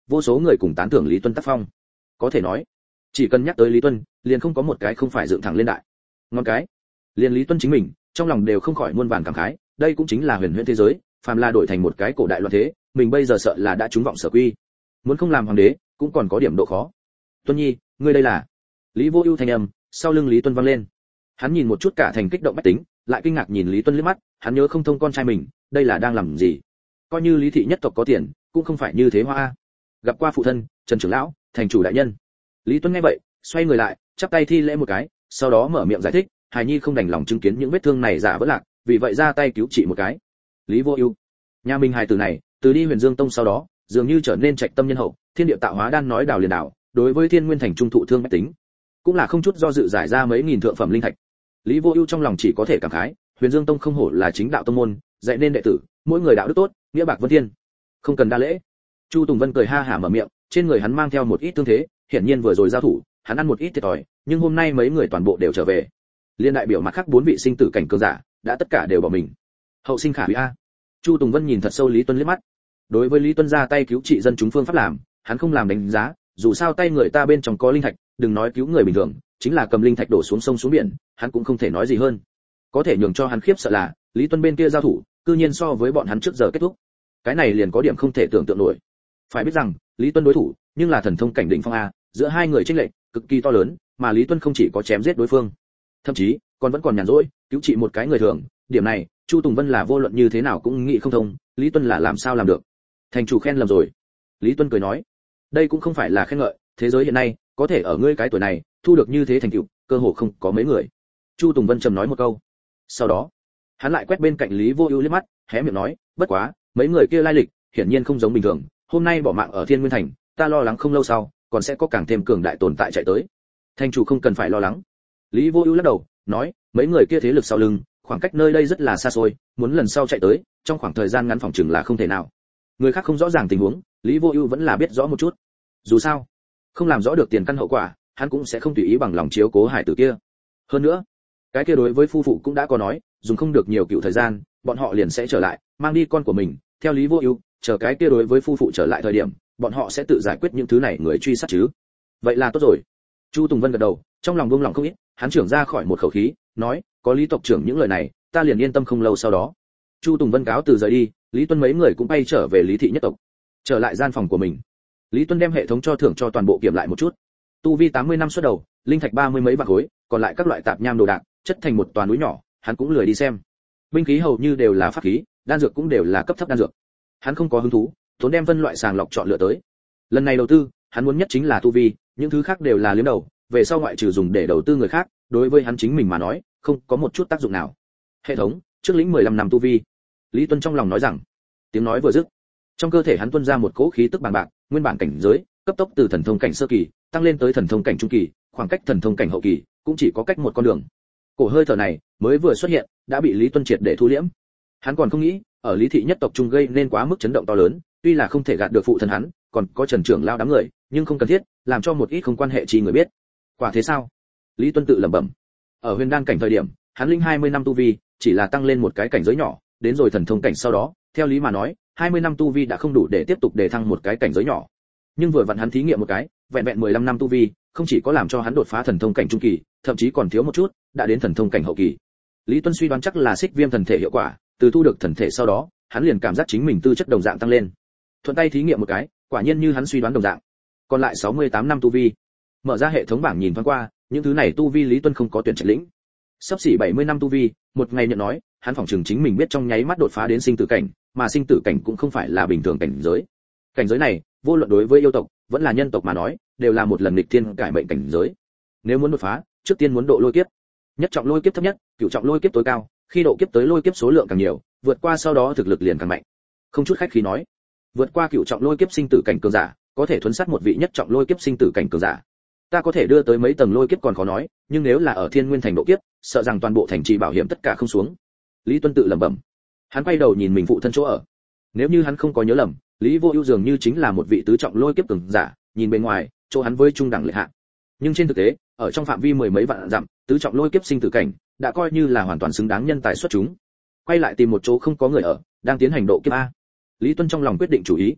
vô số người cùng tán thưởng Lý Tuân tác phong. Có thể nói, chỉ cần nhắc tới Lý Tuân, liền không có một cái không phải dựng thẳng lên đại. Ngon cái, liền Lý Tuân chính mình, trong lòng đều không khỏi muôn vàn cảm khái, đây cũng chính là huyền huyễn thế giới, phàm là đổi thành một cái cổ đại loạn thế, mình bây giờ sợ là đã trúng vọng sở quy. Muốn không làm hoàng đế, cũng còn có điểm độ khó. Tuân Nhi, ngươi đây là? Lý Vô Ưu thanh âm, sau lưng Lý Tuân vang lên. Hắn nhìn một chút cả thành kích động bách tính, lại kinh ngạc nhìn Lý Tuân liếc mắt, hắn nhớ không thông con trai mình, đây là đang làm gì? Coi như Lý thị nhất tộc có tiền, cũng không phải như thế hoa a. Gặp qua phụ thân, Trần trưởng lão, thành chủ đại nhân. Lý Tuân nghe vậy, xoay người lại, chắp tay thi lễ một cái, sau đó mở miệng giải thích, hài nhi không đành lòng chứng kiến những vết thương này giả vỡ lạc, vì vậy ra tay cứu trị một cái. Lý Vô Ưu, nhà mình hài tử này, từ đi Huyền Dương Tông sau đó, dường như trở nên trạch tâm nhân hậu, thiên địa tạo hóa đan nói đào liền đào, đối với Thiên Nguyên thành trung thụ thương bách tính, cũng là không chút do dự giải ra mấy nghìn thượng phẩm linh thạch. Lý Vô Ưu trong lòng chỉ có thể cảm khái, Huyền Dương Tông không hổ là chính đạo tông môn, dạy nên đệ tử, mỗi người đạo đức tốt, nghĩa bạc vân thiên. Không cần đa lễ. Chu Tùng Vân cười ha hả mở miệng, trên người hắn mang theo một ít thương thế, hiển nhiên vừa rồi giao thủ, hắn ăn một ít thiệt thòi, nhưng hôm nay mấy người toàn bộ đều trở về. Liên đại biểu mặt khác bốn vị sinh tử cảnh cường giả, đã tất cả đều bỏ mình. Hậu sinh khả quý a. Chu Tùng Vân nhìn thật sâu Lý Tuân liếc mắt. Đối với Lý Tuân ra tay cứu trị dân chúng phương pháp làm, hắn không làm đánh giá, dù sao tay người ta bên trong có linh thạch, đừng nói cứu người bình thường, chính là cầm linh thạch đổ xuống sông xuống biển, hắn cũng không thể nói gì hơn. Có thể nhường cho hắn khiếp sợ là, Lý Tuân bên kia giao thủ, cư nhiên so với bọn hắn trước giờ kết thúc. Cái này liền có điểm không thể tưởng tượng nổi. Phải biết rằng, Lý Tuân đối thủ, nhưng là thần thông cảnh đỉnh phong a, giữa hai người chênh lệch cực kỳ to lớn, mà Lý Tuân không chỉ có chém giết đối phương, thậm chí còn vẫn còn nhàn rỗi, cứu trị một cái người thường, điểm này, Chu Tùng Vân là vô luận như thế nào cũng nghĩ không thông, Lý Tuân là làm sao làm được. Thành chủ khen lầm rồi. Lý Tuân cười nói, đây cũng không phải là khen ngợi, thế giới hiện nay, có thể ở ngươi cái tuổi này, thu được như thế thành tựu, cơ hồ không có mấy người. Chu Tùng Vân trầm nói một câu. Sau đó, hắn lại quét bên cạnh Lý Vô Ưu liếc mắt, hé miệng nói, bất quá, mấy người kia lai lịch, hiển nhiên không giống bình thường, hôm nay bỏ mạng ở Thiên Nguyên thành, ta lo lắng không lâu sau, còn sẽ có càng thêm cường đại tồn tại chạy tới. Thành chủ không cần phải lo lắng. Lý Vô Ưu lắc đầu, nói, mấy người kia thế lực sau lưng, khoảng cách nơi đây rất là xa xôi, muốn lần sau chạy tới, trong khoảng thời gian ngắn phòng chừng là không thể nào. Người khác không rõ ràng tình huống, Lý Vô Ưu vẫn là biết rõ một chút. Dù sao, không làm rõ được tiền căn hậu quả, hắn cũng sẽ không tùy ý bằng lòng chiếu cố hải tử kia. Hơn nữa, cái kia đối với phu phụ cũng đã có nói, dùng không được nhiều cựu thời gian, bọn họ liền sẽ trở lại, mang đi con của mình, theo Lý Vô Ưu, chờ cái kia đối với phu phụ trở lại thời điểm, bọn họ sẽ tự giải quyết những thứ này người truy sát chứ. Vậy là tốt rồi. Chu Tùng Vân gật đầu, trong lòng buông lòng không ít, hắn trưởng ra khỏi một khẩu khí, nói, có Lý tộc trưởng những lời này, ta liền yên tâm không lâu sau đó. Chu Tùng Vân cáo từ rời đi, Lý Tuân mấy người cũng bay trở về Lý thị nhất tộc, trở lại gian phòng của mình. Lý Tuân đem hệ thống cho thưởng cho toàn bộ kiểm lại một chút. Tu vi tám mươi năm xuất đầu, linh thạch ba mươi mấy vạn khối, còn lại các loại tạp nham đồ đạc, chất thành một toàn núi nhỏ, hắn cũng lười đi xem. Binh khí hầu như đều là pháp khí, đan dược cũng đều là cấp thấp đan dược. Hắn không có hứng thú, tốn đem phân loại sàng lọc chọn lựa tới. Lần này đầu tư, hắn muốn nhất chính là tu vi, những thứ khác đều là liếm đầu, về sau ngoại trừ dùng để đầu tư người khác, đối với hắn chính mình mà nói, không có một chút tác dụng nào. Hệ thống, trước lĩnh mười lăm năm tu vi. Lý Tuân trong lòng nói rằng, tiếng nói vừa dứt, trong cơ thể hắn tuôn ra một cỗ khí tức bằng bạc, nguyên bản cảnh giới, cấp tốc từ thần thông cảnh sơ kỳ tăng lên tới thần thông cảnh trung kỳ, khoảng cách thần thông cảnh hậu kỳ cũng chỉ có cách một con đường. Cổ hơi thở này mới vừa xuất hiện, đã bị Lý Tuân triệt để thu liễm. Hắn còn không nghĩ, ở Lý thị nhất tộc trung gây nên quá mức chấn động to lớn, tuy là không thể gạt được phụ thân hắn, còn có Trần trưởng lao đám người, nhưng không cần thiết làm cho một ít không quan hệ chi người biết. Quả thế sao? Lý Tuân tự lẩm bẩm. Ở Huyền Đan cảnh thời điểm, hắn linh hai mươi năm tu vi, chỉ là tăng lên một cái cảnh giới nhỏ, đến rồi thần thông cảnh sau đó, theo lý mà nói, hai mươi năm tu vi đã không đủ để tiếp tục đề thăng một cái cảnh giới nhỏ. Nhưng vừa vặn hắn thí nghiệm một cái, vẹn vẹn mười lăm năm tu vi, không chỉ có làm cho hắn đột phá thần thông cảnh trung kỳ, thậm chí còn thiếu một chút, đã đến thần thông cảnh hậu kỳ. Lý Tuân suy đoán chắc là xích viêm thần thể hiệu quả, từ thu được thần thể sau đó, hắn liền cảm giác chính mình tư chất đồng dạng tăng lên. Thuận tay thí nghiệm một cái, quả nhiên như hắn suy đoán đồng dạng. Còn lại sáu mươi tám năm tu vi. Mở ra hệ thống bảng nhìn thoáng qua, những thứ này tu vi Lý Tuân không có tuyển trạch lĩnh. Sắp xỉ bảy mươi năm tu vi, một ngày nhận nói, hắn phỏng chừng chính mình biết trong nháy mắt đột phá đến sinh tử cảnh, mà sinh tử cảnh cũng không phải là bình thường cảnh giới. Cảnh giới này, vô luận đối với yêu tộc, vẫn là nhân tộc mà nói, đều là một lần nghịch thiên cải mệnh cảnh giới. Nếu muốn đột phá, trước tiên muốn độ lôi kiếp. Nhất trọng lôi kiếp thấp nhất, cửu trọng lôi kiếp tối cao, khi độ kiếp tới lôi kiếp số lượng càng nhiều, vượt qua sau đó thực lực liền càng mạnh. Không chút khách khí nói, vượt qua cửu trọng lôi kiếp sinh tử cảnh cường giả, có thể thuần sát một vị nhất trọng lôi kiếp sinh tử cảnh cường giả. Ta có thể đưa tới mấy tầng lôi kiếp còn khó nói, nhưng nếu là ở Thiên Nguyên thành độ kiếp, sợ rằng toàn bộ thành trì bảo hiểm tất cả không xuống. Lý Tuân tự lẩm bẩm. Hắn quay đầu nhìn mình phụ thân chỗ ở. Nếu như hắn không có nhớ lầm, Lý Vô Ưu dường như chính là một vị tứ trọng lôi kiếp cường giả, nhìn bên ngoài, chỗ hắn với trung đẳng lệ hạ. Nhưng trên thực tế, ở trong phạm vi mười mấy vạn dặm, tứ trọng lôi kiếp sinh tử cảnh, đã coi như là hoàn toàn xứng đáng nhân tài xuất chúng. Quay lại tìm một chỗ không có người ở, đang tiến hành độ kiếp a. Lý Tuân trong lòng quyết định chủ ý.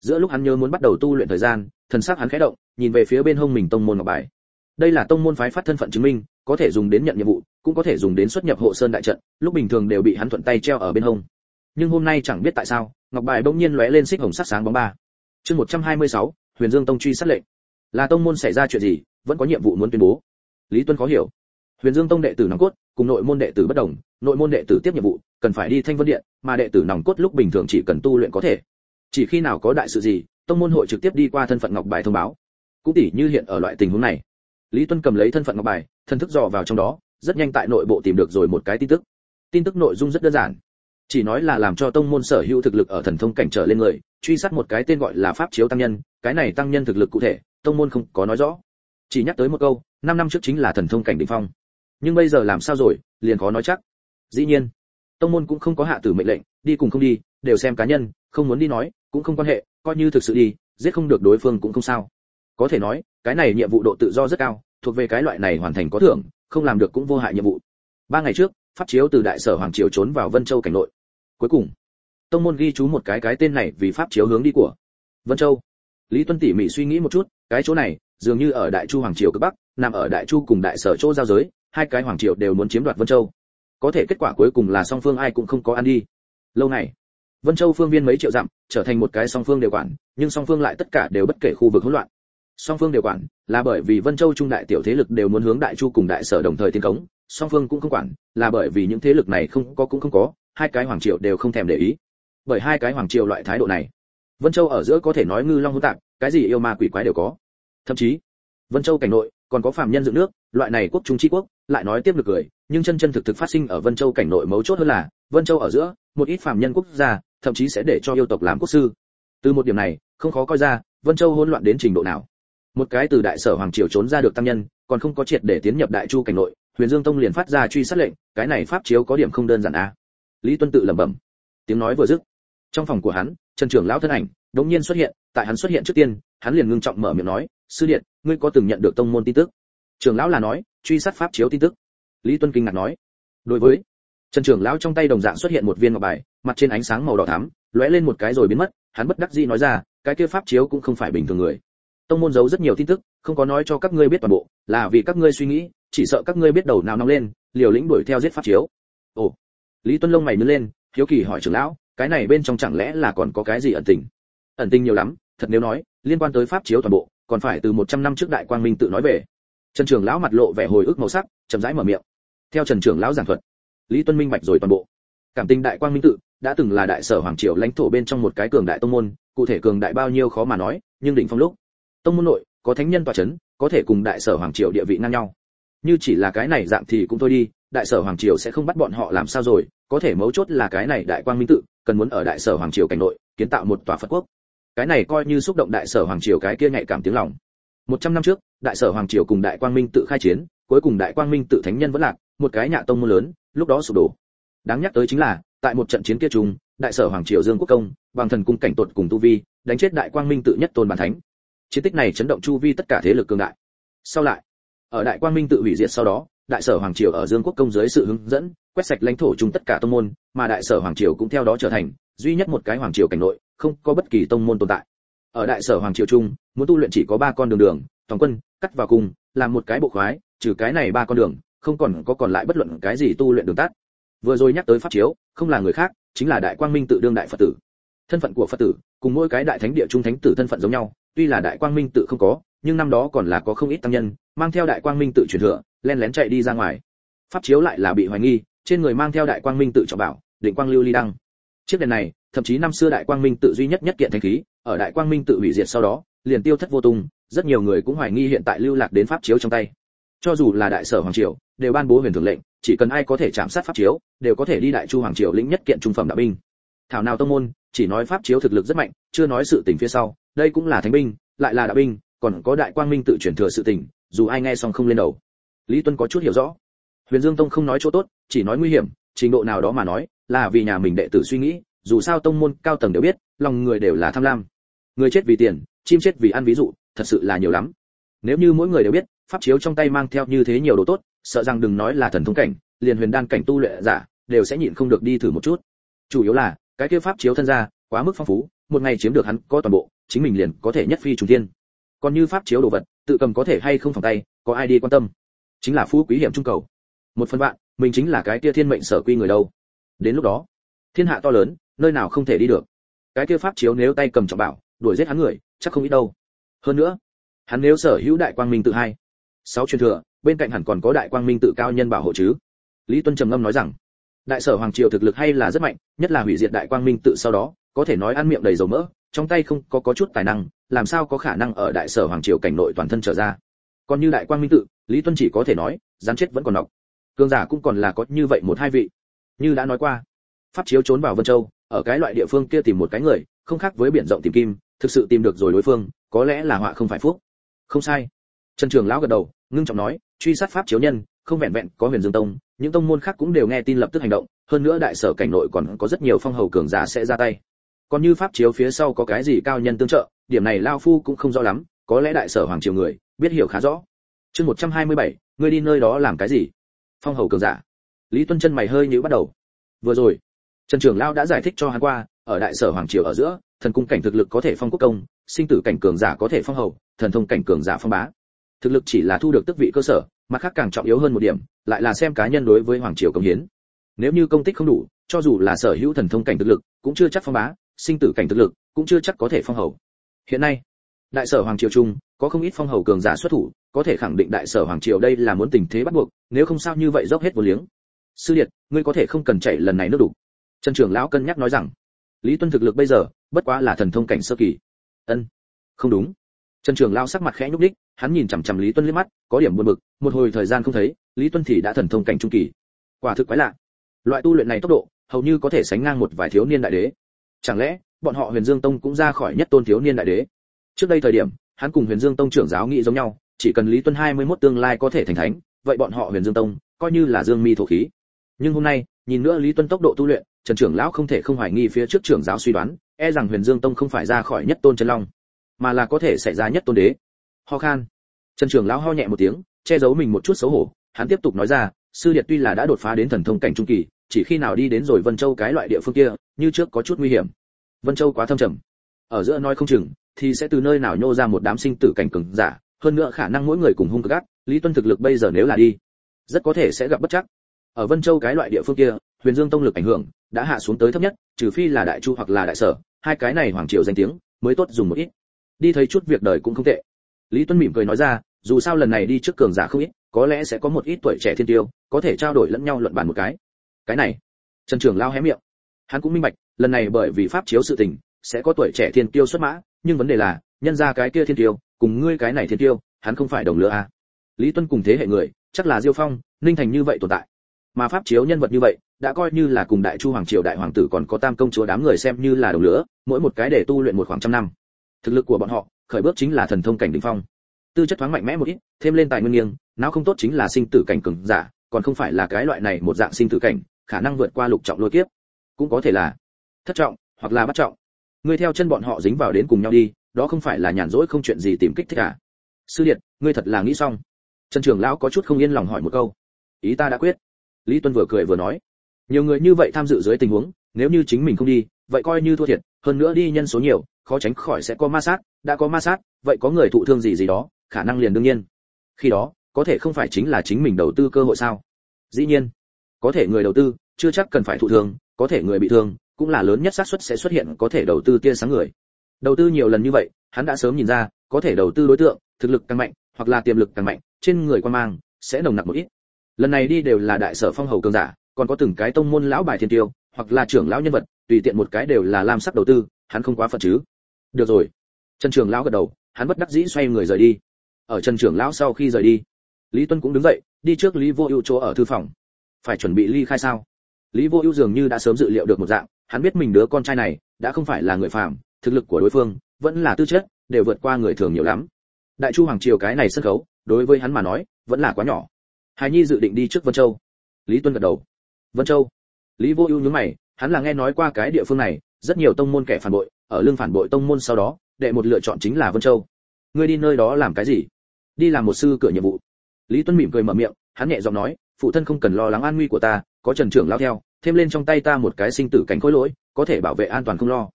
Giữa lúc hắn nhớ muốn bắt đầu tu luyện thời gian, thần sắc hắn khẽ động, nhìn về phía bên hông mình tông môn ngọc bài. Đây là tông môn phái phát thân phận chứng minh, có thể dùng đến nhận nhiệm vụ, cũng có thể dùng đến xuất nhập hộ sơn đại trận, lúc bình thường đều bị hắn thuận tay treo ở bên hông. Nhưng hôm nay chẳng biết tại sao, ngọc bài bỗng nhiên lóe lên xích hồng sắc sáng bóng ba. Chương một trăm hai mươi sáu, Huyền Dương Tông truy sát lệnh. Là tông môn xảy ra chuyện gì, vẫn có nhiệm vụ muốn tuyên bố. Lý Tuân khó hiểu. Huyền Dương Tông đệ tử nòng cốt, cùng nội môn đệ tử bất đồng, nội môn đệ tử tiếp nhiệm vụ, cần phải đi Thanh Vân Điện, mà đệ tử nòng cốt lúc bình thường chỉ cần tu luyện có thể. Chỉ khi nào có đại sự gì, tông môn hội trực tiếp đi qua thân phận ngọc bài thông báo. Cũng tỉ như hiện ở loại tình huống này. Lý Tuân cầm lấy thân phận ngọc bài, thân thức dò vào trong đó, rất nhanh tại nội bộ tìm được rồi một cái tin tức. Tin tức nội dung rất đơn giản, chỉ nói là làm cho tông môn sở hữu thực lực ở thần thông cảnh trở lên người, truy sát một cái tên gọi là pháp chiếu tăng nhân, cái này tăng nhân thực lực cụ thể, tông môn không có nói rõ. Chỉ nhắc tới một câu, năm năm trước chính là thần thông cảnh đỉnh phong. Nhưng bây giờ làm sao rồi, liền khó nói chắc. Dĩ nhiên, tông môn cũng không có hạ tử mệnh lệnh, đi cùng không đi, đều xem cá nhân, không muốn đi nói, cũng không quan hệ, coi như thực sự đi, giết không được đối phương cũng không sao. Có thể nói, cái này nhiệm vụ độ tự do rất cao, thuộc về cái loại này hoàn thành có thưởng, không làm được cũng vô hại nhiệm vụ. Ba ngày trước, pháp chiếu từ đại sở hoàng triều trốn vào Vân Châu cảnh nội. Cuối cùng, tông môn ghi chú một cái cái tên này vì pháp chiếu hướng đi của Vân Châu. Lý Tuân tỉ mỉ suy nghĩ một chút, cái chỗ này dường như ở Đại Chu hoàng triều cực bắc, nằm ở Đại Chu cùng Đại Sở chỗ giao giới, hai cái hoàng triều đều muốn chiếm đoạt Vân Châu. Có thể kết quả cuối cùng là song phương ai cũng không có ăn đi. Lâu này, Vân Châu phương viên mấy triệu dặm, trở thành một cái song phương đều quản, nhưng song phương lại tất cả đều bất kể khu vực hỗn loạn. Song phương đều quản, là bởi vì Vân Châu trung đại tiểu thế lực đều muốn hướng Đại Chu cùng Đại Sở đồng thời tiến cống, song phương cũng không quản, là bởi vì những thế lực này không có cũng không có, hai cái hoàng triều đều không thèm để ý. Bởi hai cái hoàng triều loại thái độ này, Vân Châu ở giữa có thể nói ngư long hỗn tạp, cái gì yêu ma quỷ quái đều có. Thậm chí, Vân Châu cảnh nội còn có phàm nhân dựng nước, loại này quốc trung chi quốc, lại nói tiếp được cười, nhưng chân chân thực thực phát sinh ở Vân Châu cảnh nội mấu chốt hơn là, Vân Châu ở giữa, một ít phàm nhân quốc gia, thậm chí sẽ để cho yêu tộc làm quốc sư. Từ một điểm này, không khó coi ra, Vân Châu hỗn loạn đến trình độ nào. Một cái từ Đại Sở hoàng triều trốn ra được tăng nhân, còn không có triệt để tiến nhập Đại Chu cảnh nội, Huyền Dương Tông liền phát ra truy sát lệnh, cái này pháp chiếu có điểm không đơn giản a. À? Lý Tuân tự lẩm bẩm. Tiếng nói vừa dứt, trong phòng của hắn, Trần trưởng lão thân ảnh đột nhiên xuất hiện, tại hắn xuất hiện trước tiên, hắn liền ngưng trọng mở miệng nói, "Sư điện, ngươi có từng nhận được tông môn tin tức?" Trưởng lão là nói, truy sát pháp chiếu tin tức. Lý Tuân kinh ngạc nói. Đối với Trần trưởng lão trong tay đồng dạng xuất hiện một viên ngọc bài, mặt trên ánh sáng màu đỏ thắm, lóe lên một cái rồi biến mất, hắn bất đắc dĩ nói ra, cái kia pháp chiếu cũng không phải bình thường người. Tông môn giấu rất nhiều tin tức, không có nói cho các ngươi biết toàn bộ, là vì các ngươi suy nghĩ, chỉ sợ các ngươi biết đầu nào nóng lên, liều lĩnh đuổi theo giết pháp chiếu. Ồ. Lý Tuân lông mày nhướng lên, hiếu kỳ hỏi trưởng lão, cái này bên trong chẳng lẽ là còn có cái gì ẩn tình? Ẩn tình nhiều lắm, thật nếu nói, liên quan tới pháp chiếu toàn bộ, còn phải từ một trăm năm trước Đại Quang Minh tự nói về. Trần trưởng lão mặt lộ vẻ hồi ức màu sắc, chậm rãi mở miệng. Theo Trần trưởng lão giảng thuật, Lý Tuân minh bạch rồi toàn bộ. Cảm tình Đại Quang Minh tự đã từng là Đại Sở hoàng triều lãnh thổ bên trong một cái cường đại tông môn, cụ thể cường đại bao nhiêu khó mà nói, nhưng đỉnh phong lúc, tông môn nội có thánh nhân tọa chấn, có thể cùng Đại Sở hoàng triều địa vị ngang nhau. Như chỉ là cái này dạng thì cũng thôi đi, Đại Sở hoàng triều sẽ không bắt bọn họ làm sao rồi, có thể mấu chốt là cái này Đại Quang Minh tự cần muốn ở Đại Sở hoàng triều cảnh nội kiến tạo một tòa Phật quốc. Cái này coi như xúc động Đại Sở hoàng triều cái kia nhạy cảm tiếng lòng. một trăm năm trước, Đại Sở hoàng triều cùng Đại Quang Minh tự khai chiến, cuối cùng Đại Quang Minh tự thánh nhân vẫn lạc, một cái nhà tông môn lớn, lúc đó sụp đổ. Đáng nhắc tới chính là, tại một trận chiến kia trùng, Đại Sở hoàng triều Dương Quốc Công, bằng thần cung cảnh tột cùng tu vi, đánh chết Đại Quang Minh tự nhất tôn bản thánh. Chiến tích này chấn động chu vi tất cả thế lực cường đại. Sau lại, ở Đại Quang Minh tự hủy diệt sau đó, Đại Sở hoàng triều ở Dương Quốc Công dưới sự hướng dẫn, quét sạch lãnh thổ chung tất cả tông môn, mà Đại Sở hoàng triều cũng theo đó trở thành duy nhất một cái hoàng triều cảnh nội, không có bất kỳ tông môn tồn tại. Ở Đại Sở hoàng triều chung, muốn tu luyện chỉ có ba con đường đường, toàn quân, cắt vào cùng, làm một cái bộ khoái, trừ cái này ba con đường, không còn có còn lại bất luận cái gì tu luyện đường tắt. Vừa rồi nhắc tới pháp chiếu, không là người khác, chính là Đại Quang Minh tự đương đại Phật tử. Thân phận của Phật tử, cùng mỗi cái đại thánh địa trung thánh tử thân phận giống nhau, tuy là Đại Quang Minh tự không có, nhưng năm đó còn là có không ít tăng nhân, mang theo Đại Quang Minh tự truyền thừa, len lén chạy đi ra ngoài. Pháp chiếu lại là bị hoài nghi, trên người mang theo Đại Quang Minh tự trọng bảo, Định Quang Lưu Ly đăng. Chiếc đèn này, thậm chí năm xưa Đại Quang Minh tự duy nhất nhất kiện thánh khí, ở Đại Quang Minh tự hủy diệt sau đó, liền tiêu thất vô tung, rất nhiều người cũng hoài nghi hiện tại lưu lạc đến pháp chiếu trong tay. Cho dù là Đại Sở hoàng triều, đều ban bố huyền thường lệnh, chỉ cần ai có thể chạm sát pháp chiếu, đều có thể đi Đại Chu hoàng triều lĩnh nhất kiện trung phẩm đạo binh. Thảo nào tông môn, chỉ nói pháp chiếu thực lực rất mạnh, chưa nói sự tình phía sau, đây cũng là thánh binh, lại là đạo binh, còn có Đại Quang Minh tự truyền thừa sự tình, dù ai nghe xong không lên đầu. Lý Tuân có chút hiểu rõ. Huyền Dương Tông không nói chỗ tốt, chỉ nói nguy hiểm, trình độ nào đó mà nói, là vì nhà mình đệ tử suy nghĩ, dù sao tông môn cao tầng đều biết, lòng người đều là tham lam. Người chết vì tiền, chim chết vì ăn ví dụ, thật sự là nhiều lắm. Nếu như mỗi người đều biết, pháp chiếu trong tay mang theo như thế nhiều đồ tốt, sợ rằng đừng nói là thần thông cảnh, liền huyền đan cảnh tu luyện giả, đều sẽ nhịn không được đi thử một chút. Chủ yếu là, cái kia pháp chiếu thân ra, quá mức phong phú, một ngày chiếm được hắn có toàn bộ, chính mình liền có thể nhất phi trùng thiên. Còn như pháp chiếu đồ vật, tự cầm có thể hay không phòng tay, có ai đi quan tâm. Chính là phú quý hiểm trung cầu. Một phần vạn, mình chính là cái kia thiên mệnh sở quy người đâu. Đến lúc đó, thiên hạ to lớn, nơi nào không thể đi được. Cái kia pháp chiếu nếu tay cầm trọng bảo, đuổi giết hắn người, chắc không ít đâu. Hơn nữa, hắn nếu sở hữu đại quang minh tự hai, sáu truyền thừa, bên cạnh hẳn còn có đại quang minh tự cao nhân bảo hộ chứ. Lý Tuân trầm ngâm nói rằng, đại sở hoàng triều thực lực hay là rất mạnh, nhất là hủy diệt đại quang minh tự sau đó, có thể nói ăn miệng đầy dầu mỡ, trong tay không có có chút tài năng, làm sao có khả năng ở đại sở hoàng triều cảnh nội toàn thân trở ra. Còn như đại quang minh tự, Lý Tuân chỉ có thể nói, gián chết vẫn còn nọc. Cường giả cũng còn là có như vậy một hai vị. Như đã nói qua, pháp chiếu trốn vào Vân Châu, ở cái loại địa phương kia tìm một cái người, không khác với biển rộng tìm kim, thực sự tìm được rồi đối phương, có lẽ là họa không phải phúc. Không sai. Trần Trường lão gật đầu, ngưng trọng nói, truy sát pháp chiếu nhân, không vẹn vẹn có Huyền Dương Tông, những tông môn khác cũng đều nghe tin lập tức hành động, hơn nữa đại sở cảnh nội còn có rất nhiều phong hầu cường giả sẽ ra tay. Còn như pháp chiếu phía sau có cái gì cao nhân tương trợ, điểm này lão phu cũng không rõ lắm, có lẽ đại sở hoàng triều người biết hiểu khá rõ. Chương một trăm hai mươi bảy, ngươi đi nơi đó làm cái gì? Phong hầu cường giả. Lý Tuân chân mày hơi nhíu bắt đầu. Vừa rồi, Trần Trường lão đã giải thích cho hắn qua, ở đại sở hoàng triều ở giữa, thần cung cảnh thực lực có thể phong quốc công, sinh tử cảnh cường giả có thể phong hầu, thần thông cảnh cường giả phong bá. Thực lực chỉ là thu được tước vị cơ sở, mặt khác càng trọng yếu hơn một điểm, lại là xem cá nhân đối với hoàng triều công hiến. Nếu như công tích không đủ, cho dù là sở hữu thần thông cảnh thực lực, cũng chưa chắc phong bá, sinh tử cảnh thực lực, cũng chưa chắc có thể phong hầu. Hiện nay, đại sở hoàng triều trung có không ít phong hầu cường giả xuất thủ, có thể khẳng định đại sở hoàng triều đây là muốn tình thế bắt buộc, nếu không sao như vậy dốc hết vô liếng. Sư điệt, ngươi có thể không cần chạy lần này nước đủ. Trần trưởng lão cân nhắc nói rằng, Lý Tuân thực lực bây giờ bất quá là thần thông cảnh sơ kỳ. Ân, không đúng. Trần trưởng lão sắc mặt khẽ nhúc nhích, hắn nhìn chằm chằm Lý Tuân liếc mắt, có điểm buồn bực, một hồi thời gian không thấy, Lý Tuân thì đã thần thông cảnh trung kỳ. Quả thực quái lạ. Loại tu luyện này tốc độ, hầu như có thể sánh ngang một vài thiếu niên đại đế. Chẳng lẽ, bọn họ Huyền Dương Tông cũng ra khỏi nhất tôn thiếu niên đại đế? Trước đây thời điểm, hắn cùng Huyền Dương Tông trưởng giáo nghĩ giống nhau, chỉ cần Lý Tuân hai mươi mốt tương lai có thể thành thánh, vậy bọn họ Huyền Dương Tông coi như là dương mi thổ khí. Nhưng hôm nay, nhìn nữa Lý Tuân tốc độ tu luyện, Trần trưởng lão không thể không hoài nghi phía trước trưởng giáo suy đoán, e rằng Huyền Dương Tông không phải ra khỏi nhất tôn chân long, mà là có thể xảy ra nhất tôn đế. Ho khan. Trần trưởng lão ho nhẹ một tiếng, che giấu mình một chút xấu hổ, hắn tiếp tục nói ra, sư điệt tuy là đã đột phá đến thần thông cảnh trung kỳ, chỉ khi nào đi đến rồi Vân Châu cái loại địa phương kia, như trước có chút nguy hiểm. Vân Châu quá thâm trầm, ở giữa nói không chừng thì sẽ từ nơi nào nhô ra một đám sinh tử cảnh cường giả, hơn nữa khả năng mỗi người cùng hung cực ác, Lý Tuân thực lực bây giờ nếu là đi, rất có thể sẽ gặp bất trắc. Ở Vân Châu cái loại địa phương kia, Huyền Dương Tông lực ảnh hưởng đã hạ xuống tới thấp nhất, trừ phi là Đại Chu hoặc là Đại Sở, hai cái này hoàng triều danh tiếng mới tốt dùng một ít. Đi thấy chút việc đời cũng không tệ. Lý Tuân mỉm cười nói ra, dù sao lần này đi trước cường giả không ít, có lẽ sẽ có một ít tuổi trẻ thiên tiêu, có thể trao đổi lẫn nhau luận bàn một cái. Cái này, Trần trưởng lao hé miệng. Hắn cũng minh bạch, lần này bởi vì pháp chiếu sự tình, sẽ có tuổi trẻ thiên tiêu xuất mã, nhưng vấn đề là, nhân ra cái kia thiên tiêu, cùng ngươi cái này thiên tiêu, hắn không phải đồng lứa à? Lý Tuân cùng thế hệ người, chắc là Diêu Phong, Ninh Thành như vậy tồn tại. Mà pháp chiếu nhân vật như vậy, đã coi như là cùng Đại Chu hoàng triều đại hoàng tử còn có Tam công chúa đám người xem như là đồng lứa, mỗi một cái để tu luyện một khoảng trăm năm. Thực lực của bọn họ, khởi bước chính là thần thông cảnh đỉnh phong. Tư chất thoáng mạnh mẽ một ít, thêm lên tài nguyên nghiêng, não không tốt chính là sinh tử cảnh cường giả, còn không phải là cái loại này một dạng sinh tử cảnh, khả năng vượt qua lục trọng lôi kiếp, cũng có thể là thất trọng hoặc là bát trọng. Ngươi theo chân bọn họ dính vào đến cùng nhau đi, đó không phải là nhàn rỗi không chuyện gì tìm kích thích à? Sư điện, ngươi thật là nghĩ xong. Trần trưởng lão có chút không yên lòng hỏi một câu. Ý ta đã quyết. Lý Tuân vừa cười vừa nói, nhiều người như vậy tham dự dưới tình huống, nếu như chính mình không đi, vậy coi như thua thiệt, hơn nữa đi nhân số nhiều, khó tránh khỏi sẽ có ma sát, đã có ma sát, vậy có người thụ thương gì gì đó, khả năng liền đương nhiên. Khi đó, có thể không phải chính là chính mình đầu tư cơ hội sao? Dĩ nhiên, có thể người đầu tư chưa chắc cần phải thụ thương, có thể người bị thương cũng là lớn nhất xác suất sẽ xuất hiện có thể đầu tư tia sáng người. Đầu tư nhiều lần như vậy, hắn đã sớm nhìn ra, có thể đầu tư đối tượng, thực lực càng mạnh, hoặc là tiềm lực càng mạnh, trên người quan mang sẽ nồng nặc một ít. Lần này đi đều là đại sở phong hầu cường giả, còn có từng cái tông môn lão bài thiên tiêu, hoặc là trưởng lão nhân vật, tùy tiện một cái đều là lam sắc đầu tư, hắn không quá phận chứ? Được rồi. Trần trưởng lão gật đầu, hắn bất đắc dĩ xoay người rời đi. Ở Trần trưởng lão sau khi rời đi, Lý Tuân cũng đứng dậy, đi trước Lý Vô Ưu chỗ ở thư phòng. Phải chuẩn bị ly khai sao? Lý Vô Ưu dường như đã sớm dự liệu được một dạng, hắn biết mình đứa con trai này đã không phải là người phàm, thực lực của đối phương vẫn là tư chất, đều vượt qua người thường nhiều lắm. Đại Chu hoàng triều cái này sân khấu, đối với hắn mà nói, vẫn là quá nhỏ. Hải Nhi dự định đi trước Vân Châu. Lý Tuân gật đầu. Vân Châu? Lý Vô Ưu nhướng mày, hắn là nghe nói qua cái địa phương này, rất nhiều tông môn kẻ phản bội, ở lưng phản bội tông môn sau đó, đệ một lựa chọn chính là Vân Châu. Ngươi đi nơi đó làm cái gì? Đi làm một sư cửa nhiệm vụ. Lý Tuân mỉm cười mở miệng, hắn nhẹ giọng nói, phụ thân không cần lo lắng an nguy của ta, có Trần trưởng lão theo, thêm lên trong tay ta một cái sinh tử cảnh khối lỗi, có thể bảo vệ an toàn không lo.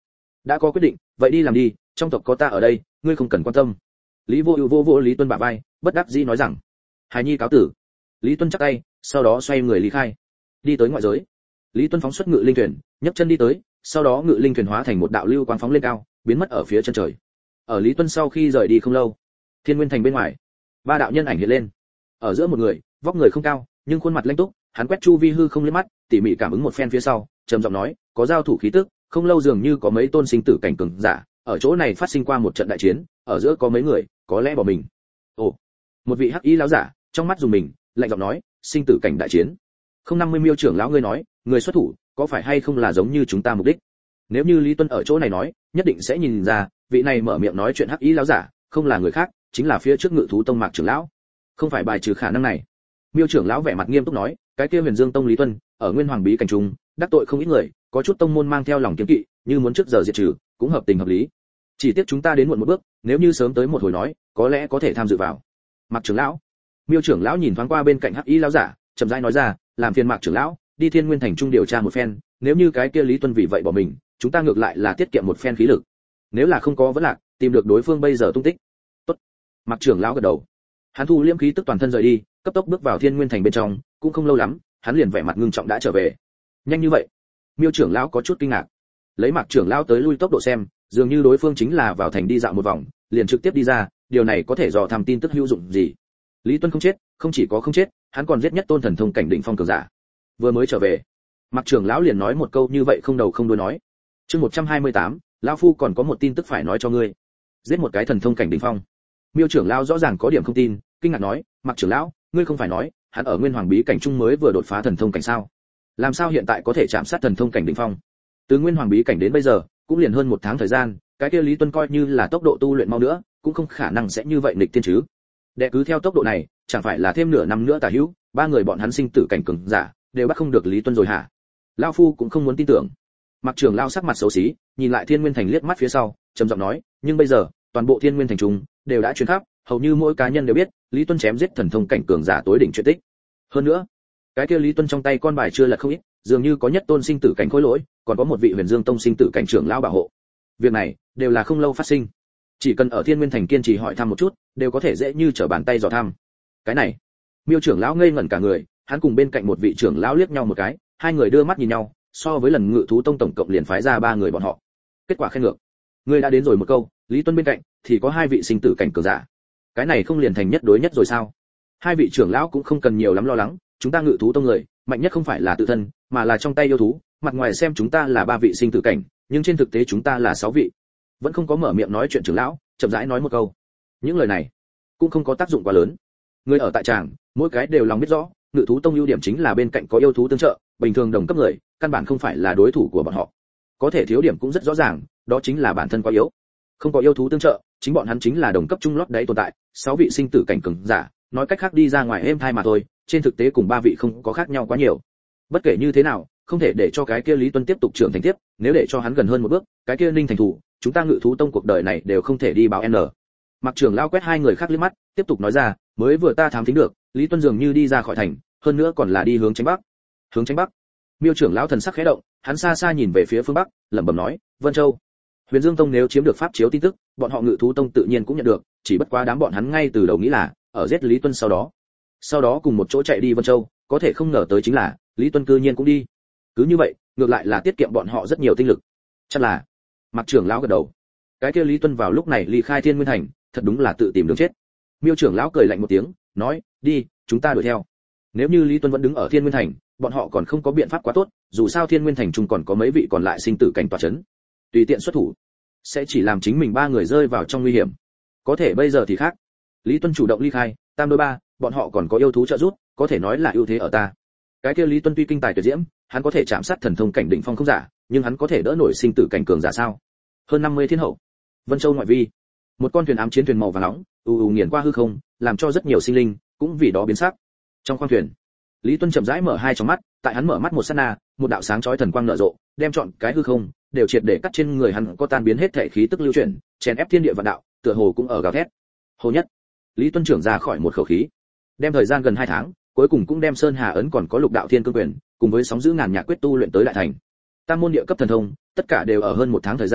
đã có quyết định, vậy đi làm đi, trong tộc có ta ở đây, ngươi không cần quan tâm. Lý Vô Ưu vô vô Lý Tuân bả vai, bất đắc dĩ nói rằng. Hải nhi cáo tử. Lý Tuân chắp tay, sau đó xoay người lý khai. Đi tới ngoại giới. Lý Tuân phóng xuất ngự linh thuyền, nhấc chân đi tới, sau đó ngự linh thuyền hóa thành một đạo lưu quang phóng lên cao, biến mất ở phía chân trời. Ở Lý Tuân sau khi rời đi không lâu, Thiên Nguyên Thành bên ngoài, ba đạo nhân ảnh hiện lên. Ở giữa một người, vóc người không cao, nhưng khuôn mặt lãnh túc, hắn quét chu vi hư không liếc mắt, tỉ mỉ cảm ứng một phen phía sau, trầm giọng nói, có giao thủ khí tức, không lâu dường như có mấy tôn sinh tử cảnh cường giả, ở chỗ này phát sinh qua một trận đại chiến, ở giữa có mấy người, có lẽ bỏ mình. Ồ, một vị hắc y lão giả, trong mắt dùng mình, lạnh giọng nói, sinh tử cảnh đại chiến. Không năm mươi Miêu trưởng lão ngươi nói, người xuất thủ, có phải hay không là giống như chúng ta mục đích? Nếu như Lý Tuân ở chỗ này nói, nhất định sẽ nhìn ra, vị này mở miệng nói chuyện hắc y lão giả, không là người khác, chính là phía trước Ngự thú tông Mạc trưởng lão. Không phải bài trừ khả năng này. Miêu trưởng lão vẻ mặt nghiêm túc nói, cái kia Huyền Dương tông Lý Tuân, ở Nguyên Hoàng bí cảnh trung, đắc tội không ít người, có chút tông môn mang theo lòng kiêng kỵ, như muốn trước giờ diệt trừ, cũng hợp tình hợp lý. Chỉ tiếc chúng ta đến muộn một bước, nếu như sớm tới một hồi nói, có lẽ có thể tham dự vào. Mạc trưởng lão. Miêu trưởng lão nhìn thoáng qua bên cạnh hắc y lão giả, chậm rãi nói ra, làm phiền Mạc trưởng lão, đi Thiên Nguyên thành trung điều tra một phen, nếu như cái kia Lý Tuân vì vậy bỏ mình, chúng ta ngược lại là tiết kiệm một phen khí lực. Nếu là không có vấn lạc, tìm được đối phương bây giờ tung tích. Tốt. Mạc trưởng lão gật đầu. Hắn thu liễm khí tức toàn thân rời đi, cấp tốc bước vào Thiên Nguyên thành bên trong, cũng không lâu lắm, hắn liền vẻ mặt ngưng trọng đã trở về. Nhanh như vậy? Miêu trưởng lão có chút kinh ngạc. Lấy Mạc trưởng lão tới lui tốc độ xem, dường như đối phương chính là vào thành đi dạo một vòng, liền trực tiếp đi ra, điều này có thể dò thăm tin tức hữu dụng gì? Lý Tuân không chết, không chỉ có không chết, hắn còn giết nhất tôn thần thông cảnh đỉnh phong cường giả. Vừa mới trở về, Mạc trưởng lão liền nói một câu như vậy không đầu không đuôi nói. Chương một trăm hai mươi tám, lão phu còn có một tin tức phải nói cho ngươi. Giết một cái thần thông cảnh đỉnh phong. Miêu trưởng lão rõ ràng có điểm không tin, kinh ngạc nói, Mạc trưởng lão, ngươi không phải nói, hắn ở Nguyên Hoàng bí cảnh trung mới vừa đột phá thần thông cảnh sao? Làm sao hiện tại có thể chạm sát thần thông cảnh đỉnh phong? Từ Nguyên Hoàng bí cảnh đến bây giờ, cũng liền hơn một tháng thời gian, cái kia Lý Tuân coi như là tốc độ tu luyện mau nữa, cũng không khả năng sẽ như vậy nghịch thiên chứ. Đệ cứ theo tốc độ này, chẳng phải là thêm nửa năm nữa tả hữu, ba người bọn hắn sinh tử cảnh cường giả, đều bắt không được Lý Tuân rồi hả? Lão phu cũng không muốn tin tưởng. Mạc trưởng lão sắc mặt xấu xí, nhìn lại Thiên Nguyên thành liếc mắt phía sau, trầm giọng nói, nhưng bây giờ, toàn bộ Thiên Nguyên thành trung đều đã truyền khắp, hầu như mỗi cá nhân đều biết, Lý Tuân chém giết thần thông cảnh cường giả tối đỉnh chuyện tích. Hơn nữa, cái kia Lý Tuân trong tay con bài chưa lật không ít, dường như có nhất tôn sinh tử cảnh khối lỗi, còn có một vị Huyền Dương tông sinh tử cảnh trưởng lão bảo hộ. Việc này đều là không lâu phát sinh, chỉ cần ở Thiên Nguyên thành kiên trì hỏi thăm một chút, đều có thể dễ như trở bàn tay dò thăm. Cái này, Miêu trưởng lão ngây ngẩn cả người, hắn cùng bên cạnh một vị trưởng lão liếc nhau một cái, hai người đưa mắt nhìn nhau, so với lần Ngự thú tông tổng cộng liền phái ra ba người bọn họ. Kết quả khen ngược. Ngươi đã đến rồi một câu, Lý Tuân bên cạnh thì có hai vị sinh tử cảnh cường giả. Cái này không liền thành nhất đối nhất rồi sao? Hai vị trưởng lão cũng không cần nhiều lắm lo lắng, chúng ta Ngự thú tông người, mạnh nhất không phải là tự thân, mà là trong tay yêu thú, mặt ngoài xem chúng ta là ba vị sinh tử cảnh, nhưng trên thực tế chúng ta là sáu vị. Vẫn không có mở miệng nói chuyện trưởng lão, chậm rãi nói một câu. Những lời này cũng không có tác dụng quá lớn. Người ở tại tràng, mỗi cái đều lòng biết rõ, Ngự thú tông ưu điểm chính là bên cạnh có yêu thú tương trợ, bình thường đồng cấp người, căn bản không phải là đối thủ của bọn họ. Có thể thiếu điểm cũng rất rõ ràng, đó chính là bản thân quá yếu. Không có yêu thú tương trợ, chính bọn hắn chính là đồng cấp trung lót đấy tồn tại, sáu vị sinh tử cảnh cường giả, nói cách khác đi ra ngoài êm thai mà thôi, trên thực tế cùng ba vị không có khác nhau quá nhiều. Bất kể như thế nào, không thể để cho cái kia Lý Tuân tiếp tục trưởng thành tiếp, nếu để cho hắn gần hơn một bước, cái kia Ninh thành thủ, chúng ta Ngự thú tông cuộc đời này đều không thể đi báo n. Mạc trưởng lão quét hai người khác liếc mắt, tiếp tục nói ra, mới vừa ta thám thính được, Lý Tuân dường như đi ra khỏi thành, hơn nữa còn là đi hướng tránh bắc. Hướng tránh bắc? Miêu trưởng lão thần sắc khẽ động, hắn xa xa nhìn về phía phương bắc, lẩm bẩm nói, Vân Châu. Huyền Dương tông nếu chiếm được pháp chiếu tin tức, bọn họ Ngự thú tông tự nhiên cũng nhận được, chỉ bất quá đám bọn hắn ngay từ đầu nghĩ là ở giết Lý Tuân sau đó, sau đó cùng một chỗ chạy đi Vân Châu, có thể không ngờ tới chính là Lý Tuân cư nhiên cũng đi. Cứ như vậy, ngược lại là tiết kiệm bọn họ rất nhiều tinh lực. Chắc là. Mạc trưởng lão gật đầu. Cái kia Lý Tuân vào lúc này ly khai Thiên Nguyên thành, thật đúng là tự tìm đường chết. Miêu trưởng lão cười lạnh một tiếng, nói, đi, chúng ta đuổi theo. Nếu như Lý Tuân vẫn đứng ở Thiên Nguyên thành, bọn họ còn không có biện pháp quá tốt, dù sao Thiên Nguyên thành chung còn có mấy vị còn lại sinh tử cảnh tọa chấn. Tùy tiện xuất thủ, sẽ chỉ làm chính mình ba người rơi vào trong nguy hiểm. Có thể bây giờ thì khác. Lý Tuân chủ động ly khai, tam đối ba, bọn họ còn có yêu thú trợ giúp, có thể nói là ưu thế ở ta. Cái kia Lý Tuân tuy kinh tài tuyệt diễm, hắn có thể chạm sát thần thông cảnh đỉnh phong không giả, nhưng hắn có thể đỡ nổi sinh tử cảnh cường giả sao? Hơn năm mươi thiên hậu, Vân Châu ngoại vi, một con thuyền ám chiến thuyền màu vàng nóng, u u nghiền qua hư không, làm cho rất nhiều sinh linh cũng vì đó biến sắc. Trong khoang thuyền, Lý Tuân chậm rãi mở hai tròng mắt, tại hắn mở mắt một sát na, một đạo sáng chói thần quang nở rộ, đem trọn cái hư không đều triệt để cắt trên người hắn, có tan biến hết thể khí tức lưu chuyển, chèn ép thiên địa vạn đạo, tựa hồ cũng ở gào thét. Hồ nhất, Lý Tuân trưởng ra khỏi một khẩu khí, đem thời gian gần hai tháng, cuối cùng cũng đem Sơn Hà ấn còn có Lục đạo thiên cương quyền, cùng với sóng giữ ngàn nhạc quyết tu luyện tới đại thành. Tam môn địa cấp thần thông, tất cả đều ở hơn một tháng thời gian,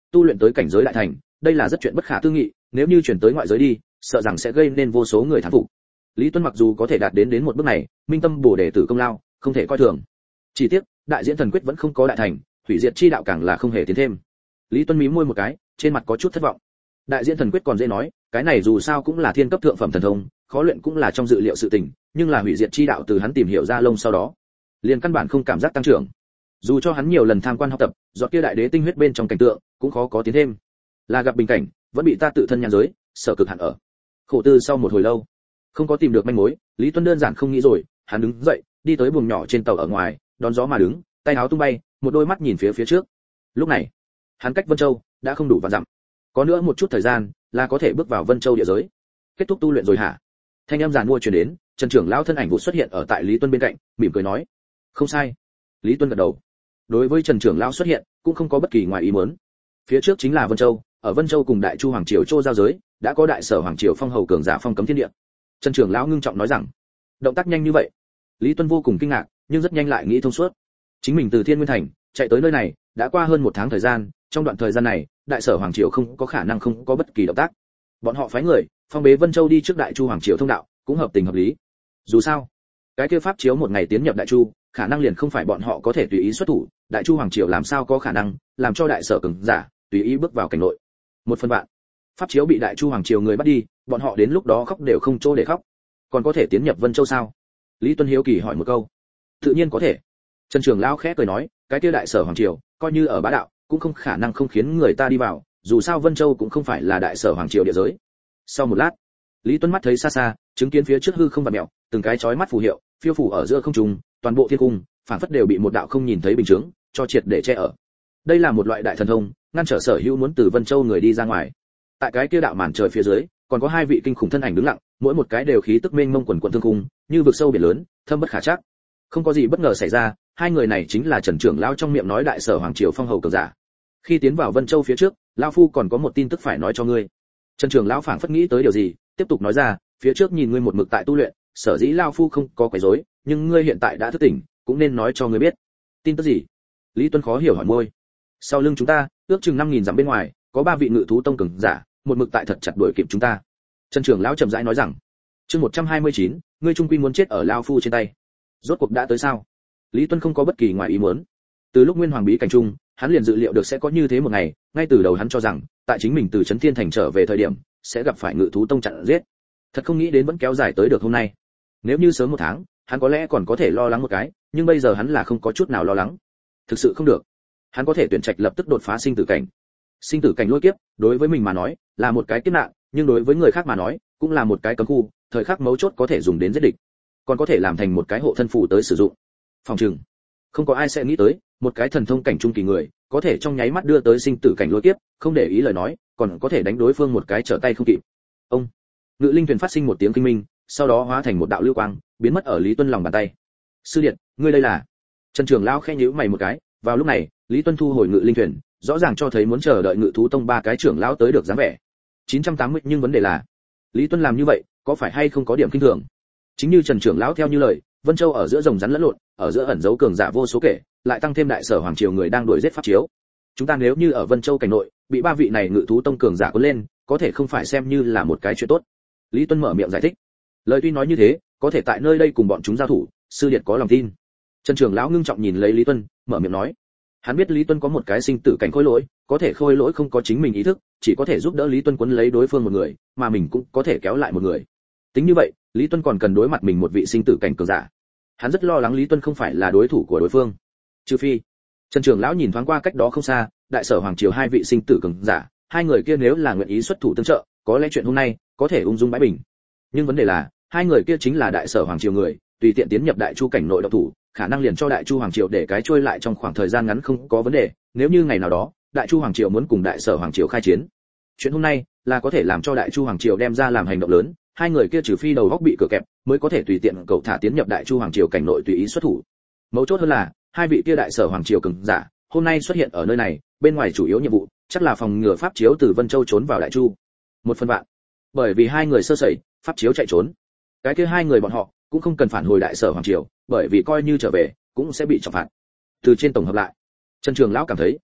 tu luyện tới cảnh giới đại thành, đây là rất chuyện bất khả tư nghị, nếu như chuyển tới ngoại giới đi, sợ rằng sẽ gây nên vô số người thán phục. Lý Tuân mặc dù có thể đạt đến đến một bước này, minh tâm bổ đề tử công lao, không thể coi thường. Chỉ tiếc, đại diễn thần quyết vẫn không có đại thành, hủy diệt chi đạo càng là không hề tiến thêm. Lý Tuân mím môi một cái, trên mặt có chút thất vọng. Đại diễn thần quyết còn dễ nói, cái này dù sao cũng là thiên cấp thượng phẩm thần thông, khó luyện cũng là trong dự liệu sự tình, nhưng là hủy diệt chi đạo từ hắn tìm hiểu ra lông sau đó, liền căn bản không cảm giác tăng trưởng. Dù cho hắn nhiều lần tham quan học tập, giọt kia đại đế tinh huyết bên trong cảnh tượng, cũng khó có tiến thêm. Là gặp bình cảnh, vẫn bị ta tự thân nhãn giới, sở cực hạn ở. Khổ tư sau một hồi lâu, không có tìm được manh mối, Lý Tuân đơn giản không nghĩ rồi, hắn đứng dậy, đi tới buồng nhỏ trên tàu ở ngoài, đón gió mà đứng, tay áo tung bay, một đôi mắt nhìn phía phía trước. Lúc này, hắn cách Vân Châu đã không đủ vạn dặm, có nữa một chút thời gian là có thể bước vào Vân Châu địa giới. Kết thúc tu luyện rồi hả? Thanh âm giàn mua truyền đến, Trần trưởng lão thân ảnh vụ xuất hiện ở tại Lý Tuân bên cạnh, mỉm cười nói: "Không sai." Lý Tuân gật đầu. Đối với Trần trưởng lão xuất hiện, cũng không có bất kỳ ngoài ý muốn. Phía trước chính là Vân Châu, ở Vân Châu cùng Đại Chu hoàng triều Châu giao giới, đã có đại sở hoàng triều phong hầu cường giả phong cấm thiên địa. Trần trưởng lão ngưng trọng nói rằng: "Động tác nhanh như vậy?" Lý Tuân vô cùng kinh ngạc, nhưng rất nhanh lại nghĩ thông suốt. Chính mình từ Thiên Nguyên thành chạy tới nơi này, đã qua hơn một tháng thời gian, trong đoạn thời gian này, đại sở hoàng triều không có khả năng không có bất kỳ động tác. Bọn họ phái người phong bế Vân Châu đi trước Đại Chu hoàng triều thông đạo, cũng hợp tình hợp lý. Dù sao, cái kia pháp chiếu một ngày tiến nhập Đại Chu, khả năng liền không phải bọn họ có thể tùy ý xuất thủ, Đại Chu hoàng triều làm sao có khả năng làm cho đại sở cường giả tùy ý bước vào cảnh nội. Một phần vạn, pháp chiếu bị Đại Chu hoàng triều người bắt đi, bọn họ đến lúc đó khóc đều không chỗ để khóc. Còn có thể tiến nhập Vân Châu sao? Lý Tuân hiếu kỳ hỏi một câu. Tự nhiên có thể. Trần trưởng lão khẽ cười nói, cái kia đại sở hoàng triều, coi như ở bá đạo, cũng không khả năng không khiến người ta đi vào, dù sao Vân Châu cũng không phải là đại sở hoàng triều địa giới. Sau một lát, Lý Tuân mắt thấy xa xa, chứng kiến phía trước hư không vặn mèo, từng cái chói mắt phù hiệu, phiêu phù ở giữa không trung, toàn bộ thiên cung, phảng phất đều bị một đạo không nhìn thấy bình chứng cho triệt để che ở. Đây là một loại đại thần thông, ngăn trở sở hữu muốn từ Vân Châu người đi ra ngoài. Tại cái kia đạo màn trời phía dưới, còn có hai vị kinh khủng thân ảnh đứng lặng, mỗi một cái đều khí tức mênh mông quần quần thương cung, như vực sâu biển lớn, thâm bất khả trắc. Không có gì bất ngờ xảy ra, hai người này chính là Trần trưởng lão trong miệng nói đại sở hoàng triều phong hầu cường giả. Khi tiến vào Vân Châu phía trước, lão phu còn có một tin tức phải nói cho ngươi. Trần trưởng lão phảng phất nghĩ tới điều gì, tiếp tục nói ra, phía trước nhìn ngươi một mực tại tu luyện, sở dĩ lão phu không có quấy rối, nhưng ngươi hiện tại đã thức tỉnh, cũng nên nói cho ngươi biết. Tin tức gì? Lý Tuân khó hiểu hỏi môi. Sau lưng chúng ta, ước chừng năm nghìn dặm bên ngoài, có ba vị ngự thú tông cường giả, một mực tại thật chặt đuổi kịp chúng ta. Trần trưởng lão chậm rãi nói rằng, chương một trăm hai mươi chín, ngươi trung quy muốn chết ở lão phu trên tay. Rốt cuộc đã tới sao? Lý Tuân không có bất kỳ ngoài ý muốn. Từ lúc Nguyên Hoàng bí cảnh trung, hắn liền dự liệu được sẽ có như thế một ngày, ngay từ đầu hắn cho rằng, tại chính mình từ Trấn Thiên thành trở về thời điểm, sẽ gặp phải ngự thú tông chặn giết. Thật không nghĩ đến vẫn kéo dài tới được hôm nay. Nếu như sớm một tháng, hắn có lẽ còn có thể lo lắng một cái, nhưng bây giờ hắn là không có chút nào lo lắng. Thực sự không được. Hắn có thể tuyển trạch lập tức đột phá sinh tử cảnh. Sinh tử cảnh lôi kiếp, đối với mình mà nói, là một cái kiếp nạn, nhưng đối với người khác mà nói, cũng là một cái cấm khu, thời khắc mấu chốt có thể dùng đến giết địch, còn có thể làm thành một cái hộ thân phù tới sử dụng. Phòng trừng, không có ai sẽ nghĩ tới, một cái thần thông cảnh trung kỳ người, có thể trong nháy mắt đưa tới sinh tử cảnh lôi kiếp, không để ý lời nói, còn có thể đánh đối phương một cái trở tay không kịp. Ông, ngự linh thuyền phát sinh một tiếng kinh minh, sau đó hóa thành một đạo lưu quang, biến mất ở Lý Tuân lòng bàn tay. Sư điện, ngươi đây là? Trần trưởng lão khẽ nhíu mày một cái, vào lúc này, Lý Tuân thu hồi ngự linh thuyền, rõ ràng cho thấy muốn chờ đợi ngự thú tông ba cái trưởng lão tới được dáng vẻ. chín trăm tám mươi, nhưng vấn đề là, Lý Tuân làm như vậy, có phải hay không có điểm kinh thường? Chính như Trần trưởng lão theo như lời, Vân Châu ở giữa rồng rắn lẫn lộn, ở giữa ẩn giấu cường giả vô số kể, lại tăng thêm đại sở hoàng triều người đang đuổi giết pháp chiếu. Chúng ta nếu như ở Vân Châu cảnh nội, bị ba vị này ngự thú tông cường giả cuốn lên, có thể không phải xem như là một cái chuyện tốt. Lý Tuân mở miệng giải thích. Lời tuy nói như thế, có thể tại nơi đây cùng bọn chúng giao thủ, sư điệt có lòng tin. Trần trưởng lão ngưng trọng nhìn lấy Lý Tuân, mở miệng nói. Hắn biết Lý Tuân có một cái sinh tử cảnh khôi lỗi, có thể khôi lỗi không có chính mình ý thức, chỉ có thể giúp đỡ Lý Tuân cuốn lấy đối phương một người, mà mình cũng có thể kéo lại một người. Tính như vậy, Lý Tuân còn cần đối mặt mình một vị sinh tử cảnh cường giả. Hắn rất lo lắng Lý Tuân không phải là đối thủ của đối phương. Trừ phi, Trần trưởng lão nhìn thoáng qua cách đó không xa, đại sở hoàng triều hai vị sinh tử cường giả, hai người kia nếu là nguyện ý xuất thủ tương trợ, có lẽ chuyện hôm nay có thể ung dung bãi bình. Nhưng vấn đề là, hai người kia chính là đại sở hoàng triều người, tùy tiện tiến nhập đại chu cảnh nội động thủ, khả năng liền cho đại chu hoàng triều để cái trôi lại trong khoảng thời gian ngắn không có vấn đề. Nếu như ngày nào đó, đại chu hoàng triều muốn cùng đại sở hoàng triều khai chiến, chuyện hôm nay là có thể làm cho đại chu hoàng triều đem ra làm hành động lớn. Hai người kia trừ phi đầu góc bị cửa kẹp, mới có thể tùy tiện cầu thả tiến nhập đại chu hoàng triều cảnh nội tùy ý xuất thủ. Mấu chốt hơn là, hai vị kia đại sở hoàng triều cường giả, hôm nay xuất hiện ở nơi này, bên ngoài chủ yếu nhiệm vụ, chắc là phòng ngừa pháp chiếu từ Vân Châu trốn vào đại chu. Một phần vạn. Bởi vì hai người sơ sẩy, pháp chiếu chạy trốn. Cái kia hai người bọn họ cũng không cần phản hồi đại sở hoàng triều, bởi vì coi như trở về, cũng sẽ bị trọng phạt. Từ trên tổng hợp lại, Trần Trường lão cảm thấy,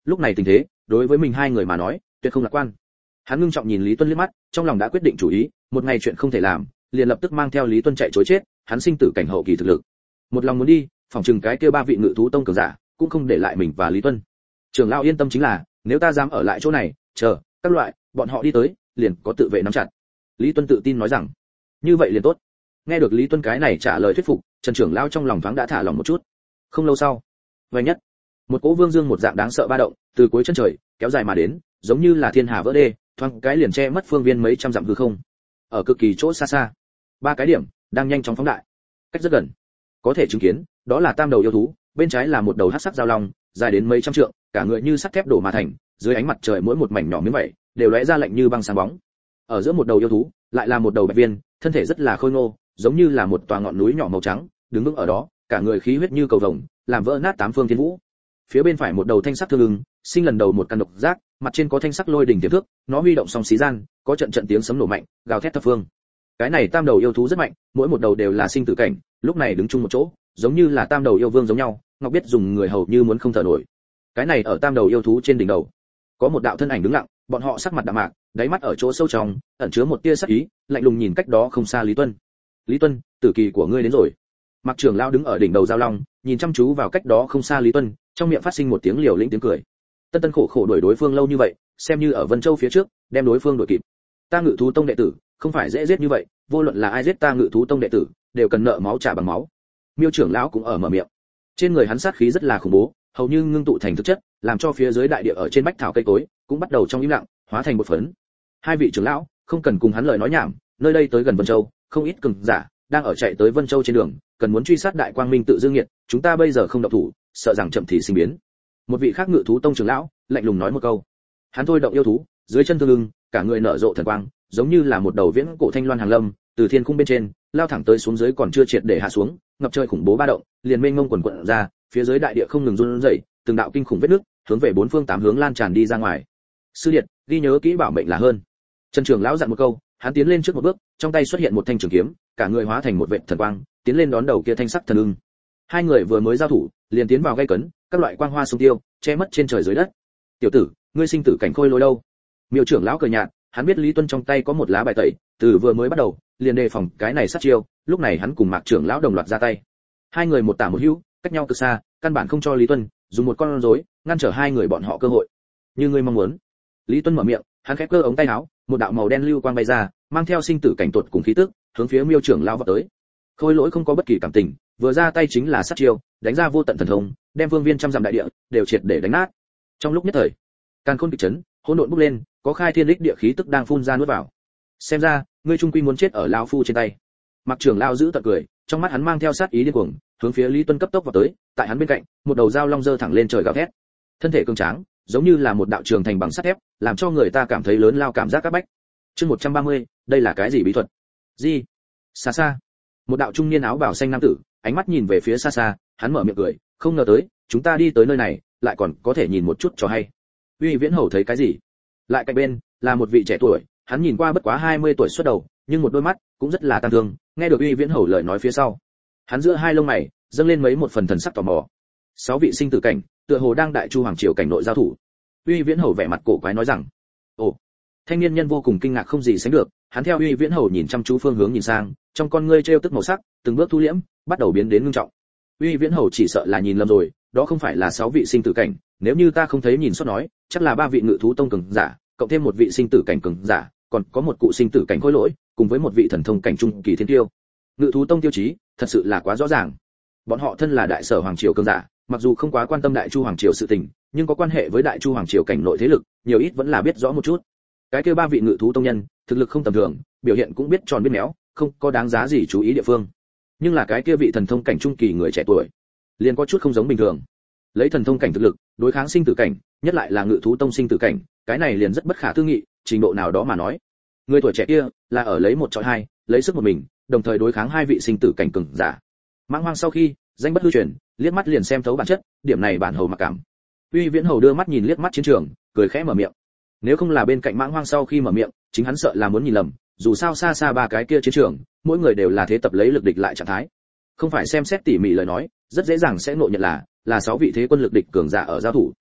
lúc này tình thế đối với mình hai người mà nói tuyệt không lạc quan. Hắn ngưng trọng nhìn Lý Tuân liếc mắt, trong lòng đã quyết định chủ ý, một ngày chuyện không thể làm, liền lập tức mang theo Lý Tuân chạy trối chết, hắn sinh tử cảnh hậu kỳ thực lực. Một lòng muốn đi, phòng trừng cái kia ba vị ngự thú tông cường giả, cũng không để lại mình và Lý Tuân. Trưởng lão yên tâm chính là, nếu ta dám ở lại chỗ này, chờ các loại bọn họ đi tới, liền có tự vệ nắm chặt. Lý Tuân tự tin nói rằng, như vậy liền tốt. Nghe được Lý Tuân cái này trả lời thuyết phục, Trần trưởng lão trong lòng thoáng đã thả lòng một chút. Không lâu sau, vài nhất, một cỗ vương dương một dạng đáng sợ ba động, từ cuối chân trời kéo dài mà đến, giống như là thiên hà vỡ đê, thoáng cái liền che mất phương viên mấy trăm dặm hư không. Ở cực kỳ chỗ xa xa, ba cái điểm đang nhanh chóng phóng đại, cách rất gần, có thể chứng kiến, đó là tam đầu yêu thú, bên trái là một đầu hắc sắc giao long, dài đến mấy trăm trượng, cả người như sắt thép đổ mà thành, dưới ánh mặt trời mỗi một mảnh nhỏ miếng vậy, đều lóe ra lạnh như băng sáng bóng. Ở giữa một đầu yêu thú, lại là một đầu bạch viên, thân thể rất là khôi ngô, giống như là một tòa ngọn núi nhỏ màu trắng, đứng vững ở đó, cả người khí huyết như cầu vồng, làm vỡ nát tám phương thiên vũ. Phía bên phải một đầu thanh sắc thương ưng, sinh lần đầu một căn độc giác, mặt trên có thanh sắc lôi đỉnh tiềm thước, nó huy động song xí gian, có trận trận tiếng sấm nổ mạnh, gào thét thập phương. Cái này tam đầu yêu thú rất mạnh, mỗi một đầu đều là sinh tử cảnh, lúc này đứng chung một chỗ, giống như là tam đầu yêu vương giống nhau, Ngọc biết dùng người hầu như muốn không thở nổi. Cái này ở tam đầu yêu thú trên đỉnh đầu, có một đạo thân ảnh đứng lặng, bọn họ sắc mặt đạm mạc, đáy mắt ở chỗ sâu trong ẩn chứa một tia sắc ý, lạnh lùng nhìn cách đó không xa Lý Tuân. Lý Tuân, tử kỳ của ngươi đến rồi. Mạc trưởng lão đứng ở đỉnh đầu giao long, nhìn chăm chú vào cách đó không xa Lý Tuân, trong miệng phát sinh một tiếng liều lĩnh tiếng cười. Tân Tân khổ khổ đuổi đối phương lâu như vậy, xem như ở Vân Châu phía trước, đem đối phương đuổi kịp. Ta Ngự thú tông đệ tử, không phải dễ giết như vậy, vô luận là ai giết ta Ngự thú tông đệ tử, đều cần nợ máu trả bằng máu. Miêu trưởng lão cũng ở mở miệng. Trên người hắn sát khí rất là khủng bố, hầu như ngưng tụ thành thực chất, làm cho phía dưới đại địa ở trên bách thảo cây cối cũng bắt đầu trong im lặng, hóa thành một phấn. Hai vị trưởng lão, không cần cùng hắn lời nói nhảm, nơi đây tới gần Vân Châu, không ít cường giả đang ở chạy tới Vân Châu trên đường, cần muốn truy sát Đại Quang Minh tự dương nghiệt, chúng ta bây giờ không động thủ, sợ rằng chậm thì sinh biến. Một vị khác Ngự thú tông trưởng lão lạnh lùng nói một câu. Hắn thôi động yêu thú, dưới chân thương ưng, cả người nở rộ thần quang, giống như là một đầu viễn cổ thanh loan hàng lâm, từ thiên khung bên trên lao thẳng tới xuống dưới còn chưa triệt để hạ xuống, ngập trời khủng bố ba động, liền mênh mông quần quần ra, phía dưới đại địa không ngừng run rẩy, từng đạo kinh khủng vết nước hướng về bốn phương tám hướng lan tràn đi ra ngoài. Sư điện, ghi nhớ kỹ bảo mệnh là hơn. Trần trưởng lão dặn một câu, hắn tiến lên trước một bước, trong tay xuất hiện một thanh trường kiếm, cả người hóa thành một vệt thần quang, tiến lên đón đầu kia thanh sắc thần ưng. Hai người vừa mới giao thủ, liền tiến vào gây cấn, các loại quang hoa xung tiêu, che mất trên trời dưới đất. Tiểu tử, ngươi sinh tử cảnh khôi lỗi đâu? Miêu trưởng lão cười nhạt, hắn biết Lý Tuân trong tay có một lá bài tẩy, từ vừa mới bắt đầu, liền đề phòng cái này sát chiêu, lúc này hắn cùng Mạc trưởng lão đồng loạt ra tay. Hai người một tả một hữu, cách nhau cực xa, căn bản không cho Lý Tuân dùng một con rối ngăn trở hai người bọn họ cơ hội. Như ngươi mong muốn. Lý Tuân mở miệng, hắn khẽ cơ ống tay áo, một đạo màu đen lưu quang bay ra, mang theo sinh tử cảnh tuột cùng khí tức, hướng phía Miêu trưởng lão vọt tới. Khôi lỗi không có bất kỳ cảm tình, vừa ra tay chính là sát chiêu, đánh ra vô tận thần thông, đem vương viên trăm dặm đại địa đều triệt để đánh nát. Trong lúc nhất thời, càn khôn kịch chấn, hỗn độn bốc lên, có khai thiên đích địa khí tức đang phun ra nuốt vào. Xem ra, ngươi trung quy muốn chết ở lão phu trên tay. Mặc trưởng lão giữ tận cười, trong mắt hắn mang theo sát ý điên cuồng, hướng phía Lý Tuân cấp tốc vào tới, tại hắn bên cạnh, một đầu dao long giơ thẳng lên trời gào thét. Thân thể cường tráng, giống như là một đạo trường thành bằng sắt thép, làm cho người ta cảm thấy lớn lao cảm giác các bách. Chương một trăm ba mươi, đây là cái gì bí thuật? Gì? Xa xa, một đạo trung niên áo bào xanh nam tử, ánh mắt nhìn về phía xa xa, hắn mở miệng cười, không ngờ tới, chúng ta đi tới nơi này, lại còn có thể nhìn một chút cho hay. Uy Viễn Hầu thấy cái gì? Lại cạnh bên là một vị trẻ tuổi, hắn nhìn qua bất quá hai mươi tuổi xuất đầu, nhưng một đôi mắt cũng rất là tang thương, nghe được Uy Viễn Hầu lời nói phía sau, hắn giữa hai lông mày dâng lên mấy một phần thần sắc tò mò. Sáu vị sinh tử cảnh, tựa hồ đang đại chu hoàng triều cảnh nội giao thủ. Uy Viễn Hầu vẻ mặt cổ quái nói rằng, ồ. Thanh niên nhân vô cùng kinh ngạc không gì sánh được, hắn theo Uy Viễn Hầu nhìn chăm chú phương hướng nhìn sang, trong con ngươi trêu tức màu sắc, từng bước thu liễm, bắt đầu biến đến ngưng trọng. Uy Viễn Hầu chỉ sợ là nhìn lầm rồi, đó không phải là sáu vị sinh tử cảnh, nếu như ta không thấy nhìn sót nói, chắc là ba vị Ngự thú tông cường giả, cộng thêm một vị sinh tử cảnh cường giả, còn có một cụ sinh tử cảnh khối lỗi, cùng với một vị thần thông cảnh trung kỳ thiên tiêu. Ngự thú tông tiêu chí, thật sự là quá rõ ràng. Bọn họ thân là đại sở hoàng triều cường giả, mặc dù không quá quan tâm đại chu hoàng triều sự tình, nhưng có quan hệ với đại chu hoàng triều cảnh nội thế lực, nhiều ít vẫn là biết rõ một chút. Cái kia ba vị Ngự thú tông nhân, thực lực không tầm thường, biểu hiện cũng biết tròn biết méo, không có đáng giá gì chú ý địa phương. Nhưng là cái kia vị thần thông cảnh trung kỳ người trẻ tuổi, liền có chút không giống bình thường. Lấy thần thông cảnh thực lực, đối kháng sinh tử cảnh, nhất lại là Ngự thú tông sinh tử cảnh, cái này liền rất bất khả tư nghị, trình độ nào đó mà nói. Người tuổi trẻ kia là ở lấy một chọi hai, lấy sức một mình, đồng thời đối kháng hai vị sinh tử cảnh cường giả. Mãng Hoang sau khi danh bất hư truyền, liếc mắt liền xem thấu bản chất, điểm này bản hầu mặc cảm. Uy Viễn Hầu đưa mắt nhìn liếc mắt chiến trường, cười khẽ mở miệng. Nếu không là bên cạnh Mãng Hoang sau khi mở miệng, chính hắn sợ là muốn nhìn lầm, dù sao xa xa ba cái kia chiến trường, mỗi người đều là thế tập lấy lực địch lại trạng thái. Không phải xem xét tỉ mỉ lời nói, rất dễ dàng sẽ ngộ nhận là là sáu vị thế quân lực địch cường giả ở giao thủ.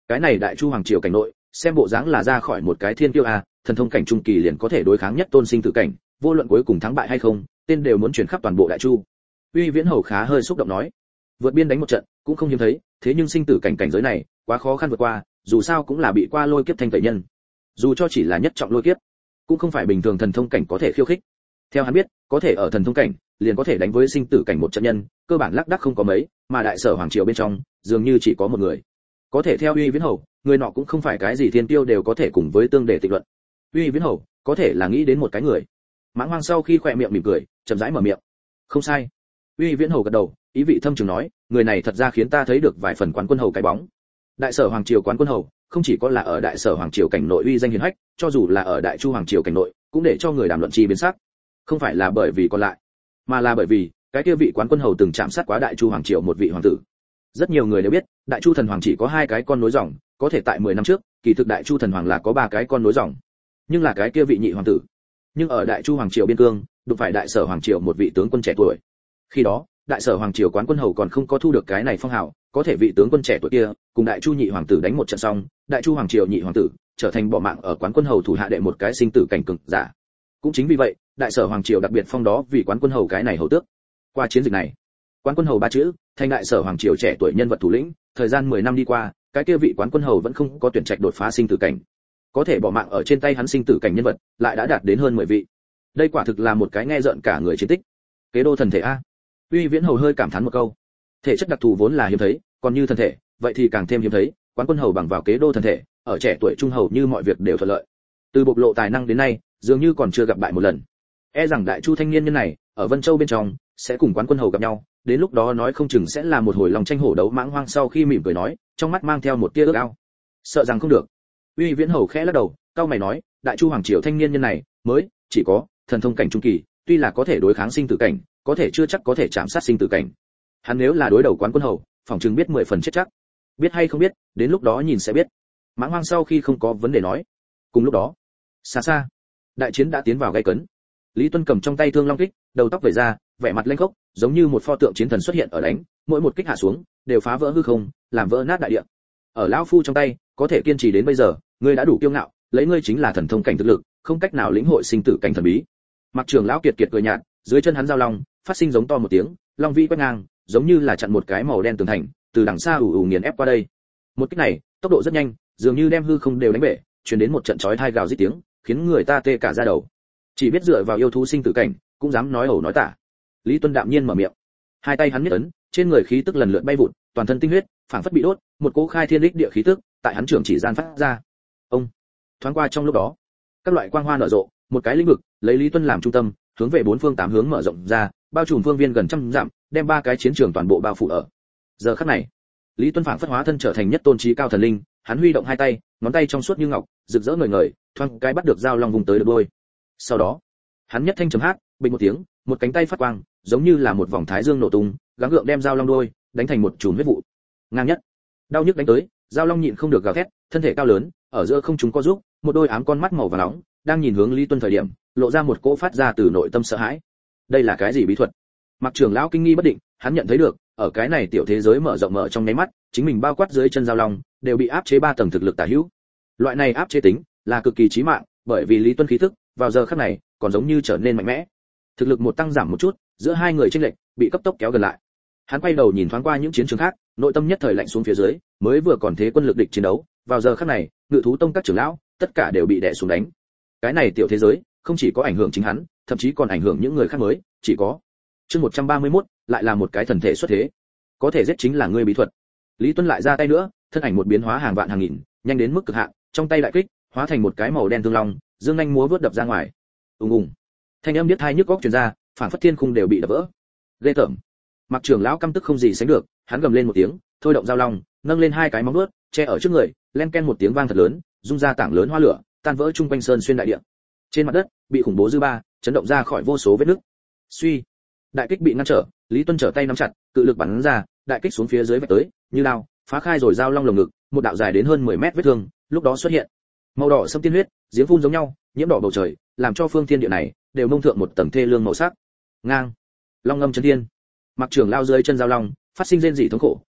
Cái này Đại Chu hoàng triều cảnh nội, xem bộ dáng là ra khỏi một cái thiên kiêu a, thần thông cảnh trung kỳ liền có thể đối kháng nhất tôn sinh tử cảnh, vô luận cuối cùng thắng bại hay không, tên đều muốn truyền khắp toàn bộ Đại Chu. Uy Viễn Hầu khá hơi xúc động nói, vượt biên đánh một trận, cũng không hiếm thấy, thế nhưng sinh tử cảnh cảnh giới này, quá khó khăn vượt qua, dù sao cũng là bị qua lôi kiếp thanh tẩy nhân. Dù cho chỉ là nhất trọng lôi kiếp, cũng không phải bình thường thần thông cảnh có thể khiêu khích. Theo hắn biết, có thể ở thần thông cảnh, liền có thể đánh với sinh tử cảnh một trận nhân, cơ bản lác đác không có mấy, mà Đại Sở hoàng triều bên trong, dường như chỉ có một người. Có thể theo Uy Viễn Hầu, người nọ cũng không phải cái gì thiên tiêu đều có thể cùng với tương để tịch luận. Uy Viễn Hầu, có thể là nghĩ đến một cái người. Mãng Hoang sau khi khỏe miệng mỉm cười, chậm rãi mở miệng. Không sai. Uy Viễn Hầu gật đầu, ý vị thâm trường nói, người này thật ra khiến ta thấy được vài phần Quán Quân Hầu cái bóng. Đại Sở hoàng triều Quán Quân Hầu, không chỉ có là ở Đại Sở hoàng triều cảnh nội uy danh hiển hách, cho dù là ở Đại Chu hoàng triều cảnh nội, cũng để cho người đàm luận chi biến sắc. Không phải là bởi vì còn lại, mà là bởi vì cái kia vị Quán Quân Hầu từng chạm sát quá Đại Chu hoàng triều một vị hoàng tử. Rất nhiều người đều biết, Đại Chu thần hoàng chỉ có hai cái con nối dòng, có thể tại mười năm trước, kỳ thực Đại Chu thần hoàng là có ba cái con nối dòng. Nhưng là cái kia vị nhị hoàng tử, nhưng ở Đại Chu hoàng triều biên cương, đụng phải Đại Sở hoàng triều một vị tướng quân trẻ tuổi. Khi đó, Đại Sở hoàng triều Quán Quân Hầu còn không có thu được cái này phong hào, có thể vị tướng quân trẻ tuổi kia, cùng Đại Chu nhị hoàng tử đánh một trận xong, Đại Chu hoàng triều nhị hoàng tử trở thành bỏ mạng ở Quán Quân Hầu thủ hạ đệ một cái sinh tử cảnh cực giả. Cũng chính vì vậy, Đại Sở hoàng triều đặc biệt phong đó vì Quán Quân Hầu cái này hầu tước. Qua chiến dịch này, Quán Quân Hầu ba chữ, thành Đại Sở hoàng triều trẻ tuổi nhân vật thủ lĩnh, thời gian mười năm đi qua, cái kia vị Quán Quân Hầu vẫn không có tuyển trạch đột phá sinh tử cảnh. Có thể bỏ mạng ở trên tay hắn sinh tử cảnh nhân vật, lại đã đạt đến hơn mười vị. Đây quả thực là một cái nghe rợn cả người chiến tích. Kế đô thần thể a. Uy Viễn Hầu hơi cảm thán một câu. Thể chất đặc thù vốn là hiếm thấy, còn như thần thể, vậy thì càng thêm hiếm thấy, Quán Quân Hầu bằng vào kế đô thần thể, ở trẻ tuổi trung hầu như mọi việc đều thuận lợi. Từ bộc lộ tài năng đến nay, dường như còn chưa gặp bại một lần. E rằng Đại Chu thanh niên nhân này, ở Vân Châu bên trong, sẽ cùng Quán Quân Hầu gặp nhau, đến lúc đó nói không chừng sẽ là một hồi lòng tranh hổ đấu. Mãng Hoang sau khi mỉm cười nói, trong mắt mang theo một tia ước ao. Sợ rằng không được. Uy Viễn Hầu khẽ lắc đầu, cau mày nói, Đại Chu hoàng triều thanh niên nhân này, mới chỉ có thần thông cảnh trung kỳ, tuy là có thể đối kháng sinh tử cảnh, có thể chưa chắc có thể chạm sát sinh tử cảnh. Hắn nếu là đối đầu Quán Quân Hầu, phòng chừng biết mười phần chết chắc. Biết hay không biết, đến lúc đó nhìn sẽ biết. Mãng Hoang sau khi không có vấn đề nói. Cùng lúc đó, xa xa, đại chiến đã tiến vào gay cấn. Lý Tuân cầm trong tay thương long kích, đầu tóc vẩy ra, vẻ mặt lênh khốc, giống như một pho tượng chiến thần xuất hiện ở đánh, mỗi một kích hạ xuống, đều phá vỡ hư không, làm vỡ nát đại địa. Ở lão phu trong tay, có thể kiên trì đến bây giờ, ngươi đã đủ kiêu ngạo, lấy ngươi chính là thần thông cảnh thực lực, không cách nào lĩnh hội sinh tử cảnh thần bí. Mặc Trường lão kiệt kiệt cười nhạt, dưới chân hắn giao long, phát sinh giống to một tiếng, long vĩ quét ngang, giống như là chặn một cái màu đen tường thành, từ đằng xa ù ù nghiền ép qua đây. Một kích này, tốc độ rất nhanh, dường như đem hư không đều đánh bể, truyền đến một trận chói tai gào rít tiếng, khiến người ta tê cả da đầu. Chỉ biết dựa vào yêu thú sinh tử cảnh, cũng dám nói ẩu nói tả. Lý Tuân đạm nhiên mở miệng, hai tay hắn nhất ấn, trên người khí tức lần lượt bay vụt, toàn thân tinh huyết, phảng phất bị đốt, một cỗ khai thiên đích địa khí tức, tại hắn trưởng chỉ gian phát ra. Ông, thoáng qua trong lúc đó, các loại quang hoa nở rộ, một cái lĩnh vực, lấy Lý Tuân làm trung tâm, hướng về bốn phương tám hướng mở rộng ra, bao trùm phương viên gần trăm dặm, đem ba cái chiến trường toàn bộ bao phủ ở. Giờ khắc này, Lý Tuân phảng phất hóa thân trở thành nhất tôn trí cao thần linh, hắn huy động hai tay, ngón tay trong suốt như ngọc, rực rỡ ngời ngời, thoáng cái bắt được dao long vùng tới được đôi. Sau đó, hắn nhất thanh chấm hát, bình một tiếng, một cánh tay phát quang, giống như là một vòng thái dương nổ tung, gắng gượng đem dao long đôi đánh thành một chùm huyết vụ. Ngang nhất, đau nhức đánh tới, dao long nhịn không được gào thét, thân thể cao lớn, ở giữa không trung co giúp, một đôi ám con mắt màu vàng nóng, đang nhìn hướng Lý Tuân thời điểm, lộ ra một cỗ phát ra từ nội tâm sợ hãi. Đây là cái gì bí thuật? Mặc Trường lão kinh nghi bất định, hắn nhận thấy được, ở cái này tiểu thế giới mở rộng mở trong nháy mắt, chính mình bao quát dưới chân dao long, đều bị áp chế ba tầng thực lực tả hữu. Loại này áp chế tính là cực kỳ chí mạng, bởi vì Lý Tuân khí tức, vào giờ khắc này, còn giống như trở nên mạnh mẽ. Thực lực một tăng giảm một chút, giữa hai người chênh lệch bị cấp tốc kéo gần lại. Hắn quay đầu nhìn thoáng qua những chiến trường khác, nội tâm nhất thời lạnh xuống phía dưới, mới vừa còn thế quân lực địch chiến đấu, vào giờ khắc này, Ngự thú tông các trưởng lão, tất cả đều bị đè xuống đánh. Cái này tiểu thế giới, không chỉ có ảnh hưởng chính hắn, thậm chí còn ảnh hưởng những người khác mới, chỉ có. Chương một trăm ba mươi mốt, lại là một cái thần thể xuất thế. Có thể giết chính là ngươi bí thuật. Lý Tuân lại ra tay nữa, thân ảnh một biến hóa hàng vạn hàng nghìn, nhanh đến mức cực hạn, trong tay đại kích, hóa thành một cái màu đen thương long, dương nhanh múa vớt đập ra ngoài. Ùng ùng. Thanh âm điếc tai nhức óc truyền ra, phản phất thiên khung đều bị đập vỡ. Ghê tởm. Mặc Trường lão căm tức không gì sánh được, hắn gầm lên một tiếng, thôi động dao long, nâng lên hai cái móng vuốt, che ở trước người, len ken một tiếng vang thật lớn, rung ra tảng lớn hoa lửa, tan vỡ trung quanh sơn xuyên đại địa. Trên mặt đất, bị khủng bố dư ba, chấn động ra khỏi vô số vết nứt. Suy, đại kích bị ngăn trở, Lý Tuân trở tay nắm chặt, cự lực bắn ra, đại kích xuống phía dưới vạch tới, như lao, phá khai rồi dao long lồng ngực, một đạo dài đến hơn mười mét vết thương, lúc đó xuất hiện. Màu đỏ sẫm tiên huyết, giếng phun giống nhau, nhiễm đỏ bầu trời, làm cho phương thiên địa này đều mông thượng một tầng thê lương màu sắc. Ngang, long ngâm chấn thiên. Mặc Trường lao dưới chân dao long, phát sinh rên rỉ thống khổ,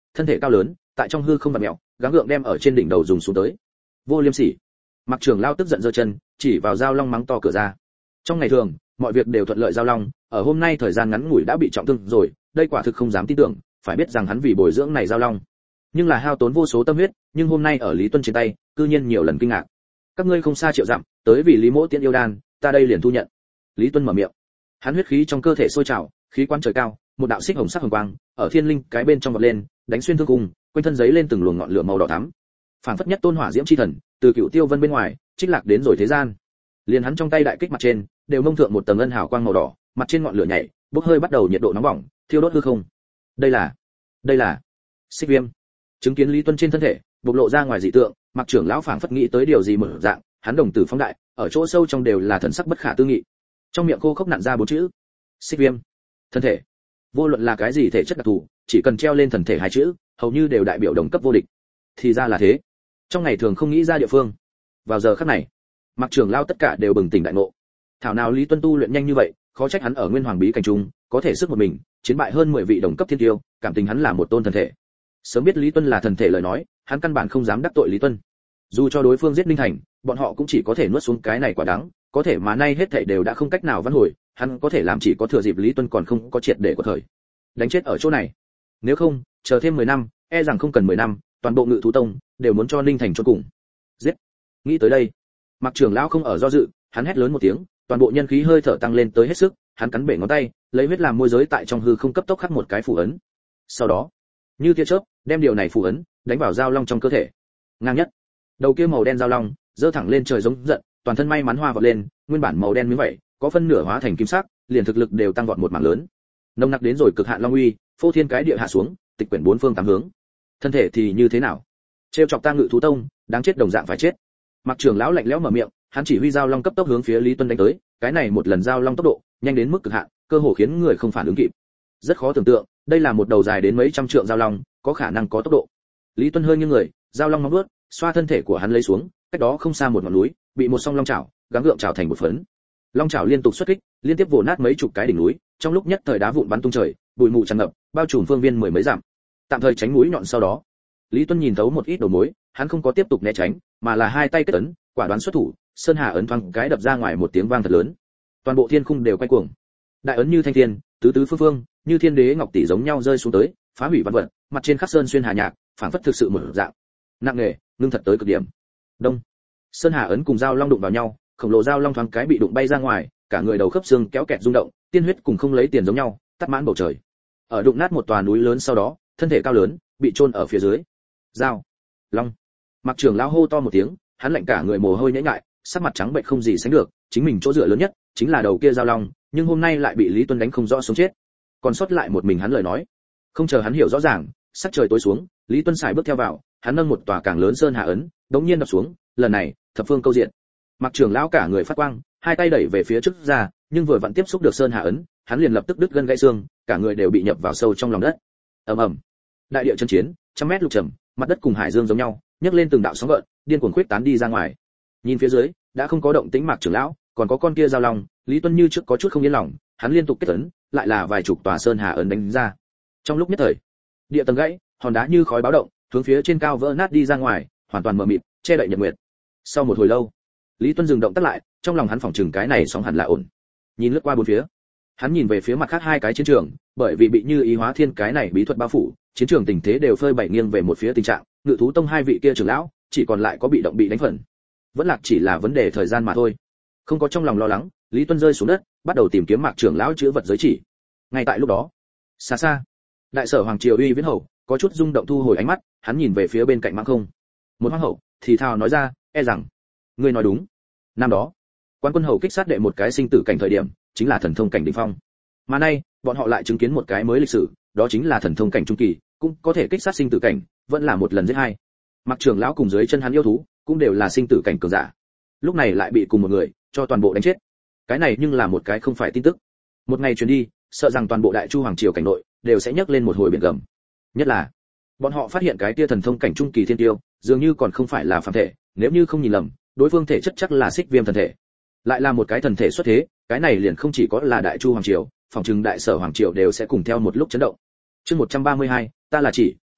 thân thể cao lớn, tại trong hư không vặn mèo, gắng gượng đem ở trên đỉnh đầu dùng xuống tới. Vô liêm sỉ. Mặc Trường Lao tức giận giơ chân, chỉ vào Giao Long mắng to cửa ra. Trong ngày thường, mọi việc đều thuận lợi Giao Long, ở hôm nay thời gian ngắn ngủi đã bị trọng thương rồi, đây quả thực không dám tin tưởng, phải biết rằng hắn vì bồi dưỡng này Giao Long, nhưng là hao tốn vô số tâm huyết, nhưng hôm nay ở Lý Tuân trên tay, cư nhiên nhiều lần kinh ngạc. Các ngươi không xa triệu dặm, tới vì Lý Mỗ Tiễn yêu đan, ta đây liền thu nhận. Lý Tuân mở miệng. Hắn huyết khí trong cơ thể sôi trào, khí quan trời cao, một đạo xích hồng sắc hồng quang, ở thiên linh cái bên trong vọt lên, đánh xuyên thương cung, quanh thân giấy lên từng luồng ngọn lửa màu đỏ thắm. Phản phất nhất tôn hỏa diễm chi thần, từ Cựu Tiêu Vân bên ngoài, trích lạc đến rồi thế gian. Liền hắn trong tay đại kích mặt trên, đều mông thượng một tầng ngân hào quang màu đỏ, mặt trên ngọn lửa nhảy, bốc hơi bắt đầu nhiệt độ nóng bỏng, thiêu đốt hư không. Đây là, đây là Xích Viêm. Chứng kiến Lý Tuân trên thân thể, bộc lộ ra ngoài dị tượng, Mặc Trưởng lão phảng phất nghĩ tới điều gì mở dạng, hắn đồng tử phóng đại, ở chỗ sâu trong đều là thần sắc bất khả tư nghị. Trong miệng khô khốc nặn ra bốn chữ: Xích Viêm. Thân thể. Vô luận là cái gì thể chất đặc thù, chỉ cần treo lên thần thể hai chữ, hầu như đều đại biểu đồng cấp vô địch. Thì ra là thế. Trong ngày thường không nghĩ ra địa phương, vào giờ khắc này, Mặc Trưởng lão tất cả đều bừng tỉnh đại ngộ. Thảo nào Lý Tuân tu luyện nhanh như vậy, khó trách hắn ở Nguyên Hoàng bí cảnh trung, có thể sức một mình chiến bại hơn mười vị đồng cấp thiên tiêu, cảm tình hắn là một tôn thần thể. Sớm biết Lý Tuân là thần thể lời nói, hắn căn bản không dám đắc tội Lý Tuân. Dù cho đối phương giết Ninh Thành, bọn họ cũng chỉ có thể nuốt xuống cái này quả đắng, có thể mà nay hết thảy đều đã không cách nào vãn hồi, hắn có thể làm chỉ có thừa dịp Lý Tuân còn không có triệt để của thời, đánh chết ở chỗ này. Nếu không, chờ thêm mười năm, e rằng không cần mười năm, toàn bộ Ngự Thú Tông đều muốn cho Ninh Thành chôn cùng. Giết. Nghĩ tới đây, Mặc Trưởng lão không ở do dự, hắn hét lớn một tiếng, toàn bộ nhân khí hơi thở tăng lên tới hết sức, hắn cắn bể ngón tay, lấy huyết làm môi giới tại trong hư không cấp tốc khắc một cái phù ấn. Sau đó, như tia chớp, đem điều này phù ấn đánh vào Giao Long trong cơ thể. Ngang nhất, đầu kia màu đen Giao Long giơ thẳng lên trời giống giận, toàn thân may mắn hoa vọt lên, nguyên bản màu đen miếng vậy, có phân nửa hóa thành kim sắc, liền thực lực đều tăng vọt một mảng lớn. Nồng nặc đến rồi cực hạn long uy, phô thiên cái địa hạ xuống, tịch quyển bốn phương tám hướng. Thân thể thì như thế nào? Trêu chọc ta Ngự Thú Tông, đáng chết đồng dạng phải chết. Mặc Trưởng lão lạnh lẽo mở miệng, hắn chỉ huy Giao Long cấp tốc hướng phía Lý Tuân đánh tới, cái này một lần Giao Long tốc độ nhanh đến mức cực hạn, cơ hồ khiến người không phản ứng kịp. Rất khó tưởng tượng, đây là một đầu dài đến mấy trăm trượng Giao Long, có khả năng có tốc độ. Lý Tuân hơi nghiêng người, Giao Long móng vuốt, xoa thân thể của hắn lấy xuống, cách đó không xa một ngọn núi, bị một song long chảo gắng gượng chảo thành một phấn. Long chảo liên tục xuất kích, liên tiếp vồ nát mấy chục cái đỉnh núi, trong lúc nhất thời đá vụn bắn tung trời, bụi mù tràn ngập, bao trùm phương viên mười mấy dặm. Tạm thời tránh mũi nhọn sau đó, Lý Tuân nhìn thấu một ít đầu mối, hắn không có tiếp tục né tránh, mà là hai tay kết ấn, quả đoán xuất thủ, sơn hà ấn thoáng cái đập ra ngoài một tiếng vang thật lớn. Toàn bộ thiên khung đều quay cuồng. Đại ấn như thanh thiên, tứ tứ phương phương, như thiên đế ngọc tỷ giống nhau rơi xuống tới, phá hủy văn vật, mặt trên khắc sơn xuyên hà nhạc, phảng phất thực sự mở dạng. Nặng nề, ngưng thật tới cực điểm. Đông. Sơn hà ấn cùng Giao Long đụng vào nhau, khổng lồ Giao Long thoáng cái bị đụng bay ra ngoài, cả người đầu khớp xương kéo kẹt rung động, tiên huyết cùng không lấy tiền giống nhau, tắt mãn bầu trời. Ở đụng nát một tòa núi lớn sau đó, thân thể cao lớn bị chôn ở phía dưới. Giao Long. Mặc Trưởng lão hô to một tiếng, hắn lạnh cả người mồ hôi nhễ nhại, sắc mặt trắng bệch không gì sánh được, chính mình chỗ dựa lớn nhất chính là đầu kia Giao Long, nhưng hôm nay lại bị Lý Tuân đánh không rõ sống chết. Còn sót lại một mình hắn lời nói. Không chờ hắn hiểu rõ ràng, sắc trời tối xuống, Lý Tuân xài bước theo vào, hắn nâng một tòa càng lớn sơn hà ấn, đống nhiên đập xuống, lần này, thập phương câu diện. Mặc Trưởng lão cả người phát quang, hai tay đẩy về phía trước ra, nhưng vừa vặn tiếp xúc được sơn hà ấn, hắn liền lập tức đứt gân gãy xương, cả người đều bị nhập vào sâu trong lòng đất. Ầm ầm. Đại địa chân chiến, trăm mét lục trầm, mặt đất cùng hải dương giống nhau, nhấc lên từng đạo sóng gợn, điên cuồng khuếch tán đi ra ngoài. Nhìn phía dưới, đã không có động tĩnh Mạc Trưởng lão, còn có con kia Giao Long, Lý Tuân như trước có chút không yên lòng, hắn liên tục kết ấn, lại là vài chục tòa sơn hà ấn đánh ra. Trong lúc nhất thời, địa tầng gãy, hòn đá như khói báo động, hướng phía trên cao vỡ nát đi ra ngoài, hoàn toàn mờ mịt, che đậy nhật nguyệt. Sau một hồi lâu, Lý Tuân dừng động tác lại, trong lòng hắn phỏng chừng cái này sóng hẳn là ổn. Nhìn lướt qua bốn phía, hắn nhìn về phía mặt khác hai cái chiến trường, bởi vì bị Như Ý Hóa Thiên cái này bí thuật bao phủ, chiến trường tình thế đều phơi bày nghiêng về một phía tình trạng, Ngự Thú Tông hai vị kia trưởng lão, chỉ còn lại có bị động bị đánh phần. Vẫn lạc chỉ là vấn đề thời gian mà thôi. Không có trong lòng lo lắng, Lý Tuân rơi xuống đất, bắt đầu tìm kiếm Mạc Trưởng lão chữ vật giới chỉ. Ngay tại lúc đó, xa xa, Đại Sở Hoàng Triều Uy Viễn Hầu có chút rung động thu hồi ánh mắt, hắn nhìn về phía bên cạnh Mãng Không. Một hoàng hậu thì thào nói ra, e rằng ngươi nói đúng. Năm đó, Quan Quân Hầu kích sát đệ một cái sinh tử cảnh thời điểm, chính là thần thông cảnh đỉnh phong. Mà nay, bọn họ lại chứng kiến một cái mới lịch sử, đó chính là thần thông cảnh trung kỳ, cũng có thể kích sát sinh tử cảnh, vẫn là một lần giết hai. Mặc Trưởng lão cùng dưới chân hắn yêu thú, cũng đều là sinh tử cảnh cường giả. Lúc này lại bị cùng một người cho toàn bộ đánh chết. Cái này nhưng là một cái không phải tin tức. Một ngày truyền đi, sợ rằng toàn bộ Đại Chu hoàng triều cảnh nội đều sẽ nhấc lên một hồi biển gầm. Nhất là, bọn họ phát hiện cái tia thần thông cảnh trung kỳ thiên tiêu, dường như còn không phải là phàm thể, nếu như không nhìn lầm, đối phương thể chất chắc là Xích Viêm thần thể. Lại là một cái thần thể xuất thế, cái này liền không chỉ có là Đại Chu hoàng triều, phòng trừng Đại Sở hoàng triều đều sẽ cùng theo một lúc chấn động. Chương một trăm ba mươi hai, ta là chỉ,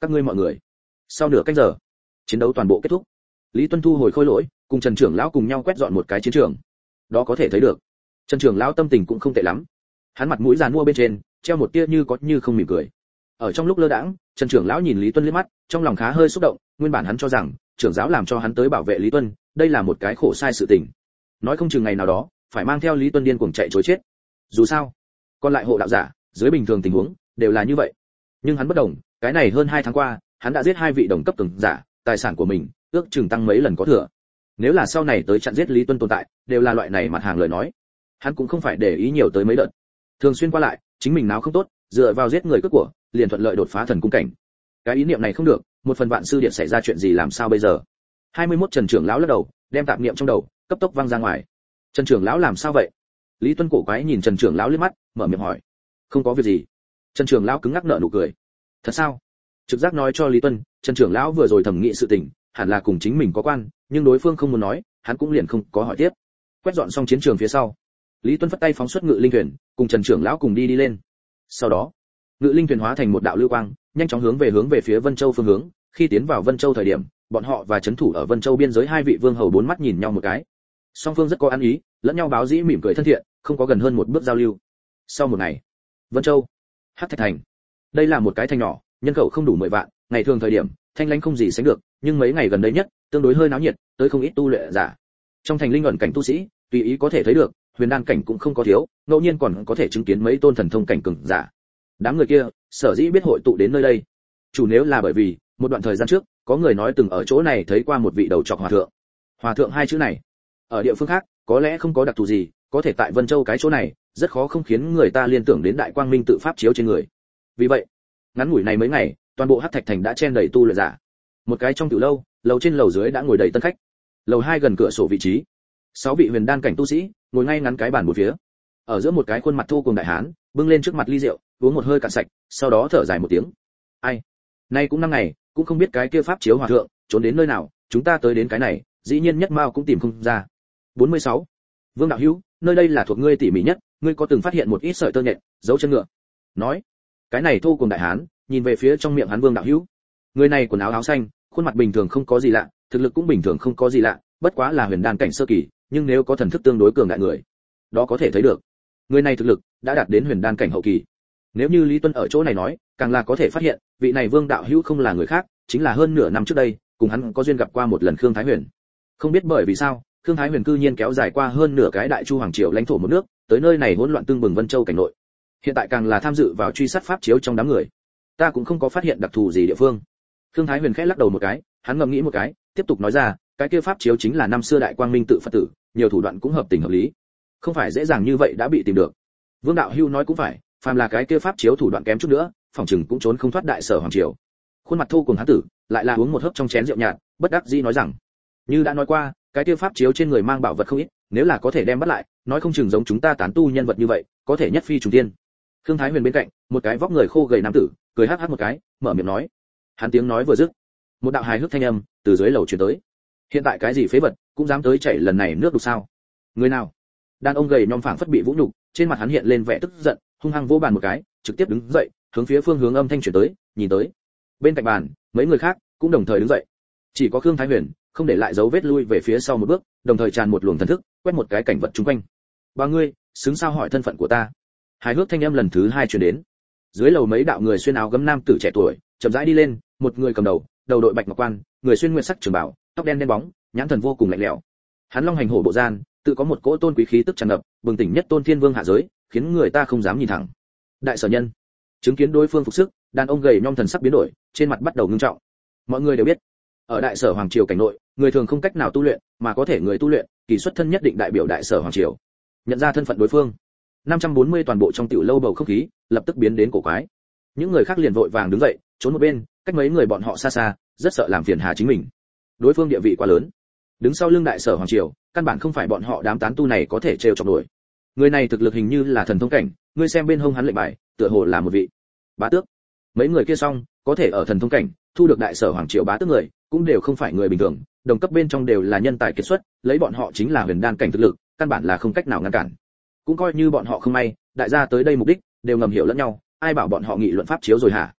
các ngươi mọi người. Sau nửa canh giờ, chiến đấu toàn bộ kết thúc. Lý Tuân thu hồi khôi lỗi, cùng Trần trưởng lão cùng nhau quét dọn một cái chiến trường. Đó có thể thấy được, Trần trưởng lão tâm tình cũng không tệ lắm. Hắn mặt mũi giàn mua bên trên, treo một tia như có như không mỉm cười. Ở trong lúc lơ đãng, Trần trưởng lão nhìn Lý Tuân liếc mắt, trong lòng khá hơi xúc động, nguyên bản hắn cho rằng trưởng giáo làm cho hắn tới bảo vệ Lý Tuân, đây là một cái khổ sai sự tình. Nói không chừng ngày nào đó, phải mang theo Lý Tuân điên cuồng chạy trối chết. Dù sao, còn lại hộ đạo giả, dưới bình thường tình huống, đều là như vậy. Nhưng hắn bất đồng, cái này hơn hai tháng qua, hắn đã giết hai vị đồng cấp cường giả, tài sản của mình ước chừng tăng mấy lần có thừa. Nếu là sau này tới chặn giết Lý Tuân tồn tại, đều là loại này mặt hàng lời nói, hắn cũng không phải để ý nhiều tới mấy đợt. Thường xuyên qua lại, chính mình nào không tốt, dựa vào giết người cướp của, liền thuận lợi đột phá thần cung cảnh. Cái ý niệm này không được, một phần vạn sư điện xảy ra chuyện gì làm sao bây giờ? hai mươi mốt Trần trưởng lão lắc đầu, đem tạp niệm trong đầu cấp tốc văng ra ngoài. Trần trưởng lão làm sao vậy? Lý Tuân cổ quái nhìn Trần trưởng lão liếc mắt, mở miệng hỏi. Không có việc gì. Trần trưởng lão cứng ngắc nở nụ cười. Thật sao? Trực giác nói cho Lý Tuân, Trần trưởng lão vừa rồi thẩm nghị sự tình, hẳn là cùng chính mình có quan, nhưng đối phương không muốn nói, hắn cũng liền không có hỏi tiếp. Quét dọn xong chiến trường phía sau, Lý Tuân phất tay phóng xuất ngự linh thuyền, cùng Trần trưởng lão cùng đi đi lên. Sau đó, ngự linh thuyền hóa thành một đạo lưu quang, nhanh chóng hướng về hướng về phía Vân Châu phương hướng. Khi tiến vào Vân Châu thời điểm, bọn họ và trấn thủ ở Vân Châu biên giới hai vị vương hầu bốn mắt nhìn nhau một cái. Song phương rất có ăn ý, lẫn nhau báo dĩ mỉm cười thân thiện, không có gần hơn một bước giao lưu. Sau một ngày, Vân Châu, Hắc Thạch Thành. Đây là một cái thành nhỏ, nhân khẩu không đủ mười vạn, ngày thường thời điểm, thanh lãnh không gì sánh được, nhưng mấy ngày gần đây nhất, tương đối hơi náo nhiệt, tới không ít tu luyện giả. Trong thành linh ẩn cảnh tu sĩ, tùy ý có thể thấy được, huyền đan cảnh cũng không có thiếu, ngẫu nhiên còn có thể chứng kiến mấy tôn thần thông cảnh cường giả. Đám người kia, sở dĩ biết hội tụ đến nơi đây, chủ nếu là bởi vì, một đoạn thời gian trước, có người nói từng ở chỗ này thấy qua một vị đầu trọc hòa thượng. Hòa thượng hai chữ này, ở địa phương khác, có lẽ không có đặc thù gì, có thể tại Vân Châu cái chỗ này, rất khó không khiến người ta liên tưởng đến Đại Quang Minh tự pháp chiếu trên người. Vì vậy, ngắn ngủi này mấy ngày, toàn bộ Hắc Thạch Thành đã chen đầy tu luyện giả. Một cái trong tiểu lâu, lầu trên lầu dưới đã ngồi đầy tân khách. Lầu hai gần cửa sổ vị trí, sáu vị huyền đan cảnh tu sĩ ngồi ngay ngắn cái bàn một phía. Ở giữa một cái khuôn mặt thô cùng đại hán, bưng lên trước mặt ly rượu, uống một hơi cạn sạch, sau đó thở dài một tiếng. Ai? Nay cũng năm ngày, cũng không biết cái kia pháp chiếu hòa thượng trốn đến nơi nào, chúng ta tới đến cái này, dĩ nhiên nhất mao cũng tìm không ra. bốn mươi sáu. Vương đạo hữu, nơi đây là thuộc ngươi tỉ mỉ nhất, ngươi có từng phát hiện một ít sợi tơ nhện, dấu chân ngựa? Nói, cái này thô cùng đại hán, nhìn về phía trong miệng hắn Vương đạo hữu. Người này quần áo áo xanh, khuôn mặt bình thường không có gì lạ, thực lực cũng bình thường không có gì lạ, bất quá là huyền đan cảnh sơ kỳ, nhưng nếu có thần thức tương đối cường đại người, đó có thể thấy được, người này thực lực đã đạt đến huyền đan cảnh hậu kỳ. Nếu như Lý Tuân ở chỗ này nói, càng là có thể phát hiện, vị này Vương đạo hữu không là người khác, chính là hơn nửa năm trước đây, cùng hắn có duyên gặp qua một lần Khương Thái Huyền. Không biết bởi vì sao, Khương Thái Huyền cư nhiên kéo dài qua hơn nửa cái đại chu hoàng triều lãnh thổ một nước, tới nơi này hỗn loạn tương bừng Vân Châu cảnh nội. Hiện tại càng là tham dự vào truy sát pháp chiếu trong đám người. Ta cũng không có phát hiện đặc thù gì địa phương. Khương Thái Huyền khẽ lắc đầu một cái, hắn ngẫm nghĩ một cái, tiếp tục nói ra, cái kia pháp chiếu chính là năm xưa Đại Quang Minh tự Phật tử, nhiều thủ đoạn cũng hợp tình hợp lý, không phải dễ dàng như vậy đã bị tìm được. Vương đạo hưu nói cũng phải, phàm là cái kia pháp chiếu thủ đoạn kém chút nữa, phòng chừng cũng trốn không thoát đại sở hoàng triều. Khuôn mặt thô cùng hán tử, lại là uống một hớp trong chén rượu nhạt, bất đắc dĩ nói rằng, như đã nói qua, cái kia pháp chiếu trên người mang bảo vật không ít, nếu là có thể đem bắt lại, nói không chừng giống chúng ta tán tu nhân vật như vậy, có thể nhất phi trùng thiên. Khương Thái Huyền bên cạnh, một cái vóc người khô gầy nam tử, cười hắc hắc một cái, mở miệng nói. Hắn tiếng nói vừa dứt, một đạo hài hước thanh âm từ dưới lầu truyền tới. Hiện tại cái gì phế vật, cũng dám tới chảy lần này nước đục sao? Người nào? Đàn ông gầy nhom phảng phất bị vũ nhục, trên mặt hắn hiện lên vẻ tức giận, hung hăng vỗ bàn một cái, trực tiếp đứng dậy, hướng phía phương hướng âm thanh truyền tới, nhìn tới. Bên cạnh bàn, mấy người khác cũng đồng thời đứng dậy. Chỉ có Khương Thái Huyền không để lại dấu vết lui về phía sau một bước, đồng thời tràn một luồng thần thức, quét một cái cảnh vật xung quanh. Ba ngươi, xứng sao hỏi thân phận của ta? Hài hước thanh âm lần thứ hai truyền đến. Dưới lầu mấy đạo người xuyên áo gấm nam tử trẻ tuổi, chậm rãi đi lên, một người cầm đầu, đầu đội bạch ngọc quan, người xuyên nguyên sắc trường bảo, tóc đen đen bóng, nhãn thần vô cùng lạnh lẽo. Hắn long hành hổ bộ gian, tự có một cỗ tôn quý khí tức tràn ngập, bừng tỉnh nhất tôn thiên vương hạ giới, khiến người ta không dám nhìn thẳng. Đại sở nhân, chứng kiến đối phương phục sức, đàn ông gầy nhom thần sắc biến đổi, trên mặt bắt đầu ngưng trọng. Mọi người đều biết, ở đại sở hoàng triều cảnh nội, người thường không cách nào tu luyện, mà có thể người tu luyện, kỳ xuất thân nhất định đại biểu đại sở hoàng triều. Nhận ra thân phận đối phương, năm trăm bốn mươi toàn bộ trong tiểu lâu bầu không khí lập tức biến đến cổ quái. Những người khác liền vội vàng đứng dậy, trốn một bên, cách mấy người bọn họ xa xa, rất sợ làm phiền hà chính mình. Đối phương địa vị quá lớn, đứng sau lưng đại sở hoàng triều, căn bản không phải bọn họ đám tán tu này có thể trêu chọc nổi. Người này thực lực hình như là thần thông cảnh, ngươi xem bên hông hắn lệnh bài, tựa hồ là một vị bá tước. Mấy người kia xong, có thể ở thần thông cảnh thu được đại sở hoàng triều bá tước người, cũng đều không phải người bình thường, đồng cấp bên trong đều là nhân tài kiệt xuất, lấy bọn họ chính là huyền đan cảnh thực lực, căn bản là không cách nào ngăn cản. Cũng coi như bọn họ không may, đại gia tới đây mục đích đều ngầm hiểu lẫn nhau, ai bảo bọn họ nghị luận pháp chiếu rồi hả?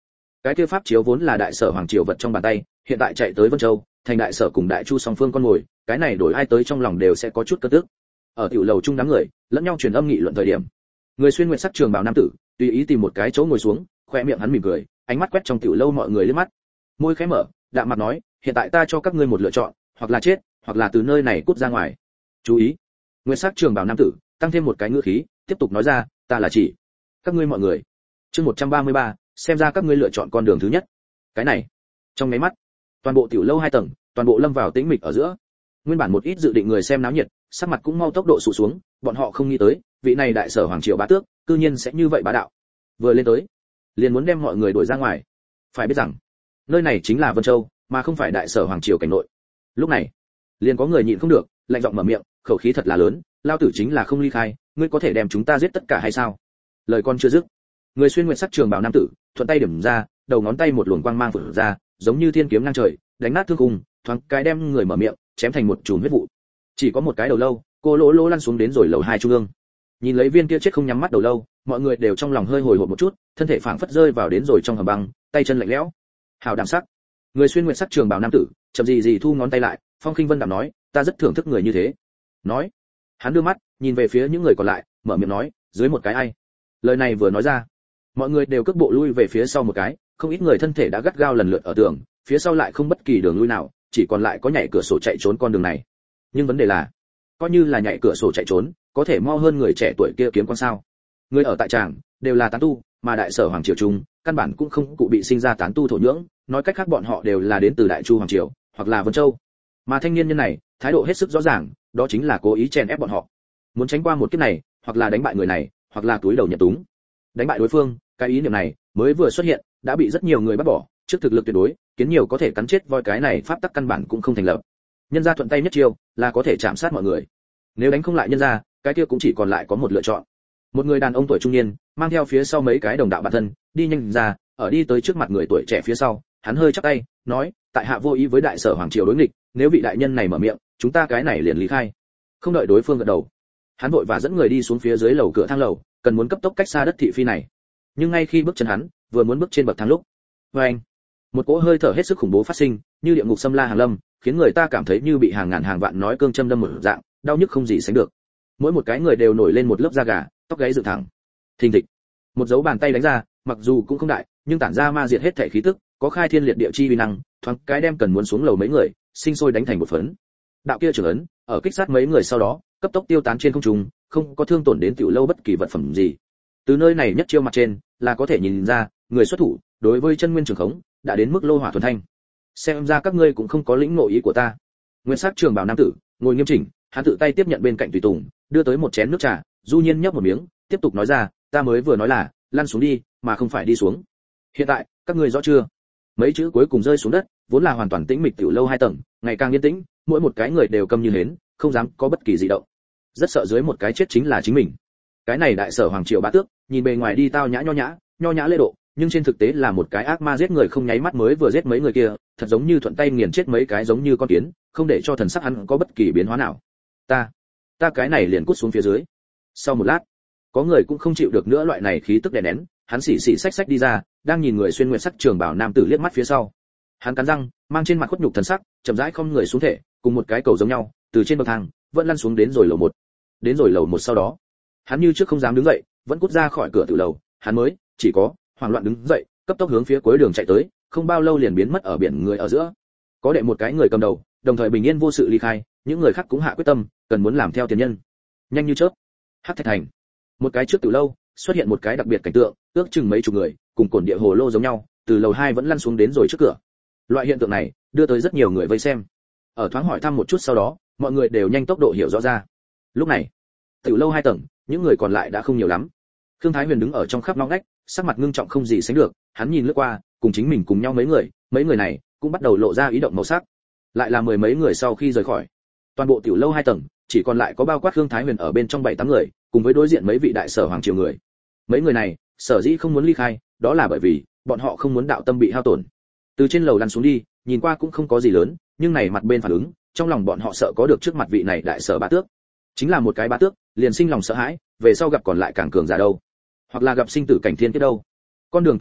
Cái kia pháp chiếu vốn là đại sở hoàng triều vật trong bàn tay, hiện tại chạy tới Vân Châu, thành đại sở cùng đại chu song phương con ngồi, cái này đổi ai tới trong lòng đều sẽ có chút cơn tức. Ở tiểu lầu chung đám người, lẫn nhau truyền âm nghị luận thời điểm, người xuyên nguyệt sắc trường bào nam tử, tùy ý tìm một cái chỗ ngồi xuống, khoe miệng hắn mỉm cười, ánh mắt quét trong tiểu lâu mọi người liếc mắt. Môi khẽ mở, đạm mặt nói, hiện tại ta cho các ngươi một lựa chọn, hoặc là chết, hoặc là từ nơi này cút ra ngoài. Chú ý, nguyệt sắc trường bào nam tử, tăng thêm một cái ngữ khí, tiếp tục nói ra, ta là chỉ các ngươi mọi người. Chương một trăm ba mươi ba, xem ra các ngươi lựa chọn con đường thứ nhất. Cái này, trong mấy mắt, toàn bộ tiểu lâu hai tầng, toàn bộ lâm vào tĩnh mịch ở giữa. Nguyên bản một ít dự định người xem náo nhiệt, sắc mặt cũng mau tốc độ sụt xuống, bọn họ không nghĩ tới, vị này đại sở hoàng triều bá tước, cư nhiên sẽ như vậy bá đạo. Vừa lên tới, liền muốn đem mọi người đuổi ra ngoài. Phải biết rằng, nơi này chính là Vân Châu, mà không phải đại sở hoàng triều cảnh nội. Lúc này, liền có người nhịn không được, lạnh giọng mở miệng, khẩu khí thật là lớn, lao tử chính là không ly khai, ngươi có thể đem chúng ta giết tất cả hay sao? Lời con chưa dứt, người xuyên nguyệt sắc trường bào nam tử, thuận tay điểm ra, đầu ngón tay một luồng quang mang phụt ra, giống như thiên kiếm ngang trời, đánh nát thương khung, thoáng cái đem người mở miệng, chém thành một chùm huyết vụ. Chỉ có một cái đầu lâu, cô lỗ lỗ lăn xuống đến rồi lầu hai trung ương. Nhìn lấy viên kia chết không nhắm mắt đầu lâu, mọi người đều trong lòng hơi hồi hộp một chút, thân thể phảng phất rơi vào đến rồi trong hầm băng, tay chân lạnh lẽo. Hào đạm sắc. Người xuyên nguyệt sắc trường bào nam tử, chậm gì gì thu ngón tay lại, Phong Khinh Vân đạm nói, ta rất thưởng thức người như thế. Nói, hắn đưa mắt nhìn về phía những người còn lại, mở miệng nói, dưới một cái ai. Lời này vừa nói ra, mọi người đều cước bộ lui về phía sau một cái, không ít người thân thể đã gắt gao lần lượt ở tường, phía sau lại không bất kỳ đường lui nào, chỉ còn lại có nhảy cửa sổ chạy trốn con đường này. Nhưng vấn đề là, coi như là nhảy cửa sổ chạy trốn, có thể mau hơn người trẻ tuổi kia kiếm con sao? Người ở tại tràng đều là tán tu, mà đại sở hoàng triều trung, căn bản cũng không cụ bị sinh ra tán tu thổ nhưỡng, nói cách khác bọn họ đều là đến từ đại chu hoàng triều, hoặc là Vân Châu. Mà thanh niên nhân này, thái độ hết sức rõ ràng, đó chính là cố ý chèn ép bọn họ. Muốn tránh qua một kiếp này, hoặc là đánh bại người này, hoặc là túi đầu nhận túng. Đánh bại đối phương, cái ý niệm này mới vừa xuất hiện, đã bị rất nhiều người bắt bỏ, trước thực lực tuyệt đối, kiến nhiều có thể cắn chết voi cái này pháp tắc căn bản cũng không thành lập. Nhân gia thuận tay nhất chiêu, là có thể chạm sát mọi người. Nếu đánh không lại nhân gia, cái kia cũng chỉ còn lại có một lựa chọn. Một người đàn ông tuổi trung niên, mang theo phía sau mấy cái đồng đạo bản thân, đi nhanh ra, ở đi tới trước mặt người tuổi trẻ phía sau, hắn hơi chắp tay, nói, tại hạ vô ý với đại sở hoàng triều đối nghịch, nếu vị đại nhân này mở miệng, chúng ta cái này liền lý khai. Không đợi đối phương gật đầu, hắn vội và dẫn người đi xuống phía dưới lầu cửa thang lầu, cần muốn cấp tốc cách xa đất thị phi này. Nhưng ngay khi bước chân hắn vừa muốn bước trên bậc thang lúc, với anh, một cỗ hơi thở hết sức khủng bố phát sinh, như địa ngục xâm la hàng lâm, khiến người ta cảm thấy như bị hàng ngàn hàng vạn nói cương châm đâm một dạng, đau nhức không gì sánh được. Mỗi một cái người đều nổi lên một lớp da gà, tóc gáy dựng thẳng. Thình thịch, một dấu bàn tay đánh ra, mặc dù cũng không đại, nhưng tản ra ma diệt hết thể khí tức, có khai thiên liệt địa chi uy năng, thoáng cái đem cần muốn xuống lầu mấy người, sinh sôi đánh thành một phấn. Đạo kia trưởng ấn, ở kích sát mấy người sau đó, cấp tốc tiêu tán trên không trung, không có thương tổn đến tiểu lâu bất kỳ vật phẩm gì. Từ nơi này nhất chiêu mặt trên, là có thể nhìn ra, người xuất thủ, đối với chân nguyên trường khống, đã đến mức lô hỏa thuần thanh. Xem ra các ngươi cũng không có lĩnh ngộ ý của ta. Nguyên sắc trường bảo nam tử, ngồi nghiêm chỉnh, hắn tự tay tiếp nhận bên cạnh tùy tùng, đưa tới một chén nước trà, du nhiên nhấp một miếng, tiếp tục nói ra, ta mới vừa nói là, lăn xuống đi, mà không phải đi xuống. Hiện tại, các ngươi rõ chưa? Mấy chữ cuối cùng rơi xuống đất, vốn là hoàn toàn tĩnh mịch tiểu lâu hai tầng, ngày càng yên tĩnh, mỗi một cái người đều câm như hến, không dám có bất kỳ dị động. Rất sợ dưới một cái chết chính là chính mình. Cái này đại sở hoàng triều bá tước, nhìn bề ngoài đi tao nhã nho nhã, nho nhã lễ độ, nhưng trên thực tế là một cái ác ma giết người không nháy mắt mới vừa giết mấy người kia, thật giống như thuận tay nghiền chết mấy cái giống như con kiến, không để cho thần sắc hắn có bất kỳ biến hóa nào. Ta, ta cái này liền cút xuống phía dưới. Sau một lát, có người cũng không chịu được nữa loại này khí tức đè nén, hắn xỉ xỉ xách xách đi ra, đang nhìn người xuyên nguyệt sắc trường bảo nam tử liếc mắt phía sau. Hắn cắn răng, mang trên mặt khuất nhục thần sắc, chậm rãi không người xuống thể, cùng một cái cầu giống nhau, từ trên bậc thang vẫn lăn xuống đến rồi lầu một. Đến rồi lầu một sau đó, hắn như trước không dám đứng dậy, vẫn cút ra khỏi cửa tự lầu, hắn mới chỉ có hoảng loạn đứng dậy, cấp tốc hướng phía cuối đường chạy tới, không bao lâu liền biến mất ở biển người ở giữa. Có đệ một cái người cầm đầu, đồng thời bình yên vô sự ly khai, những người khác cũng hạ quyết tâm, cần muốn làm theo tiền nhân. Nhanh như chớp, Hắc Thạch Thành, một cái trước từ lâu xuất hiện một cái đặc biệt cảnh tượng, ước chừng mấy chục người, cùng cồn địa hồ lô giống nhau, từ lầu hai vẫn lăn xuống đến rồi trước cửa. Loại hiện tượng này đưa tới rất nhiều người vây xem. Ở thoáng hỏi thăm một chút sau đó, mọi người đều nhanh tốc độ hiểu rõ ra. Lúc này, tiểu lâu hai tầng, những người còn lại đã không nhiều lắm. Khương Thái Huyền đứng ở trong khắp ngóc ngách, sắc mặt ngưng trọng không gì sánh được, hắn nhìn lướt qua, cùng chính mình cùng nhau mấy người, mấy người này cũng bắt đầu lộ ra ý động màu sắc. Lại là mười mấy người sau khi rời khỏi, toàn bộ tiểu lâu hai tầng, chỉ còn lại có bao quát Khương Thái Huyền ở bên trong bảy tám người, cùng với đối diện mấy vị đại sở hoàng triều người. Mấy người này, sở dĩ không muốn ly khai, đó là bởi vì bọn họ không muốn đạo tâm bị hao tổn. Từ trên lầu lăn xuống đi, nhìn qua cũng không có gì lớn, nhưng này mặt bên phản ứng, trong lòng bọn họ sợ có được trước mặt vị này đại sở bá tước. Chính là một cái bá tước, liền sinh lòng sợ hãi, về sau gặp còn lại càng cường giả đâu, hoặc là gặp sinh tử cảnh thiên kiếp đâu. Con đường tu luyện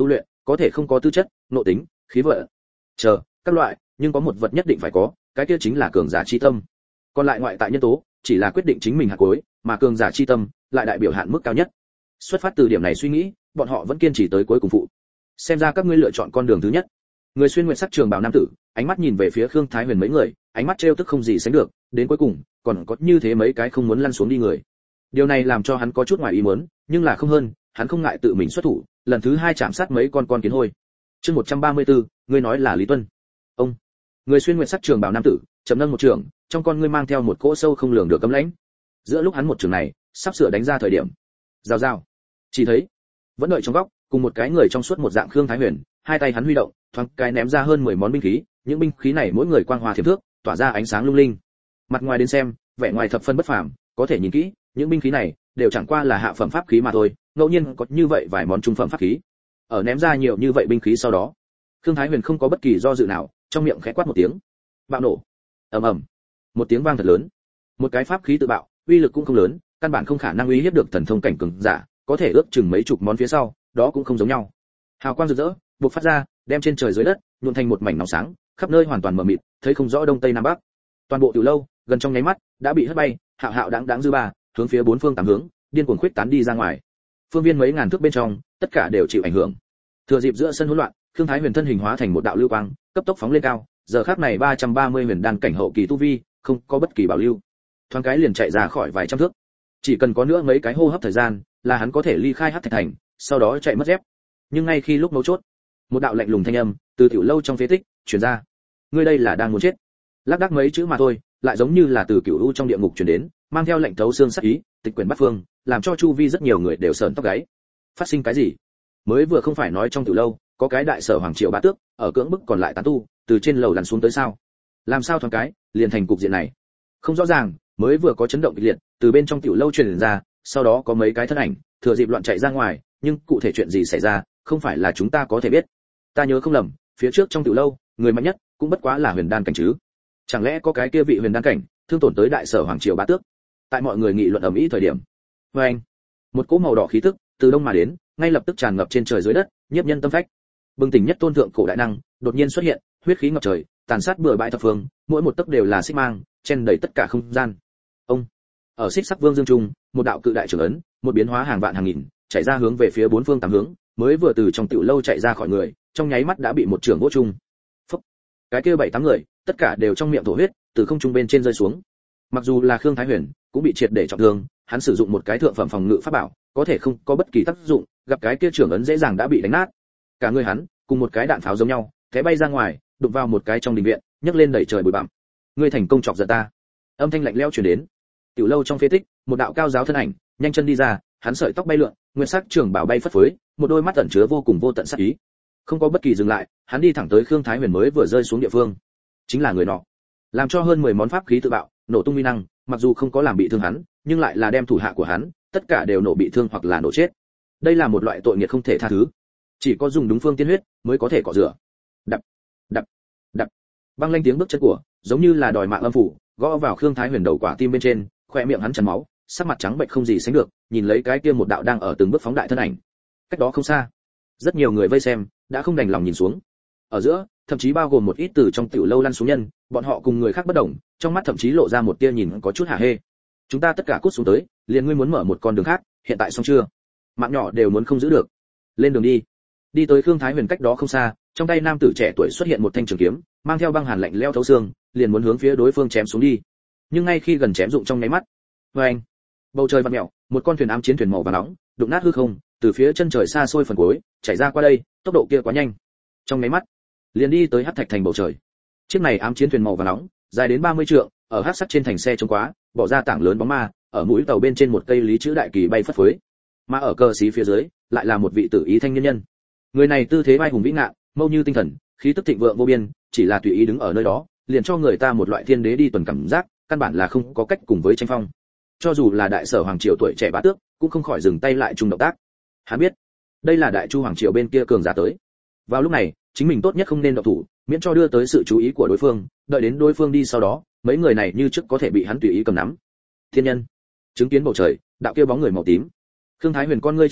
có thể không có tư chất, nội tính, khí vận, chờ các loại, nhưng có một vật nhất định phải có, cái kia chính là cường giả chi tâm. Còn lại ngoại tại nhân tố chỉ là quyết định chính mình hạt cuối, mà cường giả chi tâm lại đại biểu hạn mức cao nhất. Xuất phát từ điểm này suy nghĩ, bọn họ vẫn kiên trì tới cuối cùng phụ. Xem ra các ngươi lựa chọn con đường thứ nhất. Người xuyên nguyệt sắc trường bào nam tử, ánh mắt nhìn về phía Khương Thái Huyền mấy người, ánh mắt trêu tức không gì sánh được, đến cuối cùng, còn có như thế mấy cái không muốn lăn xuống đi người. Điều này làm cho hắn có chút ngoài ý muốn, nhưng là không hơn, hắn không ngại tự mình xuất thủ, lần thứ hai chạm sát mấy con con kiến hôi. Chương một trăm ba mươi tư, ngươi nói là Lý Tuân. Ông, người xuyên nguyệt sắc trường bào nam tử, chậm nâng một trường, trong con ngươi mang theo một cỗ sâu không lường được cấm lãnh. Giữa lúc hắn một trường này, sắp sửa đánh ra thời điểm, rào rào, chỉ thấy, vẫn đợi trong góc, cùng một cái người trong suốt một dạng Khương Thái Huyền, hai tay hắn huy động, thoáng cái ném ra hơn mười món binh khí, những binh khí này mỗi người quang hòa thiểm thước, tỏa ra ánh sáng lung linh. Mặt ngoài đến xem, vẻ ngoài thập phân bất phàm, có thể nhìn kỹ, những binh khí này đều chẳng qua là hạ phẩm pháp khí mà thôi, ngẫu nhiên có như vậy vài món trung phẩm pháp khí. Ở ném ra nhiều như vậy binh khí sau đó, Khương Thái Huyền không có bất kỳ do dự nào, trong miệng khẽ quát một tiếng, bạo nổ. Ầm ầm, một tiếng vang thật lớn. Một cái pháp khí tự bạo, uy lực cũng không lớn, căn bản không khả năng uy hiếp được thần thông cảnh cường giả, có thể ước chừng mấy chục món phía sau, đó cũng không giống nhau. Hào quang rực rỡ, bộc phát ra, đem trên trời dưới đất nhuộm thành một mảnh nóng sáng, khắp nơi hoàn toàn mờ mịt, thấy không rõ đông tây nam bắc. Toàn bộ tiểu lâu, gần trong nháy mắt, đã bị hất bay, hạo hạo đáng đáng dư ba, hướng phía bốn phương tám hướng, điên cuồng khuyết tán đi ra ngoài. Phương viên mấy ngàn thước bên trong, tất cả đều chịu ảnh hưởng. Thừa dịp giữa sân hỗn loạn, Khương Thái Huyền thân hình hóa thành một đạo lưu quang, cấp tốc phóng lên cao, giờ khắc này ba trăm ba mươi huyền đan cảnh hậu kỳ tu vi, không có bất kỳ bảo lưu. Thoáng cái liền chạy ra khỏi vài trăm thước. Chỉ cần có nữa mấy cái hô hấp thời gian, là hắn có thể ly khai Hắc Thạch Thành, sau đó chạy mất dép. Nhưng ngay khi lúc mấu chốt, một đạo lạnh lùng thanh âm từ tiểu lâu trong phế tích truyền ra. Ngươi đây là đang muốn chết? Lác đác mấy chữ mà thôi, lại giống như là từ cửu u trong địa ngục truyền đến, mang theo lệnh thấu xương sắc ý, tịch quyển bắt phương, làm cho chu vi rất nhiều người đều sởn tóc gáy. Phát sinh cái gì? Mới vừa không phải nói trong tiểu lâu có cái đại sở hoàng triều bá tước ở cưỡng bức còn lại tán tu, từ trên lầu lăn xuống tới sao? Làm sao thoáng cái liền thành cục diện này? Không rõ ràng, mới vừa có chấn động kịch liệt từ bên trong tiểu lâu truyền ra, sau đó có mấy cái thân ảnh thừa dịp loạn chạy ra ngoài, nhưng cụ thể chuyện gì xảy ra, không phải là chúng ta có thể biết. Ta nhớ không lầm, phía trước trong tiểu lâu, người mạnh nhất cũng bất quá là huyền đan cảnh chứ? Chẳng lẽ có cái kia vị huyền đan cảnh thương tổn tới đại sở hoàng triều bá tước? Tại mọi người nghị luận ầm ĩ thời điểm, với anh, một cỗ màu đỏ khí tức từ đông mà đến, ngay lập tức tràn ngập trên trời dưới đất, nhiếp nhân tâm phách. Bừng tỉnh nhất tôn thượng cổ đại năng đột nhiên xuất hiện, huyết khí ngập trời, tàn sát bừa bãi thập phương, mỗi một tấc đều là xích mang, chen đầy tất cả không gian. Ông, ở xích sắc vương dương trung, một đạo cự đại trưởng ấn, một biến hóa hàng vạn hàng nghìn, chạy ra hướng về phía bốn phương tám hướng, mới vừa từ trong tiểu lâu chạy ra khỏi người, trong nháy mắt đã bị một trưởng vỗ trung. Phốc. Cái kia bảy tám người, tất cả đều trong miệng thổ huyết, từ không trung bên trên rơi xuống. Mặc dù là Khương Thái Huyền, cũng bị triệt để trọng thương, hắn sử dụng một cái thượng phẩm phòng ngự pháp bảo, có thể không có bất kỳ tác dụng, gặp cái kia trưởng ấn dễ dàng đã bị đánh nát. Cả người hắn, cùng một cái đạn pháo giống nhau, té bay ra ngoài, đụng vào một cái trong đình viện, nhấc lên đẩy trời bụi bặm. Ngươi thành công chọc giận ta. Âm thanh lạnh lẽo truyền đến. Tiểu lâu trong phế tích, một đạo cao giáo thân ảnh, nhanh chân đi ra, hắn sợi tóc bay lượn, nguyên sắc trường bảo bay phất phới, một đôi mắt ẩn chứa vô cùng vô tận sát ý. Không có bất kỳ dừng lại, hắn đi thẳng tới Khương Thái Huyền mới vừa rơi xuống địa phương. Chính là người nọ, làm cho hơn mười món pháp khí tự bạo, nổ tung uy năng, mặc dù không có làm bị thương hắn, nhưng lại là đem thủ hạ của hắn, tất cả đều nổ bị thương hoặc là nổ chết. Đây là một loại tội nghiệp không thể tha thứ, chỉ có dùng đúng phương tiên huyết mới có thể cọ rửa. Đập, đập, đập. Vang lên tiếng bước chân của, giống như là đòi mạng âm phủ, gõ vào Khương Thái Huyền đầu quả tim bên trên, khoe miệng hắn tràn máu, sắc mặt trắng bệch không gì sánh được, nhìn lấy cái kia một đạo đang ở từng bước phóng đại thân ảnh. Cách đó không xa, rất nhiều người vây xem, đã không đành lòng nhìn xuống. Ở giữa, thậm chí bao gồm một ít từ trong tiểu lâu lăn xuống nhân, bọn họ cùng người khác bất đồng, trong mắt thậm chí lộ ra một tia nhìn có chút hả hê. Chúng ta tất cả cút xuống tới, liền ngươi muốn mở một con đường khác, hiện tại xong chưa? Mạng nhỏ đều muốn không giữ được. Lên đường đi. Đi tới Khương Thái Huyền cách đó không xa, trong tay nam tử trẻ tuổi xuất hiện một thanh trường kiếm, mang theo băng hàn lạnh lẽo thấu xương, liền muốn hướng phía đối phương chém xuống đi. Nhưng ngay khi gần chém dụng trong nháy mắt, oeng, bầu trời vặn mèo, một con thuyền ám chiến thuyền màu vàng nóng, đụng nát hư không, từ phía chân trời xa xôi phần cuối, chảy ra qua đây, tốc độ kia quá nhanh. Trong nháy mắt, liền đi tới Hắc Thạch Thành bầu trời. Chiếc này ám chiến thuyền màu vàng nóng, dài đến ba mươi trượng, ở hắc sắt trên thành xe trông quá, bỏ ra tảng lớn bóng ma, ở mũi tàu bên trên một cây lý chữ đại kỳ bay phất phới. Mà ở cờ xí phía dưới, lại là một vị tử ý thanh nhân nhân. Người này tư thế vai hùng vĩ ngạn, mâu như tinh thần, khí tức thịnh vượng vô biên, chỉ là tùy ý đứng ở nơi đó, liền cho người ta một loại thiên đế đi tuần cảm giác, căn bản là không có cách cùng với tranh phong. Cho dù là đại sở hoàng triều tuổi trẻ bá tước, cũng không khỏi dừng tay lại chung động tác. Hắn biết, đây là đại chu hoàng triều bên kia cường giả tới. Vào lúc này, chính mình tốt nhất không nên động thủ, miễn cho đưa tới sự chú ý của đối phương, đợi đến đối phương đi sau đó, mấy người này như trước có thể bị hắn tùy ý cầm nắm. Thiên nhân, chứng kiến bầu trời, đạo kia bóng người màu tím. Khương Thái Huyền con ngươi trợ to,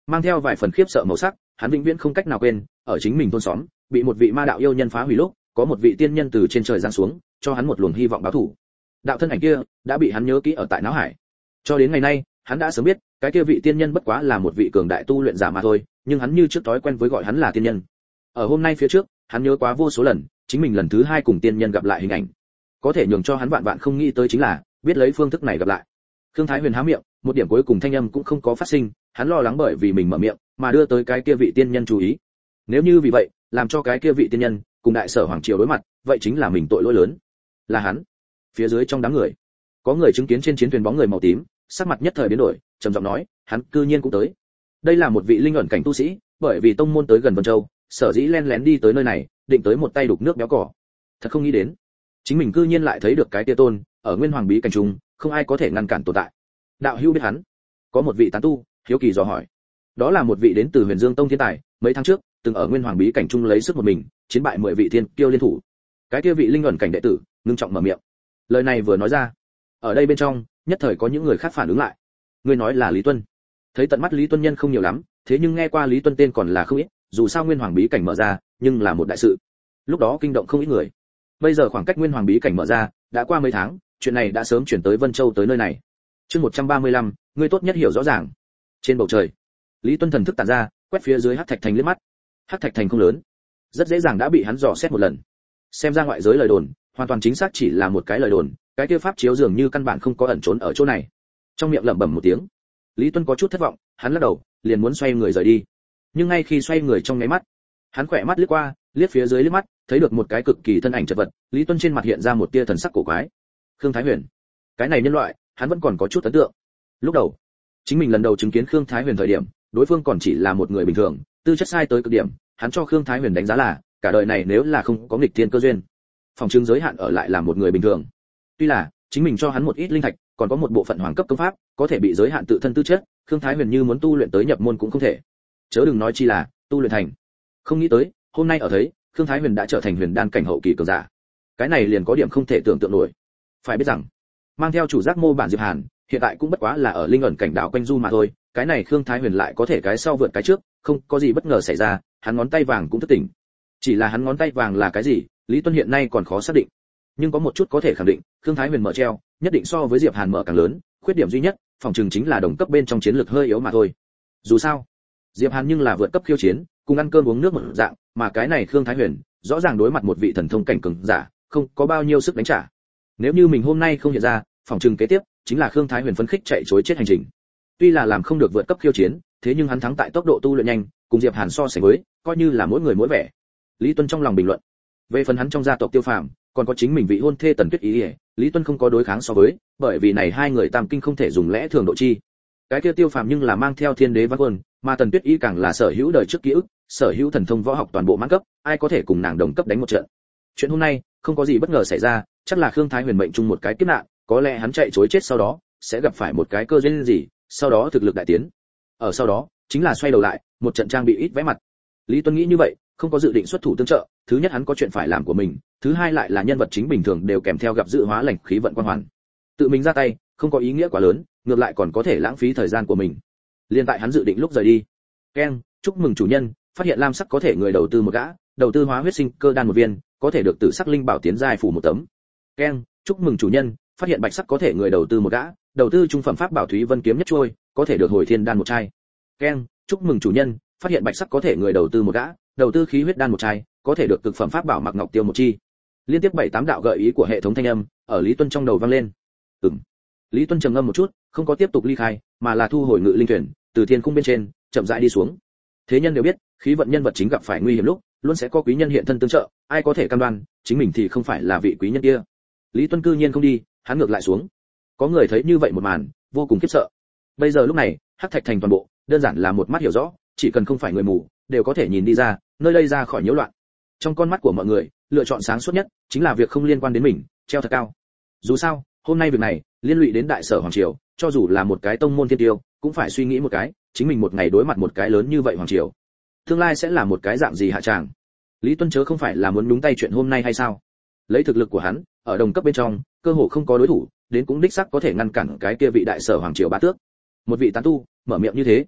mang theo vài phần khiếp sợ màu sắc, hắn vĩnh viễn không cách nào quên, ở chính mình thôn xóm, bị một vị ma đạo yêu nhân phá hủy lúc, có một vị tiên nhân từ trên trời giáng xuống, cho hắn một luồng hy vọng báo thù. Đạo thân ảnh kia đã bị hắn nhớ kỹ ở tại não hải. Cho đến ngày nay, hắn đã sớm biết, cái kia vị tiên nhân bất quá là một vị cường đại tu luyện giả mà thôi, nhưng hắn như trước thói quen với gọi hắn là tiên nhân. Ở hôm nay phía trước, hắn nhớ quá vô số lần, chính mình lần thứ hai cùng tiên nhân gặp lại hình ảnh. Có thể nhường cho hắn vạn vạn không nghĩ tới chính là, biết lấy phương thức này gặp lại. Khương Thái Huyền há miệng, một điểm cuối cùng thanh âm cũng không có phát sinh, hắn lo lắng bởi vì mình mở miệng, mà đưa tới cái kia vị tiên nhân chú ý. Nếu như vì vậy, làm cho cái kia vị tiên nhân cùng đại sở hoàng triều đối mặt, vậy chính là mình tội lỗi lớn. Là hắn. Phía dưới trong đám người, có người chứng kiến trên chiến thuyền bóng người màu tím, sắc mặt nhất thời biến đổi, trầm giọng nói, hắn cư nhiên cũng tới. Đây là một vị linh ẩn cảnh tu sĩ, bởi vì tông môn tới gần Vân Châu, sở dĩ len lén đi tới nơi này, định tới một tay đục nước béo cỏ. Thật không nghĩ đến, chính mình cư nhiên lại thấy được cái tia tôn, ở Nguyên Hoàng bí cảnh trung, không ai có thể ngăn cản tồn tại. Đạo hữu biết hắn? Có một vị tán tu, hiếu kỳ dò hỏi. Đó là một vị đến từ Huyền Dương Tông thiên tài, mấy tháng trước, từng ở Nguyên Hoàng bí cảnh trung lấy sức một mình, chiến bại mười vị thiên kiêu liên thủ. Cái kia vị linh ẩn cảnh đệ tử, ngưng trọng mở miệng. Lời này vừa nói ra, ở đây bên trong, nhất thời có những người khác phản ứng lại. Ngươi nói là Lý Tuân? Thấy tận mắt Lý Tuân nhân không nhiều lắm, thế nhưng nghe qua Lý Tuân tên còn là không ít, dù sao Nguyên Hoàng bí cảnh mở ra, nhưng là một đại sự. Lúc đó kinh động không ít người. Bây giờ khoảng cách Nguyên Hoàng bí cảnh mở ra, đã qua mấy tháng, chuyện này đã sớm chuyển tới Vân Châu tới nơi này. Chương một trăm ba mươi lăm, ngươi tốt nhất hiểu rõ ràng. Trên bầu trời, Lý Tuân thần thức tản ra, quét phía dưới Hắc Thạch Thành liếc mắt. Hắc Thạch Thành không lớn, rất dễ dàng đã bị hắn dò xét một lần. Xem ra ngoại giới lời đồn, hoàn toàn chính xác chỉ là một cái lời đồn, cái kia pháp chiếu dường như căn bản không có ẩn trốn ở chỗ này. Trong miệng lẩm bẩm một tiếng, Lý Tuân có chút thất vọng, hắn lắc đầu, liền muốn xoay người rời đi. Nhưng ngay khi xoay người trong nháy mắt, hắn khỏe mắt liếc qua, liếc phía dưới liếc mắt, thấy được một cái cực kỳ thân ảnh chật vật, Lý Tuân trên mặt hiện ra một tia thần sắc cổ quái. Khương Thái Huyền, cái này nhân loại, hắn vẫn còn có chút ấn tượng. Lúc đầu, chính mình lần đầu chứng kiến Khương Thái Huyền thời điểm, đối phương còn chỉ là một người bình thường, tư chất sai tới cực điểm, hắn cho Khương Thái Huyền đánh giá là, cả đời này nếu là không có nghịch thiên cơ duyên, phòng chứng giới hạn ở lại là một người bình thường. Tuy là chính mình cho hắn một ít linh thạch, còn có một bộ phận hoàng cấp công pháp, có thể bị giới hạn tự thân tư chất, Khương Thái Huyền như muốn tu luyện tới nhập môn cũng không thể. Chớ đừng nói chi là tu luyện thành. Không nghĩ tới, hôm nay ở thấy, Khương Thái Huyền đã trở thành huyền đan cảnh hậu kỳ cường giả. Cái này liền có điểm không thể tưởng tượng nổi. Phải biết rằng, mang theo chủ giác mô bản Diệp Hàn, hiện tại cũng bất quá là ở linh ẩn cảnh đảo quanh du mà thôi, cái này Khương Thái Huyền lại có thể cái sau vượt cái trước, không có gì bất ngờ xảy ra, hắn ngón tay vàng cũng thức tỉnh. Chỉ là hắn ngón tay vàng là cái gì, Lý Tuân hiện nay còn khó xác định. Nhưng có một chút có thể khẳng định, Khương Thái Huyền mở treo, nhất định so với Diệp Hàn mở càng lớn, khuyết điểm duy nhất, phòng trường chính là đồng cấp bên trong chiến lược hơi yếu mà thôi. Dù sao, Diệp Hàn nhưng là vượt cấp khiêu chiến, cùng ăn cơm uống nước một dạng, mà cái này Khương Thái Huyền, rõ ràng đối mặt một vị thần thông cảnh cường giả, không có bao nhiêu sức đánh trả. Nếu như mình hôm nay không hiện ra, phòng trường kế tiếp chính là Khương Thái Huyền phấn khích chạy trối chết hành trình. Tuy là làm không được vượt cấp khiêu chiến, thế nhưng hắn thắng tại tốc độ tu luyện nhanh, cùng Diệp Hàn so sánh với, coi như là mỗi người mỗi vẻ. Lý Tuân trong lòng bình luận. Về phần hắn trong gia tộc Tiêu Phàm, còn có chính mình vị hôn thê Tần Tuyết Ý, Lý Tuân không có đối kháng so với, bởi vì này hai người tam kinh không thể dùng lẽ thường độ chi. Cái kia Tiêu Phàm nhưng là mang theo Thiên Đế Văn Quân, mà Tần Tuyết Ý càng là sở hữu đời trước ký ức, sở hữu thần thông võ học toàn bộ mãn cấp, ai có thể cùng nàng đồng cấp đánh một trận. Chuyện hôm nay, không có gì bất ngờ xảy ra, chắc là Khương Thái Huyền mệnh chung một cái kiếp nạn, có lẽ hắn chạy trối chết sau đó, sẽ gặp phải một cái cơ duyên gì, sau đó thực lực đại tiến. Ở sau đó, chính là xoay đầu lại, một trận trang bị ít vẽ mặt. Lý Tuân nghĩ như vậy, không có dự định xuất thủ tương trợ, thứ nhất hắn có chuyện phải làm của mình, thứ hai lại là nhân vật chính bình thường đều kèm theo gặp dự hóa lệnh khí vận quan hoàn. Tự mình ra tay, không có ý nghĩa quá lớn, ngược lại còn có thể lãng phí thời gian của mình. Liên tại hắn dự định lúc rời đi. Keng, chúc mừng chủ nhân, phát hiện lam sắc có thể người đầu tư một gã, đầu tư hóa huyết sinh cơ đan một viên, có thể được tử sắc linh bảo tiến giai phủ một tấm. Keng, chúc mừng chủ nhân, phát hiện bạch sắc có thể người đầu tư một gã, đầu tư trung phẩm pháp bảo thúy vân kiếm nhất trôi, có thể được hồi thiên đan một chai. Keng, chúc mừng chủ nhân, phát hiện bạch sắc có thể người đầu tư một gã, đầu tư khí huyết đan một chai, có thể được cực phẩm pháp bảo mặc ngọc tiêu một chi. Liên tiếp bảy tám đạo gợi ý của hệ thống thanh âm ở Lý Tuân trong đầu vang lên. Ừm. Lý Tuân trầm ngâm một chút, không có tiếp tục ly khai, mà là thu hồi ngự linh thuyền, từ thiên khung bên trên chậm rãi đi xuống. Thế nhân đều biết, khí vận nhân vật chính gặp phải nguy hiểm lúc, luôn sẽ có quý nhân hiện thân tương trợ, ai có thể cam đoan chính mình thì không phải là vị quý nhân kia. Lý Tuân cư nhiên không đi, hắn ngược lại xuống. Có người thấy như vậy một màn, vô cùng khiếp sợ. Bây giờ lúc này, Hắc Thạch Thành toàn bộ, đơn giản là một mắt hiểu rõ, chỉ cần không phải người mù, đều có thể nhìn đi ra, nơi đây ra khỏi nhiễu loạn. Trong con mắt của mọi người, lựa chọn sáng suốt nhất chính là việc không liên quan đến mình, treo thật cao. Dù sao, hôm nay việc này liên lụy đến đại sở hoàng triều, cho dù là một cái tông môn thiên tiêu, cũng phải suy nghĩ một cái, chính mình một ngày đối mặt một cái lớn như vậy hoàng triều, tương lai sẽ là một cái dạng gì hạ tràng. Lý Tuân chớ không phải là muốn nhúng tay chuyện hôm nay hay sao? Lấy thực lực của hắn, ở đồng cấp bên trong, cơ hồ không có đối thủ, đến cũng đích xác có thể ngăn cản cái kia vị đại sở hoàng triều bá tước. Một vị tán tu mở miệng như thế,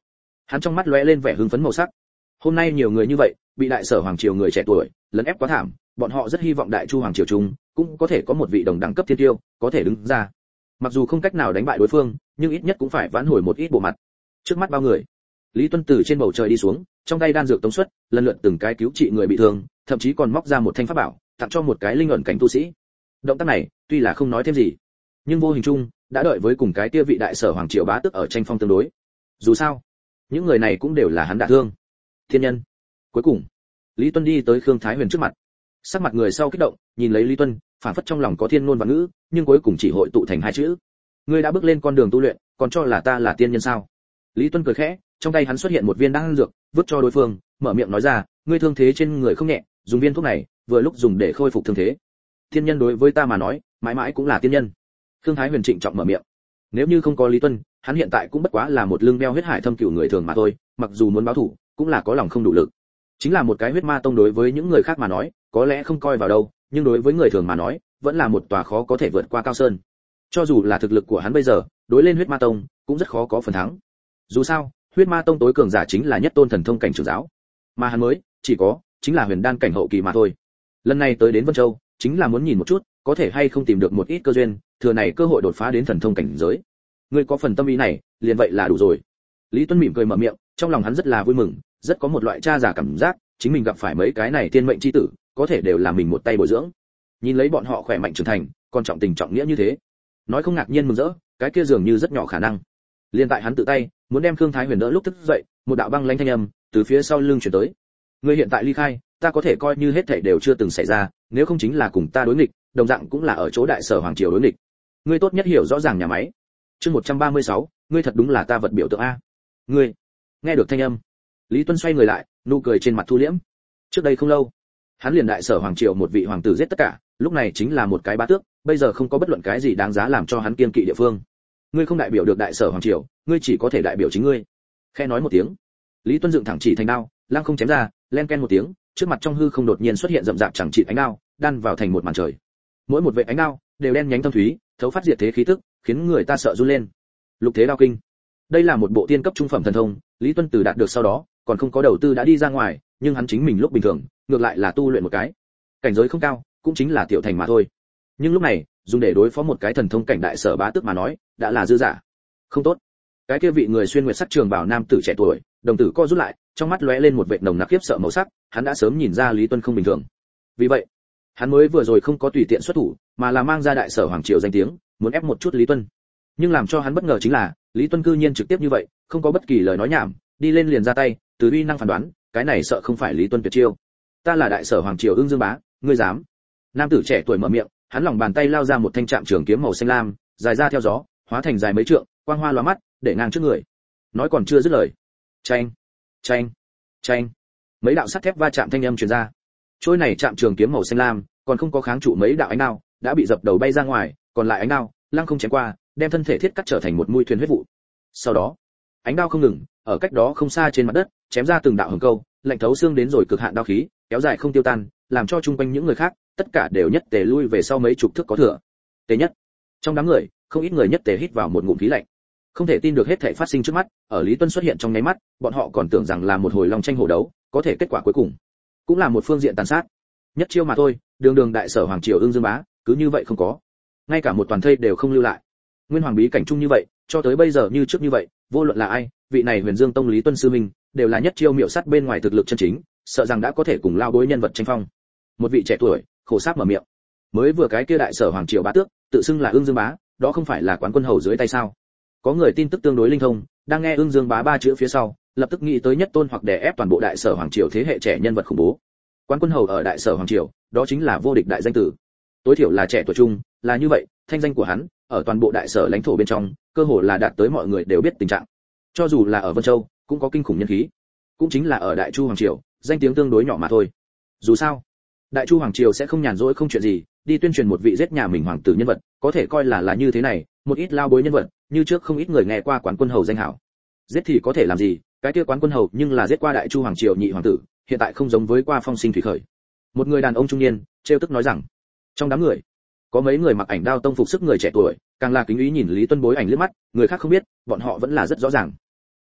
Hắn trong mắt lóe lên vẻ hưng phấn màu sắc. Hôm nay nhiều người như vậy, bị đại sở hoàng triều người trẻ tuổi lấn ép quá thảm, bọn họ rất hy vọng đại chu hoàng triều chúng cũng có thể có một vị đồng đẳng cấp thiên tiêu có thể đứng ra. Mặc dù không cách nào đánh bại đối phương, nhưng ít nhất cũng phải vãn hồi một ít bộ mặt. Trước mắt bao người, Lý Tuân từ trên bầu trời đi xuống, trong tay đan dược tống xuất, lần lượt từng cái cứu trị người bị thương, thậm chí còn móc ra một thanh pháp bảo, tặng cho một cái linh ẩn cảnh tu sĩ. Động tác này, tuy là không nói thêm gì, nhưng vô hình chung đã đợi với cùng cái kia vị đại sở hoàng triều bá tước ở tranh phong tương đối. Dù sao, những người này cũng đều là hắn đả thương. Thiên nhân. Cuối cùng, Lý Tuân đi tới Khương Thái Huyền trước mặt. Sắc mặt người sau kích động, nhìn lấy Lý Tuân, phản phất trong lòng có thiên ngôn và ngữ, nhưng cuối cùng chỉ hội tụ thành hai chữ. Ngươi đã bước lên con đường tu luyện, còn cho là ta là tiên nhân sao? Lý Tuân cười khẽ, trong tay hắn xuất hiện một viên đan dược, vứt cho đối phương, mở miệng nói ra, ngươi thương thế trên người không nhẹ, dùng viên thuốc này, vừa lúc dùng để khôi phục thương thế. Tiên nhân đối với ta mà nói, mãi mãi cũng là tiên nhân. Khương Thái Huyền trịnh trọng mở miệng. Nếu như không có Lý Tuân, hắn hiện tại cũng bất quá là một lưng đeo huyết hải thâm cửu người thường mà thôi, mặc dù muốn báo thù, cũng là có lòng không đủ lực. Chính là một cái huyết ma tông đối với những người khác mà nói, có lẽ không coi vào đâu, nhưng đối với người thường mà nói, vẫn là một tòa khó có thể vượt qua cao sơn. Cho dù là thực lực của hắn bây giờ, đối lên huyết ma tông, cũng rất khó có phần thắng. Dù sao, huyết ma tông tối cường giả chính là nhất tôn thần thông cảnh trưởng giáo, mà hắn mới chỉ có chính là huyền đan cảnh hậu kỳ mà thôi. Lần này tới đến Vân Châu, chính là muốn nhìn một chút, có thể hay không tìm được một ít cơ duyên, thừa này cơ hội đột phá đến thần thông cảnh giới. Ngươi có phần tâm ý này, liền vậy là đủ rồi. Lý Tuân mỉm cười mở miệng, trong lòng hắn rất là vui mừng, rất có một loại cha già cảm giác, chính mình gặp phải mấy cái này tiên mệnh chi tử, có thể đều là mình một tay bồi dưỡng. Nhìn lấy bọn họ khỏe mạnh trưởng thành, còn trọng tình trọng nghĩa như thế, nói không ngạc nhiên mừng rỡ, cái kia dường như rất nhỏ khả năng. Liên tại hắn tự tay muốn đem Khương Thái Huyền đỡ lúc thức dậy, một đạo băng lãnh thanh âm từ phía sau lưng truyền tới. Ngươi hiện tại ly khai, ta có thể coi như hết thảy đều chưa từng xảy ra, nếu không chính là cùng ta đối nghịch, đồng dạng cũng là ở chỗ đại sở hoàng triều đối nghịch. Ngươi tốt nhất hiểu rõ ràng nhà máy. Chương một trăm ba mươi sáu, ngươi thật đúng là ta vật biểu tượng a. Ngươi. Nghe được thanh âm, Lý Tuân xoay người lại, nụ cười trên mặt thu liễm. Trước đây không lâu, hắn liền đại sở hoàng triều một vị hoàng tử giết tất cả, lúc này chính là một cái bá tước, bây giờ không có bất luận cái gì đáng giá làm cho hắn kiêng kỵ địa phương. Ngươi không đại biểu được đại sở hoàng triều, ngươi chỉ có thể đại biểu chính ngươi. Khẽ nói một tiếng, Lý Tuân dựng thẳng chỉ thành đao, lăng không chém ra, len ken một tiếng, trước mặt trong hư không đột nhiên xuất hiện rậm rạp chẳng trị ánh đao, đan vào thành một màn trời. Mỗi một vệt ánh đao đều đen nhánh thâm thúy, thấu phát diệt thế khí tức, khiến người ta sợ run lên. Lục thế đao kinh. Đây là một bộ tiên cấp trung phẩm thần thông, Lý Tuân từ đạt được sau đó, còn không có đầu tư đã đi ra ngoài, nhưng hắn chính mình lúc bình thường, ngược lại là tu luyện một cái. Cảnh giới không cao, cũng chính là tiểu thành mà thôi. Nhưng lúc này, dùng để đối phó một cái thần thông cảnh đại sở bá tước mà nói, đã là dư giả. Không tốt. Cái kia vị người xuyên nguyệt sắc trường bảo nam tử trẻ tuổi, đồng tử co rút lại, trong mắt lóe lên một vệt nồng nặc khiếp sợ màu sắc, hắn đã sớm nhìn ra Lý Tuân không bình thường. Vì vậy, hắn mới vừa rồi không có tùy tiện xuất thủ, mà là mang ra đại sở hoàng triều danh tiếng, muốn ép một chút Lý Tuân. Nhưng làm cho hắn bất ngờ chính là, Lý Tuân cư nhiên trực tiếp như vậy, không có bất kỳ lời nói nhảm, đi lên liền ra tay, từ uy năng phán đoán, cái này sợ không phải Lý Tuân tuyệt chiêu. Ta là đại sở hoàng triều Ưng Dương Bá, ngươi dám? Nam tử trẻ tuổi mở miệng, hắn lòng bàn tay lao ra một thanh trạm trường kiếm màu xanh lam, dài ra theo gió, hóa thành dài mấy trượng, quang hoa lóa mắt, để ngang trước người. Nói còn chưa dứt lời, chanh, chanh, chanh, mấy đạo sắt thép va chạm thanh âm truyền ra. Trôi này trạm trường kiếm màu xanh lam, còn không có kháng trụ mấy đạo ánh đao, đã bị dập đầu bay ra ngoài, còn lại ánh đao, lăng không chém qua, đem thân thể thiết cắt trở thành một mũi thuyền huyết vụ. Sau đó, ánh đao không ngừng, ở cách đó không xa trên mặt đất, chém ra từng đạo hồng câu, lạnh thấu xương đến rồi cực hạn đao khí, kéo dài không tiêu tan, làm cho chung quanh những người khác, tất cả đều nhất tề lui về sau mấy chục thước có thừa. Tề nhất, trong đám người, không ít người nhất tề hít vào một ngụm khí lạnh. Không thể tin được hết thảy phát sinh trước mắt, ở Lý Tuân xuất hiện trong nháy mắt, bọn họ còn tưởng rằng là một hồi long tranh hổ đấu, có thể kết quả cuối cùng cũng là một phương diện tàn sát. Nhất chiêu mà thôi, đường đường đại sở hoàng triều Ưng Dương Bá, cứ như vậy không có, ngay cả một toàn thây đều không lưu lại. Nguyên hoàng bí cảnh chung như vậy, cho tới bây giờ như trước như vậy, vô luận là ai, vị này Huyền Dương Tông Lý Tuân sư minh, đều là nhất chiêu miệu sát bên ngoài thực lực chân chính, sợ rằng đã có thể cùng lao bối nhân vật tranh phong. Một vị trẻ tuổi, khổ sáp mở miệng. Mới vừa cái kia đại sở hoàng triều bá tước, tự xưng là Ưng Dương Bá, đó không phải là quán quân hầu dưới tay sao? Có người tin tức tương đối linh thông, đang nghe Ưng Dương Bá ba chữ phía sau, lập tức nghĩ tới nhất tôn hoặc đè ép toàn bộ đại sở hoàng triều thế hệ trẻ nhân vật khủng bố. Quán quân hầu ở đại sở hoàng triều, đó chính là vô địch đại danh tử. Tối thiểu là trẻ tuổi trung, là như vậy, thanh danh của hắn ở toàn bộ đại sở lãnh thổ bên trong, cơ hồ là đạt tới mọi người đều biết tình trạng. Cho dù là ở Vân Châu, cũng có kinh khủng nhân khí. Cũng chính là ở Đại Chu hoàng triều, danh tiếng tương đối nhỏ mà thôi. Dù sao, Đại Chu hoàng triều sẽ không nhàn rỗi không chuyện gì, đi tuyên truyền một vị giết nhà mình hoàng tử nhân vật, có thể coi là là như thế này, một ít lao bối nhân vật, như trước không ít người nghe qua quán quân hầu danh hảo. Giết thì có thể làm gì, cái kia quán quân hầu nhưng là giết qua Đại Chu hoàng triều nhị hoàng tử, hiện tại không giống với qua Phong Sinh Thủy Khởi. Một người đàn ông trung niên, trêu tức nói rằng, trong đám người, có mấy người mặc ảnh đao tông phục sức người trẻ tuổi, càng là kính ý nhìn Lý Tuân bối ảnh liếc mắt, người khác không biết, bọn họ vẫn là rất rõ ràng.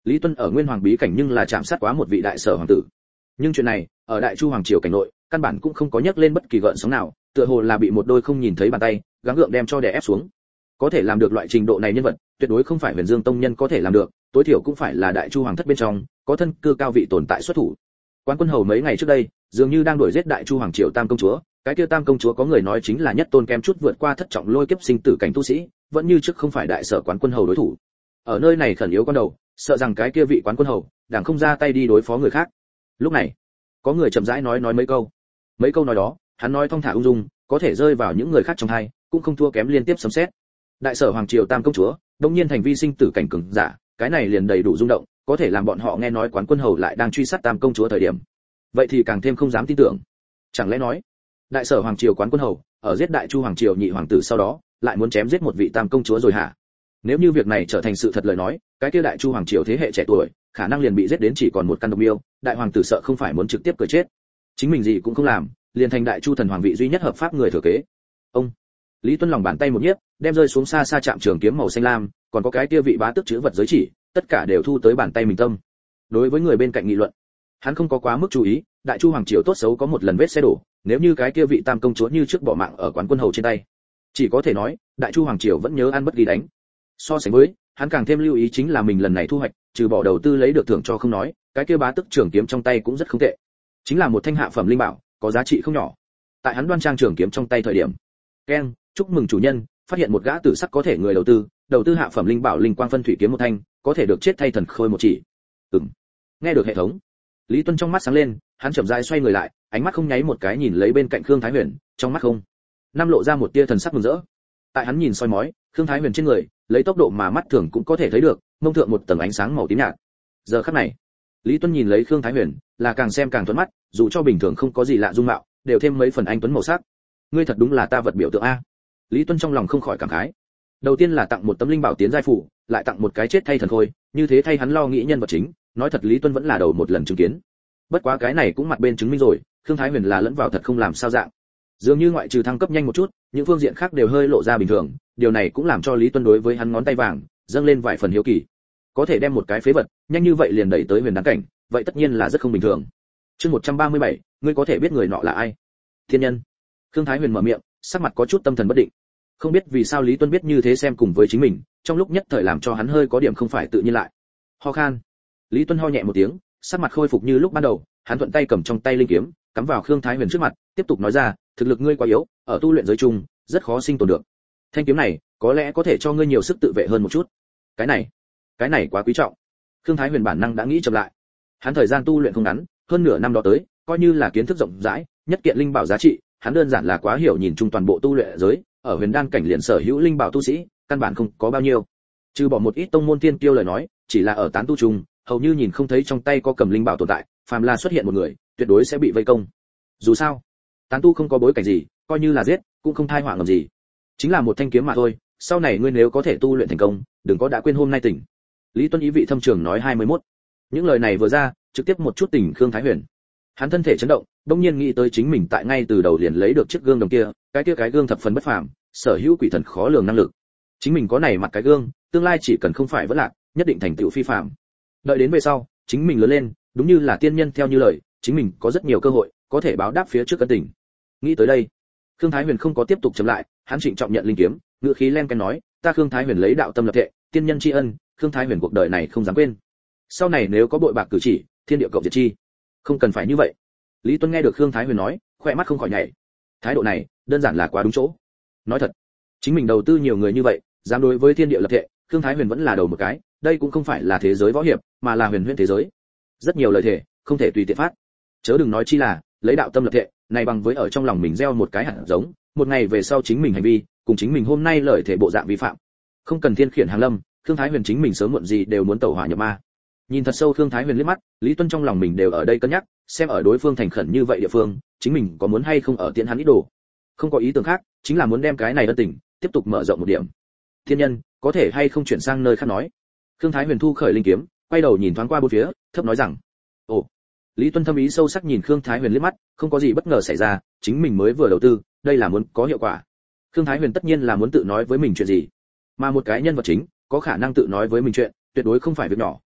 Lý Tuân ở Nguyên Hoàng bí cảnh nhưng là chạm sát quá một vị đại sở hoàng tử. Nhưng chuyện này, ở Đại Chu hoàng triều cảnh nội, căn bản cũng không có nhắc lên bất kỳ gợn sóng nào, tựa hồ là bị một đôi không nhìn thấy bàn tay, gắng gượng đem cho đè ép xuống. Có thể làm được loại trình độ này nhân vật, tuyệt đối không phải Huyền Dương tông nhân có thể làm được, tối thiểu cũng phải là Đại Chu hoàng thất bên trong, có thân cư cao vị tồn tại xuất thủ. Quán Quân Hầu mấy ngày trước đây, dường như đang đuổi giết Đại Chu hoàng triều Tam công chúa, cái kia Tam công chúa có người nói chính là nhất tôn kem chút vượt qua thất trọng lôi kiếp sinh tử cảnh tu sĩ, vẫn như trước không phải đại sở Quán Quân Hầu đối thủ. Ở nơi này khẩn yếu con đầu, sợ rằng cái kia vị Quán Quân Hầu, đảng không ra tay đi đối phó người khác. Lúc này, có người chậm rãi nói nói mấy câu. Mấy câu nói đó, hắn nói thong thả ung dung, có thể rơi vào những người khác trong hai, cũng không thua kém liên tiếp sấm sét. Đại sở hoàng triều Tam công chúa, đương nhiên thành vi sinh tử cảnh cường giả, cái này liền đầy đủ rung động, có thể làm bọn họ nghe nói Quán Quân Hầu lại đang truy sát Tam công chúa thời điểm. Vậy thì càng thêm không dám tin tưởng. Chẳng lẽ nói, đại sở hoàng triều Quán Quân Hầu, ở giết Đại Chu hoàng triều nhị hoàng tử sau đó, lại muốn chém giết một vị Tam công chúa rồi hả? Nếu như việc này trở thành sự thật lời nói, cái kia Đại Chu hoàng triều thế hệ trẻ tuổi, khả năng liền bị giết đến chỉ còn một căn độc miêu, đại hoàng tử sợ không phải muốn trực tiếp cười chết. Chính mình gì cũng không làm, liền thành Đại Chu thần hoàng vị duy nhất hợp pháp người thừa kế. Ông Lý Tuân lòng bàn tay một nhiếp, đem rơi xuống xa xa chạm trường kiếm màu xanh lam, còn có cái kia vị bá tước chữ vật giới chỉ, tất cả đều thu tới bàn tay mình tâm. Đối với người bên cạnh nghị luận, hắn không có quá mức chú ý, Đại Chu hoàng triều tốt xấu có một lần vết xe đổ, nếu như cái kia vị Tam công chúa như trước bỏ mạng ở Quán Quân Hầu trên tay, chỉ có thể nói, Đại Chu hoàng triều vẫn nhớ ăn bất ghi đánh. So sánh với, hắn càng thêm lưu ý chính là mình lần này thu hoạch, trừ bỏ đầu tư lấy được thưởng cho không nói, cái kia bá tước trường kiếm trong tay cũng rất không tệ. Chính là một thanh hạ phẩm linh bảo, có giá trị không nhỏ. Tại hắn đoan trang trường kiếm trong tay thời điểm, keng, chúc mừng chủ nhân, phát hiện một gã tử sắc có thể người đầu tư, đầu tư hạ phẩm linh bảo linh quang phân thủy kiếm một thanh, có thể được chết thay thần khôi một chỉ. Ừm. Nghe được hệ thống, Lý Tuân trong mắt sáng lên, hắn chậm rãi xoay người lại, ánh mắt không nháy một cái nhìn lấy bên cạnh Khương Thái Huyền, trong mắt không năm lộ ra một tia thần sắc mừng rỡ. Tại hắn nhìn soi mói, Khương Thái Huyền trên người, lấy tốc độ mà mắt thường cũng có thể thấy được, mông thượng một tầng ánh sáng màu tím nhạt. Giờ khắc này, Lý Tuân nhìn lấy Khương Thái Huyền, là càng xem càng thuận mắt, dù cho bình thường không có gì lạ dung mạo, đều thêm mấy phần anh tuấn màu sắc. Ngươi thật đúng là ta vật biểu tượng a. Lý Tuân trong lòng không khỏi cảm khái. Đầu tiên là tặng một tấm linh bảo tiến giai phủ, lại tặng một cái chết thay thần khôi, như thế thay hắn lo nghĩ nhân vật chính, nói thật Lý Tuân vẫn là đầu một lần chứng kiến. Bất quá cái này cũng mặt bên chứng minh rồi, Khương Thái Huyền là lẫn vào thật không làm sao dạng. Dường như ngoại trừ thăng cấp nhanh một chút, những phương diện khác đều hơi lộ ra bình thường, điều này cũng làm cho Lý Tuân đối với hắn ngón tay vàng dâng lên vài phần hiếu kỳ. Có thể đem một cái phế vật nhanh như vậy liền đẩy tới huyền đăng cảnh, vậy tất nhiên là rất không bình thường. Chương một trăm ba mươi bảy, ngươi có thể biết người nọ là ai? Thiên nhân. Khương Thái Huyền mở miệng, sắc mặt có chút tâm thần bất định. Không biết vì sao Lý Tuân biết như thế xem cùng với chính mình, trong lúc nhất thời làm cho hắn hơi có điểm không phải tự nhiên lại. Ho khan. Lý Tuân ho nhẹ một tiếng, sắc mặt khôi phục như lúc ban đầu, hắn thuận tay cầm trong tay linh kiếm, cắm vào Khương Thái Huyền trước mặt, tiếp tục nói ra, thực lực ngươi quá yếu, ở tu luyện giới chung, rất khó sinh tồn được. Thanh kiếm này, có lẽ có thể cho ngươi nhiều sức tự vệ hơn một chút. Cái này, cái này quá quý trọng. Khương Thái Huyền bản năng đã nghĩ chậm lại. Hắn thời gian tu luyện không ngắn, hơn nửa năm đó tới, coi như là kiến thức rộng rãi, nhất kiện linh bảo giá trị, hắn đơn giản là quá hiểu nhìn chung toàn bộ tu luyện giới, ở huyền đan cảnh liền sở hữu linh bảo tu sĩ, căn bản không có bao nhiêu. Trừ bỏ một ít tông môn tiên kiêu lời nói, chỉ là ở tán tu trùng, hầu như nhìn không thấy trong tay có cầm linh bảo tồn tại, phàm là xuất hiện một người, tuyệt đối sẽ bị vây công. Dù sao, tán tu không có bối cảnh gì, coi như là giết, cũng không thai họa ngầm gì. Chính là một thanh kiếm mà thôi, sau này ngươi nếu có thể tu luyện thành công, đừng có đã quên hôm nay tỉnh. Lý Tuân ý vị thâm trường nói hai mươi mốt. Những lời này vừa ra, trực tiếp một chút tỉnh Khương Thái Huyền. Hắn thân thể chấn động, đột nhiên nghĩ tới chính mình tại ngay từ đầu liền lấy được chiếc gương đồng kia, cái kia cái gương thập phần bất phàm, sở hữu quỷ thần khó lường năng lực. Chính mình có này mặt cái gương, tương lai chỉ cần không phải vỡ lạc, nhất định thành tựu phi phàm. Đợi đến về sau, chính mình lớn lên, đúng như là tiên nhân theo như lời, chính mình có rất nhiều cơ hội, có thể báo đáp phía trước ân tình. Nghĩ tới đây, Khương Thái Huyền không có tiếp tục chậm lại, hắn trịnh trọng nhận linh kiếm, ngựa khí len ken nói, ta Khương Thái Huyền lấy đạo tâm lập thệ, tiên nhân tri ân, Khương Thái Huyền cuộc đời này không dám quên. Sau này nếu có bội bạc cử chỉ, thiên địa cộng diệt chi. Không cần phải như vậy. Lý Tuân nghe được Khương Thái Huyền nói, khỏe mắt không khỏi nhảy. Thái độ này, đơn giản là quá đúng chỗ. Nói thật, chính mình đầu tư nhiều người như vậy, dám đối với thiên địa lập thệ, Khương Thái Huyền vẫn là đầu một cái, đây cũng không phải là thế giới võ hiệp, mà là huyền huyễn thế giới. Rất nhiều lời thề, không thể tùy tiện phát. Chớ đừng nói chi là, lấy đạo tâm lập thệ, này bằng với ở trong lòng mình gieo một cái hạt giống, một ngày về sau chính mình hành vi, cùng chính mình hôm nay lời thể bộ dạng vi phạm. Không cần thiên khiển hàng lâm, Khương Thái Huyền chính mình sớm muộn gì đều muốn tẩu hỏa nhập ma. Nhìn thật sâu Khương Thái Huyền liếc mắt, Lý Tuân trong lòng mình đều ở đây cân nhắc, xem ở đối phương thành khẩn như vậy địa phương, chính mình có muốn hay không ở tiện hắn ít đồ. Không có ý tưởng khác, chính là muốn đem cái này ân tình tiếp tục mở rộng một điểm. Thiên nhân, có thể hay không chuyển sang nơi khác nói. Khương Thái Huyền thu khởi linh kiếm, quay đầu nhìn thoáng qua bốn phía, thấp nói rằng: "Ồ." Lý Tuân thâm ý sâu sắc nhìn Khương Thái Huyền liếc mắt, không có gì bất ngờ xảy ra, chính mình mới vừa đầu tư, đây là muốn có hiệu quả. Khương Thái Huyền tất nhiên là muốn tự nói với mình chuyện gì, mà một cái nhân vật chính, có khả năng tự nói với mình chuyện, tuyệt đối không phải việc nhỏ,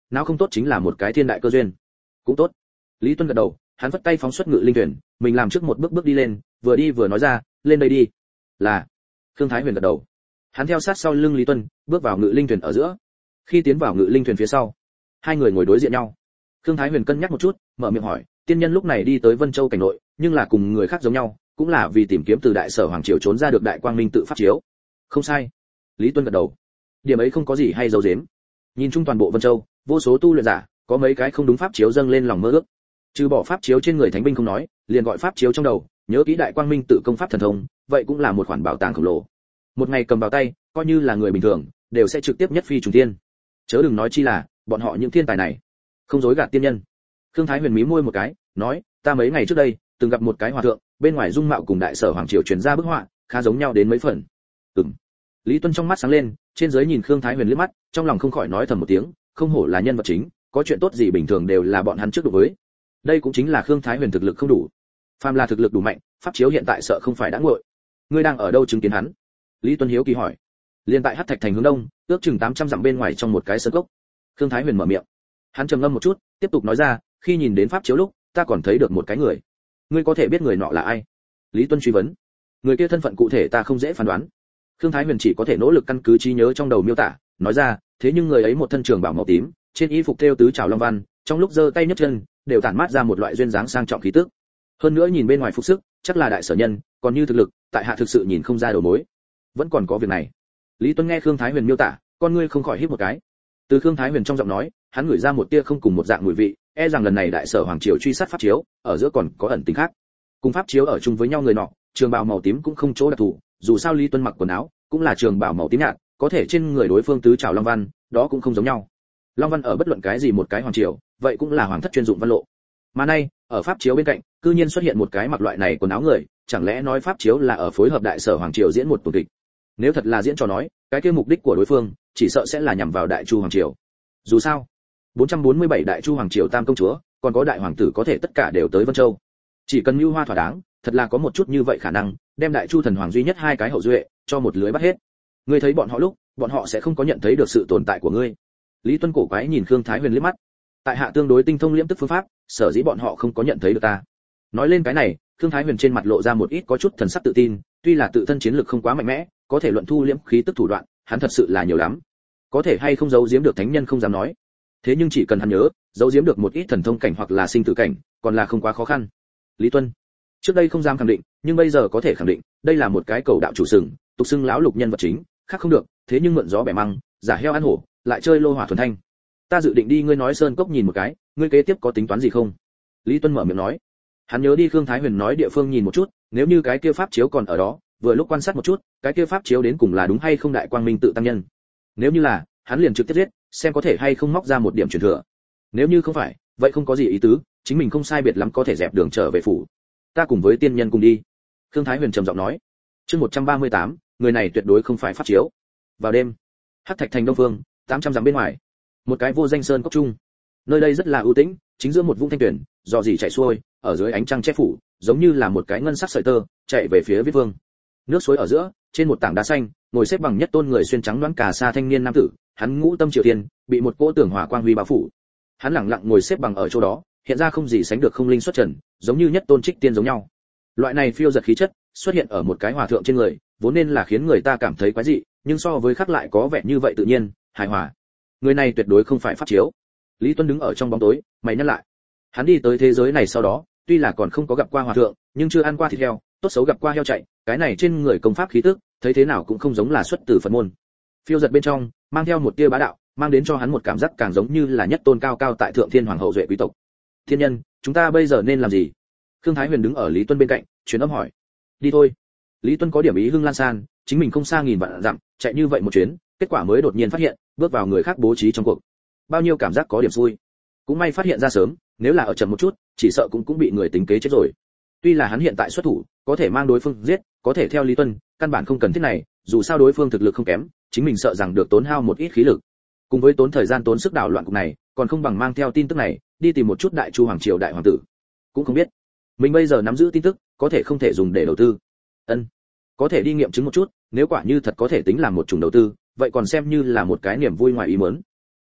não không tốt chính là một cái thiên đại cơ duyên. Cũng tốt. Lý Tuân gật đầu, hắn vất tay phóng xuất ngự linh thuyền, mình làm trước một bước bước đi lên, vừa đi vừa nói ra, lên đây đi. Là. Khương Thái Huyền gật đầu. Hắn theo sát sau lưng Lý Tuân, bước vào ngự linh thuyền ở giữa. Khi tiến vào ngự linh thuyền phía sau, hai người ngồi đối diện nhau. Khương Thái Huyền cân nhắc một chút, mở miệng hỏi, tiên nhân lúc này đi tới Vân Châu cảnh nội, nhưng là cùng người khác giống nhau, cũng là vì tìm kiếm từ đại sở hoàng triều trốn ra được đại quang minh tự pháp chiếu. Không sai. Lý Tuân gật đầu. Điểm ấy không có gì hay giấu giếm. Nhìn chung toàn bộ Vân Châu, vô số tu luyện giả, có mấy cái không đúng pháp chiếu dâng lên lòng mơ ước. Trừ bỏ pháp chiếu trên người thánh binh không nói, liền gọi pháp chiếu trong đầu, nhớ kỹ đại quang minh tự công pháp thần thông, vậy cũng là một khoản bảo tàng khổng lồ. Một ngày cầm vào tay, coi như là người bình thường, đều sẽ trực tiếp nhất phi trùng thiên. Chớ đừng nói chi là, bọn họ những thiên tài này, không dối gạt tiên nhân. Khương Thái Huyền mí môi một cái, nói, ta mấy ngày trước đây, từng gặp một cái hòa thượng, bên ngoài dung mạo cùng đại sở hoàng triều truyền ra bức họa, khá giống nhau đến mấy phần. Ừm. Lý Tuân trong mắt sáng lên, trên dưới nhìn Khương Thái Huyền liếc mắt, trong lòng không khỏi nói thầm một tiếng, không hổ là nhân vật chính, có chuyện tốt gì bình thường đều là bọn hắn trước đối với. Đây cũng chính là Khương Thái Huyền thực lực không đủ. Phàm là thực lực đủ mạnh, pháp chiếu hiện tại sợ không phải đã nguội. Ngươi đang ở đâu chứng kiến hắn? Lý Tuân hiếu kỳ hỏi. Liên tại Hắc Thạch thành hướng đông, ước chừng tám trăm dặm bên ngoài trong một cái sơn cốc. Khương Thái Huyền mở miệng. Hắn trầm ngâm một chút, tiếp tục nói ra, khi nhìn đến pháp chiếu lúc, ta còn thấy được một cái người. Ngươi có thể biết người nọ là ai? Lý Tuân truy vấn. Người kia thân phận cụ thể ta không dễ phán đoán. Khương Thái Huyền chỉ có thể nỗ lực căn cứ trí nhớ trong đầu miêu tả, nói ra, thế nhưng người ấy một thân trường bào màu tím, trên y phục thêu tứ trảo long văn, trong lúc giơ tay nhấc chân, đều tản mát ra một loại duyên dáng sang trọng khí tức. Hơn nữa nhìn bên ngoài phục sức, chắc là đại sở nhân, còn như thực lực, tại hạ thực sự nhìn không ra đầu mối. Vẫn còn có việc này. Lý Tuân nghe Khương Thái Huyền miêu tả, con ngươi không khỏi hít một cái. Từ Khương Thái Huyền trong giọng nói, hắn ngửi ra một tia không cùng một dạng mùi vị, e rằng lần này đại sở hoàng triều truy sát pháp chiếu, ở giữa còn có ẩn tình khác. Cùng pháp chiếu ở chung với nhau người nọ, trường bào màu tím cũng không chỗ đặc thù, dù sao Lý Tuân mặc quần áo cũng là trường bào màu tím nhạt, có thể trên người đối phương tứ trảo long văn, đó cũng không giống nhau. Long văn ở bất luận cái gì một cái hoàng triều, vậy cũng là hoàng thất chuyên dụng văn lộ. Mà nay, ở pháp chiếu bên cạnh, cư nhiên xuất hiện một cái mặc loại này quần áo người, chẳng lẽ nói pháp chiếu là ở phối hợp đại sở hoàng triều diễn một tuồng kịch? Nếu thật là diễn trò nói, cái kia mục đích của đối phương, chỉ sợ sẽ là nhằm vào đại chu hoàng triều. Dù sao, bốn trăm bốn mươi bảy đại chu hoàng triều tam công chúa, còn có đại hoàng tử có thể tất cả đều tới Vân Châu. Chỉ cần mưu hoa thỏa đáng, thật là có một chút như vậy khả năng, đem đại chu thần hoàng duy nhất hai cái hậu duệ, cho một lưới bắt hết. Ngươi thấy bọn họ lúc, bọn họ sẽ không có nhận thấy được sự tồn tại của ngươi. Lý Tuân cổ quái nhìn Khương Thái Huyền liếc mắt. Tại hạ tương đối tinh thông liễm tức phương pháp, sở dĩ bọn họ không có nhận thấy được ta. Nói lên cái này, Khương Thái Huyền trên mặt lộ ra một ít có chút thần sắc tự tin, tuy là tự thân chiến lực không quá mạnh mẽ, có thể luận thu liễm khí tức thủ đoạn, hắn thật sự là nhiều lắm. Có thể hay không giấu giếm được thánh nhân không dám nói. Thế nhưng chỉ cần hắn nhớ, giấu giếm được một ít thần thông cảnh hoặc là sinh tử cảnh, còn là không quá khó khăn. Lý Tuân, trước đây không dám khẳng định, nhưng bây giờ có thể khẳng định, đây là một cái cầu đạo chủ sừng, tục xưng lão lục nhân vật chính, khác không được, thế nhưng mượn gió bẻ măng, giả heo ăn hổ, lại chơi lô hỏa thuần thanh. Ta dự định đi ngươi nói sơn cốc nhìn một cái, ngươi kế tiếp có tính toán gì không? Lý Tuân mở miệng nói. Hắn nhớ đi Khương Thái Huyền nói địa phương nhìn một chút, nếu như cái kia pháp chiếu còn ở đó, vừa lúc quan sát một chút, cái kia pháp chiếu đến cùng là đúng hay không đại quang minh tự tăng nhân. Nếu như là, hắn liền trực tiếp giết, xem có thể hay không móc ra một điểm truyền thừa. Nếu như không phải, vậy không có gì ý tứ, chính mình không sai biệt lắm có thể dẹp đường trở về phủ. Ta cùng với tiên nhân cùng đi. Khương Thái Huyền trầm giọng nói. Chương một trăm ba mươi tám, người này tuyệt đối không phải pháp chiếu. Vào đêm, Hắc Thạch thành đông phương, tám trăm dặm bên ngoài, một cái vô danh sơn cốc trung. Nơi đây rất là ưu tĩnh, chính giữa một vũng thanh tuyển, dò dỉ chảy xuôi, ở dưới ánh trăng che phủ, giống như là một cái ngân sắc sợi tơ, chạy về phía Viết Vương. Nước suối ở giữa, trên một tảng đá xanh, ngồi xếp bằng nhất tôn người xuyên trắng đoán cà sa thanh niên nam tử, hắn ngũ tâm triều thiên, bị một cỗ tưởng hỏa quang huy bao phủ. Hắn lặng lặng ngồi xếp bằng ở chỗ đó, hiện ra không gì sánh được không linh xuất trần, giống như nhất tôn trích tiên giống nhau. Loại này phiêu giật khí chất, xuất hiện ở một cái hòa thượng trên người, vốn nên là khiến người ta cảm thấy quái dị, nhưng so với khác lại có vẻ như vậy tự nhiên, hài hòa. Người này tuyệt đối không phải pháp chiếu. Lý Tuân đứng ở trong bóng tối, mày nhăn lại. Hắn đi tới thế giới này sau đó, tuy là còn không có gặp qua hòa thượng, nhưng chưa ăn qua thịt heo, tốt xấu gặp qua heo chạy, cái này trên người công pháp khí tức, thấy thế nào cũng không giống là xuất từ Phật môn. Phiêu giật bên trong, mang theo một tia bá đạo, mang đến cho hắn một cảm giác càng giống như là nhất tôn cao cao tại thượng thiên hoàng hậu duệ quý tộc. Thiên nhân, chúng ta bây giờ nên làm gì? Khương Thái Huyền đứng ở Lý Tuân bên cạnh, truyền âm hỏi. Đi thôi. Lý Tuân có điểm ý hưng lan san, chính mình không xa nghìn vạn dặm, chạy như vậy một chuyến, kết quả mới đột nhiên phát hiện, bước vào người khác bố trí trong cuộc. Bao nhiêu cảm giác có điểm xui. Cũng may phát hiện ra sớm, nếu là ở chậm một chút, chỉ sợ cũng cũng bị người tính kế chết rồi. Tuy là hắn hiện tại xuất thủ, có thể mang đối phương giết, có thể theo Lý Tuân, căn bản không cần thiết này, dù sao đối phương thực lực không kém, chính mình sợ rằng được tốn hao một ít khí lực. Cùng với tốn thời gian tốn sức đảo loạn cục này, còn không bằng mang theo tin tức này, đi tìm một chút đại chu hoàng triều đại hoàng tử. Cũng không biết, mình bây giờ nắm giữ tin tức, có thể không thể dùng để đầu tư. Ân, có thể đi nghiệm chứng một chút, nếu quả như thật có thể tính làm một chủng đầu tư, vậy còn xem như là một cái niềm vui ngoài ý muốn.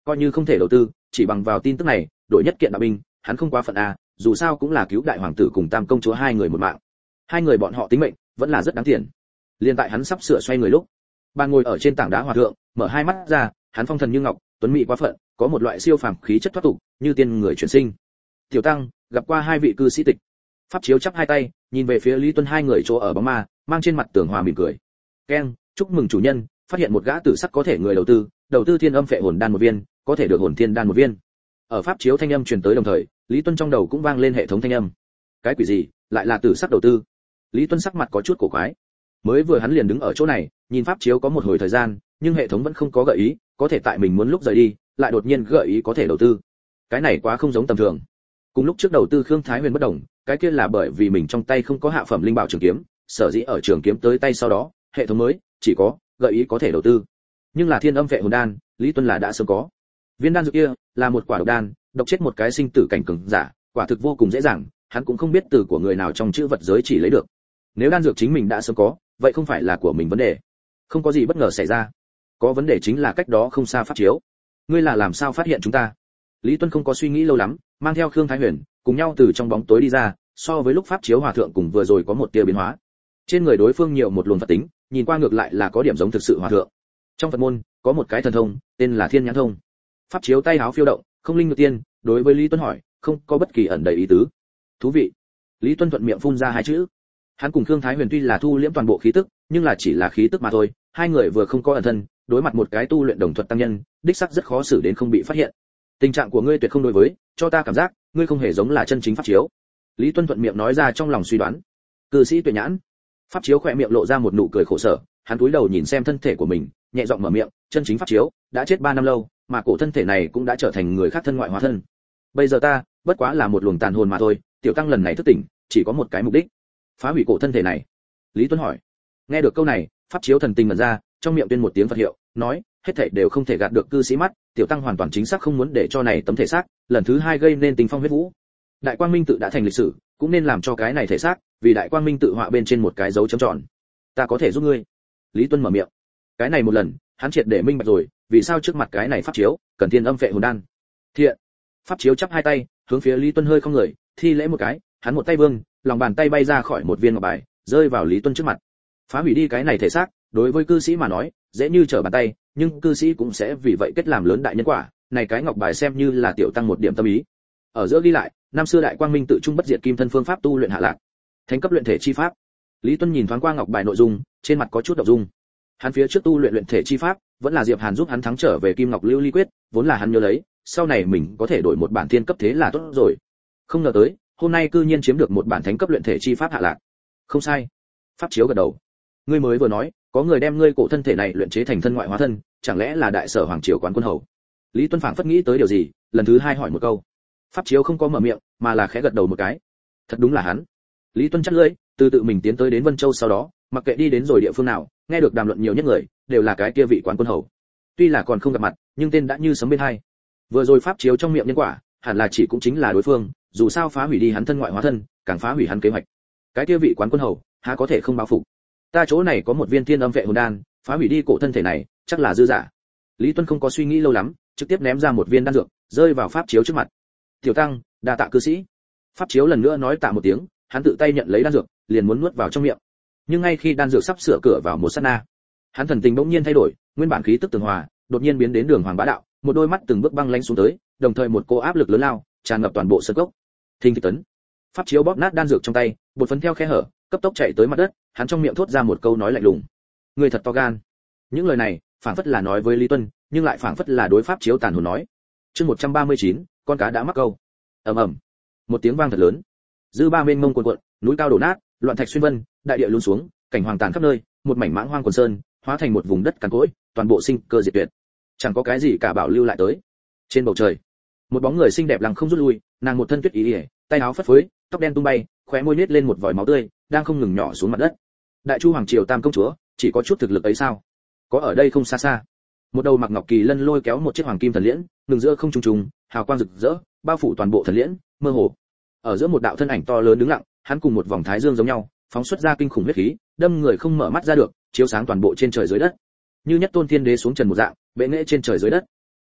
coi như không thể đầu tư, chỉ bằng vào tin tức này, đổi nhất kiện đạo binh, hắn không quá phận à, dù sao cũng là cứu đại hoàng tử cùng tam công chúa hai người một mạng. Hai người bọn họ tính mệnh vẫn là rất đáng tiền. Liên tại hắn sắp sửa xoay người lúc, ban ngồi ở trên tảng đá hòa thượng, mở hai mắt ra, hắn phong thần như ngọc, tuấn mỹ quá phận, có một loại siêu phàm khí chất thoát tục, như tiên người chuyển sinh. Tiểu tăng, gặp qua hai vị cư sĩ tịch. Pháp chiếu chắp hai tay, nhìn về phía Lý Tuân hai người chỗ ở bóng ma, mang trên mặt tường hòa mỉm cười. Keng, chúc mừng chủ nhân, phát hiện một gã tử sắc có thể người đầu tư, đầu tư thiên âm phệ hồn đan một viên, có thể được hồn thiên đan một viên. Ở pháp chiếu thanh âm truyền tới đồng thời, Lý Tuân trong đầu cũng vang lên hệ thống thanh âm. Cái quỷ gì, lại là tử sắc đầu tư? Lý Tuân sắc mặt có chút cổ quái. Mới vừa hắn liền đứng ở chỗ này, nhìn pháp chiếu có một hồi thời gian, nhưng hệ thống vẫn không có gợi ý, có thể tại mình muốn lúc rời đi, lại đột nhiên gợi ý có thể đầu tư. Cái này quá không giống tầm thường. Cùng lúc trước đầu tư Khương Thái Huyền bất đồng, cái kia là bởi vì mình trong tay không có hạ phẩm linh bảo trường kiếm, sở dĩ ở trường kiếm tới tay sau đó, hệ thống mới chỉ có gợi ý có thể đầu tư. Nhưng là thiên âm vệ hồn đan, Lý Tuân là đã sớm có. Viên đan dược kia là một quả độc đan, độc chết một cái sinh tử cảnh cường giả, quả thực vô cùng dễ dàng, hắn cũng không biết từ của người nào trong chữ vật giới chỉ lấy được. Nếu đan dược chính mình đã sớm có, vậy không phải là của mình vấn đề. Không có gì bất ngờ xảy ra. Có vấn đề chính là cách đó không xa pháp chiếu. Ngươi là làm sao phát hiện chúng ta? Lý Tuân không có suy nghĩ lâu lắm, mang theo Khương Thái Huyền, cùng nhau từ trong bóng tối đi ra, so với lúc pháp chiếu hòa thượng cùng vừa rồi có một tia biến hóa. Trên người đối phương nhiều một luồng Phật tính, nhìn qua ngược lại là có điểm giống thực sự hòa thượng. Trong Phật môn, có một cái thần thông, tên là Thiên Nhãn Thông. Pháp chiếu tay háo phiêu động, không linh ngự tiên, đối với Lý Tuân hỏi, không có bất kỳ ẩn đầy ý tứ. Thú vị. Lý Tuân thuận miệng phun ra hai chữ. Hắn cùng Khương Thái Huyền tuy là thu liễm toàn bộ khí tức, nhưng là chỉ là khí tức mà thôi, hai người vừa không có ẩn thân, đối mặt một cái tu luyện đồng thuật tăng nhân, đích xác rất khó xử đến không bị phát hiện. Tình trạng của ngươi tuyệt không đối với, cho ta cảm giác, ngươi không hề giống là chân chính pháp chiếu. Lý Tuân thuận miệng nói ra trong lòng suy đoán. Cư sĩ Tuệ Nhãn. Pháp chiếu khỏe miệng lộ ra một nụ cười khổ sở, hắn cúi đầu nhìn xem thân thể của mình, nhẹ giọng mở miệng, chân chính pháp chiếu đã chết ba năm lâu, mà cổ thân thể này cũng đã trở thành người khác thân ngoại hóa thân. Bây giờ ta, bất quá là một luồng tàn hồn mà thôi, tiểu tăng lần này thức tỉnh, chỉ có một cái mục đích, phá hủy cổ thân thể này. Lý Tuân hỏi. Nghe được câu này, pháp chiếu thần tình mở ra, trong miệng tuyên một tiếng Phật hiệu, nói, hết thảy đều không thể gạt được cư sĩ mắt, tiểu tăng hoàn toàn chính xác không muốn để cho này tấm thể xác lần thứ hai gây nên tình phong huyết vũ. Đại Quang Minh tự đã thành lịch sử, cũng nên làm cho cái này thể xác vì Đại Quang Minh tự họa bên trên một cái dấu chấm tròn. Ta có thể giúp ngươi. Lý Tuân mở miệng. Cái này một lần, hắn triệt để minh bạch rồi, vì sao trước mặt cái này pháp chiếu cần thiên âm phệ hồn đan. Thiện. Pháp chiếu chắp hai tay, hướng phía Lý Tuân hơi không người, thi lễ một cái, hắn một tay vươn, lòng bàn tay bay ra khỏi một viên ngọc bài, rơi vào Lý Tuân trước mặt. Phá hủy đi cái này thể xác, đối với cư sĩ mà nói, dễ như trở bàn tay, nhưng cư sĩ cũng sẽ vì vậy kết làm lớn đại nhân quả, này cái ngọc bài xem như là tiểu tăng một điểm tâm ý. Ở giữa ghi lại, năm xưa Đại Quang Minh tự trung bất diệt kim thân phương pháp tu luyện hạ lạc, thánh cấp luyện thể chi pháp. Lý Tuân nhìn thoáng qua ngọc bài nội dung, trên mặt có chút động dung. Hắn phía trước tu luyện luyện thể chi pháp, vẫn là Diệp Hàn giúp hắn thắng trở về Kim Ngọc Lưu Ly Quyết, vốn là hắn nhớ lấy, sau này mình có thể đổi một bản thiên cấp thế là tốt rồi. Không ngờ tới, hôm nay cư nhiên chiếm được một bản thánh cấp luyện thể chi pháp hạ lạc. Không sai. Pháp chiếu gật đầu. Ngươi mới vừa nói, có người đem ngươi cổ thân thể này luyện chế thành thân ngoại hóa thân, chẳng lẽ là đại sở hoàng triều quán quân hầu? Lý Tuân phảng phất nghĩ tới điều gì, lần thứ hai hỏi một câu. Pháp chiếu không có mở miệng, mà là khẽ gật đầu một cái. Thật đúng là hắn. Lý Tuân chắt lưỡi, từ tự mình tiến tới đến Vân Châu sau đó, mặc kệ đi đến rồi địa phương nào, nghe được đàm luận nhiều nhất người, đều là cái kia vị quán quân hầu. Tuy là còn không gặp mặt, nhưng tên đã như sấm bên hai. Vừa rồi pháp chiếu trong miệng nhân quả, hẳn là chỉ cũng chính là đối phương, dù sao phá hủy đi hắn thân ngoại hóa thân, càng phá hủy hắn kế hoạch. Cái kia vị quán quân hầu, há có thể không báo phục. Ta chỗ này có một viên thiên âm vệ hồn đan, phá hủy đi cổ thân thể này, chắc là dư giả. Lý Tuân không có suy nghĩ lâu lắm, trực tiếp ném ra một viên đan dược, rơi vào pháp chiếu trước mặt. Tiểu tăng, đa tạ cư sĩ. Pháp chiếu lần nữa nói tạ một tiếng, hắn tự tay nhận lấy đan dược, liền muốn nuốt vào trong miệng. Nhưng ngay khi đan dược sắp sửa cửa vào một sát na, hắn thần tình bỗng nhiên thay đổi, nguyên bản khí tức tường hòa, đột nhiên biến đến đường hoàng bá đạo, một đôi mắt từng bước băng lãnh xuống tới, đồng thời một cô áp lực lớn lao tràn ngập toàn bộ sân cốc. Thình thịch tấn. Pháp chiếu bóp nát đan dược trong tay, bột phấn theo khe hở, cấp tốc chạy tới mặt đất, hắn trong miệng thốt ra một câu nói lạnh lùng. Người thật to gan. Những lời này, phảng phất là nói với Lý Tuân, nhưng lại phảng phất là đối pháp chiếu tàn hồn nói. Chương một trăm ba mươi chín, con cá đã mắc câu. Ầm ầm. Một tiếng vang thật lớn. Dư ba mênh mông cuồn cuộn, núi cao đổ nát, loạn thạch xuyên vân, đại địa lún xuống, cảnh hoàng tàn khắp nơi, một mảnh mãng hoang quần sơn, hóa thành một vùng đất cằn cỗi, toàn bộ sinh cơ diệt tuyệt. Chẳng có cái gì cả bảo lưu lại tới. Trên bầu trời, một bóng người xinh đẹp lặng không rút lui, nàng một thân tuyết ý ỉa, tay áo phất phới, tóc đen tung bay, khóe môi nết lên một vòi máu tươi, đang không ngừng nhỏ xuống mặt đất. Đại Chu hoàng triều tam công chúa, chỉ có chút thực lực ấy sao? Có ở đây không xa xa. Một đầu mặc ngọc kỳ lân lôi kéo một chiếc hoàng kim thần liễn, ngừng giữa không trung trùng, hào quang rực rỡ, bao phủ toàn bộ thần liễn, mơ hồ. Ở giữa một đạo thân ảnh to lớn đứng lặng, hắn cùng một vòng thái dương giống nhau, phóng xuất ra kinh khủng huyết khí, đâm người không mở mắt ra được, chiếu sáng toàn bộ trên trời dưới đất. Như nhất tôn thiên đế xuống trần một dạng, bệ nghệ trên trời dưới đất.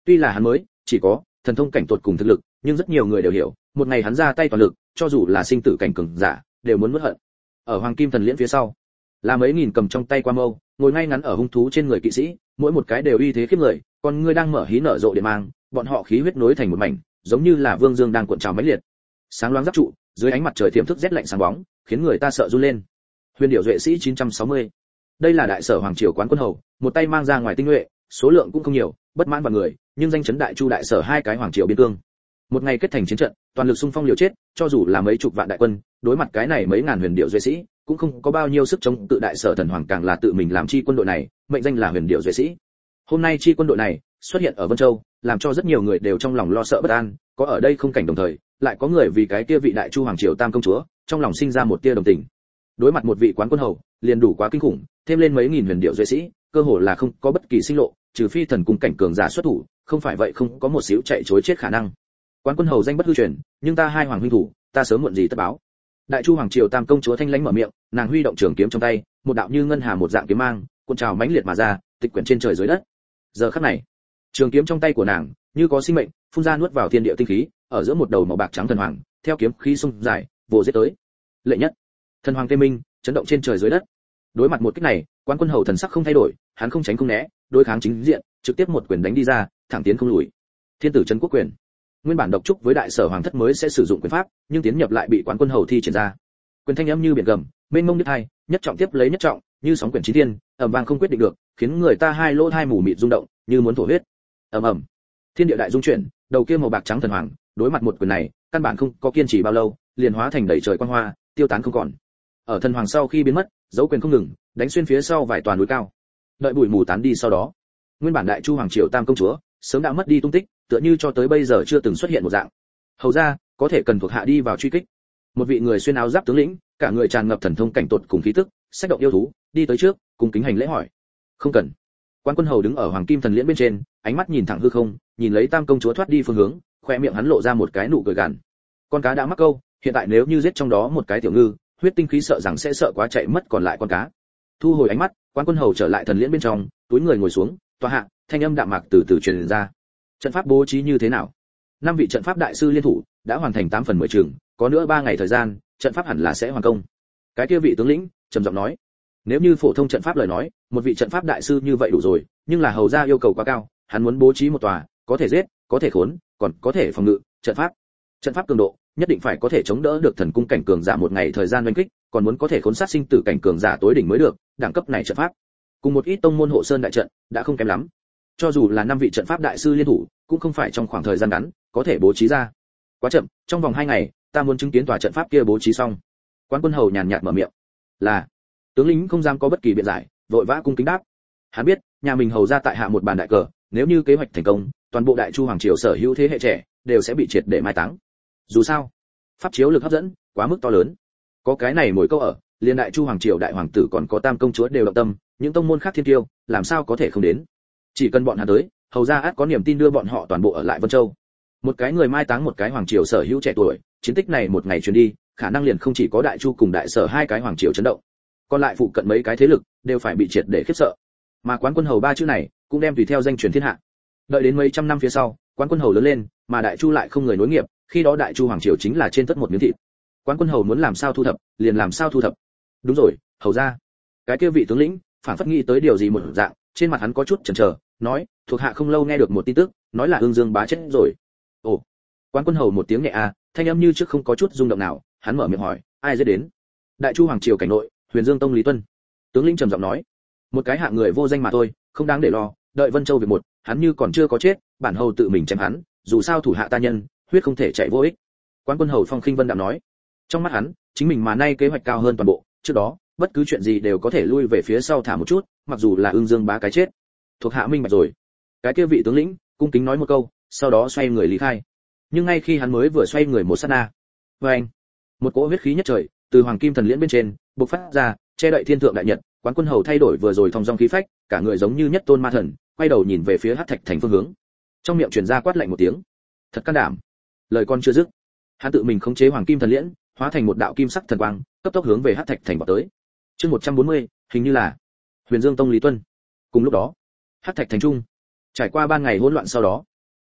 Tuy là hắn mới chỉ có thần thông cảnh tột cùng thực lực, nhưng rất nhiều người đều hiểu, một ngày hắn ra tay toàn lực, cho dù là sinh tử cảnh cường giả, đều muốn nuốt hận. Ở Hoàng Kim Thần Liễn phía sau, là mấy nghìn cầm trong tay qua mâu, ngồi ngay ngắn ở hung thú trên người kỵ sĩ, mỗi một cái đều uy thế khiếp người, còn người đang mở hí nở rộ điện mang, bọn họ khí huyết nối thành một mảnh, giống như là vương dương đang cuộn trào mãnh liệt. Sáng loáng giáp trụ, dưới ánh mặt trời tiềm thức rét lạnh sáng bóng, khiến người ta sợ run lên. Huyền điệu duệ sĩ chín trăm sáu mươi. Đây là đại sở hoàng triều quán quân hầu, một tay mang ra ngoài tinh nhuệ, số lượng cũng không nhiều, bất mãn vào người, nhưng danh chấn đại chu đại sở hai cái hoàng triều biên cương. Một ngày kết thành chiến trận, toàn lực xung phong liều chết, cho dù là mấy chục vạn đại quân, đối mặt cái này mấy ngàn huyền điệu duệ sĩ, cũng không có bao nhiêu sức chống tự đại sở thần hoàng càng là tự mình làm chi quân đội này, mệnh danh là huyền điệu duệ sĩ. Hôm nay chi quân đội này xuất hiện ở Vân Châu, làm cho rất nhiều người đều trong lòng lo sợ bất an, có ở đây không cảnh đồng thời, lại có người vì cái kia vị đại chu hoàng triều tam công chúa, trong lòng sinh ra một tia đồng tình. Đối mặt một vị quán quân hầu, liền đủ quá kinh khủng, thêm lên mấy nghìn huyền điệu duệ sĩ, cơ hồ là không có bất kỳ sinh lộ, trừ phi thần cung cảnh cường giả xuất thủ, không phải vậy không có một xíu chạy trối chết khả năng. Quán quân hầu danh bất hư truyền, nhưng ta hai hoàng huynh thủ, ta sớm muộn gì tất báo. Đại chu hoàng triều tam công chúa thanh lãnh mở miệng, nàng huy động trường kiếm trong tay, một đạo như ngân hà một dạng kiếm mang, cuộn trào mãnh liệt mà ra, tịch quyển trên trời dưới đất. Giờ khắc này, trường kiếm trong tay của nàng như có sinh mệnh, phun ra nuốt vào thiên địa tinh khí, ở giữa một đầu màu bạc trắng thần hoàng, theo kiếm khí xung dài, vồ giết tới. Lệ nhất, thần hoàng tê minh, chấn động trên trời dưới đất. Đối mặt một kích này, quán quân hầu thần sắc không thay đổi, hắn không tránh không né, đối kháng chính diện, trực tiếp một quyền đánh đi ra, thẳng tiến không lùi. Thiên tử trấn quốc quyền. Nguyên bản độc trúc với đại sở hoàng thất mới sẽ sử dụng quyền pháp, nhưng tiến nhập lại bị quán quân hầu thi triển ra. Quyền thanh âm như biển gầm, mênh mông nhất hai, nhất trọng tiếp lấy nhất trọng, như sóng quyển chí thiên, ầm vang không quyết định được, khiến người ta hai lỗ hai mù mịt rung động, như muốn thổ huyết. Ầm ầm. Thiên địa đại dung chuyển, đầu kia màu bạc trắng thần hoàng, đối mặt một quyền này, căn bản không có kiên trì bao lâu, liền hóa thành đầy trời quang hoa, tiêu tán không còn. Ở thần hoàng sau khi biến mất, dấu quyền không ngừng, đánh xuyên phía sau vài toàn núi cao. Đợi bụi mù tán đi sau đó, nguyên bản đại chu hoàng triều tam công chúa sớm đã mất đi tung tích, tựa như cho tới bây giờ chưa từng xuất hiện một dạng. Hầu ra, có thể cần thuộc hạ đi vào truy kích. Một vị người xuyên áo giáp tướng lĩnh, cả người tràn ngập thần thông cảnh tột cùng khí tức, sách động yêu thú, đi tới trước, cùng kính hành lễ hỏi. Không cần. Quan quân hầu đứng ở hoàng kim thần liễn bên trên, ánh mắt nhìn thẳng hư không, nhìn lấy tam công chúa thoát đi phương hướng, khoe miệng hắn lộ ra một cái nụ cười gằn. Con cá đã mắc câu, hiện tại nếu như giết trong đó một cái tiểu ngư, huyết tinh khí sợ rằng sẽ sợ quá chạy mất còn lại con cá. Thu hồi ánh mắt, quan quân hầu trở lại thần liễn bên trong, túi người ngồi xuống, tòa hạ, thanh âm đạm mạc từ từ truyền ra. Trận pháp bố trí như thế nào? Năm vị trận pháp đại sư liên thủ đã hoàn thành tám phần mười trường, có nữa ba ngày thời gian, trận pháp hẳn là sẽ hoàn công. Cái kia vị tướng lĩnh trầm giọng nói, nếu như phổ thông trận pháp lời nói, một vị trận pháp đại sư như vậy đủ rồi, nhưng là hầu gia yêu cầu quá cao, hắn muốn bố trí một tòa, có thể giết, có thể khốn, còn có thể phòng ngự, trận pháp. Trận pháp cường độ, nhất định phải có thể chống đỡ được thần cung cảnh cường giả một ngày thời gian đánh kích, còn muốn có thể khốn sát sinh tử cảnh cường giả tối đỉnh mới được, đẳng cấp này trận pháp. Cùng một ít tông môn hộ sơn đại trận, đã không kém lắm. Cho dù là năm vị trận pháp đại sư liên thủ, cũng không phải trong khoảng thời gian ngắn có thể bố trí ra. Quá chậm, trong vòng hai ngày, ta muốn chứng kiến tòa trận pháp kia bố trí xong. Quan quân hầu nhàn nhạt mở miệng. Là. Tướng lĩnh không dám có bất kỳ biện giải, vội vã cung kính đáp. Hắn biết, nhà mình hầu ra tại hạ một bàn đại cờ, nếu như kế hoạch thành công, toàn bộ đại chu hoàng triều sở hữu thế hệ trẻ đều sẽ bị triệt để mai táng. Dù sao, pháp chiếu lực hấp dẫn quá mức to lớn. Có cái này mỗi câu ở, liên đại chu hoàng triều đại hoàng tử còn có tam công chúa đều động tâm, những tông môn khác thiên kiêu, làm sao có thể không đến. Chỉ cần bọn hắn tới, hầu ra ắt có niềm tin đưa bọn họ toàn bộ ở lại Vân Châu. Một cái người mai táng một cái hoàng triều sở hữu trẻ tuổi, chiến tích này một ngày truyền đi, khả năng liền không chỉ có đại chu cùng đại sở hai cái hoàng triều chấn động, còn lại phụ cận mấy cái thế lực đều phải bị triệt để khiếp sợ. Mà quán quân hầu ba chữ này cũng đem tùy theo danh truyền thiên hạ. Đợi đến mấy trăm năm phía sau, quán quân hầu lớn lên, mà đại chu lại không người nối nghiệp, khi đó đại chu hoàng triều chính là trên tất một miếng thịt. Quán quân hầu muốn làm sao thu thập, liền làm sao thu thập. Đúng rồi, hầu ra. Cái kia vị tướng lĩnh, phản phất nghĩ tới điều gì một dạng, trên mặt hắn có chút chần chờ, nói, thuộc hạ không lâu nghe được một tin tức, nói là Ương Dương bá chết rồi. Ồ. Quán quân hầu một tiếng nhẹ a, thanh âm như trước không có chút rung động nào, hắn mở miệng hỏi, ai dễ đến? Đại chu hoàng triều cảnh nội, Huyền Dương tông Lý Tuân. Tướng lĩnh trầm giọng nói, một cái hạng người vô danh mà thôi, không đáng để lo, đợi Vân Châu việc một, hắn như còn chưa có chết, bản hầu tự mình chém hắn, dù sao thủ hạ ta nhân, huyết không thể chạy vô ích. Quán quân hầu Phong Khinh Vân đạm nói, trong mắt hắn, chính mình mà nay kế hoạch cao hơn toàn bộ, trước đó, bất cứ chuyện gì đều có thể lui về phía sau thả một chút, mặc dù là Ương Dương bá cái chết. Thuộc hạ minh bạch rồi. Cái kia vị tướng lĩnh cung kính nói một câu, sau đó xoay người lý khai. Nhưng ngay khi hắn mới vừa xoay người một sát na, anh, một cỗ huyết khí nhất trời từ hoàng kim thần liễn bên trên bộc phát ra, che đậy thiên thượng đại nhật. Quán quân hầu thay đổi vừa rồi thong dong khí phách, cả người giống như nhất tôn ma thần, quay đầu nhìn về phía Hắc Thạch thành phương hướng. Trong miệng truyền ra quát lạnh một tiếng, thật can đảm. Lời con chưa dứt, hắn tự mình khống chế hoàng kim thần liễn, hóa thành một đạo kim sắc thần quang, cấp tốc hướng về Hắc Thạch thành vọt tới. Chương một trăm bốn mươi, hình như là Huyền Dương tông Lý Tuân. Cùng lúc đó, Hắc Thạch thành trung, trải qua ba ngày hỗn loạn sau đó,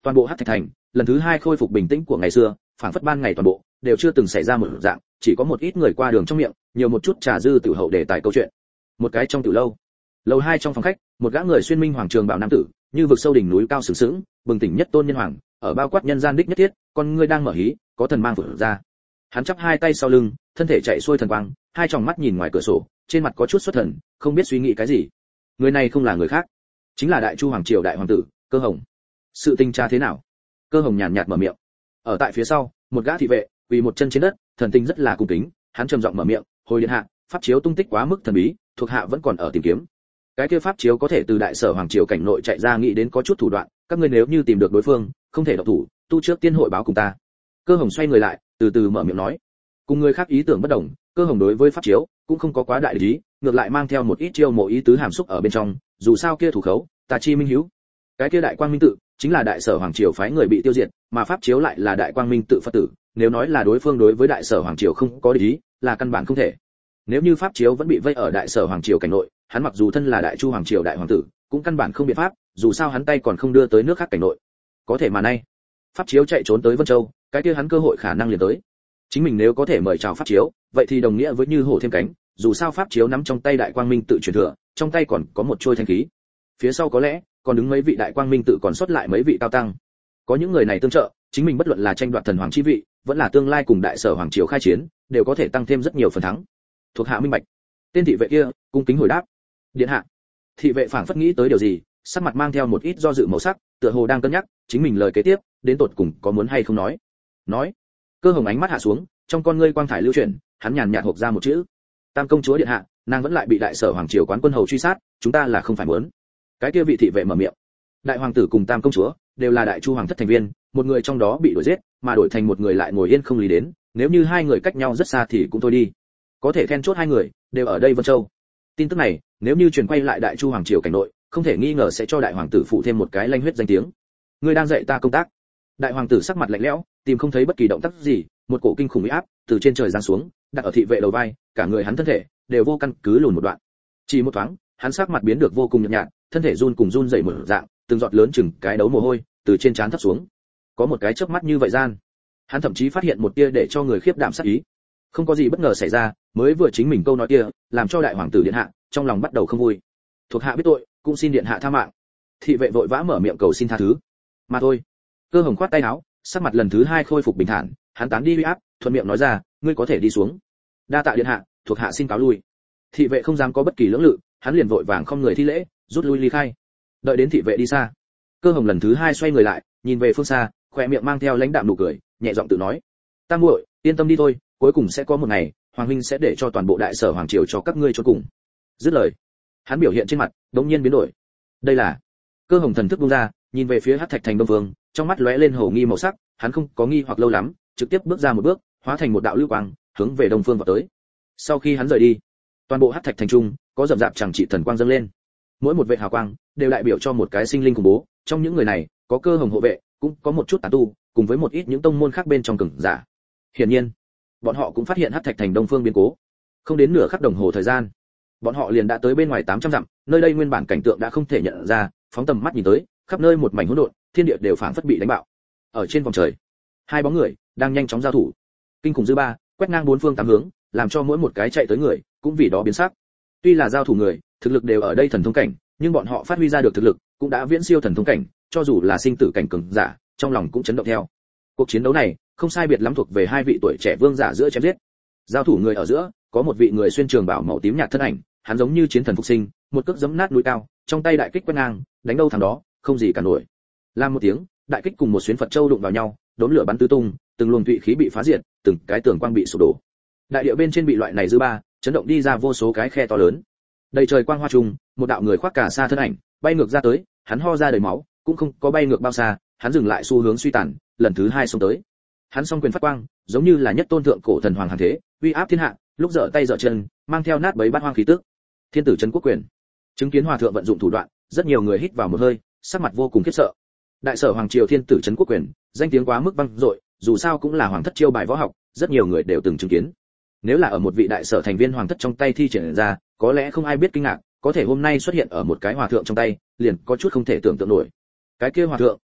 Toàn bộ Hắc Thạch Thành lần thứ hai khôi phục bình tĩnh của ngày xưa, phảng phất ban ngày toàn bộ đều chưa từng xảy ra một dạng, chỉ có một ít người qua đường trong miệng, nhiều một chút trà dư tiểu hậu để tài câu chuyện. Một cái trong tiểu lâu, lầu hai trong phòng khách, một gã người xuyên minh hoàng trường bảo nam tử, như vực sâu đỉnh núi cao sừng sững, bừng tỉnh nhất tôn nhân hoàng, ở bao quát nhân gian đích nhất thiết, con ngươi đang mở hí, có thần mang vụt ra. Hắn chắp hai tay sau lưng, thân thể chạy xuôi thần quang, hai tròng mắt nhìn ngoài cửa sổ, trên mặt có chút xuất thần, không biết suy nghĩ cái gì. Người này không là người khác, chính là Đại Chu hoàng triều đại hoàng tử Cơ Hồng. Sự tình tra thế nào? Cơ Hồng nhàn nhạt mở miệng. Ở tại phía sau, một gã thị vệ quỳ một chân trên đất, thần tình rất là cung kính, hắn trầm giọng mở miệng, hồi điện hạ, pháp chiếu tung tích quá mức thần bí, thuộc hạ vẫn còn ở tìm kiếm. Cái kia pháp chiếu có thể từ đại sở hoàng triều cảnh nội chạy ra, nghĩ đến có chút thủ đoạn, các ngươi nếu như tìm được đối phương, không thể động thủ, tu trước tiên hội báo cùng ta. Cơ Hồng xoay người lại, từ từ mở miệng nói. Cùng người khác ý tưởng bất đồng, Cơ Hồng đối với pháp chiếu cũng không có quá đại ý, ngược lại mang theo một ít chiêu mộ ý tứ hàm xúc ở bên trong, dù sao kia thủ khấu, tà chi minh hiếu. Cái kia đại quang minh tự chính là đại sở hoàng triều phái người bị tiêu diệt, mà pháp chiếu lại là đại quang minh tự Phật tử, nếu nói là đối phương đối với đại sở hoàng triều không có ý, là căn bản không thể. Nếu như pháp chiếu vẫn bị vây ở đại sở hoàng triều cảnh nội, hắn mặc dù thân là đại chu hoàng triều đại hoàng tử, cũng căn bản không biện pháp, dù sao hắn tay còn không đưa tới nước khác cảnh nội. Có thể mà nay, pháp chiếu chạy trốn tới Vân Châu, cái kia hắn cơ hội khả năng liền tới. Chính mình nếu có thể mời chào pháp chiếu, vậy thì đồng nghĩa với như hổ thêm cánh, dù sao pháp chiếu nắm trong tay đại quang minh tự truyền thừa, trong tay còn có một trôi thanh khí. Phía sau có lẽ còn đứng mấy vị đại quang minh tự còn sót lại mấy vị cao tăng. Có những người này tương trợ, chính mình bất luận là tranh đoạt thần hoàng chi vị, vẫn là tương lai cùng đại sở hoàng triều khai chiến, đều có thể tăng thêm rất nhiều phần thắng. Thuộc hạ minh bạch. Tên thị vệ kia cung kính hồi đáp. Điện hạ. Thị vệ phảng phất nghĩ tới điều gì, sắc mặt mang theo một ít do dự màu sắc, tựa hồ đang cân nhắc, chính mình lời kế tiếp, đến tột cùng có muốn hay không nói. Nói. Cơ Hồng ánh mắt hạ xuống, trong con ngươi quang thải lưu chuyển, hắn nhàn nhạt hộc ra một chữ. Tam công chúa điện hạ, nàng vẫn lại bị đại sở hoàng triều quán quân hầu truy sát, chúng ta là không phải muốn. Cái kia vị thị vệ mở miệng. Đại hoàng tử cùng tam công chúa đều là đại chu hoàng thất thành viên, một người trong đó bị đuổi giết, mà đổi thành một người lại ngồi yên không lý đến, nếu như hai người cách nhau rất xa thì cũng thôi đi. Có thể then chốt hai người đều ở đây Vân Châu. Tin tức này, nếu như truyền quay lại đại chu hoàng triều cảnh nội, không thể nghi ngờ sẽ cho đại hoàng tử phụ thêm một cái lanh huyết danh tiếng. Ngươi đang dạy ta công tác. Đại hoàng tử sắc mặt lạnh lẽo, tìm không thấy bất kỳ động tác gì, một cổ kinh khủng uy áp từ trên trời giáng xuống, đặt ở thị vệ đầu vai, cả người hắn thân thể đều vô căn cứ lùn một đoạn. Chỉ một thoáng, hắn sắc mặt biến được vô cùng nhợt nhạt, thân thể run cùng run rẩy một dạng, từng giọt lớn chừng cái đấu mồ hôi từ trên trán thấp xuống. Có một cái chớp mắt như vậy gian, hắn thậm chí phát hiện một tia để cho người khiếp đảm sát ý. Không có gì bất ngờ xảy ra, mới vừa chính mình câu nói kia, làm cho đại hoàng tử điện hạ trong lòng bắt đầu không vui. Thuộc hạ biết tội, cũng xin điện hạ tha mạng. Thị vệ vội vã mở miệng cầu xin tha thứ. Mà thôi. Cơ Hồng khoát tay áo, sắc mặt lần thứ hai khôi phục bình thản, hắn tán đi uy áp, thuận miệng nói ra, ngươi có thể đi xuống. Đa tạ điện hạ, thuộc hạ xin cáo lui. Thị vệ không dám có bất kỳ lưỡng lự, hắn liền vội vàng không người thi lễ, rút lui ly khai. Đợi đến thị vệ đi xa, Cơ Hồng lần thứ hai xoay người lại, nhìn về phương xa, khóe miệng mang theo lãnh đạm nụ cười, nhẹ giọng tự nói: "Tam muội, yên tâm đi thôi, cuối cùng sẽ có một ngày, hoàng huynh sẽ để cho toàn bộ đại sở hoàng triều cho các ngươi chôn cùng." Dứt lời, hắn biểu hiện trên mặt đột nhiên biến đổi. Đây là Cơ Hồng thần thức buông ra, nhìn về phía Hắc Thạch Thành Đông Vương, trong mắt lóe lên hổ nghi màu sắc, hắn không có nghi hoặc lâu lắm, trực tiếp bước ra một bước, hóa thành một đạo lưu quang, hướng về Đông Phương vọt tới. Sau khi hắn rời đi, toàn bộ Hắc Thạch Thành trung có rậm rạp chẳng trị thần quang dâng lên. Mỗi một vệt hào quang đều đại biểu cho một cái sinh linh khủng bố, trong những người này, có Cơ Hồng hộ vệ, cũng có một chút tán tu, cùng với một ít những tông môn khác bên trong cường giả. Hiển nhiên, bọn họ cũng phát hiện Hắc Thạch Thành Đông Phương biến cố. Không đến nửa khắc đồng hồ thời gian, bọn họ liền đã tới bên ngoài tám trăm dặm, nơi đây nguyên bản cảnh tượng đã không thể nhận ra, phóng tầm mắt nhìn tới, khắp nơi một mảnh hỗn độn, thiên địa đều phảng phất bị đánh bạo. Ở trên vòng trời, hai bóng người đang nhanh chóng giao thủ. Kinh khủng dư ba, quét ngang bốn phương tám hướng, làm cho mỗi một cái chạy tới người cũng vì đó biến sắc. Tuy là giao thủ người, thực lực đều ở đây thần thông cảnh, nhưng bọn họ phát huy ra được thực lực cũng đã viễn siêu thần thông cảnh, cho dù là sinh tử cảnh cường giả, trong lòng cũng chấn động theo. Cuộc chiến đấu này, không sai biệt lắm thuộc về hai vị tuổi trẻ vương giả giữa chém giết. Giao thủ người ở giữa, có một vị người xuyên trường bào màu tím nhạt thân ảnh, hắn giống như chiến thần phục sinh, một cước giẫm nát núi cao, trong tay đại kích quét ngang, đánh đâu thằng đó, không gì cả nổi. Lam một tiếng, đại kích cùng một xuyến Phật châu đụng vào nhau, đốn lửa bắn tứ tung, từng luồng thủy khí bị phá diệt, từng cái tường quang bị sụp đổ. Đại địa bên trên bị loại này dư ba, chấn động đi ra vô số cái khe to lớn. Đầy trời quang hoa trùng, một đạo người khoác cả sa thân ảnh, bay ngược ra tới, hắn ho ra đầy máu, cũng không có bay ngược bao xa, hắn dừng lại xu hướng suy tàn, lần thứ hai xông tới. Hắn song quyền phát quang, giống như là nhất tôn thượng cổ thần hoàng hàng thế, uy áp thiên hạ, lúc dở tay dở chân, mang theo nát bấy bát hoang khí tức. Thiên tử trấn quốc quyền. Chứng kiến hòa thượng vận dụng thủ đoạn, rất nhiều người hít vào một hơi, sắc mặt vô cùng khiếp sợ. Đại sở hoàng triều thiên tử trấn quốc quyền, danh tiếng quá mức vang dội, dù sao cũng là hoàng thất chiêu bài võ học, rất nhiều người đều từng chứng kiến. Nếu là ở một vị đại sở thành viên hoàng thất trong tay thi triển ra, có lẽ không ai biết kinh ngạc, có thể hôm nay xuất hiện ở một cái hòa thượng trong tay, liền có chút không thể tưởng tượng nổi. Cái kia hòa thượng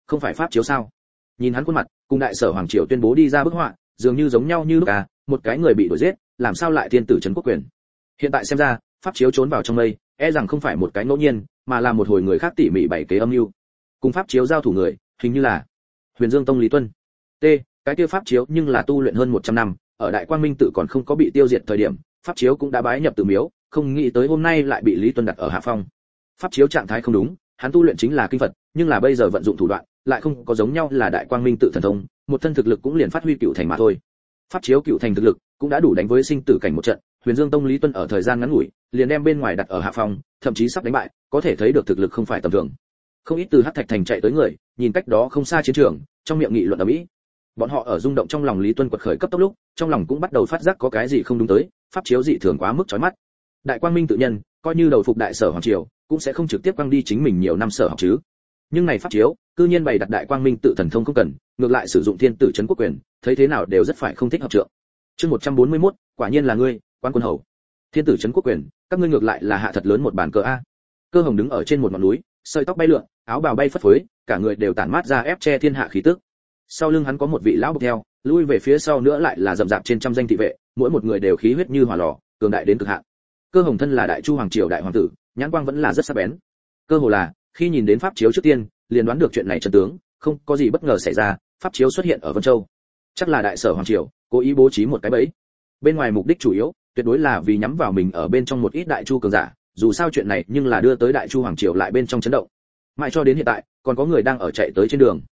không phải pháp chiếu sao? Nhìn hắn khuôn mặt, cùng đại sở hoàng triều tuyên bố đi ra bức họa, dường như giống nhau như lúc à, một cái người bị đuổi giết, làm sao lại thiên tử trấn quốc quyền? Hiện tại xem ra, pháp chiếu trốn vào trong mây, e rằng không phải một cái ngẫu nhiên, mà là một hồi người khác tỉ mỉ bày kế âm mưu. Cùng pháp chiếu giao thủ người, hình như là Huyền Dương Tông Lý Tuân. T, cái kia pháp chiếu nhưng là tu luyện hơn một trăm năm, ở Đại Quang Minh tự còn không có bị tiêu diệt thời điểm, pháp chiếu cũng đã bái nhập tự miếu, không nghĩ tới hôm nay lại bị Lý Tuân đặt ở hạ phong. Pháp chiếu trạng thái không đúng, hắn tu luyện chính là kinh Phật, nhưng là bây giờ vận dụng thủ đoạn, lại không có giống nhau là Đại Quang Minh tự thần thông, một thân thực lực cũng liền phát huy cựu thành mà thôi. Pháp chiếu cựu thành thực lực, cũng đã đủ đánh với sinh tử cảnh một trận, Huyền Dương Tông Lý Tuân ở thời gian ngắn ngủi, liền đem bên ngoài đặt ở hạ phong, thậm chí sắp đánh bại, có thể thấy được thực lực không phải tầm thường. Không ít từ Hắc Thạch thành chạy tới người, nhìn cách đó không xa chiến trường, trong miệng nghị luận ầm ĩ. Bọn họ ở rung động trong lòng Lý Tuân quật khởi cấp tốc lúc, trong lòng cũng bắt đầu phát giác có cái gì không đúng tới, pháp chiếu dị thường quá mức chói mắt. Đại Quang Minh tự nhân, coi như đầu phục đại sở hoàng triều, cũng sẽ không trực tiếp quăng đi chính mình nhiều năm sở học chứ. Nhưng này pháp chiếu, cư nhiên bày đặt Đại Quang Minh tự thần thông không cần, ngược lại sử dụng thiên tử trấn quốc quyền, thấy thế nào đều rất phải không thích hợp trượng. Chương một trăm bốn mươi mốt, quả nhiên là ngươi, Quan Quân Hầu. Thiên tử trấn quốc quyền, các ngươi ngược lại là hạ thật lớn một bàn cờ a. Cơ Hồng đứng ở trên một ngọn núi, sợi tóc bay lượn, áo bào bay phất phới, cả người đều tản mát ra ép che thiên hạ khí tức. Sau lưng hắn có một vị lão bộc theo, lui về phía sau nữa lại là rậm rạp trên trăm danh thị vệ, mỗi một người đều khí huyết như hỏa lò, cường đại đến cực hạn. Cơ Hồng thân là Đại Chu hoàng triều đại hoàng tử, nhãn quang vẫn là rất sắc bén. Cơ hồ là, khi nhìn đến pháp chiếu trước tiên, liền đoán được chuyện này chân tướng, không có gì bất ngờ xảy ra, pháp chiếu xuất hiện ở Vân Châu. Chắc là đại sở hoàng triều cố ý bố trí một cái bẫy. Bên ngoài mục đích chủ yếu, tuyệt đối là vì nhắm vào mình ở bên trong một ít Đại Chu cường giả, dù sao chuyện này nhưng là đưa tới Đại Chu hoàng triều lại bên trong chấn động. Mãi cho đến hiện tại, còn có người đang ở chạy tới trên đường.